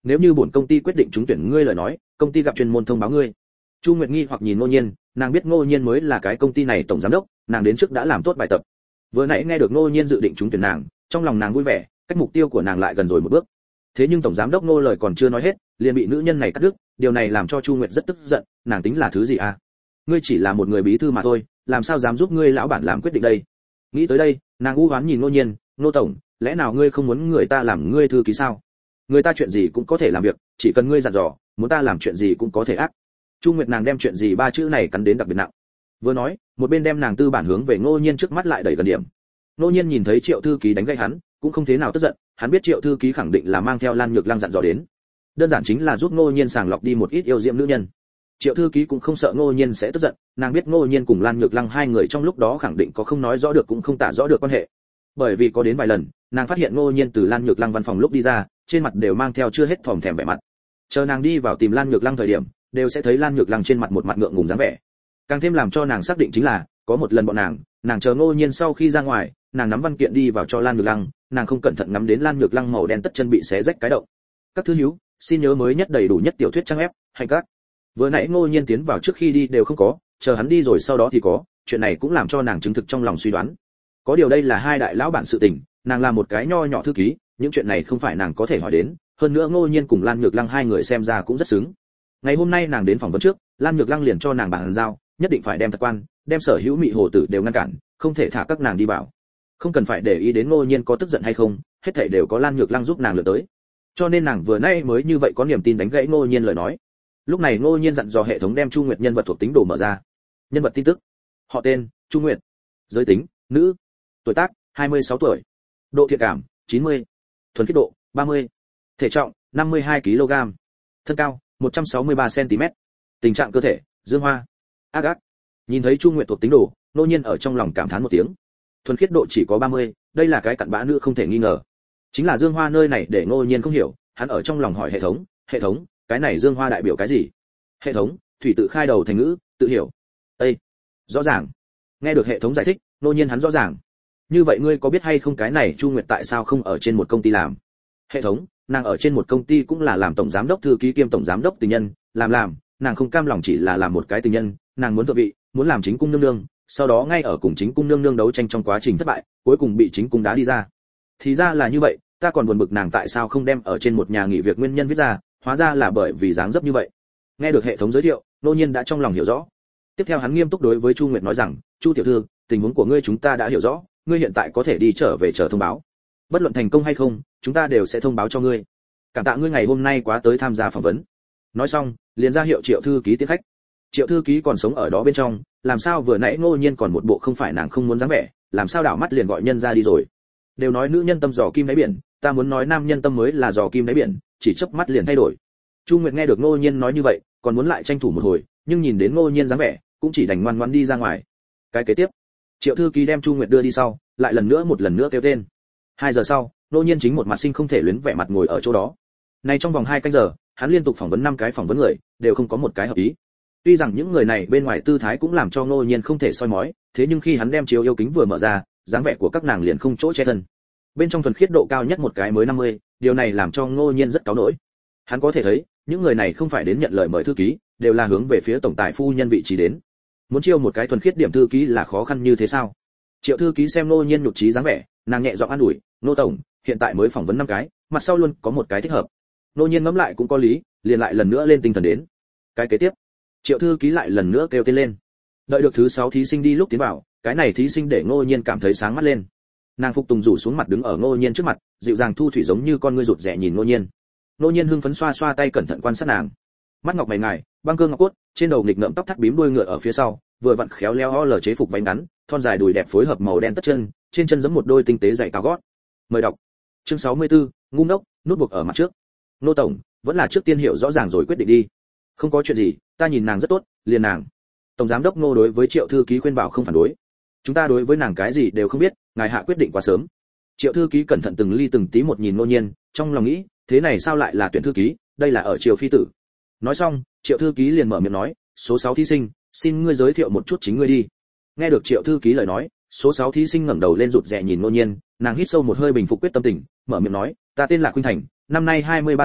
nếu như bổn công ty quyết định trúng tuyển ngươi lời nói, công ty gặp chuyên môn thông báo ngươi. Chu Nguyệt nghi hoặc nhìn Ngô Nhiên, nàng biết Ngô Nhiên mới là cái công ty này tổng giám đốc, nàng đến trước đã làm tốt bài tập. Vừa nãy nghe được Ngô Nhiên dự định trúng tuyển nàng, trong lòng nàng vui vẻ, cách mục tiêu của nàng lại gần rồi một bước. Thế nhưng tổng giám đốc Ngô lời còn chưa nói hết, liền bị nữ nhân này cắt đứt, điều này làm cho Chu Nguyệt rất tức giận, nàng tính là thứ gì à? Ngươi chỉ là một người bí thư mà thôi, làm sao dám giúp ngươi lão bản làm quyết định đây? Nghĩ tới đây, nàng u hoán nhìn Ngô Nhiên, Ngô tổng, lẽ nào ngươi không muốn người ta làm ngươi thư ký sao? Người ta chuyện gì cũng có thể làm việc, chỉ cần ngươi dặn dò, muốn ta làm chuyện gì cũng có thể ác. Chu Nguyệt nàng đem chuyện gì ba chữ này cắn đến đặc biệt nặng. Vừa nói, một bên đem nàng tư bản hướng về Ngô Nhiên trước mắt lại đẩy gần điểm. Ngô Nhiên nhìn thấy Triệu thư ký đánh gãy hắn, cũng không thế nào tức giận, hắn biết Triệu thư ký khẳng định là mang theo Lan Nhược Lăng dặn dò đến. Đơn giản chính là giúp Ngô Nhiên sàng lọc đi một ít yêu diệm nữ nhân. Triệu thư ký cũng không sợ Ngô Nhiên sẽ tức giận, nàng biết Ngô Nhiên cùng Lan Nhược Lăng hai người trong lúc đó khẳng định có không nói rõ được cũng không tả rõ được quan hệ. Bởi vì có đến vài lần, nàng phát hiện Ngô Nhiên từ Lan Nhược Lăng văn phòng lúc đi ra, trên mặt đều mang theo chưa hết thòm thèm vẻ mặt. Chờ nàng đi vào tìm Lan Nhược Lăng thời điểm, đều sẽ thấy Lan Nhược Lăng trên mặt một mặt ngượng ngùng dáng vẻ. Càng thêm làm cho nàng xác định chính là, có một lần bọn nàng, nàng chờ Ngô Nhiên sau khi ra ngoài, nàng nắm văn kiện đi vào cho Lan Nhược Lăng, nàng không cẩn thận ngắm đến Lan Nhược Lăng màu đen tất chân bị xé rách cái động. Các thứ hữu, xin nhớ mới nhất đầy đủ nhất tiểu thuyết trang ép, hành các. Vừa nãy Ngô Nhiên tiến vào trước khi đi đều không có, chờ hắn đi rồi sau đó thì có, chuyện này cũng làm cho nàng chứng thực trong lòng suy đoán. Có điều đây là hai đại lão bản sự tình, nàng là một cái nho nhỏ thư ký, những chuyện này không phải nàng có thể hỏi đến, hơn nữa Ngô Nhiên cùng Lan Nhược Lăng hai người xem ra cũng rất xứng. Ngày hôm nay nàng đến phỏng vấn trước, Lan Nhược Lăng liền cho nàng bàn giao, nhất định phải đem thật quan, đem sở hữu mị hồ tử đều ngăn cản, không thể thả các nàng đi vào. Không cần phải để ý đến Ngô Nhiên có tức giận hay không, hết thảy đều có Lan Nhược Lăng giúp nàng lựa tới. Cho nên nàng vừa nay mới như vậy có niềm tin đánh gãy Ngô Nhiên lời nói. Lúc này Ngô Nhiên dặn dò hệ thống đem Chu Nguyệt nhân vật thuộc tính đồ mở ra. Nhân vật tin tức: họ tên Chu Nguyệt, giới tính nữ, tuổi tác hai mươi sáu tuổi, độ thiện cảm chín mươi, thuần khiết độ ba mươi, thể trọng năm mươi hai ki lô gam, thân cao một trăm sáu mươi ba xăng ti mét, tình trạng cơ thể dương hoa. Ác ác. Nhìn thấy Chu Nguyệt thuộc tính đồ, Ngô Nhiên ở trong lòng cảm thán một tiếng. Thuần khiết độ chỉ có ba mươi, đây là cái cặn bã nữ không thể nghi ngờ. Chính là dương hoa nơi này để Ngô Nhiên không hiểu, hắn ở trong lòng hỏi hệ thống, hệ thống, cái này dương hoa đại biểu cái gì? Hệ thống, thủy tự khai đầu thành ngữ, tự hiểu. Ê, rõ ràng. Nghe được hệ thống giải thích, Ngô Nhiên hắn rõ ràng. Như vậy ngươi có biết hay không cái này Chu Nguyệt tại sao không ở trên một công ty làm? Hệ thống, nàng ở trên một công ty cũng là làm tổng giám đốc thư ký kiêm tổng giám đốc tình nhân, làm làm, nàng không cam lòng chỉ là làm một cái tình nhân, nàng muốn thượng vị, muốn làm chính cung nương nương, sau đó ngay ở cùng chính cung nương nương đấu tranh trong quá trình thất bại, cuối cùng bị chính cung đá đi ra. Thì ra là như vậy, ta còn buồn bực nàng tại sao không đem ở trên một nhà nghỉ việc nguyên nhân viết ra, hóa ra là bởi vì dáng dấp như vậy. Nghe được hệ thống giới thiệu, Ngô Nhiên đã trong lòng hiểu rõ. Tiếp theo hắn nghiêm túc đối với Chu Nguyệt nói rằng, Chu tiểu thư, tình huống của ngươi chúng ta đã hiểu rõ, ngươi hiện tại có thể đi trở về chờ thông báo. Bất luận thành công hay không, chúng ta đều sẽ thông báo cho ngươi. Cảm tạ ngươi ngày hôm nay quá tới tham gia phỏng vấn. Nói xong, liền ra hiệu Triệu thư ký tiếp khách. Triệu thư ký còn sống ở đó bên trong, làm sao vừa nãy Ngô Nhiên còn một bộ không phải nàng không muốn dáng vẻ, làm sao đảo mắt liền gọi nhân ra đi rồi. Đều nói nữ nhân tâm giò kim đáy biển, ta muốn nói nam nhân tâm mới là giò kim đáy biển, chỉ chớp mắt liền thay đổi. Chu Nguyệt nghe được Ngô Nhiên nói như vậy, còn muốn lại tranh thủ một hồi, nhưng nhìn đến Ngô Nhiên dáng vẻ, cũng chỉ đành ngoan ngoãn đi ra ngoài. Cái kế tiếp, Triệu thư ký đem Chu Nguyệt đưa đi sau, lại lần nữa một lần nữa kêu tên. Hai giờ sau, Ngô Nhiên chính một mặt sinh không thể luyến vẻ mặt ngồi ở chỗ đó. Này trong vòng hai canh giờ, hắn liên tục phỏng vấn năm cái phỏng vấn người, đều không có một cái hợp ý. Tuy rằng những người này bên ngoài tư thái cũng làm cho Ngô Nhiên không thể soi mói, thế nhưng khi hắn đem chiếu yêu kính vừa mở ra, dáng vẻ của các nàng liền không chỗ che thân. Bên trong thuần khiết độ cao nhất một cái mới năm mươi, điều này làm cho Ngô Nhiên rất cáu nổi. Hắn có thể thấy, những người này không phải đến nhận lời mời thư ký, đều là hướng về phía tổng tài phu nhân vị trí đến. Muốn chiêu một cái thuần khiết điểm thư ký là khó khăn như thế sao? Triệu thư ký xem Ngô Nhiên nhục trí dáng vẻ, nàng nhẹ giọng an ủi, "Ngô tổng, hiện tại mới phỏng vấn năm cái, mặt sau luôn có một cái thích hợp." Ngô Nhiên ngẫm lại cũng có lý, liền lại lần nữa lên tinh thần đến. Cái kế tiếp, Triệu thư ký lại lần nữa kêu tên lên. Đợi được thứ sáu thí sinh đi lúc tiến vào, cái này thí sinh để Ngô Nhiên cảm thấy sáng mắt lên. Nàng phục tùng rủ xuống mặt đứng ở Ngô Nhiên trước mặt, dịu dàng thu thủy giống như con ngươi rụt rè nhìn Ngô Nhiên. Ngô Nhiên hưng phấn xoa xoa tay cẩn thận quan sát nàng. Mắt ngọc mày ngài, băng cơ ngọc cốt, trên đầu nghịch ngợm tóc thắt bím đuôi ngựa ở phía sau, vừa vặn khéo léo o lờ chế phục váy ngắn, thon dài đùi đẹp phối hợp màu đen tất chân, trên chân giẫm một đôi tinh tế giày cao gót. Mời đọc. Chương sáu mươi tư, ngu ngốc, nút buộc ở mặt trước. Ngô tổng, vẫn là trước tiên hiểu rõ ràng rồi quyết định đi. Không có chuyện gì, ta nhìn nàng rất tốt, liền nàng. Tổng giám đốc Ngô đối với Triệu thư ký khuyên bảo không phản đối. Chúng ta đối với nàng cái gì đều không biết, ngài hạ quyết định quá sớm. Triệu thư ký cẩn thận từng ly từng tí một nhìn Ngô Nhiên, trong lòng nghĩ, thế này sao lại là tuyển thư ký, đây là ở Triều phi tử. Nói xong, Triệu thư ký liền mở miệng nói, số sáu thí sinh, xin ngươi giới thiệu một chút chính ngươi đi. Nghe được Triệu thư ký lời nói, số sáu thí sinh ngẩng đầu lên rụt rè nhìn Ngô Nhiên, nàng hít sâu một hơi bình phục quyết tâm tình, mở miệng nói, ta tên là Khuynh Thành, năm nay hai mươi ba tuổi,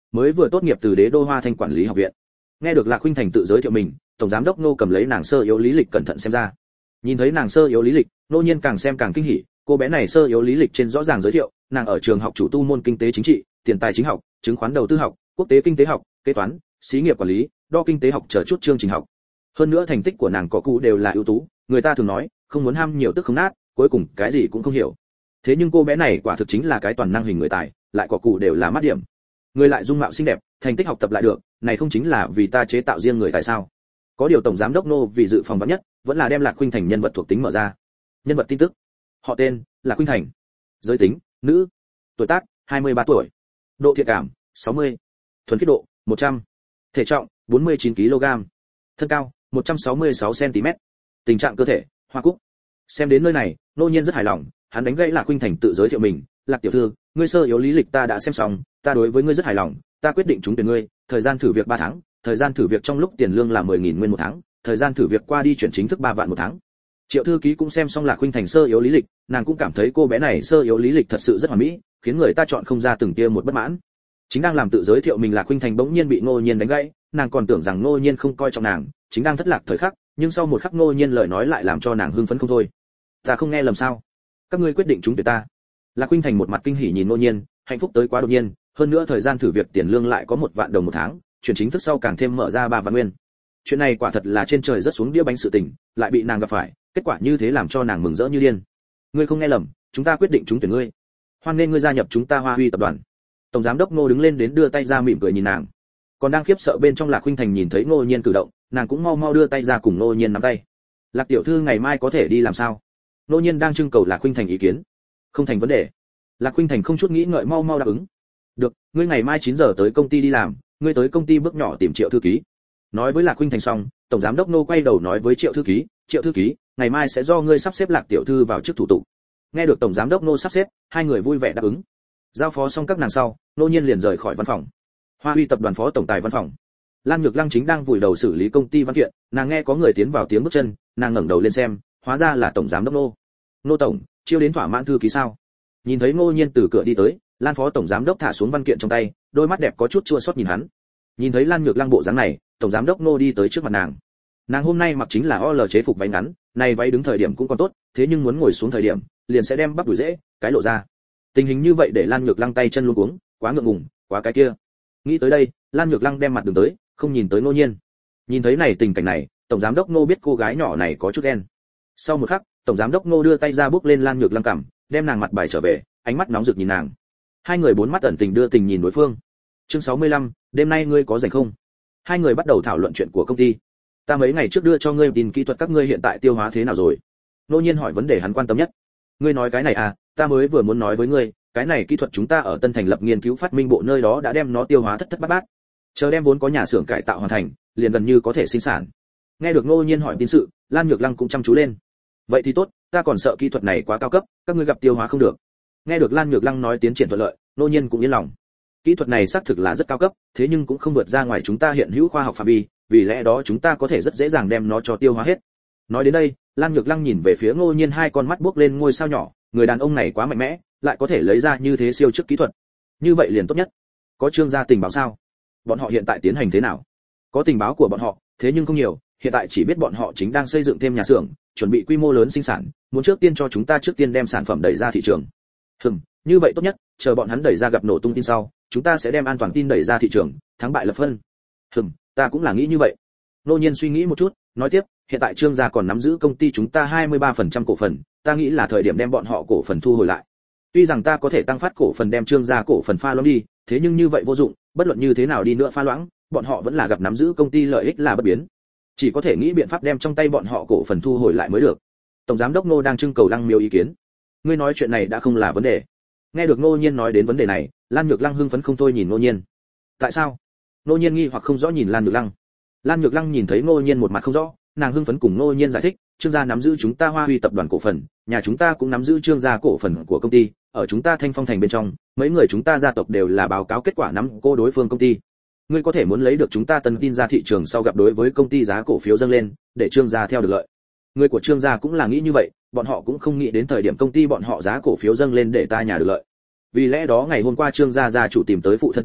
mới vừa tốt nghiệp từ Đế đô Hoa Thanh quản lý học viện. Nghe được Lạc Khuynh Thành tự giới thiệu mình, tổng giám đốc Ngô cầm lấy nàng sơ yếu lý lịch cẩn thận xem ra. Nhìn thấy nàng sơ yếu lý lịch, Ngô Nhiên càng xem càng kinh hỉ, cô bé này sơ yếu lý lịch trên rõ ràng giới thiệu, nàng ở trường học chủ tu môn kinh tế chính trị, tiền tài chính học, chứng khoán đầu tư học, quốc tế kinh tế học, kế toán, xí nghiệp quản lý, đo kinh tế học chờ chút chương trình học. Hơn nữa thành tích của nàng có cụ đều là ưu tú, người ta thường nói, không muốn ham nhiều tức không nát, cuối cùng cái gì cũng không hiểu. Thế nhưng cô bé này quả thực chính là cái toàn năng hình người tài, lại có cụ đều là mắt điểm. Người lại dung mạo xinh đẹp, thành tích học tập lại được, này không chính là vì ta chế tạo riêng người tại sao? Có điều tổng giám đốc Nô vì dự phòng vắn nhất, vẫn là đem Lạc Khuynh Thành nhân vật thuộc tính mở ra. Nhân vật tin tức. Họ tên: Lạc Khuynh Thành. Giới tính: nữ. Tuổi tác: hai mươi ba tuổi. Độ thiện cảm: sáu mươi. Thuần khiết độ: một trăm. Thể trọng: bốn mươi chín ki lô gam. Thân cao: một trăm sáu mươi sáu xăng ti mét. Tình trạng cơ thể: hoa cúc. Xem đến nơi này, Nô Nhiên rất hài lòng, hắn đánh gãy Lạc Khuynh Thành tự giới thiệu mình, "Lạc tiểu thư, ngươi sơ yếu lý lịch ta đã xem xong, ta đối với ngươi rất hài lòng, ta quyết định trúng tuyển ngươi, thời gian thử việc ba tháng, thời gian thử việc trong lúc tiền lương là mười nghìn nguyên một tháng, thời gian thử việc qua đi chuyển chính thức ba vạn một tháng." Triệu thư ký cũng xem xong Lạc Khuynh Thành sơ yếu lý lịch, nàng cũng cảm thấy cô bé này sơ yếu lý lịch thật sự rất hoàn mỹ, khiến người ta chọn không ra từng tia một bất mãn. Chính đang làm tự giới thiệu mình Lạc Khuynh Thành bỗng nhiên bị Ngô Nhiên đánh gãy, nàng còn tưởng rằng Ngô Nhiên không coi trọng nàng, chính đang thất lạc thời khắc, nhưng sau một khắc Ngô Nhiên lời nói lại làm cho nàng hưng phấn không thôi. "Ta không nghe lầm sao? Các ngươi quyết định trúng tuyển ta?" Lạc Khuynh Thành một mặt kinh hỉ nhìn Ngô Nhiên, hạnh phúc tới quá đột nhiên, hơn nữa thời gian thử việc tiền lương lại có một vạn đồng một tháng, chuyển chính thức sau càng thêm mở ra ba vạn nguyên. Chuyện này quả thật là trên trời rất xuống đĩa bánh sự tình, lại bị nàng gặp phải, kết quả như thế làm cho nàng mừng rỡ như điên. "Ngươi không nghe lầm, chúng ta quyết định trúng tuyển ngươi. Hoan nghênh ngươi gia nhập chúng ta Hoa Huy tập đoàn." Tổng giám đốc Ngô đứng lên đến đưa tay ra mỉm cười nhìn nàng. Còn đang khiếp sợ bên trong Lạc Khuynh Thành nhìn thấy Ngô Nhiên cử động, nàng cũng mau mau đưa tay ra cùng Ngô Nhiên nắm tay. "Lạc tiểu thư ngày mai có thể đi làm sao?" Ngô Nhiên đang trưng cầu Lạc Khuynh Thành ý kiến. "Không thành vấn đề." Lạc Khuynh Thành không chút nghĩ ngợi mau mau đáp ứng. "Được, ngươi ngày mai chín giờ tới công ty đi làm, ngươi tới công ty bước nhỏ tìm Triệu thư ký." Nói với Lạc Khuynh Thành xong, tổng giám đốc Ngô quay đầu nói với Triệu thư ký, "Triệu thư ký, ngày mai sẽ do ngươi sắp xếp Lạc tiểu thư vào chức thủ tục." Nghe được tổng giám đốc Ngô sắp xếp, hai người vui vẻ đáp ứng. Giao phó xong các nàng sau, Ngô Nhiên liền rời khỏi văn phòng. Hoa Huy tập đoàn phó tổng tài văn phòng. Lan Nhược Lăng chính đang vùi đầu xử lý công ty văn kiện, nàng nghe có người tiến vào tiếng bước chân, nàng ngẩng đầu lên xem, hóa ra là tổng giám đốc Ngô. "Ngô tổng, chiêu đến thỏa mãn thư ký sao?" Nhìn thấy Ngô Nhiên từ cửa đi tới, Lan phó tổng giám đốc thả xuống văn kiện trong tay, đôi mắt đẹp có chút chua xót nhìn hắn. Nhìn thấy Lan Nhược Lăng bộ dáng này, tổng giám đốc Ngô đi tới trước mặt nàng. Nàng hôm nay mặc chính là o lờ chế phục váy ngắn, này váy đứng thời điểm cũng còn tốt, thế nhưng muốn ngồi xuống thời điểm, liền sẽ đem bắp đùi dễ, cái lộ ra. Tình hình như vậy để Lan Nhược Lăng tay chân luống cuống, quá ngượng ngùng, quá cái kia. Nghĩ tới đây, Lan Nhược Lăng đem mặt đường tới, không nhìn tới Ngô Nhiên. Nhìn thấy này tình cảnh này, tổng giám đốc Ngô biết cô gái nhỏ này có chút ghen. Sau một khắc, tổng giám đốc Ngô đưa tay ra bước lên Lan Nhược Lăng cằm, đem nàng mặt bài trở về, ánh mắt nóng rực nhìn nàng. Hai người bốn mắt ẩn tình đưa tình nhìn đối phương. Chương sáu mươi lăm, đêm nay ngươi có rảnh không? Hai người bắt đầu thảo luận chuyện của công ty. "Ta mấy ngày trước đưa cho ngươi tin kỹ thuật các ngươi hiện tại tiêu hóa thế nào rồi?" Ngô Nhiên hỏi vấn đề hắn quan tâm nhất. "Ngươi nói cái này à, ta mới vừa muốn nói với ngươi, cái này kỹ thuật chúng ta ở Tân thành lập nghiên cứu phát minh bộ nơi đó đã đem nó tiêu hóa thất thất bát bát. Chờ đem vốn có nhà xưởng cải tạo hoàn thành, liền gần như có thể sinh sản." Nghe được Ngô Nhiên hỏi tin sự, Lan Nhược Lăng cũng chăm chú lên. "Vậy thì tốt, ta còn sợ kỹ thuật này quá cao cấp, các ngươi gặp tiêu hóa không được." Nghe được Lan Nhược Lăng nói tiến triển thuận lợi, Ngô Nhiên cũng yên lòng. Kỹ thuật này xác thực là rất cao cấp, thế nhưng cũng không vượt ra ngoài chúng ta hiện hữu khoa học phạm vi, vì lẽ đó chúng ta có thể rất dễ dàng đem nó cho tiêu hóa hết. Nói đến đây, Lan Nhược Lăng nhìn về phía Ngô Nhiên, hai con mắt buốc lên ngôi sao nhỏ, người đàn ông này quá mạnh mẽ, lại có thể lấy ra như thế siêu chức kỹ thuật. Như vậy liền tốt nhất. Có trương gia tình báo sao? Bọn họ hiện tại tiến hành thế nào? Có tình báo của bọn họ, thế nhưng không nhiều, hiện tại chỉ biết bọn họ chính đang xây dựng thêm nhà xưởng, chuẩn bị quy mô lớn sinh sản, muốn trước tiên cho chúng ta trước tiên đem sản phẩm đẩy ra thị trường. Hừm, như vậy tốt nhất, chờ bọn hắn đẩy ra gặp nổ tung tin sau, chúng ta sẽ đem an toàn tin đẩy ra thị trường, thắng bại lập phân. Hừm, ta cũng là nghĩ như vậy. Ngô Nhiên suy nghĩ một chút, nói tiếp, hiện tại Trương gia còn nắm giữ công ty chúng ta hai mươi ba phần trăm cổ phần, ta nghĩ là thời điểm đem bọn họ cổ phần thu hồi lại. Tuy rằng ta có thể tăng phát cổ phần đem Trương gia cổ phần pha loãng đi, thế nhưng như vậy vô dụng, bất luận như thế nào đi nữa pha loãng, bọn họ vẫn là gặp nắm giữ công ty lợi ích là bất biến. Chỉ có thể nghĩ biện pháp đem trong tay bọn họ cổ phần thu hồi lại mới được. Tổng giám đốc Ngô đang trưng cầu Lăng Miêu ý kiến. Ngươi nói chuyện này đã không là vấn đề. Nghe được Ngô Nhiên nói đến vấn đề này, Lan Nhược Lăng hưng phấn không thôi nhìn Ngô Nhiên. Tại sao? Ngô Nhiên nghi hoặc không rõ nhìn Lan Nhược Lăng. Lan Nhược Lăng nhìn thấy Ngô Nhiên một mặt không rõ, nàng hưng phấn cùng Ngô Nhiên giải thích, Trương gia nắm giữ chúng ta Hoa Huy tập đoàn cổ phần, nhà chúng ta cũng nắm giữ Trương gia cổ phần của công ty, ở chúng ta Thanh Phong thành bên trong, mấy người chúng ta gia tộc đều là báo cáo kết quả nắm cô đối phương công ty. Ngươi có thể muốn lấy được chúng ta tân tin ra thị trường sau gặp đối với công ty giá cổ phiếu dâng lên, để Trương gia theo được lợi. Người của Trương gia cũng là nghĩ như vậy, bọn họ cũng không nghĩ đến thời điểm công ty bọn họ giá cổ phiếu dâng lên để ta nhà được lợi. Vì lẽ đó ngày hôm qua Trương gia gia chủ tìm tới phụ thân ta,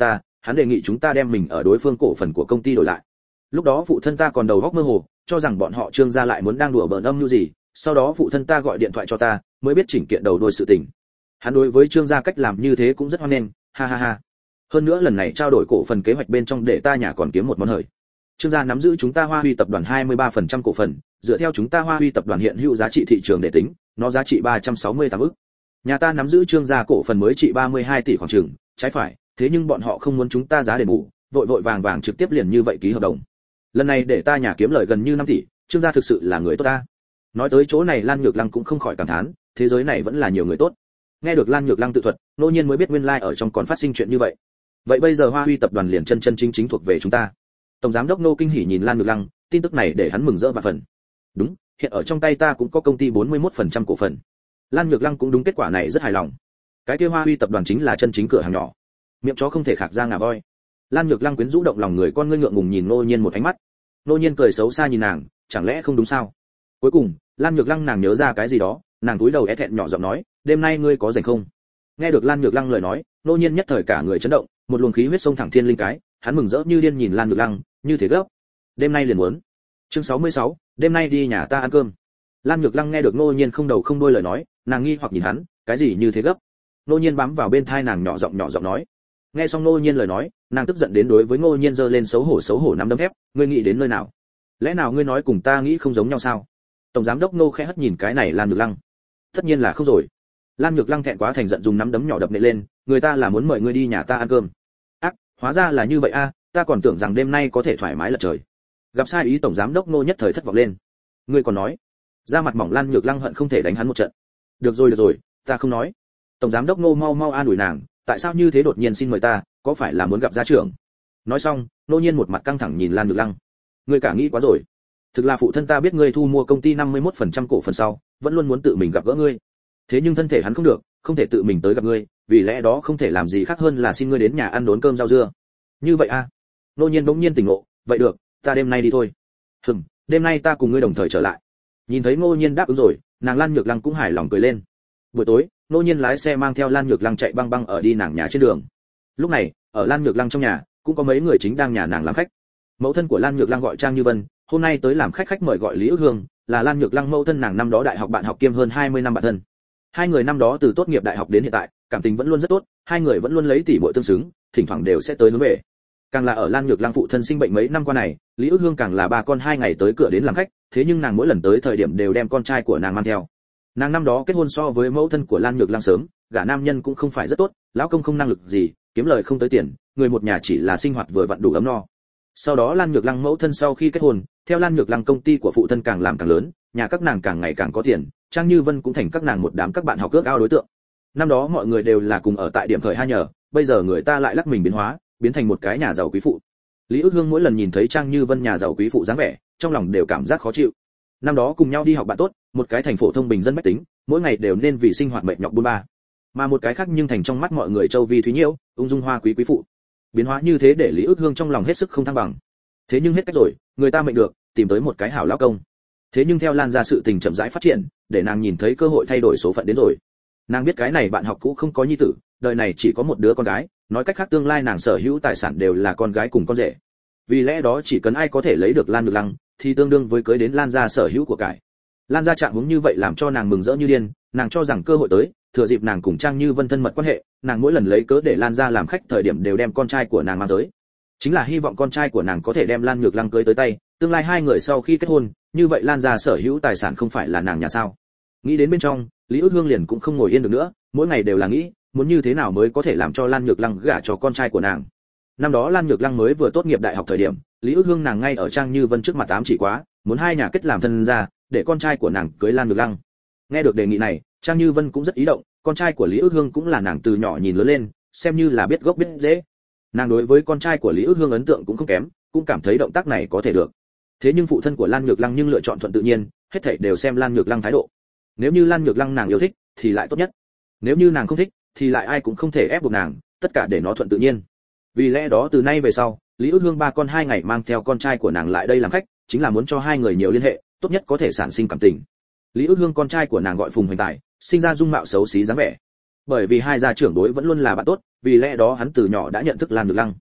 hắn đề nghị chúng ta đem mình ở đối phương cổ phần của công ty đổi lại. Lúc đó phụ thân ta còn đầu óc mơ hồ, cho rằng bọn họ Trương gia lại muốn đang đùa bỡn âm mưu gì, sau đó phụ thân ta gọi điện thoại cho ta, mới biết chỉnh kiện đầu đuôi sự tình. Hắn đối với Trương gia cách làm như thế cũng rất hoan nghênh, ha ha ha. Hơn nữa lần này trao đổi cổ phần kế hoạch bên trong để ta nhà còn kiếm một món hời. Trương gia nắm giữ chúng ta Hoa Huy tập đoàn hai mươi ba phần trăm cổ phần, dựa theo chúng ta Hoa Huy tập đoàn hiện hữu giá trị thị trường để tính, nó giá trị ba trăm sáu mươi tám ức. Nhà ta nắm giữ Trương gia cổ phần mới trị ba mươi hai tỷ khoảng chừng, trái phải, thế nhưng bọn họ không muốn chúng ta giá đền bù, vội vội vàng vàng trực tiếp liền như vậy ký hợp đồng. Lần này để ta nhà kiếm lời gần như năm tỷ, Trương gia thực sự là người tốt ta. Nói tới chỗ này Lan Nhược Lăng cũng không khỏi cảm thán, thế giới này vẫn là nhiều người tốt. Nghe được Lan Nhược Lăng tự thuật, Nô Nhiên mới biết nguyên lai like ở trong còn phát sinh chuyện như vậy. Vậy bây giờ Hoa Huy tập đoàn liền chân chân chính chính thuộc về chúng ta. Tổng giám đốc Nô kinh hỉ nhìn Lan Nhược Lăng, tin tức này để hắn mừng rỡ vạn phần. Đúng, hiện ở trong tay ta cũng có công ty bốn mươi mốt phần trăm cổ phần. Lan Nhược Lăng cũng đúng kết quả này rất hài lòng. Cái kia Hoa Huy tập đoàn chính là chân chính cửa hàng nhỏ. Miệng chó không thể khạc ra ngà voi. Lan Nhược Lăng quyến rũ động lòng người, con ngươi ngượng ngùng nhìn Nô Nhiên một ánh mắt. Nô Nhiên cười xấu xa nhìn nàng, chẳng lẽ không đúng sao? Cuối cùng, Lan Nhược Lăng nàng nhớ ra cái gì đó, nàng cúi đầu é thẹn nhỏ giọng nói, đêm nay ngươi có rảnh không? Nghe được Lan Nhược Lăng lời nói, Nô Nhiên nhất thời cả người chấn động, một luồng khí huyết sông thẳng thiên linh cái, hắn mừng rỡ như điên nhìn Lan Nhược Lăng, như thế gấp. Đêm nay liền muốn. Chương sáu mươi sáu, đêm nay đi nhà ta ăn cơm. Lan Nhược Lăng nghe được Nô Nhiên không đầu không đuôi lời nói, nàng nghi hoặc nhìn hắn, cái gì như thế gấp? Nô Nhiên bám vào bên tai nàng nhỏ giọng nhỏ giọng nói. Nghe xong Nô Nhiên lời nói, nàng tức giận đến đối với Nô Nhiên giơ lên xấu hổ xấu hổ nắm đấm thép, ngươi nghĩ đến nơi nào? Lẽ nào ngươi nói cùng ta nghĩ không giống nhau sao? Tổng giám đốc Nô khẽ hất nhìn cái này Lan Nhược Lăng. Tất nhiên là không rồi. Lan Nhược Lăng thẹn quá thành giận dùng nắm đấm nhỏ đập nện lên, người ta là muốn mời ngươi đi nhà ta ăn cơm. Ác, hóa ra là như vậy a, ta còn tưởng rằng đêm nay có thể thoải mái lật trời. Gặp sai ý tổng giám đốc Nô nhất thời thất vọng lên. Ngươi còn nói? Da mặt mỏng Lan Nhược Lăng hận không thể đánh hắn một trận. Được rồi được rồi, ta không nói. Tổng giám đốc Nô mau mau an ủi nàng, tại sao như thế đột nhiên xin mời ta, có phải là muốn gặp gia trưởng? Nói xong, Nô Nhiên một mặt căng thẳng nhìn Lan Nhược Lăng. Ngươi cả nghĩ quá rồi. Thực là phụ thân ta biết ngươi thu mua công ty năm mươi mốt phần trăm cổ phần sau, vẫn luôn muốn tự mình gặp gỡ ngươi. Thế nhưng thân thể hắn không được, không thể tự mình tới gặp ngươi, vì lẽ đó không thể làm gì khác hơn là xin ngươi đến nhà ăn đốn cơm rau dưa. Như vậy a? À? Nô Nhiên bỗng nhiên tỉnh ngộ, vậy được, ta đêm nay đi thôi. Hừm, đêm nay ta cùng ngươi đồng thời trở lại. Nhìn thấy Nô Nhiên đáp ứng rồi, nàng Lan Nhược Lăng cũng hài lòng cười lên. Buổi tối, Nô Nhiên lái xe mang theo Lan Nhược Lăng chạy băng băng ở đi nàng nhà trên đường. Lúc này, ở Lan Nhược Lăng trong nhà, cũng có mấy người chính đang nhà nàng làm khách. Mẫu thân của Lan Nhược Lăng gọi Trang Như Vân, hôm nay tới làm khách khách mời gọi Lý Ước Hương, là Lan Nhược Lăng mẫu thân nàng năm đó đại học bạn học kiêm hơn hai mươi năm bạn thân. Hai người năm đó từ tốt nghiệp đại học đến hiện tại, cảm tình vẫn luôn rất tốt, hai người vẫn luôn lấy tỷ muội tương xứng, thỉnh thoảng đều sẽ tới hướng về. Càng là ở Lan Nhược Lăng phụ thân sinh bệnh mấy năm qua này, Lý Ước Hương càng là ba con hai ngày tới cửa đến làm khách, thế nhưng nàng mỗi lần tới thời điểm đều đem con trai của nàng mang theo. Nàng năm đó kết hôn so với mẫu thân của Lan Nhược Lăng sớm, gả nam nhân cũng không phải rất tốt, lão công không năng lực gì, kiếm lời không tới tiền, người một nhà chỉ là sinh hoạt vừa vặn đủ ấm no. Sau đó Lan Nhược Lăng mẫu thân sau khi kết hôn, theo Lan Nhược Lăng công ty của phụ thân càng làm càng lớn, nhà các nàng càng ngày càng có tiền, Trang Như Vân cũng thành các nàng một đám các bạn học ước ao đối tượng. Năm đó mọi người đều là cùng ở tại điểm thời hai nhờ, bây giờ người ta lại lắc mình biến hóa, biến thành một cái nhà giàu quý phụ. Lý Ước Hương mỗi lần nhìn thấy Trang Như Vân nhà giàu quý phụ dáng vẻ, trong lòng đều cảm giác khó chịu. Năm đó cùng nhau đi học bạn tốt, một cái thành phổ thông bình dân bách tính, mỗi ngày đều nên vì sinh hoạt mệt nhọc buôn ba, mà một cái khác nhưng thành trong mắt mọi người châu vi thúy nhiễu, ung dung hoa quý quý phụ. Biến hóa như thế để Lý Ước Hương trong lòng hết sức không thăng bằng. Thế nhưng hết cách rồi, người ta mệnh được, tìm tới một cái hảo lão công. Thế nhưng theo Lan ra sự tình chậm rãi phát triển, để nàng nhìn thấy cơ hội thay đổi số phận đến rồi. Nàng biết cái này bạn học cũ không có nhi tử, đời này chỉ có một đứa con gái, nói cách khác tương lai nàng sở hữu tài sản đều là con gái cùng con rể. Vì lẽ đó chỉ cần ai có thể lấy được Lan Nhược Lăng, thì tương đương với cưới đến Lan gia sở hữu của cải. Lan gia trạng huống như vậy làm cho nàng mừng rỡ như điên, nàng cho rằng cơ hội tới, thừa dịp nàng cùng Trang Như Vân thân mật quan hệ, nàng mỗi lần lấy cớ để Lan gia làm khách thời điểm đều đem con trai của nàng mang tới. Chính là hy vọng con trai của nàng có thể đem Lan Nhược Lăng cưới tới tay, tương lai hai người sau khi kết hôn, như vậy Lan gia sở hữu tài sản không phải là nàng nhà sao? Nghĩ đến bên trong, Lý Ước Hương liền cũng không ngồi yên được nữa, mỗi ngày đều là nghĩ, muốn như thế nào mới có thể làm cho Lan Nhược Lăng gả cho con trai của nàng. Năm đó Lan Nhược Lăng mới vừa tốt nghiệp đại học thời điểm, Lý Ước Hương nàng ngay ở Trang Như Vân trước mặt ám chỉ quá, muốn hai nhà kết làm thân gia, để con trai của nàng cưới Lan Nhược Lăng. Nghe được đề nghị này, Trang Như Vân cũng rất ý động, con trai của Lý Ước Hương cũng là nàng từ nhỏ nhìn lớn lên, xem như là biết gốc biết rễ. Nàng đối với con trai của Lý Ước Hương ấn tượng cũng không kém, cũng cảm thấy động tác này có thể được. Thế nhưng phụ thân của Lan Nhược Lăng nhưng lựa chọn thuận tự nhiên, hết thảy đều xem Lan Nhược Lăng thái độ. Nếu như Lan Nhược Lăng nàng yêu thích, thì lại tốt nhất. Nếu như nàng không thích, thì lại ai cũng không thể ép buộc nàng, tất cả để nó thuận tự nhiên. Vì lẽ đó từ nay về sau, Lý Ước Hương ba con hai ngày mang theo con trai của nàng lại đây làm khách, chính là muốn cho hai người nhiều liên hệ, tốt nhất có thể sản sinh cảm tình. Lý Ước Hương con trai của nàng gọi Phùng Hoành Tài, sinh ra dung mạo xấu xí dáng vẻ. Bởi vì hai gia trưởng đối vẫn luôn là bạn tốt, vì lẽ đó hắn từ nhỏ đã nhận thức Lan Nhược Lăng.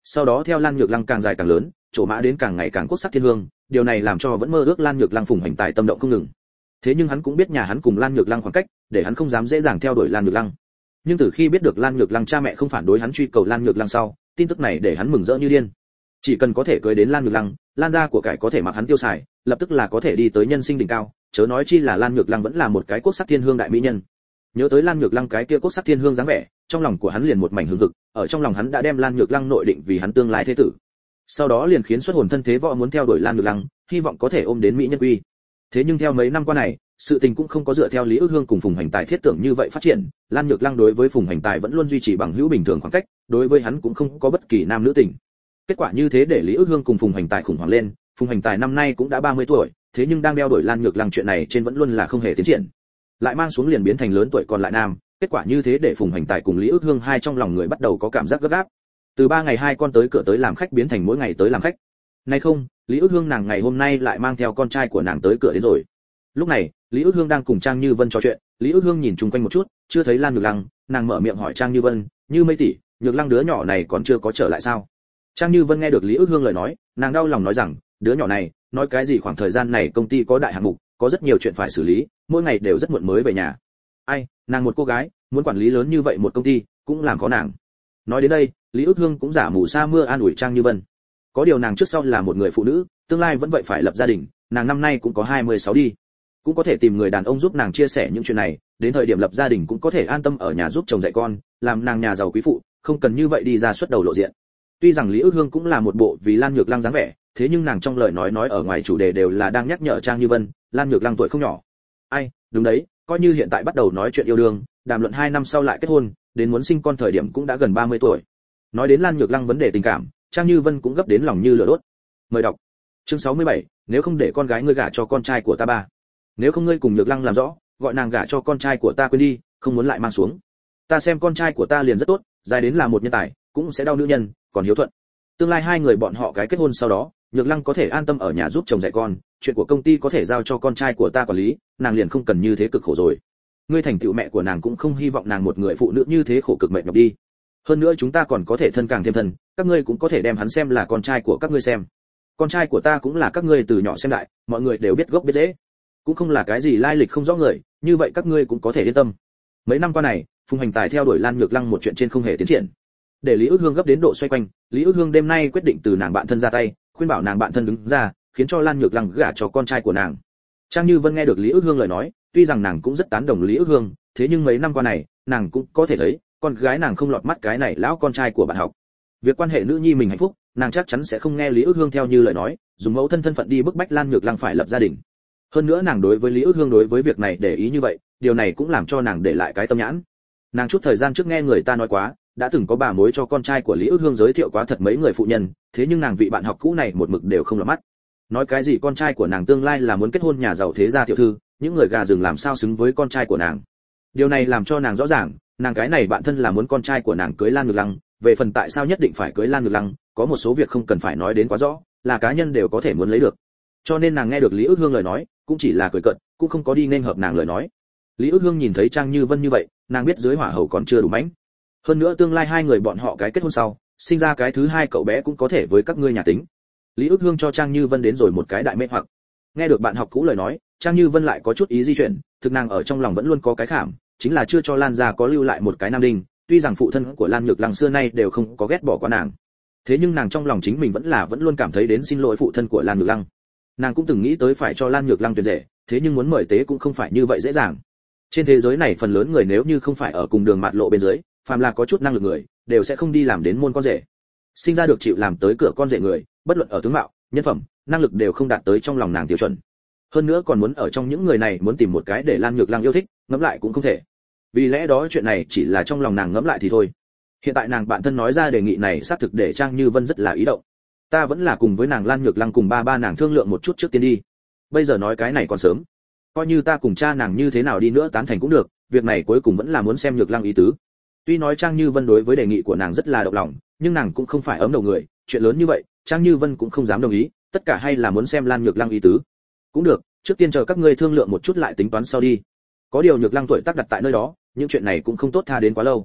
Sau đó theo Lan Nhược Lăng càng dài càng lớn, chỗ mã đến càng ngày càng quốc sắc thiên hương, điều này làm cho vẫn mơ ước Lan Nhược Lăng Phùng Hành Tài tâm động không ngừng. Thế nhưng hắn cũng biết nhà hắn cùng Lan Nhược Lăng khoảng cách, để hắn không dám dễ dàng theo đuổi Lan Nhược Lăng. Nhưng từ khi biết được Lan Nhược Lăng cha mẹ không phản đối hắn truy cầu Lan Nhược Lăng sau, tin tức này để hắn mừng rỡ như điên. Chỉ cần có thể cưới đến Lan Nhược Lăng, Lan gia của cải có thể mặc hắn tiêu xài, lập tức là có thể đi tới nhân sinh đỉnh cao, chớ nói chi là Lan Nhược Lăng vẫn là một cái quốc sắc thiên hương đại mỹ nhân. Nhớ tới Lan Nhược Lăng cái kia quốc sắc thiên hương dáng vẻ, trong lòng của hắn liền một mảnh hưng hực, ở trong lòng hắn đã đem Lan Nhược Lăng nội định vì hắn tương lai thế tử. Sau đó liền khiến xuất hồn thân thế võ muốn theo đuổi Lan Nhược Lăng, hy vọng có thể ôm đến mỹ nhân quy. Thế nhưng theo mấy năm qua này, sự tình cũng không có dựa theo Lý Ước Hương cùng Phùng Hành Tài thiết tưởng như vậy phát triển, Lan Nhược Lăng đối với Phùng Hành Tài vẫn luôn duy trì bằng hữu bình thường khoảng cách, đối với hắn cũng không có bất kỳ nam nữ tình. Kết quả như thế để Lý Ước Hương cùng Phùng Hành Tài khủng hoảng lên, Phùng Hành Tài năm nay cũng đã ba mươi tuổi, thế nhưng đang đeo đuổi Lan Nhược Lăng chuyện này trên vẫn luôn là không hề tiến triển. Lại mang xuống liền biến thành lớn tuổi còn lại nam, kết quả như thế để Phùng Hành Tài cùng Lý Ước Hương hai trong lòng người bắt đầu có cảm giác gấp gáp. Từ ba ngày hai con tới cửa tới làm khách biến thành mỗi ngày tới làm khách. Nay không, Lý Ước Hương nàng ngày hôm nay lại mang theo con trai của nàng tới cửa đến rồi. Lúc này, Lý Ước Hương đang cùng Trang Như Vân trò chuyện, Lý Ước Hương nhìn chung quanh một chút, chưa thấy Lan Nhược Lăng, nàng mở miệng hỏi Trang Như Vân, "Như Mây tỷ, Nhược Lăng đứa nhỏ này còn chưa có trở lại sao?" Trang Như Vân nghe được Lý Ước Hương lời nói, nàng đau lòng nói rằng, "Đứa nhỏ này, nói cái gì khoảng thời gian này công ty có đại hạng mục, có rất nhiều chuyện phải xử lý, mỗi ngày đều rất muộn mới về nhà." Ai, nàng một cô gái, muốn quản lý lớn như vậy một công ty, cũng làm khó nàng. Nói đến đây, Lý Ước Hương cũng giả mù sa mưa an ủi Trang Như Vân. Có điều nàng trước sau là một người phụ nữ, tương lai vẫn vậy phải lập gia đình, nàng năm nay cũng có hai mươi sáu đi, cũng có thể tìm người đàn ông giúp nàng chia sẻ những chuyện này, đến thời điểm lập gia đình cũng có thể an tâm ở nhà giúp chồng dạy con, làm nàng nhà giàu quý phụ, không cần như vậy đi ra xuất đầu lộ diện. Tuy rằng Lý Ước Hương cũng là một bộ vì Lan Nhược Lăng dáng vẻ, thế nhưng nàng trong lời nói nói ở ngoài chủ đề đều là đang nhắc nhở Trang Như Vân, Lan Nhược Lăng tuổi không nhỏ. Ai, đúng đấy, coi như hiện tại bắt đầu nói chuyện yêu đương, đàm luận hai năm sau lại kết hôn, đến muốn sinh con thời điểm cũng đã gần ba mươi tuổi. Nói đến Lan Nhược Lăng vấn đề tình cảm, Trang Như Vân cũng gấp đến lòng như lửa đốt. Mời đọc. Chương sáu mươi bảy, nếu không để con gái ngươi gả cho con trai của ta ba. Nếu không ngươi cùng Nhược Lăng làm rõ, gọi nàng gả cho con trai của ta quên đi, không muốn lại mang xuống. Ta xem con trai của ta liền rất tốt, dài đến là một nhân tài, cũng sẽ đau nữ nhân, còn hiếu thuận. Tương lai hai người bọn họ cái kết hôn sau đó, Nhược Lăng có thể an tâm ở nhà giúp chồng dạy con, chuyện của công ty có thể giao cho con trai của ta quản lý, nàng liền không cần như thế cực khổ rồi. Ngươi thành tựu mẹ của nàng cũng không hy vọng nàng một người phụ nữ như thế khổ cực mệt nhọc đi. Hơn nữa chúng ta còn có thể thân càng thêm thân, các ngươi cũng có thể đem hắn xem là con trai của các ngươi xem. Con trai của ta cũng là các ngươi từ nhỏ xem đại, mọi người đều biết gốc biết rễ, cũng không là cái gì lai lịch không rõ người, như vậy các ngươi cũng có thể yên tâm. Mấy năm qua này, Phùng Hành Tài theo đuổi Lan Nhược Lăng một chuyện trên không hề tiến triển. Để Lý Ước Hương gấp đến độ xoay quanh, Lý Ước Hương đêm nay quyết định từ nàng bạn thân ra tay, khuyên bảo nàng bạn thân đứng ra, khiến cho Lan Nhược Lăng gả cho con trai của nàng. Trang Như Vân nghe được Lý Ước Hương lời nói, tuy rằng nàng cũng rất tán đồng Lý Ước Hương, thế nhưng mấy năm qua này, nàng cũng có thể thấy, con gái nàng không lọt mắt cái này lão con trai của bạn học. Việc quan hệ nữ nhi mình hạnh phúc, nàng chắc chắn sẽ không nghe Lý Ước Hương theo như lời nói, dùng mẫu thân thân phận đi bức bách Lan Nhược Lăng phải lập gia đình. Hơn nữa nàng đối với Lý Ước Hương đối với việc này để ý như vậy, điều này cũng làm cho nàng để lại cái tâm nhãn. Nàng chút thời gian trước nghe người ta nói quá, đã từng có bà mối cho con trai của Lý Ước Hương giới thiệu quá thật mấy người phụ nhân, thế nhưng nàng vị bạn học cũ này một mực đều không lọt mắt. Nói cái gì con trai của nàng tương lai là muốn kết hôn nhà giàu thế gia tiểu thư, những người gà rừng làm sao xứng với con trai của nàng. Điều này làm cho nàng rõ ràng, nàng cái này bạn thân là muốn con trai của nàng cưới Lan Nhược Lăng, về phần tại sao nhất định phải cưới Lan Nhược Lăng, có một số việc không cần phải nói đến quá rõ, là cá nhân đều có thể muốn lấy được. Cho nên nàng nghe được Lý Ước Hương lời nói, cũng chỉ là cười cợt, cũng không có đi nên hợp nàng lời nói. Lý Ước Hương nhìn thấy Trang Như Vân như vậy, nàng biết dưới hỏa hầu còn chưa đủ mãnh. Hơn nữa tương lai hai người bọn họ cái kết hôn sau, sinh ra cái thứ hai cậu bé cũng có thể với các ngươi nhà tính. Lý Ước Hương cho Trang Như Vân đến rồi một cái đại mê hoặc. Nghe được bạn học cũ lời nói, Trang Như Vân lại có chút ý di chuyển, thực nàng ở trong lòng vẫn luôn có cái khảm, chính là chưa cho Lan gia có lưu lại một cái nam đinh, tuy rằng phụ thân của Lan Nhược Lăng xưa nay đều không có ghét bỏ qua nàng. Thế nhưng nàng trong lòng chính mình vẫn là vẫn luôn cảm thấy đến xin lỗi phụ thân của Lan Nhược Lăng. Nàng cũng từng nghĩ tới phải cho Lan Nhược Lăng tuyệt rể, thế nhưng muốn mời tế cũng không phải như vậy dễ dàng. Trên thế giới này phần lớn người nếu như không phải ở cùng đường mạt lộ bên dưới, phàm là có chút năng lực người, đều sẽ không đi làm đến môn con rể. Sinh ra được chịu làm tới cửa con rể người, bất luận ở tướng mạo, nhân phẩm, năng lực đều không đạt tới trong lòng nàng tiêu chuẩn. Hơn nữa còn muốn ở trong những người này muốn tìm một cái để Lan Nhược Lăng yêu thích, ngẫm lại cũng không thể. Vì lẽ đó chuyện này chỉ là trong lòng nàng ngẫm lại thì thôi. Hiện tại nàng bạn thân nói ra đề nghị này xác thực để Trang Như Vân rất là ý động. Ta vẫn là cùng với nàng Lan Nhược Lăng cùng ba ba nàng thương lượng một chút trước tiên đi. Bây giờ nói cái này còn sớm. Coi như ta cùng cha nàng như thế nào đi nữa tán thành cũng được, việc này cuối cùng vẫn là muốn xem Nhược Lăng ý tứ. Tuy nói Trang Như Vân đối với đề nghị của nàng rất là động lòng, nhưng nàng cũng không phải ấm đầu người, chuyện lớn như vậy, Trang Như Vân cũng không dám đồng ý, tất cả hay là muốn xem Lan Nhược Lăng ý tứ. Cũng được, trước tiên chờ các ngươi thương lượng một chút lại tính toán sau đi. Có điều Nhược Lăng tuổi tác đặt tại nơi đó, những chuyện này cũng không tốt tha đến quá lâu.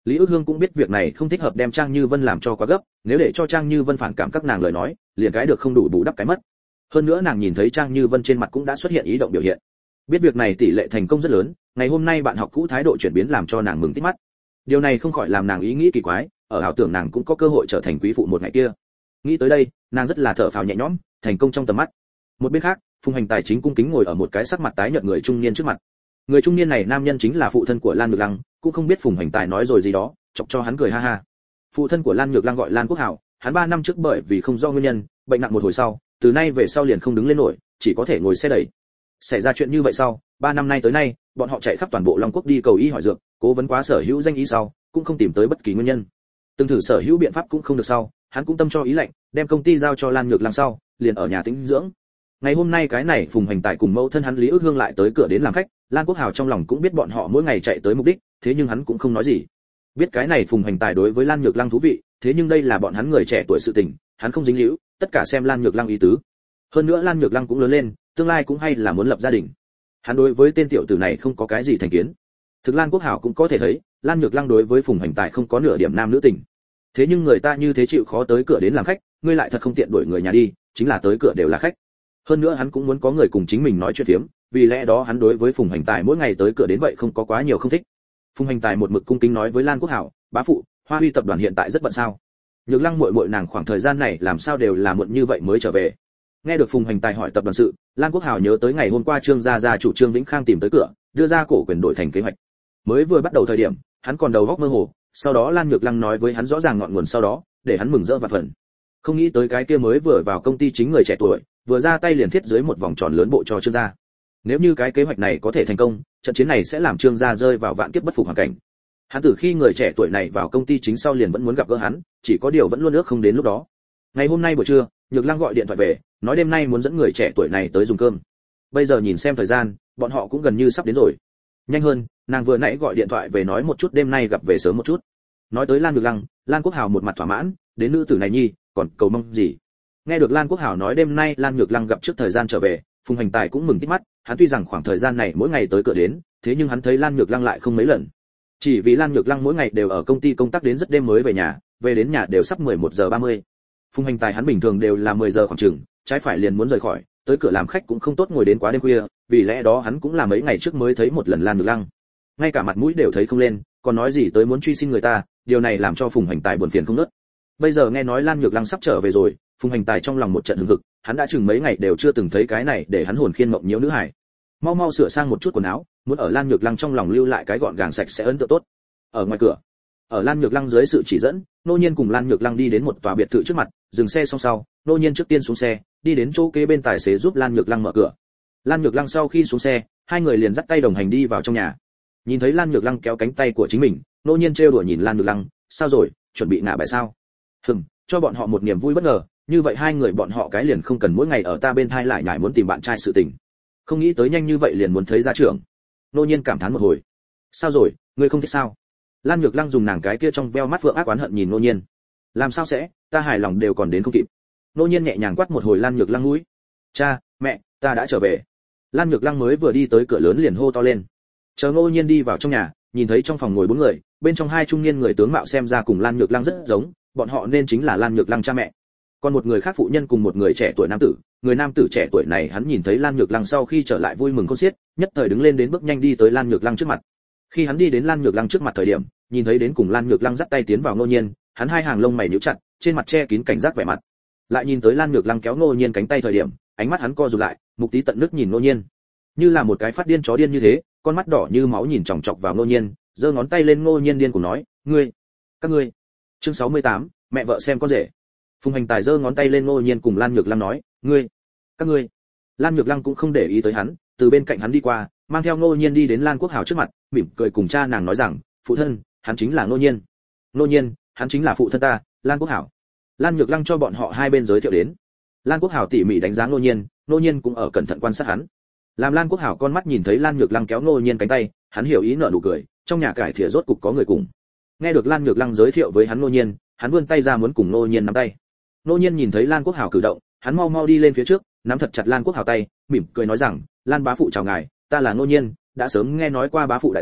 Lý Ước Hương cũng biết việc này không thích hợp đem Trang Như Vân làm cho quá gấp, nếu để cho Trang Như Vân phản cảm các nàng lời nói, liền cái được không đủ bù đắp cái mất. Hơn nữa nàng nhìn thấy Trang Như Vân trên mặt cũng đã xuất hiện ý động biểu hiện. Biết việc này tỷ lệ thành công rất lớn, ngày hôm nay bạn học cũ thái độ chuyển biến làm cho nàng mừng tít mắt. Điều này không khỏi làm nàng ý nghĩ kỳ quái, ở ảo tưởng nàng cũng có cơ hội trở thành quý phụ một ngày kia. Nghĩ tới đây, nàng rất là thở phào nhẹ nhõm, thành công trong tầm mắt. Một bên khác, Phùng Hành Tài chính cung kính ngồi ở một cái sắc mặt tái nhợt người trung niên trước mặt. Người trung niên này nam nhân chính là phụ thân của Lan Nhược Lăng, cũng không biết Phùng Hành Tài nói rồi gì đó, chọc cho hắn cười ha ha. Phụ thân của Lan Nhược Lăng gọi Lan Quốc Hảo, hắn ba năm trước bởi vì không do nguyên nhân, bệnh nặng một hồi sau, từ nay về sau liền không đứng lên nổi, chỉ có thể ngồi xe đẩy. Xảy ra chuyện như vậy sau, ba năm nay tới nay, bọn họ chạy khắp toàn bộ Long Quốc đi cầu y hỏi dược, cố vấn quá sở hữu danh y sau, cũng không tìm tới bất kỳ nguyên nhân. Từng thử sở hữu biện pháp cũng không được sau, hắn cũng tâm cho ý lệnh, đem công ty giao cho Lan Nhược Lăng sau, liền ở nhà tĩnh dưỡng. Ngày hôm nay cái này Phùng Hành Tài cùng mẫu thân hắn Lý Ước Hương lại tới cửa đến làm khách, Lan Quốc Hào trong lòng cũng biết bọn họ mỗi ngày chạy tới mục đích, thế nhưng hắn cũng không nói gì. Biết cái này Phùng Hành Tài đối với Lan Nhược Lăng thú vị, thế nhưng đây là bọn hắn người trẻ tuổi sự tình, hắn không dính líu, tất cả xem Lan Nhược Lăng ý tứ. Hơn nữa Lan Nhược Lăng cũng lớn lên, tương lai cũng hay là muốn lập gia đình. Hắn đối với tên tiểu tử này không có cái gì thành kiến. Thực Lan Quốc Hào cũng có thể thấy, Lan Nhược Lăng đối với Phùng Hành Tài không có nửa điểm nam nữ tình. Thế nhưng người ta như thế chịu khó tới cửa đến làm khách, ngươi lại thật không tiện đuổi người nhà đi, chính là tới cửa đều là khách. Hơn nữa hắn cũng muốn có người cùng chính mình nói chuyện phiếm, vì lẽ đó hắn đối với Phùng Hành Tài mỗi ngày tới cửa đến vậy không có quá nhiều không thích. Phùng Hành Tài một mực cung kính nói với Lan Quốc Hảo, bá phụ, Hoa Huy tập đoàn hiện tại rất bận sao? Nhược Lăng muội muội nàng khoảng thời gian này làm sao đều là muộn như vậy mới trở về. Nghe được Phùng Hành Tài hỏi tập đoàn sự, Lan Quốc Hảo nhớ tới ngày hôm qua Trương gia gia chủ Trương Vĩnh Khang tìm tới cửa, đưa ra cổ quyền đổi thành kế hoạch. Mới vừa bắt đầu thời điểm, hắn còn đầu óc mơ hồ, sau đó Lan Nhược Lăng nói với hắn rõ ràng ngọn nguồn sau đó, để hắn mừng rỡ và phần. Không nghĩ tới cái kia mới vừa vào công ty chính người trẻ tuổi, vừa ra tay liền thiết dưới một vòng tròn lớn bộ cho Trương gia. Nếu như cái kế hoạch này có thể thành công, trận chiến này sẽ làm Trương gia rơi vào vạn kiếp bất phục hoàn cảnh. Hắn từ khi người trẻ tuổi này vào công ty chính sau liền vẫn muốn gặp gỡ hắn, chỉ có điều vẫn luôn ước không đến lúc đó. Ngày hôm nay buổi trưa, Nhược Lăng gọi điện thoại về, nói đêm nay muốn dẫn người trẻ tuổi này tới dùng cơm. Bây giờ nhìn xem thời gian, bọn họ cũng gần như sắp đến rồi. Nhanh hơn, nàng vừa nãy gọi điện thoại về nói một chút đêm nay gặp về sớm một chút. Nói tới Lan Nhược Lăng, Lan Quốc Hào một mặt thỏa mãn, đến nữ tử này nhi, còn cầu mong gì? Nghe được Lan Quốc Hảo nói đêm nay Lan Nhược Lăng gặp trước thời gian trở về, Phùng Hành Tài cũng mừng tít mắt, hắn tuy rằng khoảng thời gian này mỗi ngày tới cửa đến, thế nhưng hắn thấy Lan Nhược Lăng lại không mấy lần. Chỉ vì Lan Nhược Lăng mỗi ngày đều ở công ty công tác đến rất đêm mới về nhà, về đến nhà đều sắp mười một giờ ba mươi. Phùng Hành Tài hắn bình thường đều là mười giờ khoảng chừng, trái phải liền muốn rời khỏi, tới cửa làm khách cũng không tốt ngồi đến quá đêm khuya, vì lẽ đó hắn cũng là mấy ngày trước mới thấy một lần Lan Nhược Lăng. Ngay cả mặt mũi đều thấy không lên, còn nói gì tới muốn truy xin người ta, điều này làm cho Phùng Hành Tài buồn phiền không ngớt. Bây giờ nghe nói Lan Nhược Lăng sắp trở về rồi, Phùng Hành Tài trong lòng một trận hừng hực, hắn đã chừng mấy ngày đều chưa từng thấy cái này để hắn hồn khiên mộng nhiễu nữ hải. Mau mau sửa sang một chút quần áo, muốn ở Lan Nhược Lăng trong lòng lưu lại cái gọn gàng sạch sẽ ấn tượng tốt. Ở ngoài cửa, ở Lan Nhược Lăng dưới sự chỉ dẫn, Nô Nhiên cùng Lan Nhược Lăng đi đến một tòa biệt thự trước mặt, dừng xe xong sau, Nô Nhiên trước tiên xuống xe, đi đến chỗ kế bên tài xế giúp Lan Nhược Lăng mở cửa. Lan Nhược Lăng sau khi xuống xe, hai người liền dắt tay đồng hành đi vào trong nhà. Nhìn thấy Lan Nhược Lăng kéo cánh tay của chính mình, Nô Nhiên trêu đùa nhìn Lan Nhược Lăng, sao rồi, chuẩn bị ngả bài sao? Hừm, cho bọn họ một niềm vui bất ngờ, như vậy hai người bọn họ cái liền không cần mỗi ngày ở ta bên thai lại nhải muốn tìm bạn trai sự tình. Không nghĩ tới nhanh như vậy liền muốn thấy gia trưởng. Nô Nhiên cảm thán một hồi. Sao rồi, ngươi không thích sao? Lan Nhược Lăng dùng nàng cái kia trong veo mắt vượng ác oán hận nhìn Nô Nhiên. Làm sao sẽ, ta hài lòng đều còn đến không kịp. Nô Nhiên nhẹ nhàng quát một hồi Lan Nhược Lăng mũi. Cha, mẹ, ta đã trở về. Lan Nhược Lăng mới vừa đi tới cửa lớn liền hô to lên. Chờ Nô Nhiên đi vào trong nhà, nhìn thấy trong phòng ngồi bốn người, bên trong hai trung niên người tướng mạo xem ra cùng Lan Nhược Lăng rất giống, bọn họ nên chính là Lan Nhược Lăng cha mẹ. Còn một người khác phụ nhân cùng một người trẻ tuổi nam tử, người nam tử trẻ tuổi này hắn nhìn thấy Lan Nhược Lăng sau khi trở lại vui mừng khôn xiết, nhất thời đứng lên đến bước nhanh đi tới Lan Nhược Lăng trước mặt. Khi hắn đi đến Lan Nhược Lăng trước mặt thời điểm, nhìn thấy đến cùng Lan Nhược Lăng dắt tay tiến vào Ngô Nhiên, hắn hai hàng lông mày nhíu chặt, trên mặt che kín cảnh giác vẻ mặt. Lại nhìn tới Lan Nhược Lăng kéo Ngô Nhiên cánh tay thời điểm, ánh mắt hắn co rụt lại, mục tí tận nước nhìn Ngô Nhiên, như là một cái phát điên chó điên như thế, con mắt đỏ như máu nhìn chòng chọc vào Ngô Nhiên, giơ ngón tay lên Ngô Nhiên điên cùng nói, ngươi, các ngươi. Chương sáu mươi tám, mẹ vợ xem con rể. Phùng Hành Tài giơ ngón tay lên Ngô Nhiên cùng Lan Nhược Lăng nói, ngươi, các ngươi. Lan Nhược Lăng cũng không để ý tới hắn, từ bên cạnh hắn đi qua, mang theo Ngô Nhiên đi đến Lan Quốc Hào trước mặt, mỉm cười cùng cha nàng nói rằng, phụ thân, hắn chính là Ngô Nhiên. Ngô Nhiên, hắn chính là phụ thân ta, Lan Quốc Hào. Lan Nhược Lăng cho bọn họ hai bên giới thiệu đến. Lan Quốc Hào tỉ mỉ đánh giá Ngô Nhiên, Ngô Nhiên cũng ở cẩn thận quan sát hắn. Làm Lan Quốc Hào con mắt nhìn thấy Lan Nhược Lăng kéo Ngô Nhiên cánh tay, hắn hiểu ý nở nụ cười, trong nhà cải thìa rốt cục có người cùng. Nghe được Lan Nhược Lăng giới thiệu với hắn Ngô Nhiên, hắn vươn tay ra muốn cùng Ngô Nhiên nắm tay. Ngô Nhiên nhìn thấy Lan Quốc Hào cử động, hắn mau mau đi lên phía trước, nắm thật chặt Lan Quốc Hào tay, mỉm cười nói rằng, Lan bá phụ chào ngài, ta là Ngô Nhiên, đã sớm nghe nói qua bá phụ đại danh,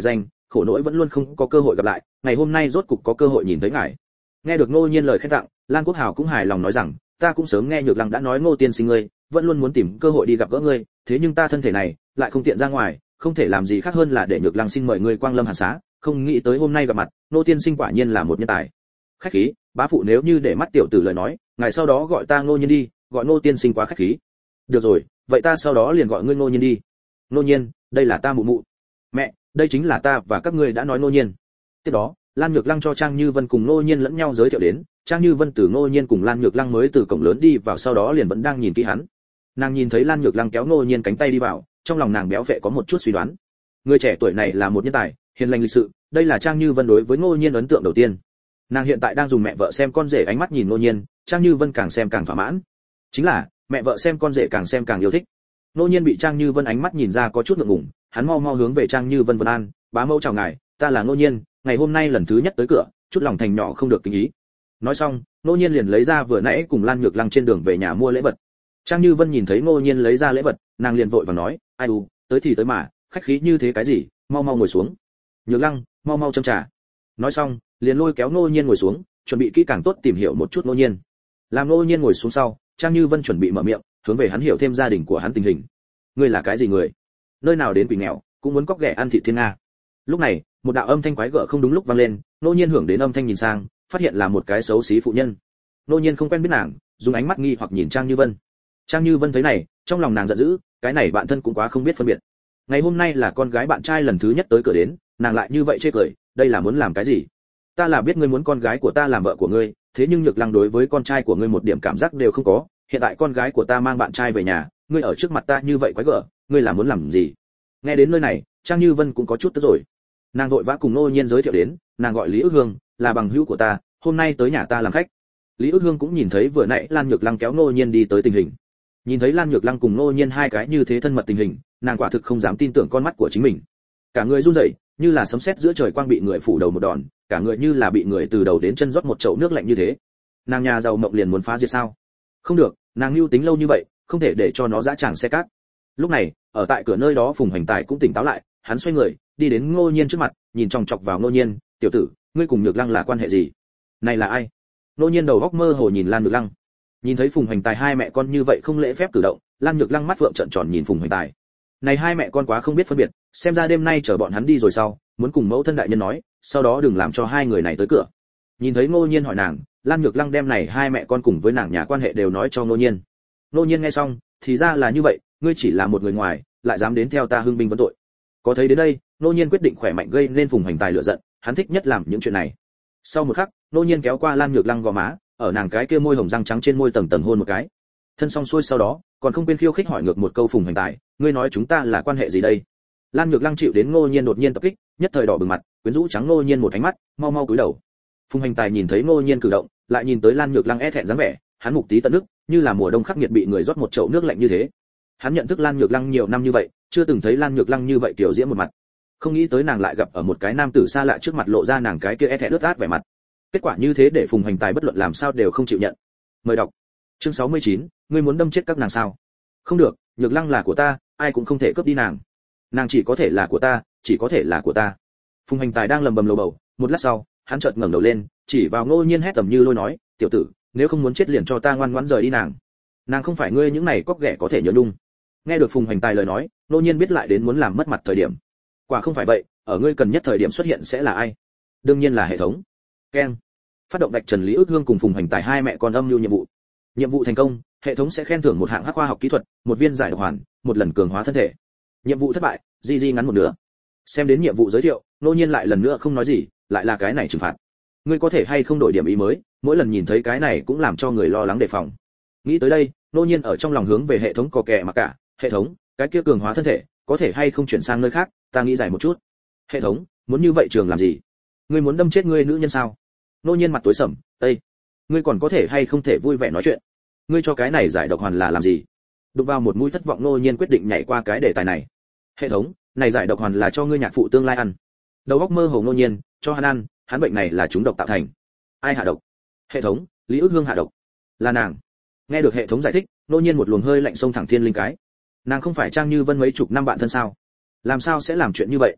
khổ nỗi vẫn luôn không có cơ hội gặp lại, ngày hôm nay rốt cục có cơ hội nhìn thấy ngài. Nghe được Ngô Nhiên lời khen tặng, Lan Quốc Hào cũng hài lòng nói rằng, ta cũng sớm nghe Nhược Lăng đã nói Ngô tiên sinh ngươi, vẫn luôn muốn tìm cơ hội đi gặp gỡ ngươi, thế nhưng ta thân thể này lại không tiện ra ngoài, không thể làm gì khác hơn là để Nhược Lăng xin mời ngươi quang lâm Hàn Xá, không nghĩ tới hôm nay gặp mặt, Ngô tiên sinh quả nhiên là một nhân tài. Khách khí, bá phụ nếu như để mắt tiểu tử lời nói, ngài sau đó gọi ta Ngô Nhiên đi, gọi Ngô tiên sinh quá khách khí. Được rồi, vậy ta sau đó liền gọi ngươi Ngô Nhiên đi. Ngô Nhiên, đây là ta mụ mụ. Mẹ, đây chính là ta và các ngươi đã nói Ngô Nhiên. Tiếp đó, Lan Nhược Lăng cho Trang Như Vân cùng Ngô Nhiên lẫn nhau giới thiệu đến, Trang Như Vân từ Ngô Nhiên cùng Lan Nhược Lăng mới từ cổng lớn đi vào, sau đó liền vẫn đang nhìn kỹ hắn. Nàng nhìn thấy Lan Nhược Lăng kéo Ngô Nhiên cánh tay đi vào, trong lòng nàng béo vệ có một chút suy đoán. Người trẻ tuổi này là một nhân tài, hiền lành lịch sự, đây là Trang Như Vân đối với Ngô Nhiên ấn tượng đầu tiên. Nàng hiện tại đang dùng mẹ vợ xem con rể ánh mắt nhìn Ngô Nhiên, Trang Như Vân càng xem càng thỏa mãn. Chính là, mẹ vợ xem con rể càng xem càng yêu thích. Ngô Nhiên bị Trang Như Vân ánh mắt nhìn ra có chút ngượng ngùng, hắn mau mau hướng về Trang Như Vân vân an, bá mẫu chào ngài, ta là Ngô Nhiên, ngày hôm nay lần thứ nhất tới cửa, chút lòng thành nhỏ không được kính ý. Nói xong, Ngô Nhiên liền lấy ra vừa nãy cùng Lan Nhược Lăng trên đường về nhà mua lễ vật. Trang Như Vân nhìn thấy Ngô Nhiên lấy ra lễ vật, nàng liền vội vàng nói, ai u, tới thì tới mà, khách khí như thế cái gì, mau mau ngồi xuống. Nhược Lăng, mau mau châm trà. Nói xong, liền lôi kéo Ngô Nhiên ngồi xuống, chuẩn bị kỹ càng tốt tìm hiểu một chút Ngô Nhiên. Làm Ngô Nhiên ngồi xuống sau, Trang Như Vân chuẩn bị mở miệng, hướng về hắn hiểu thêm gia đình của hắn tình hình. Ngươi là cái gì người? Nơi nào đến quỷ nghèo, cũng muốn cóc ghẻ ăn thịt thiên nga. Lúc này, một đạo âm thanh quái gở không đúng lúc vang lên, Ngô Nhiên hưởng đến âm thanh nhìn sang, phát hiện là một cái xấu xí phụ nhân. Ngô Nhiên không quen biết nàng, dùng ánh mắt nghi hoặc nhìn Trang Như Vân. Trang Như Vân thấy này, trong lòng nàng giận dữ, cái này bạn thân cũng quá không biết phân biệt. Ngày hôm nay là con gái bạn trai lần thứ nhất tới cửa đến, nàng lại như vậy chê cười, đây là muốn làm cái gì? Ta là biết ngươi muốn con gái của ta làm vợ của ngươi, thế nhưng Nhược Lăng đối với con trai của ngươi một điểm cảm giác đều không có, hiện tại con gái của ta mang bạn trai về nhà, ngươi ở trước mặt ta như vậy quái gở, ngươi là muốn làm gì? Nghe đến nơi này, Trang Như Vân cũng có chút tức rồi. Nàng vội vã cùng Ngô Nhiên giới thiệu đến, nàng gọi Lý Ước Hương, là bằng hữu của ta, hôm nay tới nhà ta làm khách. Lý Ước Hương cũng nhìn thấy vừa nãy Lan Nhược Lăng kéo Ngô Nhiên đi tới tình hình. Nhìn thấy Lan Nhược Lăng cùng Ngô Nhiên hai cái như thế thân mật tình hình, nàng quả thực không dám tin tưởng con mắt của chính mình. Cả người run rẩy, như là sấm sét giữa trời quang bị người phủ đầu một đòn, cả người như là bị người từ đầu đến chân rót một chậu nước lạnh như thế. Nàng nhà giàu mộng liền muốn phá diệt sao? Không được, nàng lưu tính lâu như vậy, không thể để cho nó dã tràng xe cát. Lúc này, ở tại cửa nơi đó Phùng Hoành Tài cũng tỉnh táo lại, hắn xoay người, đi đến Ngô Nhiên trước mặt, nhìn chòng chọc vào Ngô Nhiên, "Tiểu tử, ngươi cùng Nhược Lăng là quan hệ gì? Này là ai?" Ngô Nhiên đầu óc mơ hồ nhìn Lan Nhược Lăng. Nhìn thấy Phùng Hoành Tài hai mẹ con như vậy không lễ phép cử động, Lan Nhược Lăng mắt vượng trợn tròn nhìn Phùng Hoành Tài. Này hai mẹ con quá không biết phân biệt, xem ra đêm nay chờ bọn hắn đi rồi sau, muốn cùng mẫu thân đại nhân nói, sau đó đừng làm cho hai người này tới cửa. Nhìn thấy Ngô Nhiên hỏi nàng, Lan Nhược Lăng đem này hai mẹ con cùng với nàng nhà quan hệ đều nói cho Ngô Nhiên. Ngô Nhiên nghe xong, thì ra là như vậy, ngươi chỉ là một người ngoài, lại dám đến theo ta hưng binh vấn tội. Có thấy đến đây, Ngô Nhiên quyết định khỏe mạnh gây nên Phùng Hoành Tài lửa giận, hắn thích nhất làm những chuyện này. Sau một khắc, Ngô Nhiên kéo qua Lan Nhược Lăng gò má, ở nàng cái kia môi hồng răng trắng trên môi tầng tầng hôn một cái. Thân xong xuôi sau đó, còn không quên khiêu khích hỏi ngược một câu Phùng Hoành Tài, ngươi nói chúng ta là quan hệ gì đây? Lan Nhược Lăng chịu đến Ngô Nhiên đột nhiên tập kích, nhất thời đỏ bừng mặt, quyến rũ trắng Ngô Nhiên một ánh mắt, mau mau cúi đầu. Phùng Hoành Tài nhìn thấy Ngô Nhiên cử động, lại nhìn tới Lan Nhược Lăng e thẹn dáng vẻ, hắn mục tí tận nước, như là mùa đông khắc nghiệt bị người rót một chậu nước lạnh như thế. Hắn nhận thức Lan Nhược Lăng nhiều năm như vậy, chưa từng thấy Lan Nhược Lăng như vậy tiểu diễm một mặt. Không nghĩ tới nàng lại gặp ở một cái nam tử xa lạ trước mặt lộ ra nàng cái kia e thẹn ướt át vẻ mặt. Kết quả như thế để Phùng Hoành Tài bất luận làm sao đều không chịu nhận. Mời đọc. Chương sáu mươi chín, ngươi muốn đâm chết các nàng sao? Không được, Nhược Lăng là của ta, ai cũng không thể cướp đi nàng. Nàng chỉ có thể là của ta, chỉ có thể là của ta. Phùng Hoành Tài đang lầm bầm lầu bầu, một lát sau, hắn chợt ngẩng đầu lên, chỉ vào Ngô Nhiên hét tầm như lôi nói, "Tiểu tử, nếu không muốn chết liền cho ta ngoan ngoãn rời đi nàng. Nàng không phải ngươi những này cóc ghẻ có thể nhớ nhung." Nghe được Phùng Hoành Tài lời nói, Ngô Nhiên biết lại đến muốn làm mất mặt thời điểm. Quả không phải vậy, ở ngươi cần nhất thời điểm xuất hiện sẽ là ai? Đương nhiên là hệ thống. Keng. Phát động Bạch Trần Lý Ước Hương cùng Phùng Hoành Tài hai mẹ con âm lưu nhiệm vụ. Nhiệm vụ thành công, hệ thống sẽ khen thưởng một hạng hắc khoa học kỹ thuật, một viên giải độc hoàn, một lần cường hóa thân thể. Nhiệm vụ thất bại, di di ngắn một nửa. Xem đến nhiệm vụ giới thiệu, Ngô Nhiên lại lần nữa không nói gì, lại là cái này trừng phạt. Ngươi có thể hay không đổi điểm ý mới, mỗi lần nhìn thấy cái này cũng làm cho người lo lắng đề phòng. Nghĩ tới đây, Ngô Nhiên ở trong lòng hướng về hệ thống cò kè mà cả, hệ thống, cái kia cường hóa thân thể, có thể hay không chuyển sang nơi khác, ta nghĩ giải một chút. Hệ thống, muốn như vậy trường làm gì? Ngươi muốn đâm chết ngươi nữ nhân sao? Ngô Nhiên mặt tối sầm, "Ê, ngươi còn có thể hay không thể vui vẻ nói chuyện? Ngươi cho cái này giải độc hoàn là làm gì?" Đụng vào một mũi thất vọng, Ngô Nhiên quyết định nhảy qua cái đề tài này. "Hệ thống, này giải độc hoàn là cho ngươi nhạc phụ tương lai ăn." Đầu óc mơ hồ Ngô Nhiên, "Cho hắn ăn, hắn bệnh này là chúng độc tạo thành." "Ai hạ độc?" "Hệ thống, Lý Ước Hương hạ độc." "Là nàng." Nghe được hệ thống giải thích, Ngô Nhiên một luồng hơi lạnh xông thẳng thiên linh cái. Nàng không phải Trang Như Vân mấy chục năm bạn thân sao? Làm sao sẽ làm chuyện như vậy?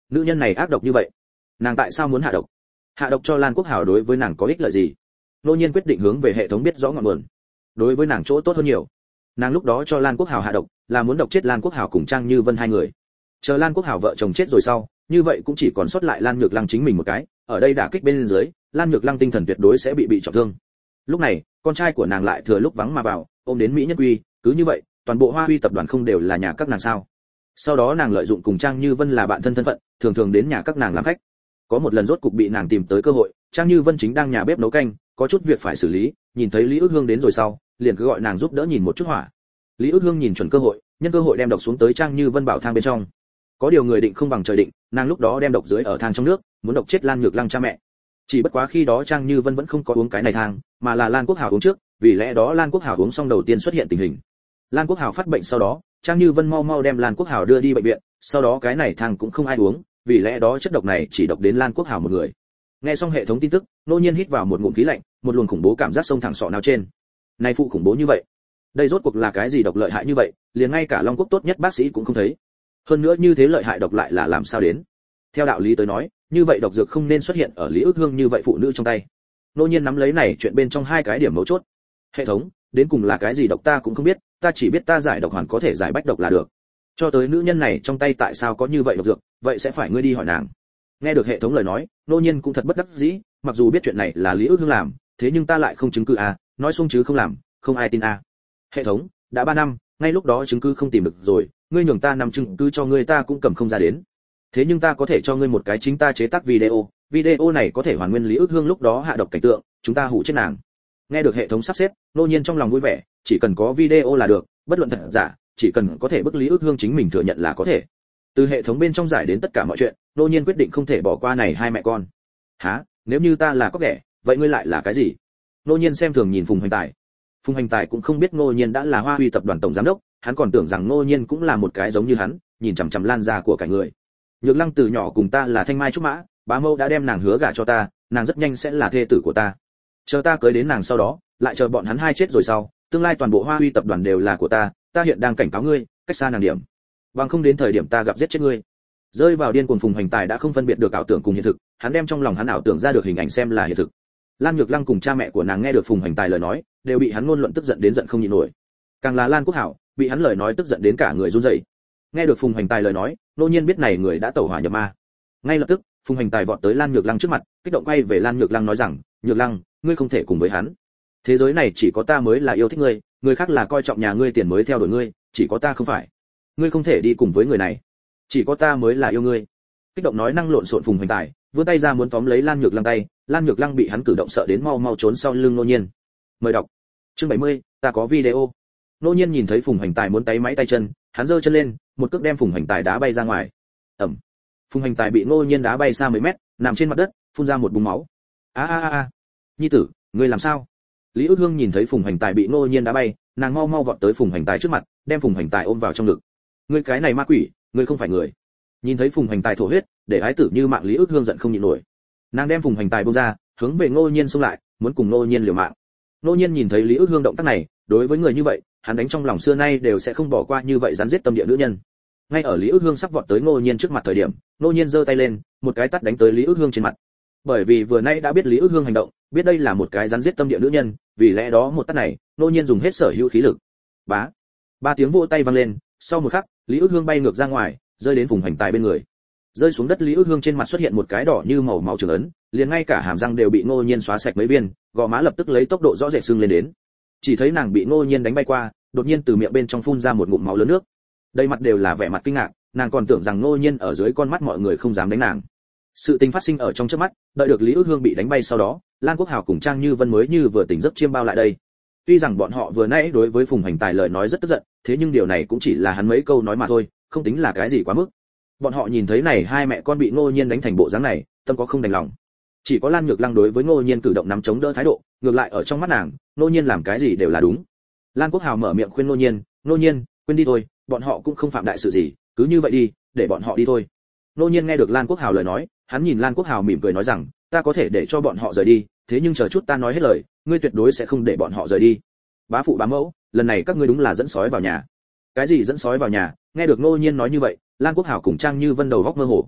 nữ nhân này ác độc như vậy, nàng tại sao muốn hạ độc? Hạ độc cho Lan Quốc Hào đối với nàng có ích lợi gì? Nô Nhiên quyết định hướng về hệ thống biết rõ ngọn nguồn. Đối với nàng chỗ tốt hơn nhiều. Nàng lúc đó cho Lan Quốc Hào hạ độc, là muốn độc chết Lan Quốc Hào cùng Trang Như Vân hai người. Chờ Lan Quốc Hào vợ chồng chết rồi sau, như vậy cũng chỉ còn sót lại Lan Nhược Lăng chính mình một cái, ở đây đả kích bên dưới, Lan Nhược Lăng tinh thần tuyệt đối sẽ bị bị trọng thương. Lúc này, con trai của nàng lại thừa lúc vắng mà vào, ôm đến Mỹ Nhân Quy, cứ như vậy, toàn bộ Hoa Huy tập đoàn không đều là nhà các nàng sao? Sau đó nàng lợi dụng cùng Trang Như Vân là bạn thân thân phận, thường thường đến nhà các nàng làm khách. Có một lần rốt cục bị nàng tìm tới cơ hội, Trang Như Vân chính đang nhà bếp nấu canh, có chút việc phải xử lý, nhìn thấy Lý Ước Hương đến rồi sau, liền cứ gọi nàng giúp đỡ nhìn một chút hỏa. Lý Ước Hương nhìn chuẩn cơ hội, nhân cơ hội đem độc xuống tới Trang Như Vân bảo thang bên trong. Có điều người định không bằng trời định, nàng lúc đó đem độc dưới ở thang trong nước, muốn độc chết Lan Nhược Lăng cha mẹ. Chỉ bất quá khi đó Trang Như Vân vẫn không có uống cái này thang, mà là Lan Quốc Hào uống trước, vì lẽ đó Lan Quốc Hào uống xong đầu tiên xuất hiện tình hình. Lan Quốc Hào phát bệnh sau đó, Trang Như Vân mau mau đem Lan Quốc Hào đưa đi bệnh viện, sau đó cái này thang cũng không ai uống, vì lẽ đó chất độc này chỉ độc đến Lan Quốc Hào một người. Nghe xong hệ thống tin tức, Nô Nhiên hít vào một ngụm khí lạnh, một luồng khủng bố cảm giác xông thẳng sọ não trên. Này phụ khủng bố như vậy, đây rốt cuộc là cái gì độc lợi hại như vậy, liền ngay cả Long Quốc tốt nhất bác sĩ cũng không thấy. Hơn nữa như thế lợi hại độc lại là làm sao đến? Theo đạo lý tới nói, như vậy độc dược không nên xuất hiện ở Lý Ước Hương như vậy phụ nữ trong tay. Nô Nhiên nắm lấy này chuyện bên trong hai cái điểm mấu chốt. Hệ thống, đến cùng là cái gì độc ta cũng không biết, ta chỉ biết ta giải độc hoàn có thể giải bách độc là được. Cho tới nữ nhân này trong tay tại sao có như vậy độc dược, vậy sẽ phải ngươi đi hỏi nàng. Nghe được hệ thống lời nói, Nô Nhiên cũng thật bất đắc dĩ, mặc dù biết chuyện này là Lý Ước Hương làm, thế nhưng ta lại không chứng cứ à, nói xung chứ không làm, không ai tin à. Hệ thống, đã ba năm, ngay lúc đó chứng cứ không tìm được rồi, ngươi nhường ta nằm chứng cứ cho ngươi ta cũng cầm không ra đến. Thế nhưng ta có thể cho ngươi một cái chính ta chế tác video, video này có thể hoàn nguyên Lý Ước Hương lúc đó hạ độc cảnh tượng, chúng ta hủ chết nàng. Nghe được hệ thống sắp xếp, Nô Nhiên trong lòng vui vẻ, chỉ cần có video là được, bất luận thật giả, chỉ cần có thể bức Lý Ước Hương chính mình thừa nhận là có thể. Từ hệ thống bên trong giải đến tất cả mọi chuyện, Nô Nhiên quyết định không thể bỏ qua này hai mẹ con. Hả? Nếu như ta là có ghẻ, vậy ngươi lại là cái gì? Nô Nhiên xem thường nhìn Phùng Hoành Tài. Phùng Hoành Tài cũng không biết Nô Nhiên đã là Hoa Huy tập đoàn tổng giám đốc, hắn còn tưởng rằng Nô Nhiên cũng là một cái giống như hắn, nhìn chằm chằm Lan gia của cả người. Nhược Lăng từ nhỏ cùng ta là thanh mai trúc mã, bá mẫu đã đem nàng hứa gả cho ta, nàng rất nhanh sẽ là thê tử của ta. Chờ ta cưới đến nàng sau đó, lại chờ bọn hắn hai chết rồi sau, tương lai toàn bộ Hoa Huy tập đoàn đều là của ta, ta hiện đang cảnh cáo ngươi, cách xa nàng điểm. Bằng không đến thời điểm ta gặp giết chết ngươi. Rơi vào điên cuồng Phùng Hoành Tài đã không phân biệt được ảo tưởng cùng hiện thực, hắn đem trong lòng hắn ảo tưởng ra được hình ảnh xem là hiện thực. Lan Nhược Lăng cùng cha mẹ của nàng nghe được Phùng Hoành Tài lời nói, đều bị hắn ngôn luận tức giận đến giận không nhịn nổi. Càng là Lan Quốc Hảo, bị hắn lời nói tức giận đến cả người run rẩy. Nghe được Phùng Hoành Tài lời nói, Nô Nhiên biết này người đã tẩu hỏa nhập ma. Ngay lập tức, Phùng Hoành Tài vọt tới Lan Nhược Lăng trước mặt, kích động quay về Lan Nhược Lăng nói rằng, "Nhược Lăng, ngươi không thể cùng với hắn. Thế giới này chỉ có ta mới là yêu thích ngươi, người khác là coi trọng nhà ngươi tiền mới theo đuổi ngươi, chỉ có ta không phải. Ngươi không thể đi cùng với người này. Chỉ có ta mới là yêu ngươi." Kích động nói năng lộn xộn Phùng Hoành Tài, vươn tay ra muốn tóm lấy Lan Nhược Lăng tay, Lan Nhược Lăng bị hắn cử động sợ đến mau mau trốn sau lưng Nô Nhiên. Mời đọc. Chương bảy mươi, ta có video. Nô Nhiên nhìn thấy Phùng Hoành Tài muốn tay máy tay chân, hắn giơ chân lên, một cước đem Phùng Hoành Tài đá bay ra ngoài. Ầm. Phùng Hoành Tài bị Nô Nhiên đá bay xa mấy mét, nằm trên mặt đất, phun ra một búng máu. A a a a. Nhi tử, ngươi làm sao? Lý Ước Hương nhìn thấy Phùng Hoành Tài bị Nô Nhiên đá bay, nàng mau mau vọt tới Phùng Hoành Tài trước mặt, đem Phùng Hoành Tài ôm vào trong ngực. Ngươi cái này ma quỷ, ngươi không phải người. Nhìn thấy Phùng Hoành Tài thổ huyết, để ái tử như mạng Lý Ước Hương giận không nhịn nổi. Nàng đem Phùng Hoành Tài buông ra, hướng về Nô Nhiên xông lại, muốn cùng Nô Nhiên liều mạng. Nô Nhiên nhìn thấy Lý Ước Hương động tác này, đối với người như vậy, hắn đánh trong lòng xưa nay đều sẽ không bỏ qua như vậy rắn giết tâm địa nữ nhân. Ngay ở Lý Ước Hương sắp vọt tới Nô Nhiên trước mặt thời điểm, Nô Nhiên giơ tay lên, một cái tát đánh tới Lý Ước Hương trên mặt. Bởi vì vừa nãy đã biết Lý Ước Hương hành động, biết đây là một cái rắn giết tâm địa nữ nhân, vì lẽ đó một tát này, Nô Nhiên dùng hết sở hữu khí lực. Bá, ba tiếng vỗ tay vang lên, sau một khắc, Lý Ước Hương bay ngược ra ngoài, rơi đến Phùng Hoành Tài bên người. Rơi xuống đất Lý Ước Hương trên mặt xuất hiện một cái đỏ như màu máu trường ấn, liền ngay cả hàm răng đều bị Ngô Nhiên xóa sạch mấy viên, gò má lập tức lấy tốc độ rõ rệt sưng lên đến. Chỉ thấy nàng bị Ngô Nhiên đánh bay qua, đột nhiên từ miệng bên trong phun ra một ngụm máu lớn nước. Đầy mặt đều là vẻ mặt kinh ngạc, nàng còn tưởng rằng Ngô Nhiên ở dưới con mắt mọi người không dám đánh nàng. Sự tình phát sinh ở trong chớp mắt, đợi được Lý Ước Hương bị đánh bay sau đó, Lan Quốc Hào cùng Trang Như Vân mới như vừa tỉnh giấc chiêm bao lại đây. Tuy rằng bọn họ vừa nãy đối với Phùng Hoành Tài lời nói rất tức giận, thế nhưng điều này cũng chỉ là hắn mấy câu nói mà thôi, không tính là cái gì quá mức. Bọn họ nhìn thấy này hai mẹ con bị Ngô Nhiên đánh thành bộ dáng này, tâm có không đành lòng. Chỉ có Lan Nhược Lăng đối với Ngô Nhiên cử động nắm chống đỡ thái độ, ngược lại ở trong mắt nàng, Ngô Nhiên làm cái gì đều là đúng. Lan Quốc Hào mở miệng khuyên Ngô Nhiên, "Ngô Nhiên, quên đi thôi, bọn họ cũng không phạm đại sự gì, cứ như vậy đi, để bọn họ đi thôi." Ngô Nhiên nghe được Lan Quốc Hào lời nói, hắn nhìn Lan Quốc Hào mỉm cười nói rằng, "Ta có thể để cho bọn họ rời đi, thế nhưng chờ chút ta nói hết lời, ngươi tuyệt đối sẽ không để bọn họ rời đi." Bá phụ bá mẫu, lần này các ngươi đúng là dẫn sói vào nhà. Cái gì dẫn sói vào nhà? Nghe được Ngô Nhiên nói như vậy, Lan Quốc Hào cùng Trang Như Vân đầu góc mơ hồ.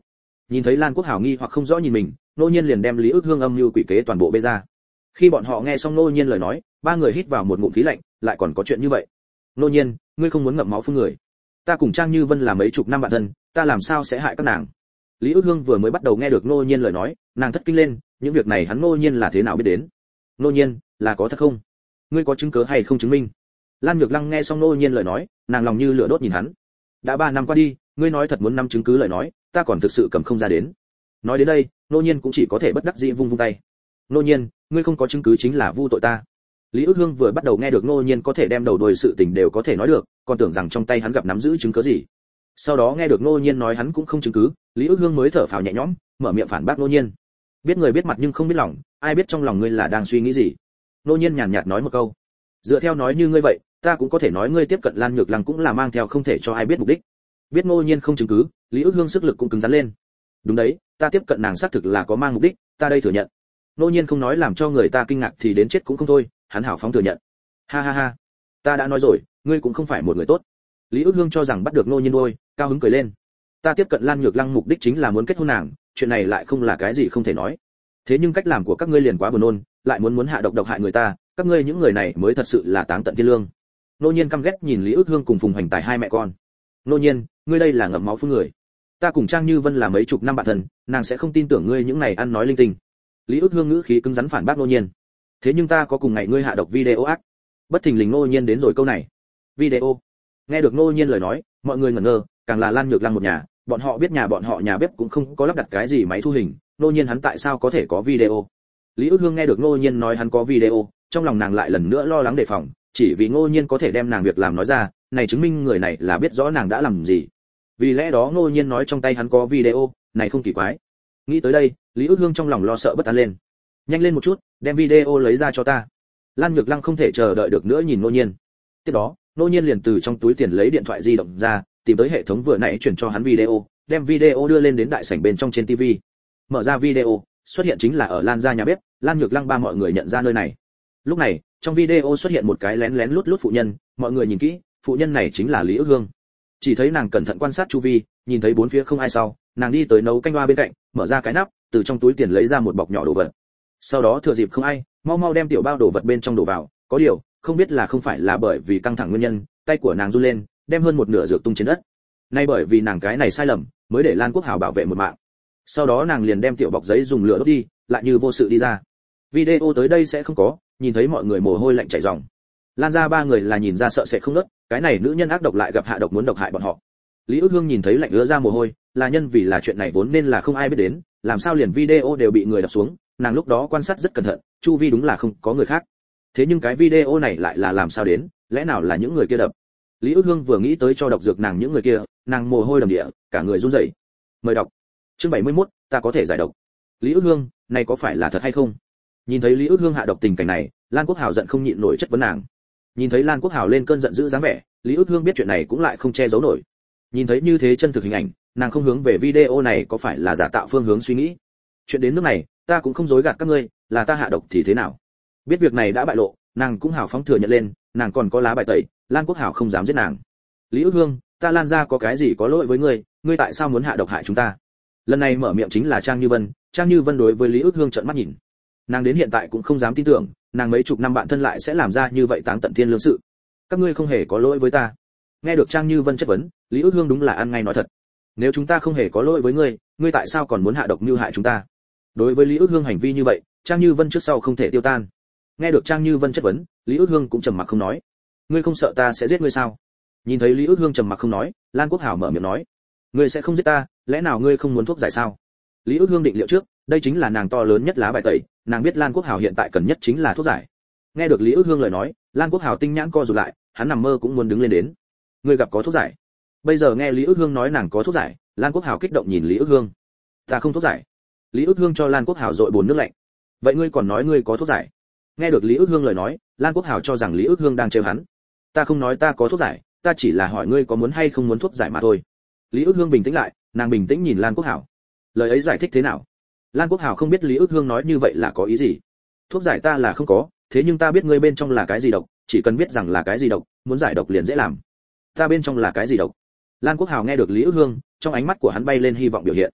Nhìn thấy Lan Quốc Hào nghi hoặc không rõ nhìn mình, Nô Nhiên liền đem Lý Ước Hương âm mưu quỷ kế toàn bộ bê ra. Khi bọn họ nghe xong Nô Nhiên lời nói, ba người hít vào một ngụm khí lạnh, lại còn có chuyện như vậy. Nô Nhiên, ngươi không muốn ngậm máu phun người. Ta cùng Trang Như Vân là mấy chục năm bạn thân, ta làm sao sẽ hại các nàng? Lý Ước Hương vừa mới bắt đầu nghe được Nô Nhiên lời nói, nàng thất kinh lên, những việc này hắn Nô Nhiên là thế nào biết đến? Nô Nhiên, là có thật không? Ngươi có chứng cứ hay không chứng minh? Lan Nhược Lăng nghe xong Nô Nhiên lời nói, nàng lòng như lửa đốt nhìn hắn. Đã ba năm qua đi, ngươi nói thật muốn năm chứng cứ lời nói, ta còn thực sự cầm không ra đến. Nói đến đây, Nô Nhiên cũng chỉ có thể bất đắc dĩ vung vung tay. Nô Nhiên, ngươi không có chứng cứ chính là vu tội ta. Lý Ước Hương vừa bắt đầu nghe được Nô Nhiên có thể đem đầu đuôi sự tình đều có thể nói được, còn tưởng rằng trong tay hắn gặp nắm giữ chứng cứ gì. Sau đó nghe được Nô Nhiên nói hắn cũng không chứng cứ, Lý Ước Hương mới thở phào nhẹ nhõm, mở miệng phản bác Nô Nhiên. Biết người biết mặt nhưng không biết lòng, ai biết trong lòng ngươi là đang suy nghĩ gì? Nô Nhiên nhàn nhạt nói một câu. Dựa theo nói như ngươi vậy, ta cũng có thể nói ngươi tiếp cận Lan Nhược Lăng cũng là mang theo không thể cho ai biết mục đích. Biết Nô Nhiên không chứng cứ, Lý Ước Hương sức lực cũng cứng rắn lên. Đúng đấy, ta tiếp cận nàng xác thực là có mang mục đích, ta đây thừa nhận. Nô Nhiên không nói làm cho người ta kinh ngạc thì đến chết cũng không thôi, hắn hảo phóng thừa nhận. Ha ha ha, ta đã nói rồi, ngươi cũng không phải một người tốt. Lý Ước Hương cho rằng bắt được Nô Nhiên đôi, cao hứng cười lên. Ta tiếp cận Lan Nhược Lăng mục đích chính là muốn kết hôn nàng, chuyện này lại không là cái gì không thể nói. Thế nhưng cách làm của các ngươi liền quá buồn nôn, lại muốn muốn hạ độc độc hại người ta, các ngươi những người này mới thật sự là táng tận thiên lương. Nô Nhiên căm ghét nhìn Lý Ước Hương cùng Phùng Hoành Tài hai mẹ con. Nô Nhiên, ngươi đây là ngậm máu phun người. Ta cùng Trang Như Vân là mấy chục năm bạn thân, nàng sẽ không tin tưởng ngươi những này ăn nói linh tinh. Lý Ước Hương ngữ khí cứng rắn phản bác Nô Nhiên. Thế nhưng ta có cùng ngày ngươi hạ độc video ác. Bất thình lình Nô Nhiên đến rồi câu này. Video. Nghe được Nô Nhiên lời nói, mọi người ngẩn ngơ, càng là Lan Nhược Lăng một nhà, bọn họ biết nhà bọn họ nhà bếp cũng không có lắp đặt cái gì máy thu hình, Nô Nhiên hắn tại sao có thể có video? Lý Ước Hương nghe được Nô Nhiên nói hắn có video, trong lòng nàng lại lần nữa lo lắng đề phòng, chỉ vì Nô Nhiên có thể đem nàng việc làm nói ra, này chứng minh người này là biết rõ nàng đã làm gì. Vì lẽ đó Nô Nhiên nói trong tay hắn có video, này không kỳ quái. Nghĩ tới đây, Lý Ước Hương trong lòng lo sợ bất an lên. Nhanh lên một chút, đem video lấy ra cho ta. Lan Nhược Lăng không thể chờ đợi được nữa nhìn Nô Nhiên. Tiếp đó, Nô Nhiên liền từ trong túi tiền lấy điện thoại di động ra, tìm tới hệ thống vừa nãy chuyển cho hắn video, đem video đưa lên đến đại sảnh bên trong trên tivi. Mở ra video, xuất hiện chính là ở Lan gia nhà bếp, Lan Nhược Lăng ba mọi người nhận ra nơi này. Lúc này, trong video xuất hiện một cái lén lén lút lút phụ nhân, mọi người nhìn kỹ, phụ nhân này chính là Lý Ước Hương. Chỉ thấy nàng cẩn thận quan sát chu vi, nhìn thấy bốn phía không ai sau, nàng đi tới nấu canh hoa bên cạnh, mở ra cái nắp, từ trong túi tiền lấy ra một bọc nhỏ đồ vật. Sau đó thừa dịp không ai, mau mau đem tiểu bao đồ vật bên trong đổ vào, có điều, không biết là không phải là bởi vì căng thẳng nguyên nhân, tay của nàng run lên, đem hơn một nửa dược tung trên đất. Nay bởi vì nàng cái này sai lầm, mới để Lan Quốc Hào bảo vệ một mạng. Sau đó nàng liền đem tiểu bọc giấy dùng lửa đốt đi, lại như vô sự đi ra. Video tới đây sẽ không có, nhìn thấy mọi người mồ hôi lạnh chảy ròng. Lan ra ba người là nhìn ra sợ sẽ không nớt, cái này nữ nhân ác độc lại gặp hạ độc muốn độc hại bọn họ. Lý Ước Hương nhìn thấy lạnh ứa ra mồ hôi, là nhân vì là chuyện này vốn nên là không ai biết đến, làm sao liền video đều bị người đập xuống, nàng lúc đó quan sát rất cẩn thận, chu vi đúng là không có người khác. Thế nhưng cái video này lại là làm sao đến, lẽ nào là những người kia đập? Lý Ước Hương vừa nghĩ tới cho độc dược nàng những người kia, nàng mồ hôi đầm địa, cả người run rẩy. Mời đọc. Chương bảy mươi mốt, ta có thể giải độc. Lý Ước Hương, này có phải là thật hay không? Nhìn thấy Lý Ước Hương hạ độc tình cảnh này, Lan Quốc Hào giận không nhịn nổi chất vấn nàng. Nhìn thấy Lan Quốc Hào lên cơn giận dữ dáng vẻ, Lý Ước Hương biết chuyện này cũng lại không che giấu nổi. Nhìn thấy như thế chân thực hình ảnh, nàng không hướng về video này có phải là giả tạo phương hướng suy nghĩ. Chuyện đến nước này, ta cũng không dối gạt các ngươi, là ta hạ độc thì thế nào? Biết việc này đã bại lộ, nàng cũng hào phóng thừa nhận lên, nàng còn có lá bài tẩy, Lan Quốc Hào không dám giết nàng. Lý Ước Hương, ta Lan gia có cái gì có lỗi với ngươi, ngươi tại sao muốn hạ độc hại chúng ta? Lần này mở miệng chính là Trang Như Vân, Trang Như Vân đối với Lý Ước Hương trợn mắt nhìn. Nàng đến hiện tại cũng không dám tin tưởng, nàng mấy chục năm bạn thân lại sẽ làm ra như vậy táng tận thiên lương sự. Các ngươi không hề có lỗi với ta. Nghe được Trang Như Vân chất vấn, Lý Ước Hương đúng là ăn ngay nói thật. Nếu chúng ta không hề có lỗi với ngươi, ngươi tại sao còn muốn hạ độc mưu hại chúng ta? Đối với Lý Ước Hương hành vi như vậy, Trang Như Vân trước sau không thể tiêu tan. Nghe được Trang Như Vân chất vấn, Lý Ước Hương cũng trầm mặc không nói. Ngươi không sợ ta sẽ giết ngươi sao? Nhìn thấy Lý Ước Hương trầm mặc không nói, Lan Quốc Hào mở miệng nói, ngươi sẽ không giết ta, lẽ nào ngươi không muốn thuốc giải sao? Lý Ước Hương định liệu trước, đây chính là nàng to lớn nhất lá bài tẩy, nàng biết Lan Quốc Hào hiện tại cần nhất chính là thuốc giải. Nghe được Lý Ước Hương lời nói, Lan Quốc Hào tinh nhãn co rụt lại, hắn nằm mơ cũng muốn đứng lên đến. Ngươi gặp có thuốc giải? Bây giờ nghe Lý Ước Hương nói nàng có thuốc giải, Lan Quốc Hào kích động nhìn Lý Ước Hương. Ta không thuốc giải. Lý Ước Hương cho Lan Quốc Hào dội bồn nước lạnh. Vậy ngươi còn nói ngươi có thuốc giải? Nghe được Lý Ước Hương lời nói, Lan Quốc Hào cho rằng Lý Ước Hương đang trêu hắn. Ta không nói ta có thuốc giải, ta chỉ là hỏi ngươi có muốn hay không muốn thuốc giải mà thôi. Lý Ước Hương bình tĩnh lại, nàng bình tĩnh nhìn Lan Quốc Hào. Lời ấy giải thích thế nào? Lan Quốc Hào không biết Lý Ước Hương nói như vậy là có ý gì. Thuốc giải ta là không có, thế nhưng ta biết ngươi bên trong là cái gì độc, chỉ cần biết rằng là cái gì độc, muốn giải độc liền dễ làm. Ta bên trong là cái gì độc? Lan Quốc Hào nghe được Lý Ước Hương, trong ánh mắt của hắn bay lên hy vọng biểu hiện.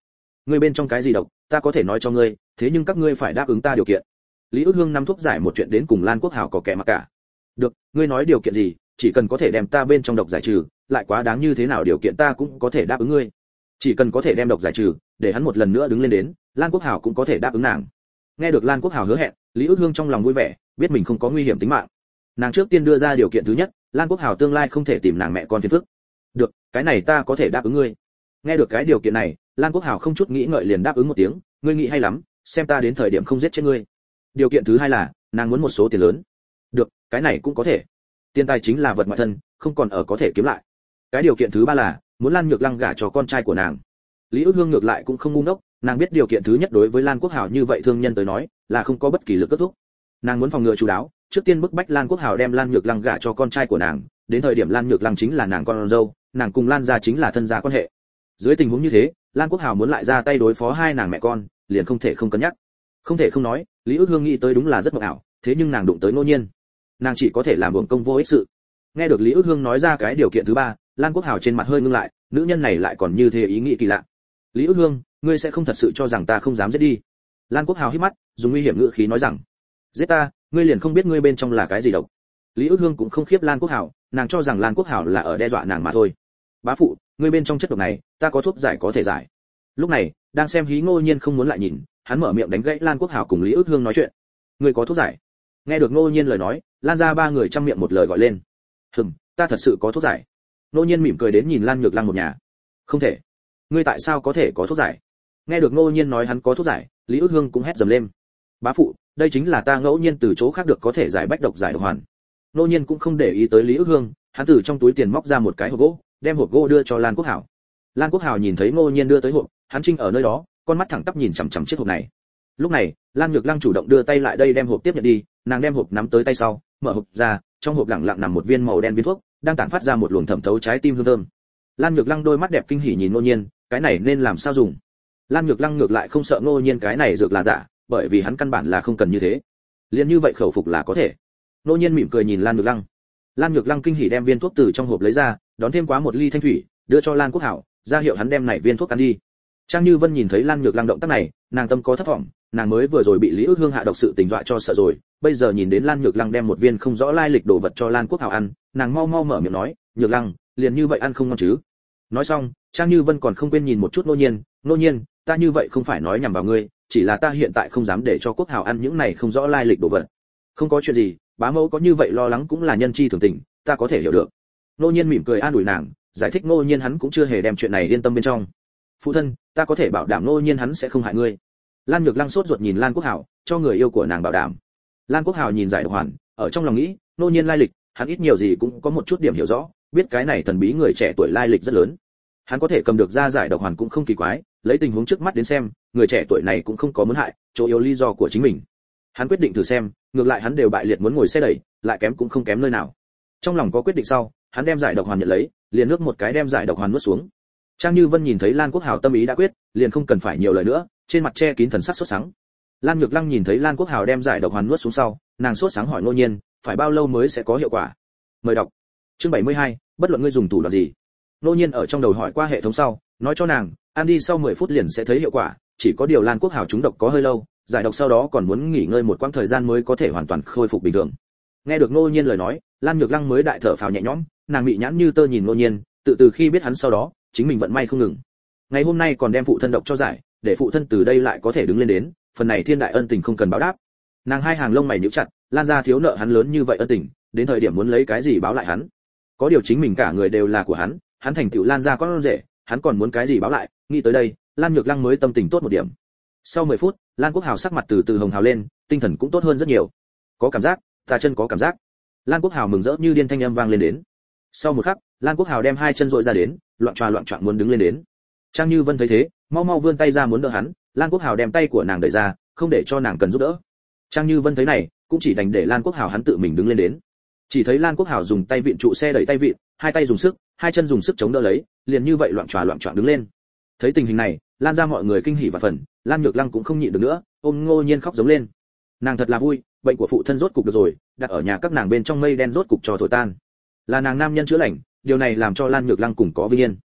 ngươi bên trong cái gì độc ta có thể nói cho ngươi, thế nhưng các ngươi phải đáp ứng ta điều kiện. Lý Ước Hương nắm thuốc giải một chuyện đến cùng Lan Quốc Hào có kẻ mặc cả. Được, ngươi nói điều kiện gì, chỉ cần có thể đem ta bên trong độc giải trừ, lại quá đáng như thế nào điều kiện ta cũng có thể đáp ứng ngươi. Chỉ cần có thể đem độc giải trừ, để hắn một lần nữa đứng lên đến, Lan Quốc Hào cũng có thể đáp ứng nàng. Nghe được Lan Quốc Hào hứa hẹn, Lý Ước Hương trong lòng vui vẻ, biết mình không có nguy hiểm tính mạng. Nàng trước tiên đưa ra điều kiện thứ nhất, Lan Quốc Hào tương lai không thể tìm nàng mẹ con phiền phức. Được, cái này ta có thể đáp ứng ngươi. Nghe được cái điều kiện này, Lan Quốc Hào không chút nghĩ ngợi liền đáp ứng một tiếng, ngươi nghĩ hay lắm, xem ta đến thời điểm không giết chết ngươi. Điều kiện thứ hai là, nàng muốn một số tiền lớn. Được, cái này cũng có thể. Tiền tài chính là vật ngoại thân, không còn ở có thể kiếm lại. Cái điều kiện thứ ba là, muốn Lan Nhược Lăng gả cho con trai của nàng. Lý Ước Hương ngược lại cũng không ngu ngốc, nàng biết điều kiện thứ nhất đối với Lan Quốc Hào như vậy thương nhân tới nói, là không có bất kỳ lực kết thúc. Nàng muốn phòng ngừa chú đáo, trước tiên bức bách Lan Quốc Hào đem Lan Nhược Lăng gả cho con trai của nàng, đến thời điểm Lan Nhược Lăng chính là nàng con dâu, nàng cùng Lan gia chính là thân gia quan hệ. Dưới tình huống như thế, Lan Quốc Hào muốn lại ra tay đối phó hai nàng mẹ con, liền không thể không cân nhắc. Không thể không nói, Lý Ước Hương nghĩ tới đúng là rất mộng ảo, thế nhưng nàng đụng tới Ngô Nhiên, nàng chỉ có thể làm uổng công vô ích sự. Nghe được Lý Ước Hương nói ra cái điều kiện thứ ba, Lan Quốc Hào trên mặt hơi ngưng lại, nữ nhân này lại còn như thế ý nghĩ kỳ lạ. Lý Ước Hương, ngươi sẽ không thật sự cho rằng ta không dám giết đi? Lan Quốc Hào hít mắt, dùng nguy hiểm ngữ khí nói rằng, giết ta, ngươi liền không biết ngươi bên trong là cái gì độc. Lý Ước Hương cũng không khiếp Lan Quốc Hào, nàng cho rằng Lan Quốc Hào là ở đe dọa nàng mà thôi. Bá phụ, ngươi bên trong chất độc này, ta có thuốc giải có thể giải. Lúc này, đang xem hí Ngô Nhiên không muốn lại nhìn, hắn mở miệng đánh gãy Lan Quốc Hào cùng Lý Ước Hương nói chuyện. Ngươi có thuốc giải? Nghe được Ngô Nhiên lời nói, Lan ra ba người trăm miệng một lời gọi lên. Hừm, ta thật sự có thuốc giải. Ngô Nhiên mỉm cười đến nhìn Lan Nhược Lăng một nhà. Không thể. Ngươi tại sao có thể có thuốc giải? Nghe được Ngô Nhiên nói hắn có thuốc giải, Lý Ước Hương cũng hét dầm lên. Bá phụ, đây chính là ta ngẫu nhiên từ chỗ khác được có thể giải bách độc giải độc hoàn. Ngô Nhiên cũng không để ý tới Lý Ước Hương, hắn từ trong túi tiền móc ra một cái hộp gỗ, đem hộp gỗ đưa cho Lan Quốc Hào. Lan Quốc Hào nhìn thấy Ngô Nhiên đưa tới hộp, hắn trinh ở nơi đó, con mắt thẳng tắp nhìn chằm chằm chiếc hộp này. Lúc này, Lan Nhược Lăng chủ động đưa tay lại đây đem hộp tiếp nhận đi, nàng đem hộp nắm tới tay sau, mở hộp ra, trong hộp lặng lặng nằm một viên màu đen viên thuốc, đang tản phát ra một luồng thẩm thấu trái tim hương thơm. Lan Nhược Lăng đôi mắt đẹp kinh hỉ nhìn Ngô Nhiên, cái này nên làm sao dùng? Lan Nhược Lăng ngược lại không sợ Ngô Nhiên cái này dược là giả, bởi vì hắn căn bản là không cần như thế. Liên như vậy khẩu phục là có thể. Ngô Nhiên mỉm cười nhìn Lan Nhược Lăng. Lan Nhược Lăng kinh hỉ đem viên thuốc từ trong hộp lấy ra, đón thêm quá một ly thanh thủy, đưa cho Lan Quốc Hảo, ra hiệu hắn đem này viên thuốc ăn đi. Trang Như Vân nhìn thấy Lan Nhược Lăng động tác này, nàng tâm có thất vọng, nàng mới vừa rồi bị Lý Ước Hương hạ độc sự tình dọa cho sợ rồi, bây giờ nhìn đến Lan Nhược Lăng đem một viên không rõ lai lịch đồ vật cho Lan Quốc Hảo ăn, nàng mau mau mở miệng nói, "Nhược Lăng, liền như vậy ăn không ngon chứ?" Nói xong, Trang Như Vân còn không quên nhìn một chút Ngô Nhiên, "Ngô Nhiên, ta như vậy không phải nói nhằm vào ngươi, chỉ là ta hiện tại không dám để cho Quốc Hảo ăn những này không rõ lai lịch đồ vật." "Không có chuyện gì, bá mẫu có như vậy lo lắng cũng là nhân chi thường tình, ta có thể hiểu được." Ngô Nhiên mỉm cười an ủi nàng, giải thích Ngô Nhiên hắn cũng chưa hề đem chuyện này yên tâm bên trong. "Phụ thân, ta có thể bảo đảm Ngô Nhiên hắn sẽ không hại ngươi." Lan Nhược Lăng sốt ruột nhìn Lan Quốc Hảo, cho người yêu của nàng bảo đảm. Lan Quốc Hảo nhìn giải độc hoàn, ở trong lòng nghĩ, Ngô Nhiên lai lịch, hắn ít nhiều gì cũng có một chút điểm hiểu rõ, biết cái này thần bí người trẻ tuổi lai lịch rất lớn. Hắn có thể cầm được ra giải độc hoàn cũng không kỳ quái, lấy tình huống trước mắt đến xem, người trẻ tuổi này cũng không có muốn hại, chỗ yếu lý do của chính mình. Hắn quyết định thử xem, ngược lại hắn đều bại liệt muốn ngồi xe đẩy, lại kém cũng không kém nơi nào. Trong lòng có quyết định sau, hắn đem giải độc hoàn nhận lấy, liền nước một cái đem giải độc hoàn nuốt xuống. Trang Như Vân nhìn thấy Lan Quốc Hảo tâm ý đã quyết, liền không cần phải nhiều lời nữa, trên mặt che kín thần sắc sốt sắng. Lan Nhược Lăng nhìn thấy Lan Quốc Hảo đem giải độc hoàn nuốt xuống sau, nàng sốt sáng hỏi Ngô Nhiên, phải bao lâu mới sẽ có hiệu quả? Mời đọc. Chương bảy mươi hai, bất luận ngươi dùng thủ đoạn gì. Ngô Nhiên ở trong đầu hỏi qua hệ thống sau, nói cho nàng, ăn đi sau mười phút liền sẽ thấy hiệu quả, chỉ có điều Lan Quốc Hảo trúng độc có hơi lâu, giải độc sau đó còn muốn nghỉ ngơi một quãng thời gian mới có thể hoàn toàn khôi phục bình thường. Nghe được Ngô Nhiên lời nói, Lan Nhược Lăng mới đại thở phào nhẹ nhõm, nàng bị nhãn như tơ nhìn Ngô Nhiên, tự từ khi biết hắn sau đó, chính mình vận may không ngừng. Ngày hôm nay còn đem phụ thân độc cho giải, để phụ thân từ đây lại có thể đứng lên đến, phần này thiên đại ân tình không cần báo đáp. Nàng hai hàng lông mày nhíu chặt, Lan gia thiếu nợ hắn lớn như vậy ân tình, đến thời điểm muốn lấy cái gì báo lại hắn? Có điều chính mình cả người đều là của hắn, hắn thành tựu Lan gia con rể, hắn còn muốn cái gì báo lại? Nghĩ tới đây, Lan Nhược Lăng mới tâm tình tốt một điểm. Sau mười phút, Lan Quốc Hào sắc mặt từ từ hồng hào lên, tinh thần cũng tốt hơn rất nhiều. Có cảm giác, ta chân có cảm giác. Lan Quốc Hào mừng rỡ như điên thanh âm vang lên đến. Sau một khắc, Lan Quốc Hào đem hai chân dội ra đến, loạn tròa loạn choạng muốn đứng lên đến. Trang Như Vân thấy thế, mau mau vươn tay ra muốn đỡ hắn, Lan Quốc Hào đem tay của nàng đẩy ra, không để cho nàng cần giúp đỡ. Trang Như Vân thấy này, cũng chỉ đành để Lan Quốc Hào hắn tự mình đứng lên đến. Chỉ thấy Lan Quốc Hào dùng tay vịn trụ xe đẩy tay vịn, hai tay dùng sức, hai chân dùng sức chống đỡ lấy, liền như vậy loạn tròa loạn choạng đứng lên. Thấy tình hình này, Lan ra mọi người kinh hỉ và phần, Lan Nhược Lăng cũng không nhịn được nữa, ôm Ngô Nhiên khóc giống lên. Nàng thật là vui, bệnh của phụ thân rốt cục được rồi, đặt ở nhà các nàng bên trong mây đen rốt cục cho thổi tan. Là nàng nam nhân chữa lành, điều này làm cho Lan Nhược Lăng cùng có vinh yên.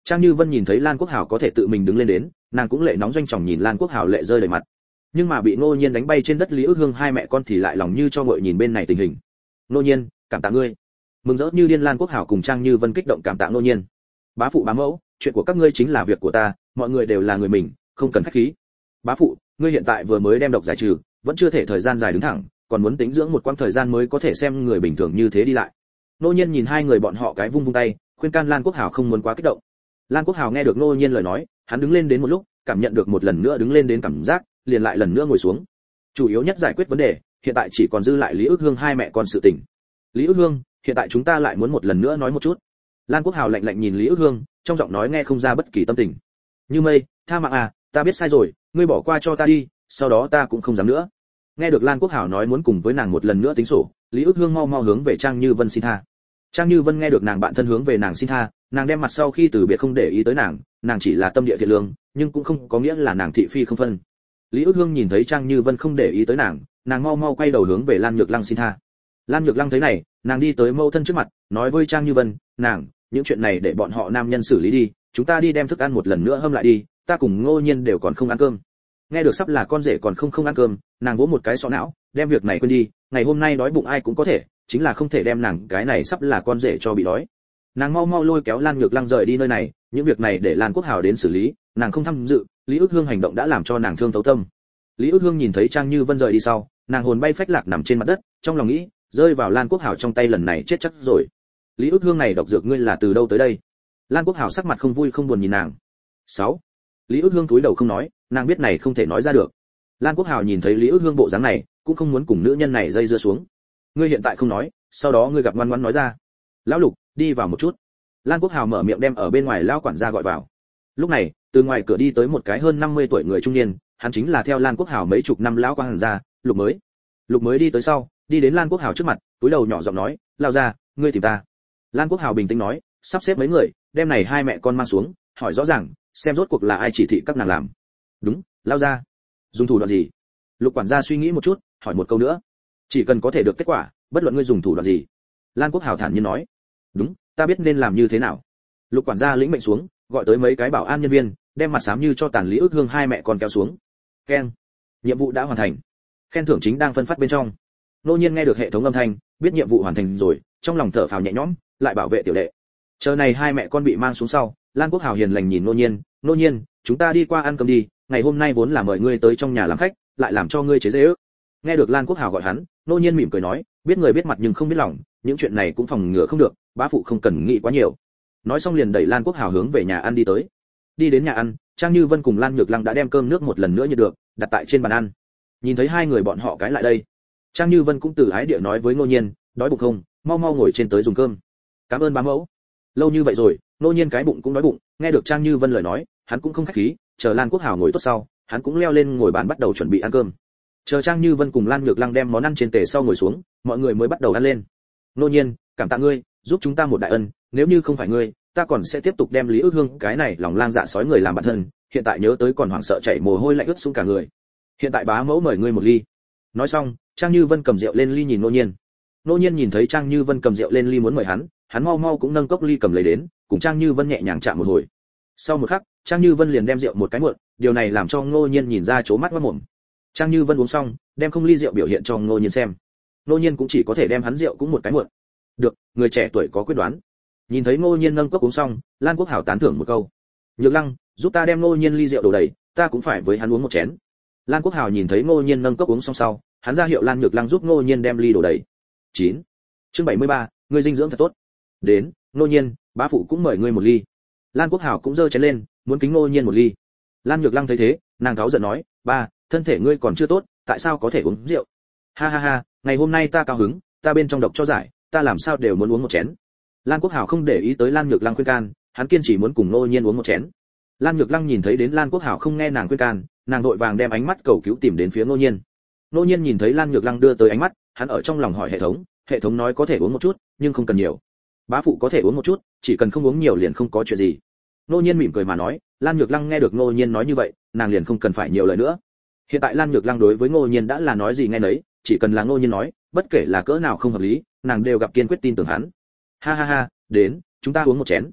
Trang Như Vân nhìn thấy Lan Quốc Hào có thể tự mình đứng lên đến, nàng cũng lệ nóng doanh trọng nhìn Lan Quốc Hào lệ rơi đầy mặt. Nhưng mà bị Ngô Nhiên đánh bay trên đất Lý Ước Hương hai mẹ con thì lại lòng như cho ngội nhìn bên này tình hình. Ngô Nhiên, cảm tạ ngươi. Mừng rỡ như điên Lan Quốc Hào cùng Trang Như Vân kích động cảm tạ Ngô Nhiên. Bá phụ bá mẫu, chuyện của các ngươi chính là việc của ta, mọi người đều là người mình, không cần khách khí. Bá phụ, ngươi hiện tại vừa mới đem độc giải trừ, vẫn chưa thể thời gian dài đứng thẳng, còn muốn tính dưỡng một quãng thời gian mới có thể xem người bình thường như thế đi lại. Ngô Nhiên nhìn hai người bọn họ cái vung vung tay, khuyên can Lan Quốc Hào không muốn quá kích động. Lan Quốc Hào nghe được Ngô Nhiên lời nói, hắn đứng lên đến một lúc, cảm nhận được một lần nữa đứng lên đến cảm giác, liền lại lần nữa ngồi xuống. Chủ yếu nhất giải quyết vấn đề, hiện tại chỉ còn dư lại Lý Ước Hương hai mẹ con sự tình. Lý Ước Hương, hiện tại chúng ta lại muốn một lần nữa nói một chút. Lan Quốc Hào lạnh lạnh nhìn Lý Ước Hương, trong giọng nói nghe không ra bất kỳ tâm tình. Như Mây, tha mạng à, ta biết sai rồi, ngươi bỏ qua cho ta đi, sau đó ta cũng không dám nữa. Nghe được Lan Quốc Hào nói muốn cùng với nàng một lần nữa tính sổ, Lý Ước Hương mau mau hướng về Trang Như Vân xin tha. Trang Như Vân nghe được nàng bạn thân hướng về nàng xin tha, nàng đem mặt sau khi từ biệt không để ý tới nàng, nàng chỉ là tâm địa thiện lương, nhưng cũng không có nghĩa là nàng thị phi không phân. Lý Ước Hương nhìn thấy Trang Như Vân không để ý tới nàng, nàng mau mau quay đầu hướng về Lan Nhược Lăng xin tha. Lan Nhược Lăng thấy này, nàng đi tới mẫu thân trước mặt, nói với Trang Như Vân, nàng, những chuyện này để bọn họ nam nhân xử lý đi, chúng ta đi đem thức ăn một lần nữa hâm lại đi, ta cùng Ngô Nhiên đều còn không ăn cơm. Nghe được sắp là con rể còn không không ăn cơm, nàng vỗ một cái sọ não, đem việc này quên đi, ngày hôm nay đói bụng ai cũng có thể, chính là không thể đem nàng cái này sắp là con rể cho bị đói. Nàng mau mau lôi kéo Lan Nhược Lăng rời đi nơi này, những việc này để Lan Quốc Hào đến xử lý, nàng không tham dự. Lý Ước Hương hành động đã làm cho nàng thương thấu tâm. Lý Ước Hương nhìn thấy Trang Như Vân rời đi sau, nàng hồn bay phách lạc nằm trên mặt đất, trong lòng nghĩ, rơi vào Lan Quốc Hào trong tay lần này chết chắc rồi. Lý Ước Hương này độc dược ngươi là từ đâu tới đây? Lan Quốc Hào sắc mặt không vui không buồn nhìn nàng. sáu. Lý Ước Hương cúi đầu không nói, nàng biết này không thể nói ra được. Lan Quốc Hào nhìn thấy Lý Ước Hương bộ dáng này, cũng không muốn cùng nữ nhân này dây dưa xuống. Ngươi hiện tại không nói, sau đó ngươi gặp ngoan ngoãn nói ra. Lão Lục, đi vào một chút. Lan Quốc Hào mở miệng đem ở bên ngoài lão quản gia gọi vào. Lúc này, từ ngoài cửa đi tới một cái hơn năm mươi tuổi người trung niên, hắn chính là theo Lan Quốc Hào mấy chục năm lão quản gia, Lục Mới. Lục Mới đi tới sau, đi đến Lan Quốc Hào trước mặt, cúi đầu nhỏ giọng nói, "Lão gia, ngươi tìm ta." Lan Quốc Hào bình tĩnh nói, sắp xếp mấy người, đem này hai mẹ con mang xuống, hỏi rõ ràng, xem rốt cuộc là ai chỉ thị các nàng làm. "Đúng, lão gia." "Dùng thủ đoạn gì?" Lục quản gia suy nghĩ một chút, hỏi một câu nữa. "Chỉ cần có thể được kết quả, bất luận ngươi dùng thủ đoạn gì." Lan Quốc Hào thản nhiên nói. "Đúng, ta biết nên làm như thế nào." Lục quản gia lĩnh mệnh xuống, gọi tới mấy cái bảo an nhân viên, đem mặt xám như cho tàn Lý Ước Hương hai mẹ con kéo xuống. Keng, nhiệm vụ đã hoàn thành. Khen thưởng chính đang phân phát bên trong. Nô Nhiên nghe được hệ thống âm thanh, biết nhiệm vụ hoàn thành rồi, trong lòng thở phào nhẹ nhõm, lại bảo vệ tiểu đệ. Chờ này hai mẹ con bị mang xuống sau, Lan Quốc Hào hiền lành nhìn Nô Nhiên, "Nô Nhiên, chúng ta đi qua ăn cơm đi, ngày hôm nay vốn là mời ngươi tới trong nhà làm khách, lại làm cho ngươi chế giễu." Nghe được Lan Quốc Hào gọi hắn, Nô Nhiên mỉm cười nói, biết người biết mặt nhưng không biết lòng, những chuyện này cũng phòng ngừa không được, bá phụ không cần nghĩ quá nhiều. Nói xong liền đẩy Lan Quốc Hào hướng về nhà ăn đi tới. Đi đến nhà ăn, Trang Như Vân cùng Lan Nhược Lăng đã đem cơm nước một lần nữa nhiệt được, đặt tại trên bàn ăn. Nhìn thấy hai người bọn họ cái lại đây, Trang Như Vân cũng từ ái địa nói với Ngô Nhiên, "Đói bụng không? Mau mau ngồi trên tới dùng cơm." "Cảm ơn bá mẫu." Lâu như vậy rồi, Ngô Nhiên cái bụng cũng đói bụng, nghe được Trang Như Vân lời nói, hắn cũng không khách khí, chờ Lan Quốc Hào ngồi tốt sau, hắn cũng leo lên ngồi bàn bắt đầu chuẩn bị ăn cơm. Chờ Trang Như Vân cùng Lan Nhược Lăng đem món ăn trên tề sau ngồi xuống, mọi người mới bắt đầu ăn lên. "Ngô Nhiên, cảm tạ ngươi, giúp chúng ta một đại ân, nếu như không phải ngươi, ta còn sẽ tiếp tục đem Lý Ước Hương cái này lòng lang dạ sói người làm bạn thân, hiện tại nhớ tới còn hoảng sợ chảy mồ hôi lạnh ướt sũng cả người. Hiện tại bá mẫu mời ngươi một ly." Nói xong, Trang Như Vân cầm rượu lên ly nhìn Ngô Nhiên. Ngô Nhiên nhìn thấy Trang Như Vân cầm rượu lên ly muốn mời hắn, hắn mau mau cũng nâng cốc ly cầm lấy đến, cùng Trang Như Vân nhẹ nhàng chạm một hồi. Sau một khắc, Trang Như Vân liền đem rượu một cái muộn, điều này làm cho Ngô Nhiên nhìn ra chố mắt mắt mồm. Trang Như Vân uống xong, đem không ly rượu biểu hiện cho Ngô Nhiên xem. Ngô Nhiên cũng chỉ có thể đem hắn rượu cũng một cái muộn. Được, người trẻ tuổi có quyết đoán. Nhìn thấy Ngô Nhiên nâng cốc uống xong, Lan Quốc Hảo tán thưởng một câu. "Nhược Lăng, giúp ta đem Ngô Nhiên ly rượu đổ đầy, ta cũng phải với hắn uống một chén." Lan Quốc Hảo nhìn thấy Ngô Nhiên nâng cốc uống xong sau, hắn ra hiệu Lan Nhược Lăng giúp Ngô Nhiên đem ly đổ đầy. chín. Chương bảy mươi ba, ngươi dinh dưỡng thật tốt. Đến, Ngô Nhiên, bá phụ cũng mời ngươi một ly. Lan Quốc Hảo cũng giơ chén lên, muốn kính Ngô Nhiên một ly. Lan Nhược Lăng thấy thế, nàng cáu giận nói, "Ba, thân thể ngươi còn chưa tốt, tại sao có thể uống rượu?" "Ha ha ha, ngày hôm nay ta cao hứng, ta bên trong độc cho giải, ta làm sao đều muốn uống một chén." Lan Quốc Hảo không để ý tới Lan Nhược Lăng khuyên can, hắn kiên trì muốn cùng Ngô Nhiên uống một chén. Lan Nhược Lăng nhìn thấy đến Lan Quốc Hảo không nghe nàng khuyên can, nàng vội vàng đem ánh mắt cầu cứu tìm đến phía Ngô Nhiên. Ngô Nhiên nhìn thấy Lan Nhược Lăng đưa tới ánh mắt, hắn ở trong lòng hỏi hệ thống, hệ thống nói có thể uống một chút, nhưng không cần nhiều. Bá phụ có thể uống một chút, chỉ cần không uống nhiều liền không có chuyện gì. Ngô Nhiên mỉm cười mà nói, Lan Nhược Lăng nghe được Ngô Nhiên nói như vậy, nàng liền không cần phải nhiều lời nữa. Hiện tại Lan Nhược Lăng đối với Ngô Nhiên đã là nói gì nghe nấy, chỉ cần là Ngô Nhiên nói, bất kể là cỡ nào không hợp lý, nàng đều gặp kiên quyết tin tưởng hắn. "Ha ha ha, đến, chúng ta uống một chén."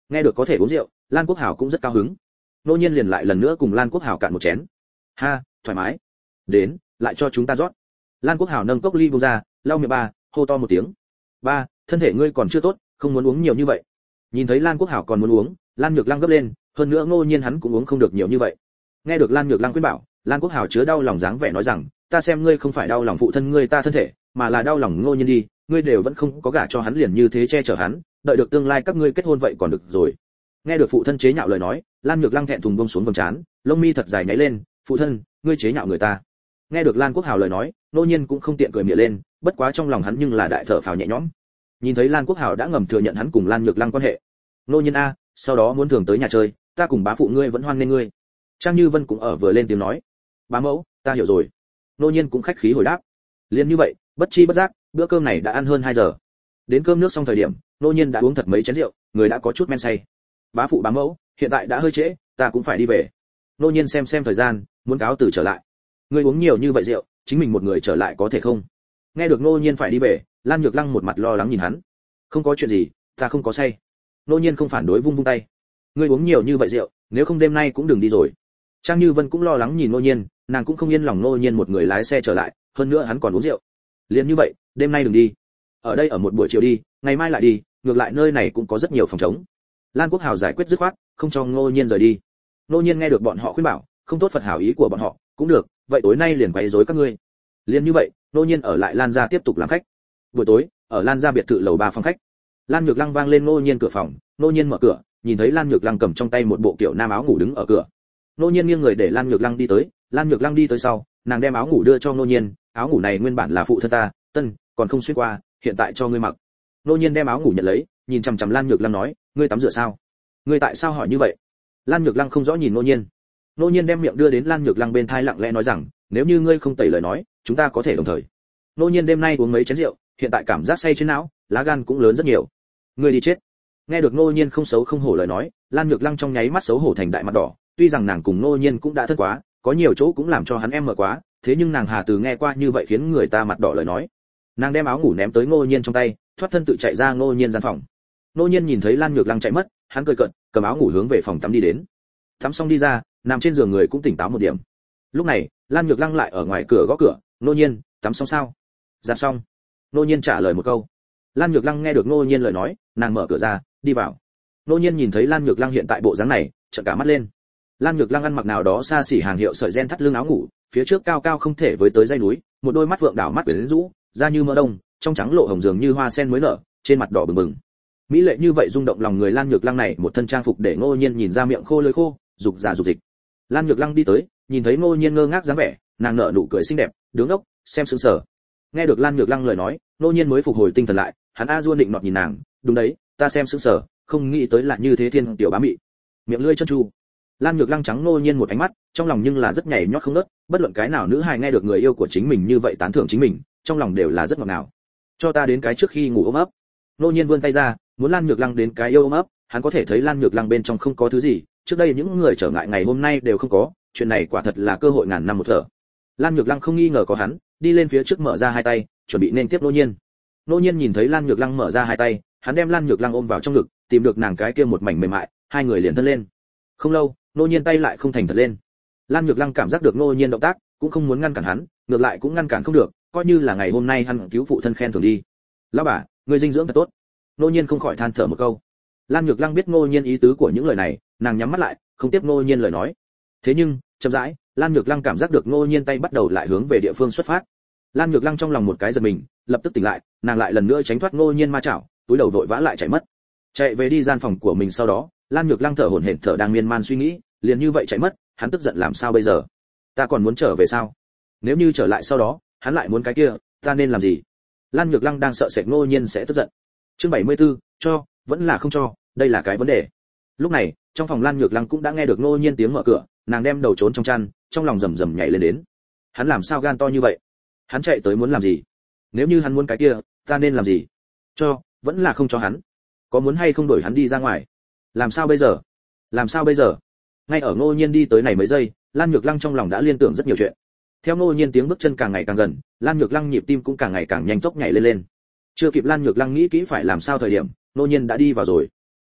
Nghe được có thể uống rượu, Lan Quốc Hảo cũng rất cao hứng. Nô Nhiên liền lại lần nữa cùng Lan Quốc Hảo cạn một chén. Ha, thoải mái. Đến, lại cho chúng ta rót. Lan Quốc Hảo nâng cốc ly bung ra, lau miệng ba, hô to một tiếng. Ba, thân thể ngươi còn chưa tốt, không muốn uống nhiều như vậy. Nhìn thấy Lan Quốc Hảo còn muốn uống, Lan Nhược Lăng gấp lên, hơn nữa Ngô Nhiên hắn cũng uống không được nhiều như vậy. Nghe được Lan Nhược Lăng khuyên bảo, Lan Quốc Hảo chứa đau lòng dáng vẻ nói rằng, ta xem ngươi không phải đau lòng phụ thân ngươi ta thân thể, mà là đau lòng Ngô Nhiên đi, ngươi đều vẫn không có gả cho hắn liền như thế che chở hắn, đợi được tương lai các ngươi kết hôn vậy còn được rồi. Nghe được phụ thân chế nhạo lời nói, Lan Nhược Lăng thẹn thùng buông xuống vầng trán, lông mi thật dài nhảy lên, phụ thân, ngươi chế nhạo người ta. Nghe được Lan Quốc Hảo lời nói, Ngô Nhiên cũng không tiện cười miệng lên, bất quá trong lòng hắn nhưng là đại thở phào nhẹ nhõm. Nhìn thấy Lan Quốc Hảo đã ngầm thừa nhận hắn cùng Lan Nhược Lăng quan hệ. Ngô Nhiên a, sau đó muốn thường tới nhà chơi, ta cùng bá phụ ngươi vẫn hoan nghênh ngươi. Trang Như Vân cũng ở vừa lên tiếng nói. Bá mẫu, ta hiểu rồi. Ngô Nhiên cũng khách khí hồi đáp. Liên như vậy, bất chi bất giác, bữa cơm này đã ăn hơn hai giờ. Đến cơm nước xong thời điểm, Ngô Nhiên đã uống thật mấy chén rượu, người đã có chút men say. Bá phụ bá mẫu, hiện tại đã hơi trễ, ta cũng phải đi về. Ngô Nhiên xem xem thời gian, muốn cáo từ trở lại. Ngươi uống nhiều như vậy rượu, chính mình một người trở lại có thể không? Nghe được Ngô Nhiên phải đi về, Lan Nhược Lăng một mặt lo lắng nhìn hắn. Không có chuyện gì, ta không có say. Ngô Nhiên không phản đối, vung vung tay. Ngươi uống nhiều như vậy rượu, nếu không đêm nay cũng đừng đi rồi. Trang Như Vân cũng lo lắng nhìn Ngô Nhiên, nàng cũng không yên lòng Ngô Nhiên một người lái xe trở lại, hơn nữa hắn còn uống rượu. Liền như vậy, đêm nay đừng đi. Ở đây ở một buổi chiều đi, ngày mai lại đi, ngược lại nơi này cũng có rất nhiều phòng trống. Lan Quốc Hào giải quyết dứt khoát, không cho Ngô Nhiên rời đi. Ngô Nhiên nghe được bọn họ khuyên bảo, không tốt phật hảo ý của bọn họ, cũng được, vậy tối nay liền quấy rối các ngươi. Liền như vậy, Ngô Nhiên ở lại Lan gia tiếp tục làm khách. Buổi tối, ở Lan gia biệt thự lầu ba phòng khách. Lan Nhược Lăng vang lên Ngô Nhiên cửa phòng, Ngô Nhiên mở cửa, nhìn thấy Lan Nhược Lăng cầm trong tay một bộ kiểu nam áo ngủ đứng ở cửa. Ngô Nhiên nghiêng người để Lan Nhược Lăng đi tới, Lan Nhược Lăng đi tới sau, nàng đem áo ngủ đưa cho Ngô Nhiên, áo ngủ này nguyên bản là phụ thân ta, tân, còn không xuyên qua, hiện tại cho ngươi mặc. Ngô Nhiên đem áo ngủ nhận lấy, nhìn chằm chằm Lan Nhược Lăng nói, ngươi tắm rửa sao? Ngươi tại sao hỏi như vậy? Lan Nhược Lăng không rõ nhìn Ngô Nhiên. Ngô Nhiên đem miệng đưa đến Lan Nhược Lăng bên tai lặng lẽ nói rằng, nếu như ngươi không tẩy lời nói, chúng ta có thể đồng thời. Ngô Nhiên đêm nay uống mấy chén rượu, hiện tại cảm giác say trên não, lá gan cũng lớn rất nhiều. Ngươi đi chết. Nghe được Ngô Nhiên không xấu không hổ lời nói, Lan Nhược Lăng trong nháy mắt xấu hổ thành đại mặt đỏ, tuy rằng nàng cùng Ngô Nhiên cũng đã thân quá, có nhiều chỗ cũng làm cho hắn em mở quá, thế nhưng nàng hà từ nghe qua như vậy khiến người ta mặt đỏ lời nói. Nàng đem áo ngủ ném tới Ngô Nhiên trong tay, thoát thân tự chạy ra Ngô Nhiên gian phòng. Ngô Nhiên nhìn thấy Lan Nhược Lăng chạy mất, hắn cười cợt, cầm áo ngủ hướng về phòng tắm đi đến. Tắm xong đi ra, nằm trên giường người cũng tỉnh táo một điểm. Lúc này, Lan Nhược Lăng lại ở ngoài cửa gõ cửa, "Ngô Nhiên, tắm xong sao?" "Giặt xong." Ngô Nhiên trả lời một câu. Lan Nhược Lăng nghe được Ngô Nhiên lời nói, nàng mở cửa ra, đi vào. Ngô Nhiên nhìn thấy Lan Nhược Lăng hiện tại bộ dáng này, trợn cả mắt lên. Lan Nhược Lăng ăn mặc nào đó xa xỉ hàng hiệu sợi ren thắt lưng áo ngủ, phía trước cao cao không thể với tới dây núi, một đôi mắt vượng đảo mắt quyến rũ, da như mỡ đông, trong trắng lộ hồng dường như hoa sen mới nở, trên mặt đỏ bừng bừng. Mỹ lệ như vậy rung động lòng người. Lan Nhược Lăng này một thân trang phục để Ngô Nhiên nhìn ra miệng khô lưỡi khô, dục giả dục dịch. Lan Nhược Lăng đi tới, nhìn thấy Ngô Nhiên ngơ ngác dáng vẻ, nàng nở nụ cười xinh đẹp, đứng ốc, xem sững sờ. Nghe được Lan Nhược Lăng lời nói, Ngô Nhiên mới phục hồi tinh thần lại, hắn a duôn định nọt nhìn nàng, đúng đấy, ta xem sững sờ, không nghĩ tới là như thế thiên tiểu bá mị. Miệng lưỡi chân chu. Lan Nhược Lăng trắng Ngô Nhiên một ánh mắt, trong lòng nhưng là rất nhảy nhót không ngớt, bất luận cái nào nữ hài nghe được người yêu của chính mình như vậy tán thưởng chính mình, trong lòng đều là rất ngọt ngào. Cho ta đến cái trước khi ngủ ôm ấp. Ngô Nhiên vươn tay ra, muốn Lan Nhược Lăng đến cái yêu ôm ấp, hắn có thể thấy Lan Nhược Lăng bên trong không có thứ gì, trước đây những người trở ngại ngày hôm nay đều không có, chuyện này quả thật là cơ hội ngàn năm một thở. Lan Nhược Lăng không nghi ngờ có hắn, đi lên phía trước mở ra hai tay, chuẩn bị nên tiếp Ngô Nhiên. Ngô Nhiên nhìn thấy Lan Nhược Lăng mở ra hai tay, hắn đem Lan Nhược Lăng ôm vào trong ngực, tìm được nàng cái kia một mảnh mềm mại, hai người liền thân lên. Không lâu, Ngô Nhiên tay lại không thành thật lên. Lan Nhược Lăng cảm giác được Ngô Nhiên động tác, cũng không muốn ngăn cản hắn, ngược lại cũng ngăn cản không được, coi như là ngày hôm nay hắn cứu phụ thân khen thưởng đi. "Lão bà, người dinh dưỡng thật tốt." Ngô Nhiên không khỏi than thở một câu. Lan Nhược Lăng biết Ngô Nhiên ý tứ của những lời này, nàng nhắm mắt lại, không tiếp Ngô Nhiên lời nói. Thế nhưng, chậm rãi, Lan Nhược Lăng cảm giác được Ngô Nhiên tay bắt đầu lại hướng về địa phương xuất phát. Lan Nhược Lăng trong lòng một cái giật mình, lập tức tỉnh lại, nàng lại lần nữa tránh thoát Ngô Nhiên ma chảo, túi đầu vội vã lại chạy mất. Chạy về đi gian phòng của mình sau đó, Lan Nhược Lăng thở hổn hển thở đang miên man suy nghĩ, liền như vậy chạy mất, hắn tức giận làm sao bây giờ? Ta còn muốn trở về sao? Nếu như trở lại sau đó, hắn lại muốn cái kia, ta nên làm gì? Lan Nhược Lăng đang sợ sệt Ngô Nhiên sẽ tức giận. Chương bảy mươi tư, cho, vẫn là không cho, đây là cái vấn đề. Lúc này, trong phòng Lan Nhược Lăng cũng đã nghe được Ngô Nhiên tiếng mở cửa, nàng đem đầu trốn trong chăn, trong lòng rầm rầm nhảy lên đến. Hắn làm sao gan to như vậy? Hắn chạy tới muốn làm gì? Nếu như hắn muốn cái kia, ta nên làm gì? Cho, vẫn là không cho hắn? Có muốn hay không đuổi hắn đi ra ngoài? Làm sao bây giờ? Làm sao bây giờ? Ngay ở Ngô Nhiên đi tới này mấy giây, Lan Nhược Lăng trong lòng đã liên tưởng rất nhiều chuyện. Theo Ngô Nhiên tiếng bước chân càng ngày càng gần, Lan Nhược Lăng nhịp tim cũng càng ngày càng nhanh tốc nhảy lên lên. Chưa kịp Lan Nhược Lăng nghĩ kỹ phải làm sao thời điểm, Ngô Nhiên đã đi vào rồi.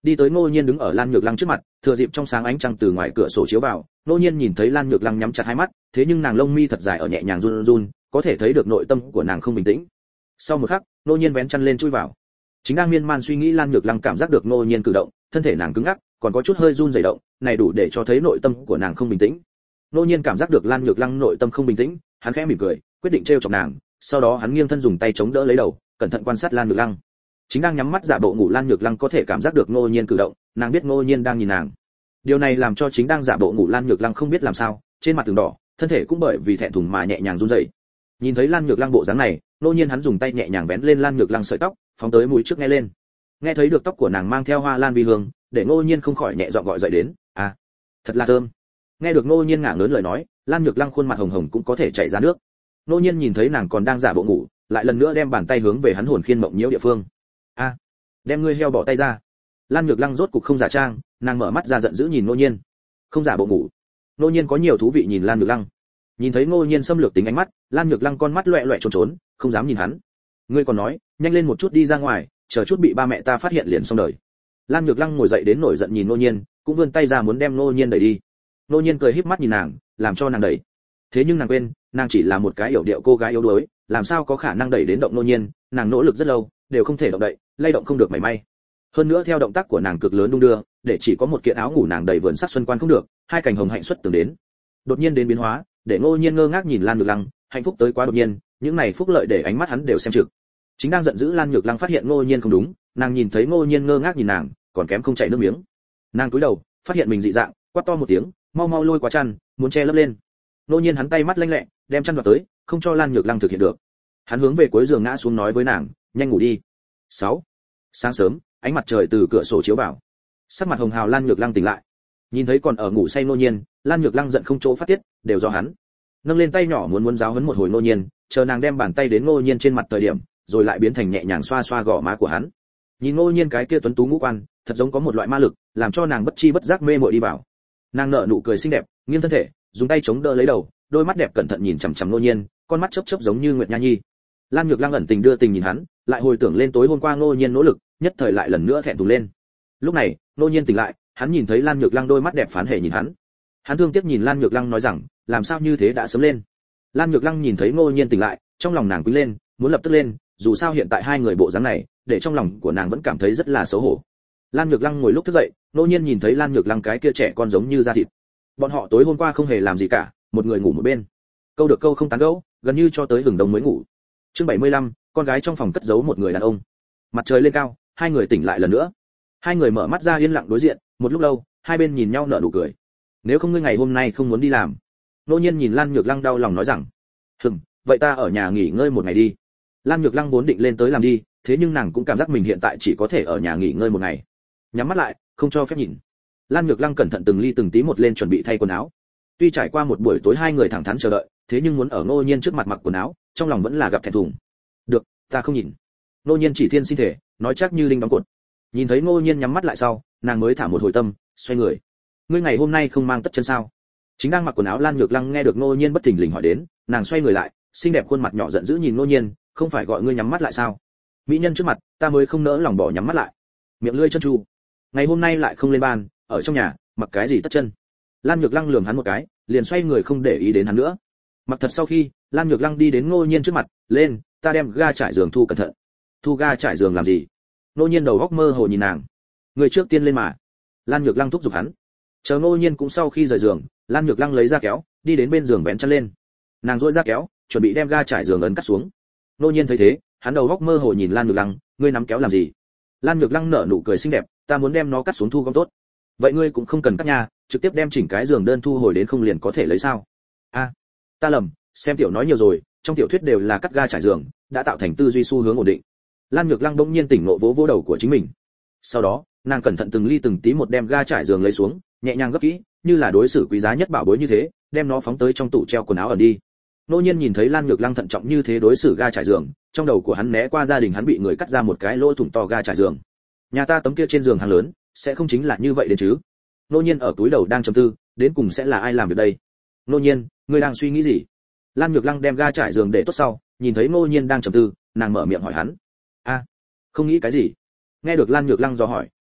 Đi tới Ngô Nhiên đứng ở Lan Nhược Lăng trước mặt, thừa dịp trong sáng ánh trăng từ ngoài cửa sổ chiếu vào, Ngô Nhiên nhìn thấy Lan Nhược Lăng nhắm chặt hai mắt, thế nhưng nàng lông mi thật dài ở nhẹ nhàng run run, có thể thấy được nội tâm của nàng không bình tĩnh. Sau một khắc, Ngô Nhiên vén chăn lên chui vào. Chính đang miên man suy nghĩ Lan Nhược Lăng cảm giác được Ngô Nhiên cử động, thân thể nàng cứng ngắc, còn có chút hơi run rẩy động, này đủ để cho thấy nội tâm của nàng không bình tĩnh. Ngô Nhiên cảm giác được Lan Nhược Lăng nội tâm không bình tĩnh, hắn khẽ mỉm cười, quyết định trêu chọc nàng, sau đó hắn nghiêng thân dùng tay chống đỡ lấy đầu, cẩn thận quan sát Lan Nhược Lăng. Chính đang nhắm mắt giả bộ ngủ Lan Nhược Lăng có thể cảm giác được Ngô Nhiên cử động, nàng biết Ngô Nhiên đang nhìn nàng. Điều này làm cho chính đang giả bộ ngủ Lan Nhược Lăng không biết làm sao, trên mặt từng đỏ, thân thể cũng bởi vì thẹn thùng mà nhẹ nhàng run rẩy. Nhìn thấy Lan Nhược Lăng bộ dáng này, Ngô Nhiên hắn dùng tay nhẹ nhàng vén lên Lan Nhược Lăng sợi tóc, phóng tới mũi trước nghe lên. Nghe thấy được tóc của nàng mang theo hoa lan vi hương, để Ngô Nhiên không khỏi nhẹ giọng gọi dậy đến, "À, thật là thơm." Nghe được Ngô Nhiên ngả lớn lời nói, Lan Nhược Lăng khuôn mặt hồng hồng cũng có thể chảy ra nước. Ngô Nhiên nhìn thấy nàng còn đang giả bộ ngủ, lại lần nữa đem bàn tay hướng về hắn hồn khiên mộng nhiễu địa phương. "A, đem ngươi heo bỏ tay ra." Lan Nhược Lăng rốt cục không giả trang, nàng mở mắt ra giận dữ nhìn Ngô Nhiên. Không giả bộ ngủ. Ngô Nhiên có nhiều thú vị nhìn Lan Nhược Lăng. Nhìn thấy Ngô Nhiên xâm lược tính ánh mắt, Lan Nhược Lăng con mắt loẹt loẹt trốn trốn, không dám nhìn hắn. "Ngươi còn nói, nhanh lên một chút đi ra ngoài, chờ chút bị ba mẹ ta phát hiện liền xong đời." Lan Nhược Lăng ngồi dậy đến nổi giận nhìn Ngô Nhiên, cũng vươn tay ra muốn đem Ngô Nhiên đẩy đi. Ngô Nhiên cười híp mắt nhìn nàng, làm cho nàng đẩy. Thế nhưng nàng quên, nàng chỉ là một cái yểu điệu cô gái yếu đuối, làm sao có khả năng đẩy đến động Ngô Nhiên, nàng nỗ lực rất lâu, đều không thể động đậy, lay động không được mảy may. Hơn nữa theo động tác của nàng cực lớn đung đưa, để chỉ có một kiện áo ngủ nàng đầy vườn sắc xuân quan không được, hai cành hồng hạnh xuất tường đến. Đột nhiên đến biến hóa, để Ngô Nhiên ngơ ngác nhìn Lan Nhược Lăng, hạnh phúc tới quá đột nhiên, những này phúc lợi để ánh mắt hắn đều xem trực. Chính đang giận dữ Lan Nhược Lăng phát hiện Ngô Nhiên không đúng, nàng nhìn thấy Ngô Nhiên ngơ ngác nhìn nàng, còn kém không chảy nước miếng. Nàng cúi đầu, phát hiện mình dị dạng, quát to một tiếng, mau mau lôi quá chăn, muốn che lấp lên. Ngô Nhiên hắn tay mắt lanh lẹ, đem chăn đoạt tới, không cho Lan Nhược Lăng thực hiện được. Hắn hướng về cuối giường ngã xuống nói với nàng, nhanh ngủ đi. sáu Sáng sớm, ánh mặt trời từ cửa sổ chiếu vào. Sắc mặt hồng hào Lan Nhược Lăng tỉnh lại. Nhìn thấy còn ở ngủ say Ngô Nhiên, Lan Nhược Lăng giận không chỗ phát tiết, đều do hắn. Nâng lên tay nhỏ muốn muốn giáo huấn một hồi Ngô Nhiên, chờ nàng đem bàn tay đến Ngô Nhiên trên mặt thời điểm, rồi lại biến thành nhẹ nhàng xoa xoa gò má của hắn. Nhìn Ngô Nhiên cái kia tuấn tú ngũ quan, thật giống có một loại ma lực, làm cho nàng bất chi bất giác mê muội đi vào. Nàng nở nụ cười xinh đẹp, nghiêng thân thể, dùng tay chống đỡ lấy đầu, đôi mắt đẹp cẩn thận nhìn chằm chằm Ngô Nhiên, con mắt chớp chớp giống như Nguyệt Nha Nhi. Lan Nhược Lăng ẩn tình đưa tình nhìn hắn, lại hồi tưởng lên tối hôm qua Ngô Nhiên nỗ lực, nhất thời lại lần nữa thẹn thùng lên. Lúc này, Ngô Nhiên tỉnh lại, hắn nhìn thấy Lan Nhược Lăng đôi mắt đẹp phán hề nhìn hắn. Hắn thương tiếc nhìn Lan Nhược Lăng nói rằng, làm sao như thế đã sớm lên. Lan Nhược Lăng nhìn thấy Ngô Nhiên tỉnh lại, trong lòng nàng quý lên, muốn lập tức lên, dù sao hiện tại hai người bộ dáng này, để trong lòng của nàng vẫn cảm thấy rất là xấu hổ. Lan Nhược Lăng ngồi lúc thức dậy, Ngô Nhiên nhìn thấy Lan Nhược Lăng cái kia trẻ con giống như da thịt. Bọn họ tối hôm qua không hề làm gì cả, một người ngủ một bên. Câu được câu không tán gẫu, gần như cho tới hừng đông mới ngủ. Chương bảy mươi lăm, con gái trong phòng cất giấu một người đàn ông. Mặt trời lên cao, hai người tỉnh lại lần nữa. Hai người mở mắt ra yên lặng đối diện, một lúc lâu, hai bên nhìn nhau nở nụ cười. Nếu không ngươi ngày hôm nay không muốn đi làm. Ngô Nhiên nhìn Lan Nhược Lăng đau lòng nói rằng, "Hừm, vậy ta ở nhà nghỉ ngơi một ngày đi." Lan Nhược Lăng vốn định lên tới làm đi, thế nhưng nàng cũng cảm giác mình hiện tại chỉ có thể ở nhà nghỉ ngơi một ngày. Nhắm mắt lại, không cho phép nhìn. Lan Nhược Lăng cẩn thận từng ly từng tí một lên chuẩn bị thay quần áo. Tuy trải qua một buổi tối hai người thẳng thắn chờ đợi, thế nhưng muốn ở Ngô Nhiên trước mặt mặc quần áo, trong lòng vẫn là gặp thẹn thùng. "Được, ta không nhìn." Ngô Nhiên chỉ thiên xin thể, nói chắc như linh đóng cột. Nhìn thấy Ngô Nhiên nhắm mắt lại sau, nàng mới thả một hồi tâm, xoay người. "Ngươi ngày hôm nay không mang tất chân sao?" Chính đang mặc quần áo Lan Nhược Lăng nghe được Ngô Nhiên bất thình lình hỏi đến, nàng xoay người lại, xinh đẹp khuôn mặt nhỏ giận dữ nhìn Ngô Nhiên, "Không phải gọi ngươi nhắm mắt lại sao? Mỹ nhân trước mặt, ta mới không nỡ lòng bỏ nhắm mắt lại." Miệng lưỡi chân tru. Ngày hôm nay lại không lên ban, ở trong nhà, mặc cái gì tất chân? Lan Nhược Lăng lườm hắn một cái, liền xoay người không để ý đến hắn nữa. Mặc thật sau khi, Lan Nhược Lăng đi đến Ngô Nhiên trước mặt, "Lên, ta đem ga trải giường thu cẩn thận." "Thu ga trải giường làm gì?" Ngô Nhiên đầu óc mơ hồ nhìn nàng. "Người trước tiên lên mà." Lan Nhược Lăng thúc giục hắn. Chờ Ngô Nhiên cũng sau khi rời giường, Lan Nhược Lăng lấy ra kéo, đi đến bên giường vén chăn lên. Nàng duỗi ra kéo, chuẩn bị đem ga trải giường ấn cắt xuống. Ngô Nhiên thấy thế, hắn đầu óc mơ hồ nhìn Lan Nhược Lăng, "Ngươi nắm kéo làm gì?" Lan Nhược Lăng nở nụ cười xinh đẹp, "Ta muốn đem nó cắt xuống thu gom tốt." "Vậy ngươi cũng không cần cắt nha, trực tiếp đem chỉnh cái giường đơn thu hồi đến không liền có thể lấy sao?" "A, ta lầm, xem tiểu nói nhiều rồi, trong tiểu thuyết đều là cắt ga trải giường, đã tạo thành tư duy xu hướng ổn định." Lan Nhược Lăng bỗng nhiên tỉnh ngộ vỗ vỗ đầu của chính mình. Sau đó, nàng cẩn thận từng ly từng tí một đem ga trải giường lấy xuống, nhẹ nhàng gấp kỹ, như là đối xử quý giá nhất bảo bối như thế, đem nó phóng tới trong tủ treo quần áo ẩn đi. Ngô Nhiên nhìn thấy Lan Nhược Lăng thận trọng như thế đối xử ga trải giường, trong đầu của hắn né qua gia đình hắn bị người cắt ra một cái lỗ thủng to ga trải giường. Nhà ta tấm kia trên giường hàng lớn, sẽ không chính là như vậy đến chứ? Ngô Nhiên ở túi đầu đang trầm tư, đến cùng sẽ là ai làm việc đây? Ngô Nhiên, ngươi đang suy nghĩ gì? Lan Nhược Lăng đem ga trải giường để tốt sau, nhìn thấy Ngô Nhiên đang trầm tư, nàng mở miệng hỏi hắn. A, không nghĩ cái gì. Nghe được Lan Nhược Lăng dò hỏi,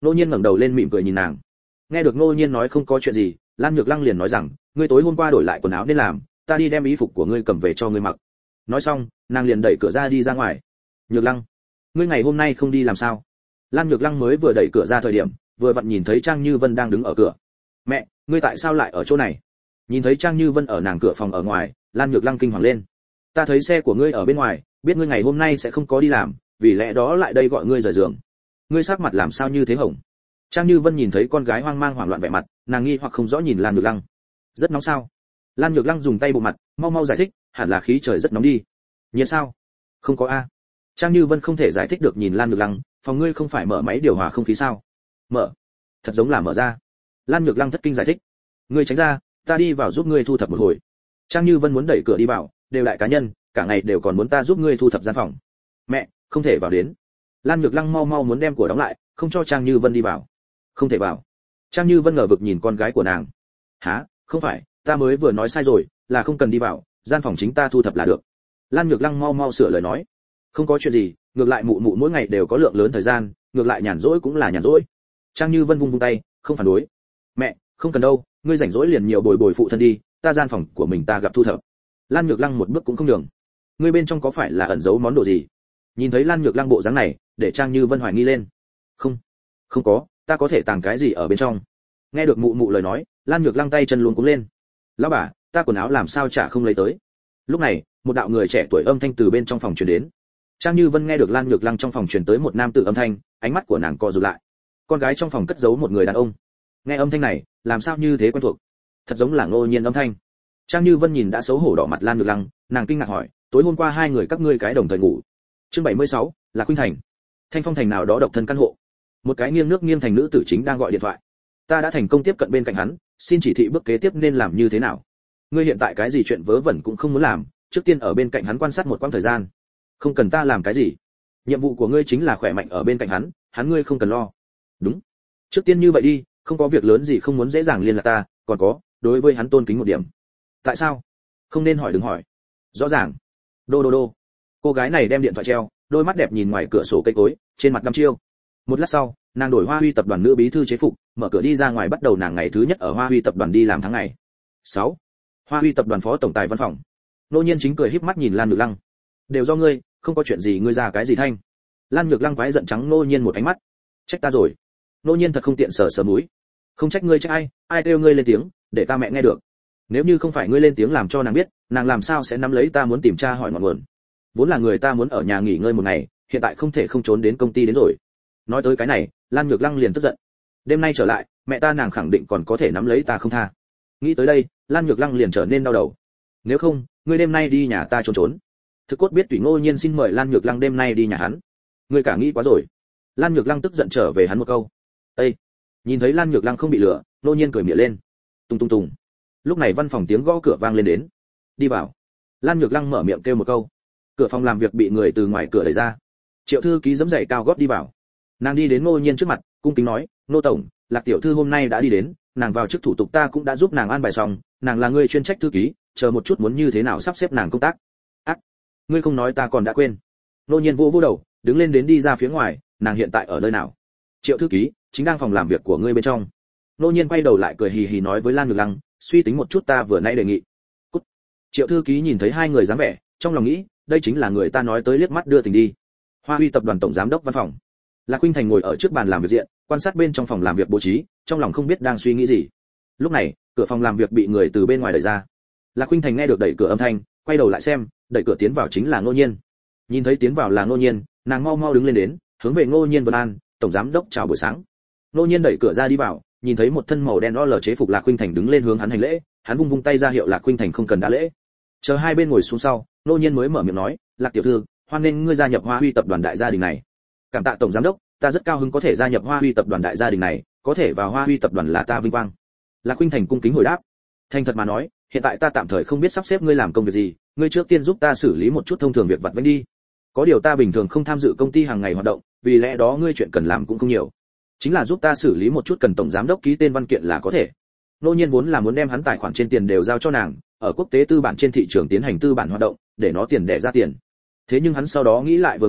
Ngô Nhiên ngẩng đầu lên mỉm cười nhìn nàng. Nghe được Ngô Nhiên nói không có chuyện gì, Lan Nhược Lăng liền nói rằng, ngươi tối hôm qua đổi lại quần áo nên làm, ta đi đem y phục của ngươi cầm về cho ngươi mặc. Nói xong, nàng liền đẩy cửa ra đi ra ngoài. Nhược Lăng, ngươi ngày hôm nay không đi làm sao? Lan Nhược Lăng mới vừa đẩy cửa ra thời điểm, vừa vặn nhìn thấy Trang Như Vân đang đứng ở cửa. Mẹ, ngươi tại sao lại ở chỗ này? Nhìn thấy Trang Như Vân ở nàng cửa phòng ở ngoài, Lan Nhược Lăng kinh hoàng lên. Ta thấy xe của ngươi ở bên ngoài, biết ngươi ngày hôm nay sẽ không có đi làm, vì lẽ đó lại đây gọi ngươi rời giường. Ngươi sắc mặt làm sao như thế hồng? Trang Như Vân nhìn thấy con gái hoang mang hoảng loạn vẻ mặt, nàng nghi hoặc không rõ nhìn Lan Nhược Lăng. Rất nóng sao? Lan Nhược Lăng dùng tay bụng mặt, mau mau giải thích, hẳn là khí trời rất nóng đi. Nhiệt sao? Không có a. Trang Như Vân không thể giải thích được nhìn Lan Nhược Lăng, phòng ngươi không phải mở máy điều hòa không khí sao? Mở. Thật giống là mở ra. Lan Nhược Lăng thất kinh giải thích. Ngươi tránh ra, ta đi vào giúp ngươi thu thập một hồi. Trang Như Vân muốn đẩy cửa đi vào, đều đại cá nhân, cả ngày đều còn muốn ta giúp ngươi thu thập gian phòng. Mẹ, không thể vào đến. Lan Nhược Lăng mau mau muốn đem cửa đóng lại, không cho Trang Như Vân đi vào. Không thể vào. Trang Như Vân ngờ vực nhìn con gái của nàng. Hả? Không phải, ta mới vừa nói sai rồi, là không cần đi vào, gian phòng chính ta thu thập là được. Lan Nhược Lăng mau mau sửa lời nói. Không có chuyện gì, ngược lại mụ mụ mỗi ngày đều có lượng lớn thời gian, ngược lại nhàn rỗi cũng là nhàn rỗi. Trang Như Vân vung vung tay, không phản đối. Mẹ, không cần đâu, ngươi rảnh rỗi liền nhiều bồi bồi phụ thân đi, ta gian phòng của mình ta gặp thu thập. Lan Nhược Lăng một bước cũng không đường. Ngươi bên trong có phải là ẩn giấu món đồ gì? Nhìn thấy Lan Nhược Lăng bộ dáng này, để Trang Như Vân hoài nghi lên. Không, không có, ta có thể tàng cái gì ở bên trong? Nghe được mụ mụ lời nói, Lan Nhược Lăng tay chân luống cuống lên. Lão bà, ta quần áo làm sao chả không lấy tới? Lúc này, một đạo người trẻ tuổi âm thanh từ bên trong phòng truyền đến. Trang Như Vân nghe được Lan Nhược Lăng trong phòng truyền tới một nam tử âm thanh, ánh mắt của nàng co rụt lại. Con gái trong phòng cất giấu một người đàn ông. Nghe âm thanh này, làm sao như thế quen thuộc? Thật giống là Ngô Nhiên âm thanh. Trang Như Vân nhìn đã xấu hổ đỏ mặt Lan Nhược Lăng, nàng kinh ngạc hỏi, tối hôm qua hai người các ngươi cái đồng thời ngủ. Chương bảy mươi sáu, là Khuynh Thành. Thanh Phong thành nào đó độc thân căn hộ. Một cái nghiêng nước nghiêng thành nữ tử chính đang gọi điện thoại. Ta đã thành công tiếp cận bên cạnh hắn, xin chỉ thị bước kế tiếp nên làm như thế nào. Ngươi hiện tại cái gì chuyện vớ vẩn cũng không muốn làm, trước tiên ở bên cạnh hắn quan sát một quãng thời gian. Không cần ta làm cái gì. Nhiệm vụ của ngươi chính là khỏe mạnh ở bên cạnh hắn, hắn ngươi không cần lo. Đúng. Trước tiên như vậy đi, không có việc lớn gì không muốn dễ dàng liên lạc ta, còn có, đối với hắn tôn kính một điểm. Tại sao? Không nên hỏi đừng hỏi. Rõ ràng. Đô đô đô. Cô gái này đem điện thoại treo, đôi mắt đẹp nhìn ngoài cửa sổ cây cối, trên mặt đăm chiêu. Một lát sau, nàng đổi Hoa Huy tập đoàn nữ bí thư chế phục, mở cửa đi ra ngoài bắt đầu nàng ngày thứ nhất ở Hoa Huy tập đoàn đi làm tháng ngày. sáu. Hoa Huy tập đoàn phó tổng tài văn phòng. Nô Nhiên chính cười híp mắt nhìn Lan Nhược Lăng. Đều do ngươi, không có chuyện gì ngươi ra cái gì thanh. Lan Nhược Lăng quái giận trắng Nô Nhiên một ánh mắt. Trách ta rồi. Nô Nhiên thật không tiện sờ sờ mũi. Không trách ngươi trách ai, ai kêu ngươi lên tiếng, để ta mẹ nghe được. Nếu như không phải ngươi lên tiếng làm cho nàng biết, nàng làm sao sẽ nắm lấy ta muốn tìm tra hỏi ngọn nguồn. Vốn là người ta muốn ở nhà nghỉ ngơi một ngày, hiện tại không thể không trốn đến công ty đến rồi. Nói tới cái này, Lan Nhược Lăng liền tức giận. Đêm nay trở lại, mẹ ta nàng khẳng định còn có thể nắm lấy ta không tha. Nghĩ tới đây, Lan Nhược Lăng liền trở nên đau đầu. Nếu không, ngươi đêm nay đi nhà ta trốn trốn. Thực cốt biết tùy Ngô Nhiên xin mời Lan Nhược Lăng đêm nay đi nhà hắn. Ngươi cả nghĩ quá rồi. Lan Nhược Lăng tức giận trở về hắn một câu. Ê! Nhìn thấy Lan Nhược Lăng không bị lừa, Ngô Nhiên cười mỉa lên. Tung tung tung. Lúc này văn phòng tiếng gõ cửa vang lên đến. Đi vào. Lan Nhược Lăng mở miệng kêu một câu. Cửa phòng làm việc bị người từ ngoài cửa đẩy ra. Triệu thư ký giẫm giày cao gót đi vào. Nàng đi đến Ngô Nhiên trước mặt, cung kính nói, "Ngô tổng, Lạc tiểu thư hôm nay đã đi đến, nàng vào chức thủ tục ta cũng đã giúp nàng an bài xong, nàng là người chuyên trách thư ký, chờ một chút muốn như thế nào sắp xếp nàng công tác." Ác, ngươi không nói ta còn đã quên. Ngô Nhiên vô vô đầu, đứng lên đến đi ra phía ngoài, nàng hiện tại ở nơi nào? Triệu thư ký, chính đang phòng làm việc của ngươi bên trong. Ngô Nhiên quay đầu lại cười hì hì nói với Lan Nhược Lăng, suy tính một chút ta vừa nãy đề nghị. Cút. Triệu thư ký nhìn thấy hai người dáng vẻ, trong lòng nghĩ, đây chính là người ta nói tới liếc mắt đưa tình đi. Hoa Huy tập đoàn tổng giám đốc văn phòng. Lạc Khuynh Thành ngồi ở trước bàn làm việc diện, quan sát bên trong phòng làm việc bố trí, trong lòng không biết đang suy nghĩ gì. Lúc này, cửa phòng làm việc bị người từ bên ngoài đẩy ra. Lạc Khuynh Thành nghe được đẩy cửa âm thanh, quay đầu lại xem, đẩy cửa tiến vào chính là Ngô Nhiên. Nhìn thấy tiến vào là Ngô Nhiên, nàng mau mau đứng lên đến, hướng về Ngô Nhiên vân an, tổng giám đốc chào buổi sáng. Ngô Nhiên đẩy cửa ra đi vào, nhìn thấy một thân màu đen o lờ chế phục Lạc Khuynh Thành đứng lên hướng hắn hành lễ, hắn vung vung tay ra hiệu Lạc Khuynh Thành không cần đa lễ. Chờ hai bên ngồi xuống sau, Ngô Nhiên mới mở miệng nói, Lạc tiểu thư, hoan nghênh ngươi gia nhập Hoa Huy tập đoàn đại gia đình này. Cảm tạ tổng giám đốc, ta rất cao hứng có thể gia nhập Hoa Huy tập đoàn đại gia đình này, có thể vào Hoa Huy tập đoàn là ta vinh quang. Lạc Khuynh Thành cung kính hồi đáp. Thành thật mà nói, hiện tại ta tạm thời không biết sắp xếp ngươi làm công việc gì, ngươi trước tiên giúp ta xử lý một chút thông thường việc vặt vãnh đi. Có điều ta bình thường không tham dự công ty hàng ngày hoạt động, vì lẽ đó ngươi chuyện cần làm cũng không nhiều. Chính là giúp ta xử lý một chút cần tổng giám đốc ký tên văn kiện là có thể. Nô Nhiên vốn là muốn đem hắn tài khoản trên tiền đều giao cho nàng, ở quốc tế tư bản trên thị trường tiến hành tư bản hoạt động, để nó tiền đẻ ra tiền. Thế nhưng hắn sau đó nghĩ lại vừa nghĩ,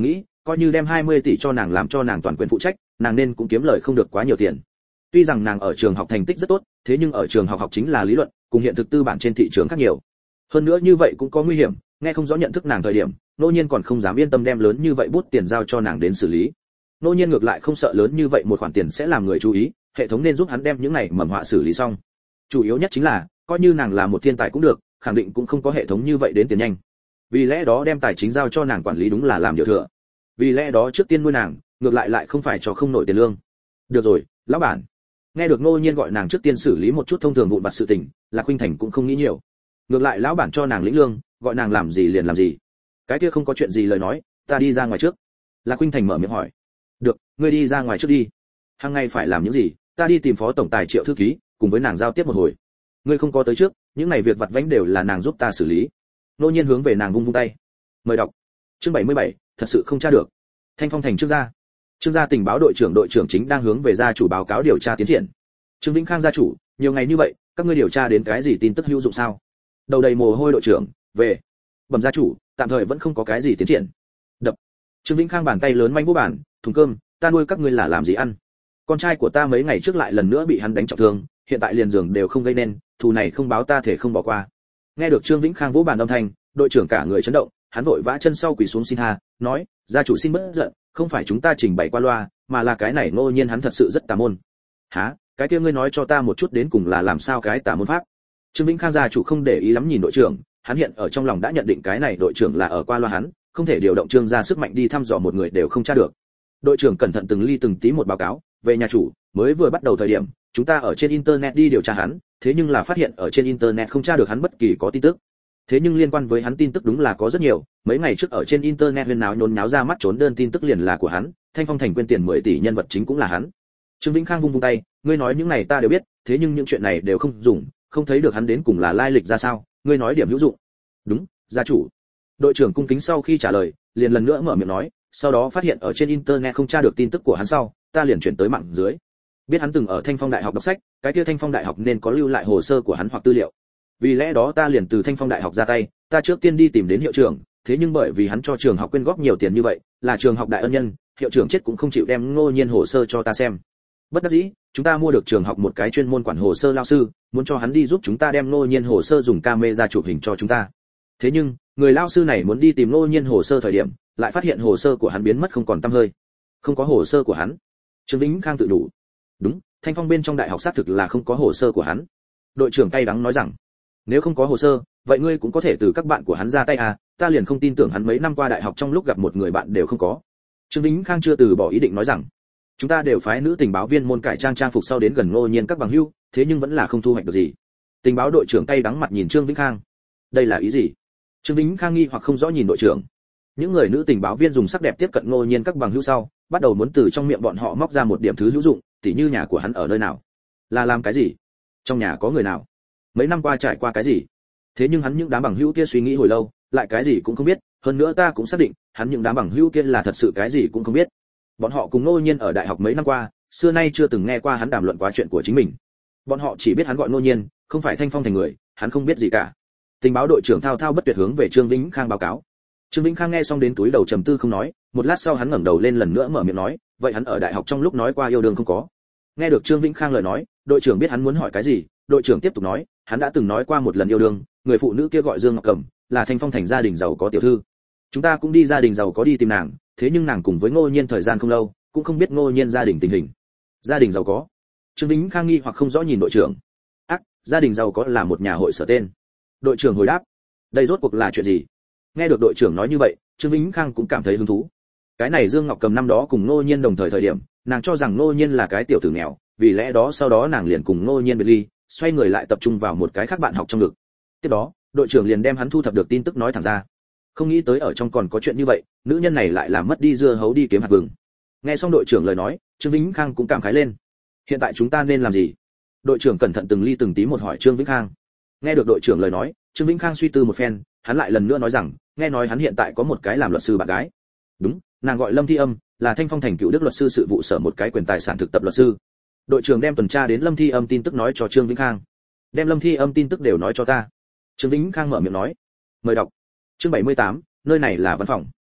coi như đem hai mươi tỷ cho nàng làm cho nàng toàn quyền phụ trách, nàng nên cũng kiếm lời không được quá nhiều tiền. Tuy rằng nàng ở trường học thành tích rất tốt, thế nhưng ở trường học học chính là lý luận, cùng hiện thực tư bản trên thị trường khác nhiều. Hơn nữa như vậy cũng có nguy hiểm, nghe không rõ nhận thức nàng thời điểm, Nô Nhiên còn không dám yên tâm đem lớn như vậy bút tiền giao cho nàng đến xử lý. Nô Nhiên ngược lại không sợ lớn như vậy một khoản tiền sẽ làm người chú ý, hệ thống nên giúp hắn đem những này mầm họa xử lý xong. Chủ yếu nhất chính là, coi như nàng là một thiên tài cũng được, khẳng định cũng không có hệ thống như vậy đến tiền nhanh. Vì lẽ đó đem tài chính giao cho nàng quản lý đúng là làm điều thừa. Vì lẽ đó trước tiên nuôi nàng, ngược lại lại không phải cho không nổi tiền lương. Được rồi, lão bản. Nghe được Nô Nhiên gọi nàng trước tiên xử lý một chút thông thường vụn vặt sự tình, Lạc Khuynh Thành cũng không nghĩ nhiều. Ngược lại lão bản cho nàng lĩnh lương, gọi nàng làm gì liền làm gì. Cái kia không có chuyện gì lời nói, ta đi ra ngoài trước. Lạc Khuynh Thành mở miệng hỏi. Được, ngươi đi ra ngoài trước đi. Hàng ngày phải làm những gì, ta đi tìm phó tổng tài Triệu thư ký, cùng với nàng giao tiếp một hồi. Ngươi không có tới trước, những này việc vặt vãnh đều là nàng giúp ta xử lý. Nô Nhiên hướng về nàng vung vung tay. Mời đọc. Chương bảy mươi bảy, thật sự không tra được. Thanh Phong thành Trương gia. Trương gia tình báo đội trưởng đội trưởng chính đang hướng về gia chủ báo cáo điều tra tiến triển. Trương Vĩnh Khang gia chủ, nhiều ngày như vậy, các ngươi điều tra đến cái gì tin tức hữu dụng sao? Đầu đầy mồ hôi đội trưởng, về. Bẩm gia chủ, tạm thời vẫn không có cái gì tiến triển. Đập. Trương Vĩnh Khang bàn tay lớn manh vô bản, thùng cơm, ta nuôi các ngươi là làm gì ăn? Con trai của ta mấy ngày trước lại lần nữa bị hắn đánh trọng thương, hiện tại liền giường đều không gây nên, thù này không báo ta thể không bỏ qua. Nghe được Trương Vĩnh Khang vỗ bàn âm thanh, đội trưởng cả người chấn động, hắn vội vã chân sau quỳ xuống xin tha, nói, gia chủ xin bớt giận, không phải chúng ta trình bày qua loa, mà là cái này Ngô Nhiên hắn thật sự rất tà môn. Hả? Cái kia ngươi nói cho ta một chút đến cùng là làm sao cái tà môn pháp? Trương Vĩnh Khang gia chủ không để ý lắm nhìn đội trưởng, hắn hiện ở trong lòng đã nhận định cái này đội trưởng là ở qua loa hắn, không thể điều động Trương gia sức mạnh đi thăm dò một người đều không tra được. Đội trưởng cẩn thận từng ly từng tí một báo cáo, về nhà chủ, mới vừa bắt đầu thời điểm, chúng ta ở trên internet đi điều tra hắn, thế nhưng là phát hiện ở trên internet không tra được hắn bất kỳ có tin tức. Thế nhưng liên quan với hắn tin tức đúng là có rất nhiều, mấy ngày trước ở trên internet huyên náo nhốn nháo ra mắt trốn đơn tin tức liền là của hắn, Thanh Phong thành quên tiền mười tỷ nhân vật chính cũng là hắn. Trương Vĩnh Khang vung vung tay, ngươi nói những này ta đều biết, thế nhưng những chuyện này đều không dùng, không thấy được hắn đến cùng là lai lịch ra sao, ngươi nói điểm hữu dụng. Đúng, gia chủ. Đội trưởng cung kính sau khi trả lời, liền lần nữa mở miệng nói, sau đó phát hiện ở trên internet không tra được tin tức của hắn sau, ta liền chuyển tới mạng dưới. Biết hắn từng ở Thanh Phong đại học đọc sách, cái kia Thanh Phong đại học nên có lưu lại hồ sơ của hắn hoặc tư liệu. Vì lẽ đó ta liền từ Thanh Phong đại học ra tay, ta trước tiên đi tìm đến hiệu trưởng, thế nhưng bởi vì hắn cho trường học quyên góp nhiều tiền như vậy, là trường học đại ân nhân, hiệu trưởng chết cũng không chịu đem Ngô Nhiên hồ sơ cho ta xem. Bất đắc dĩ, chúng ta mua được trường học một cái chuyên môn quản hồ sơ lao sư, muốn cho hắn đi giúp chúng ta đem Ngô Nhiên hồ sơ dùng camera chụp hình cho chúng ta. Thế nhưng, người lao sư này muốn đi tìm Ngô Nhiên hồ sơ thời điểm, lại phát hiện hồ sơ của hắn biến mất không còn tăm hơi. Không có hồ sơ của hắn. Trương Vĩnh Khang tự đủ. Đúng, Thanh Phong bên trong đại học xác thực là không có hồ sơ của hắn. Đội trưởng cay đắng nói rằng, nếu không có hồ sơ, vậy ngươi cũng có thể từ các bạn của hắn ra tay à, ta liền không tin tưởng hắn mấy năm qua đại học trong lúc gặp một người bạn đều không có. Trương Vĩnh Khang chưa từ bỏ ý định nói rằng, chúng ta đều phái nữ tình báo viên môn cải trang trang phục sau đến gần Ngô Nhiên các bằng hữu, thế nhưng vẫn là không thu hoạch được gì. Tình báo đội trưởng cay đắng mặt nhìn Trương Vĩnh Khang. Đây là ý gì? Trương Vĩnh Khang nghi hoặc không rõ nhìn đội trưởng. Những người nữ tình báo viên dùng sắc đẹp tiếp cận Ngô Nhiên các bằng hữu sau, bắt đầu muốn từ trong miệng bọn họ móc ra một điểm thứ hữu dụng, tỉ như nhà của hắn ở nơi nào, là làm cái gì, trong nhà có người nào, mấy năm qua trải qua cái gì. Thế nhưng hắn những đám bằng hữu kia suy nghĩ hồi lâu, lại cái gì cũng không biết, hơn nữa ta cũng xác định, hắn những đám bằng hữu kia là thật sự cái gì cũng không biết. Bọn họ cùng Ngô Nhiên ở đại học mấy năm qua, xưa nay chưa từng nghe qua hắn đàm luận quá chuyện của chính mình. Bọn họ chỉ biết hắn gọi Ngô Nhiên, không phải Thanh Phong thành người, hắn không biết gì cả. Tình báo đội trưởng thao thao bất tuyệt hướng về Trương Vĩnh Khang báo cáo. Trương Vĩnh Khang nghe xong đến túi đầu trầm tư không nói, một lát sau hắn ngẩng đầu lên lần nữa mở miệng nói, vậy hắn ở đại học trong lúc nói qua yêu đương không có? Nghe được Trương Vĩnh Khang lời nói, đội trưởng biết hắn muốn hỏi cái gì, đội trưởng tiếp tục nói, hắn đã từng nói qua một lần yêu đương, người phụ nữ kia gọi Dương Ngọc Cẩm, là Thanh Phong thành gia đình giàu có tiểu thư. Chúng ta cũng đi gia đình giàu có đi tìm nàng, thế nhưng nàng cùng với Ngô Nhiên thời gian không lâu, cũng không biết Ngô Nhiên gia đình tình hình. Gia đình giàu có? Trương Vĩnh Khang nghi hoặc không rõ nhìn đội trưởng. Ác, gia đình giàu có là một nhà hội sở tên. Đội trưởng hồi đáp, đây rốt cuộc là chuyện gì? Nghe được đội trưởng nói như vậy, Trương Vĩnh Khang cũng cảm thấy hứng thú. Cái này Dương Ngọc Cầm năm đó cùng Ngô Nhiên đồng thời thời điểm, nàng cho rằng Ngô Nhiên là cái tiểu tử nghèo, vì lẽ đó sau đó nàng liền cùng Ngô Nhiên biệt ly, xoay người lại tập trung vào một cái khác bạn học trong ngực. Tiếp đó, đội trưởng liền đem hắn thu thập được tin tức nói thẳng ra. Không nghĩ tới ở trong còn có chuyện như vậy, nữ nhân này lại làm mất đi dưa hấu đi kiếm hạt vừng. Nghe xong đội trưởng lời nói, Trương Vĩnh Khang cũng cảm khái lên. Hiện tại chúng ta nên làm gì? Đội trưởng cẩn thận từng ly từng tí một hỏi Trương Vĩnh Khang. Nghe được đội trưởng lời nói, Trương Vĩnh Khang suy tư một phen, hắn lại lần nữa nói rằng, nghe nói hắn hiện tại có một cái làm luật sư bạn gái. Đúng, nàng gọi Lâm Thi Âm, là Thanh Phong thành cựu đức luật sư sự vụ sở một cái quyền tài sản thực tập luật sư. Đội trưởng đem tuần tra đến Lâm Thi Âm tin tức nói cho Trương Vĩnh Khang. Đem Lâm Thi Âm tin tức đều nói cho ta. Trương Vĩnh Khang mở miệng nói. Mời đọc. Chương bảy mươi tám, nơi này là văn phòng.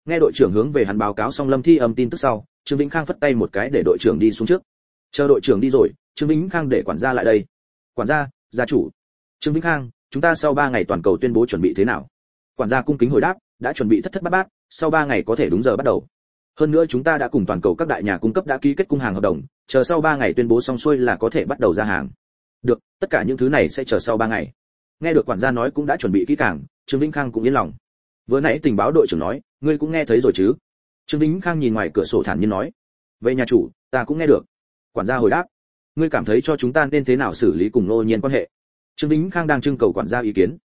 Nghe đội trưởng hướng về hắn báo cáo xong Lâm Thi Âm tin tức sau, Trương Vĩnh Khang phất tay một cái để đội trưởng đi xuống trước. Chờ đội trưởng đi rồi, Trương Vĩnh Khang để quản gia lại đây. Quản gia, gia chủ. Trương Vĩnh Khang, chúng ta sau ba ngày toàn cầu tuyên bố chuẩn bị thế nào? Quản gia cung kính hồi đáp, đã chuẩn bị thất thất bát bát, sau ba ngày có thể đúng giờ bắt đầu. Hơn nữa chúng ta đã cùng toàn cầu các đại nhà cung cấp đã ký kết cung hàng hợp đồng, chờ sau ba ngày tuyên bố xong xuôi là có thể bắt đầu ra hàng. Được, tất cả những thứ này sẽ chờ sau ba ngày. Nghe được quản gia nói cũng đã chuẩn bị kỹ càng, Trương Vĩnh Khang cũng yên lòng. Vừa nãy tình báo đội trưởng nói, ngươi cũng nghe thấy rồi chứ? Trương Vĩnh Khang nhìn ngoài cửa sổ thản nhiên nói. Vậy nhà chủ, ta cũng nghe được. Quản gia hồi đáp. Ngươi cảm thấy cho chúng ta nên thế nào xử lý cùng Ngô Nhiên quan hệ? Trương Vĩnh Khang đang trưng cầu quản gia ý kiến.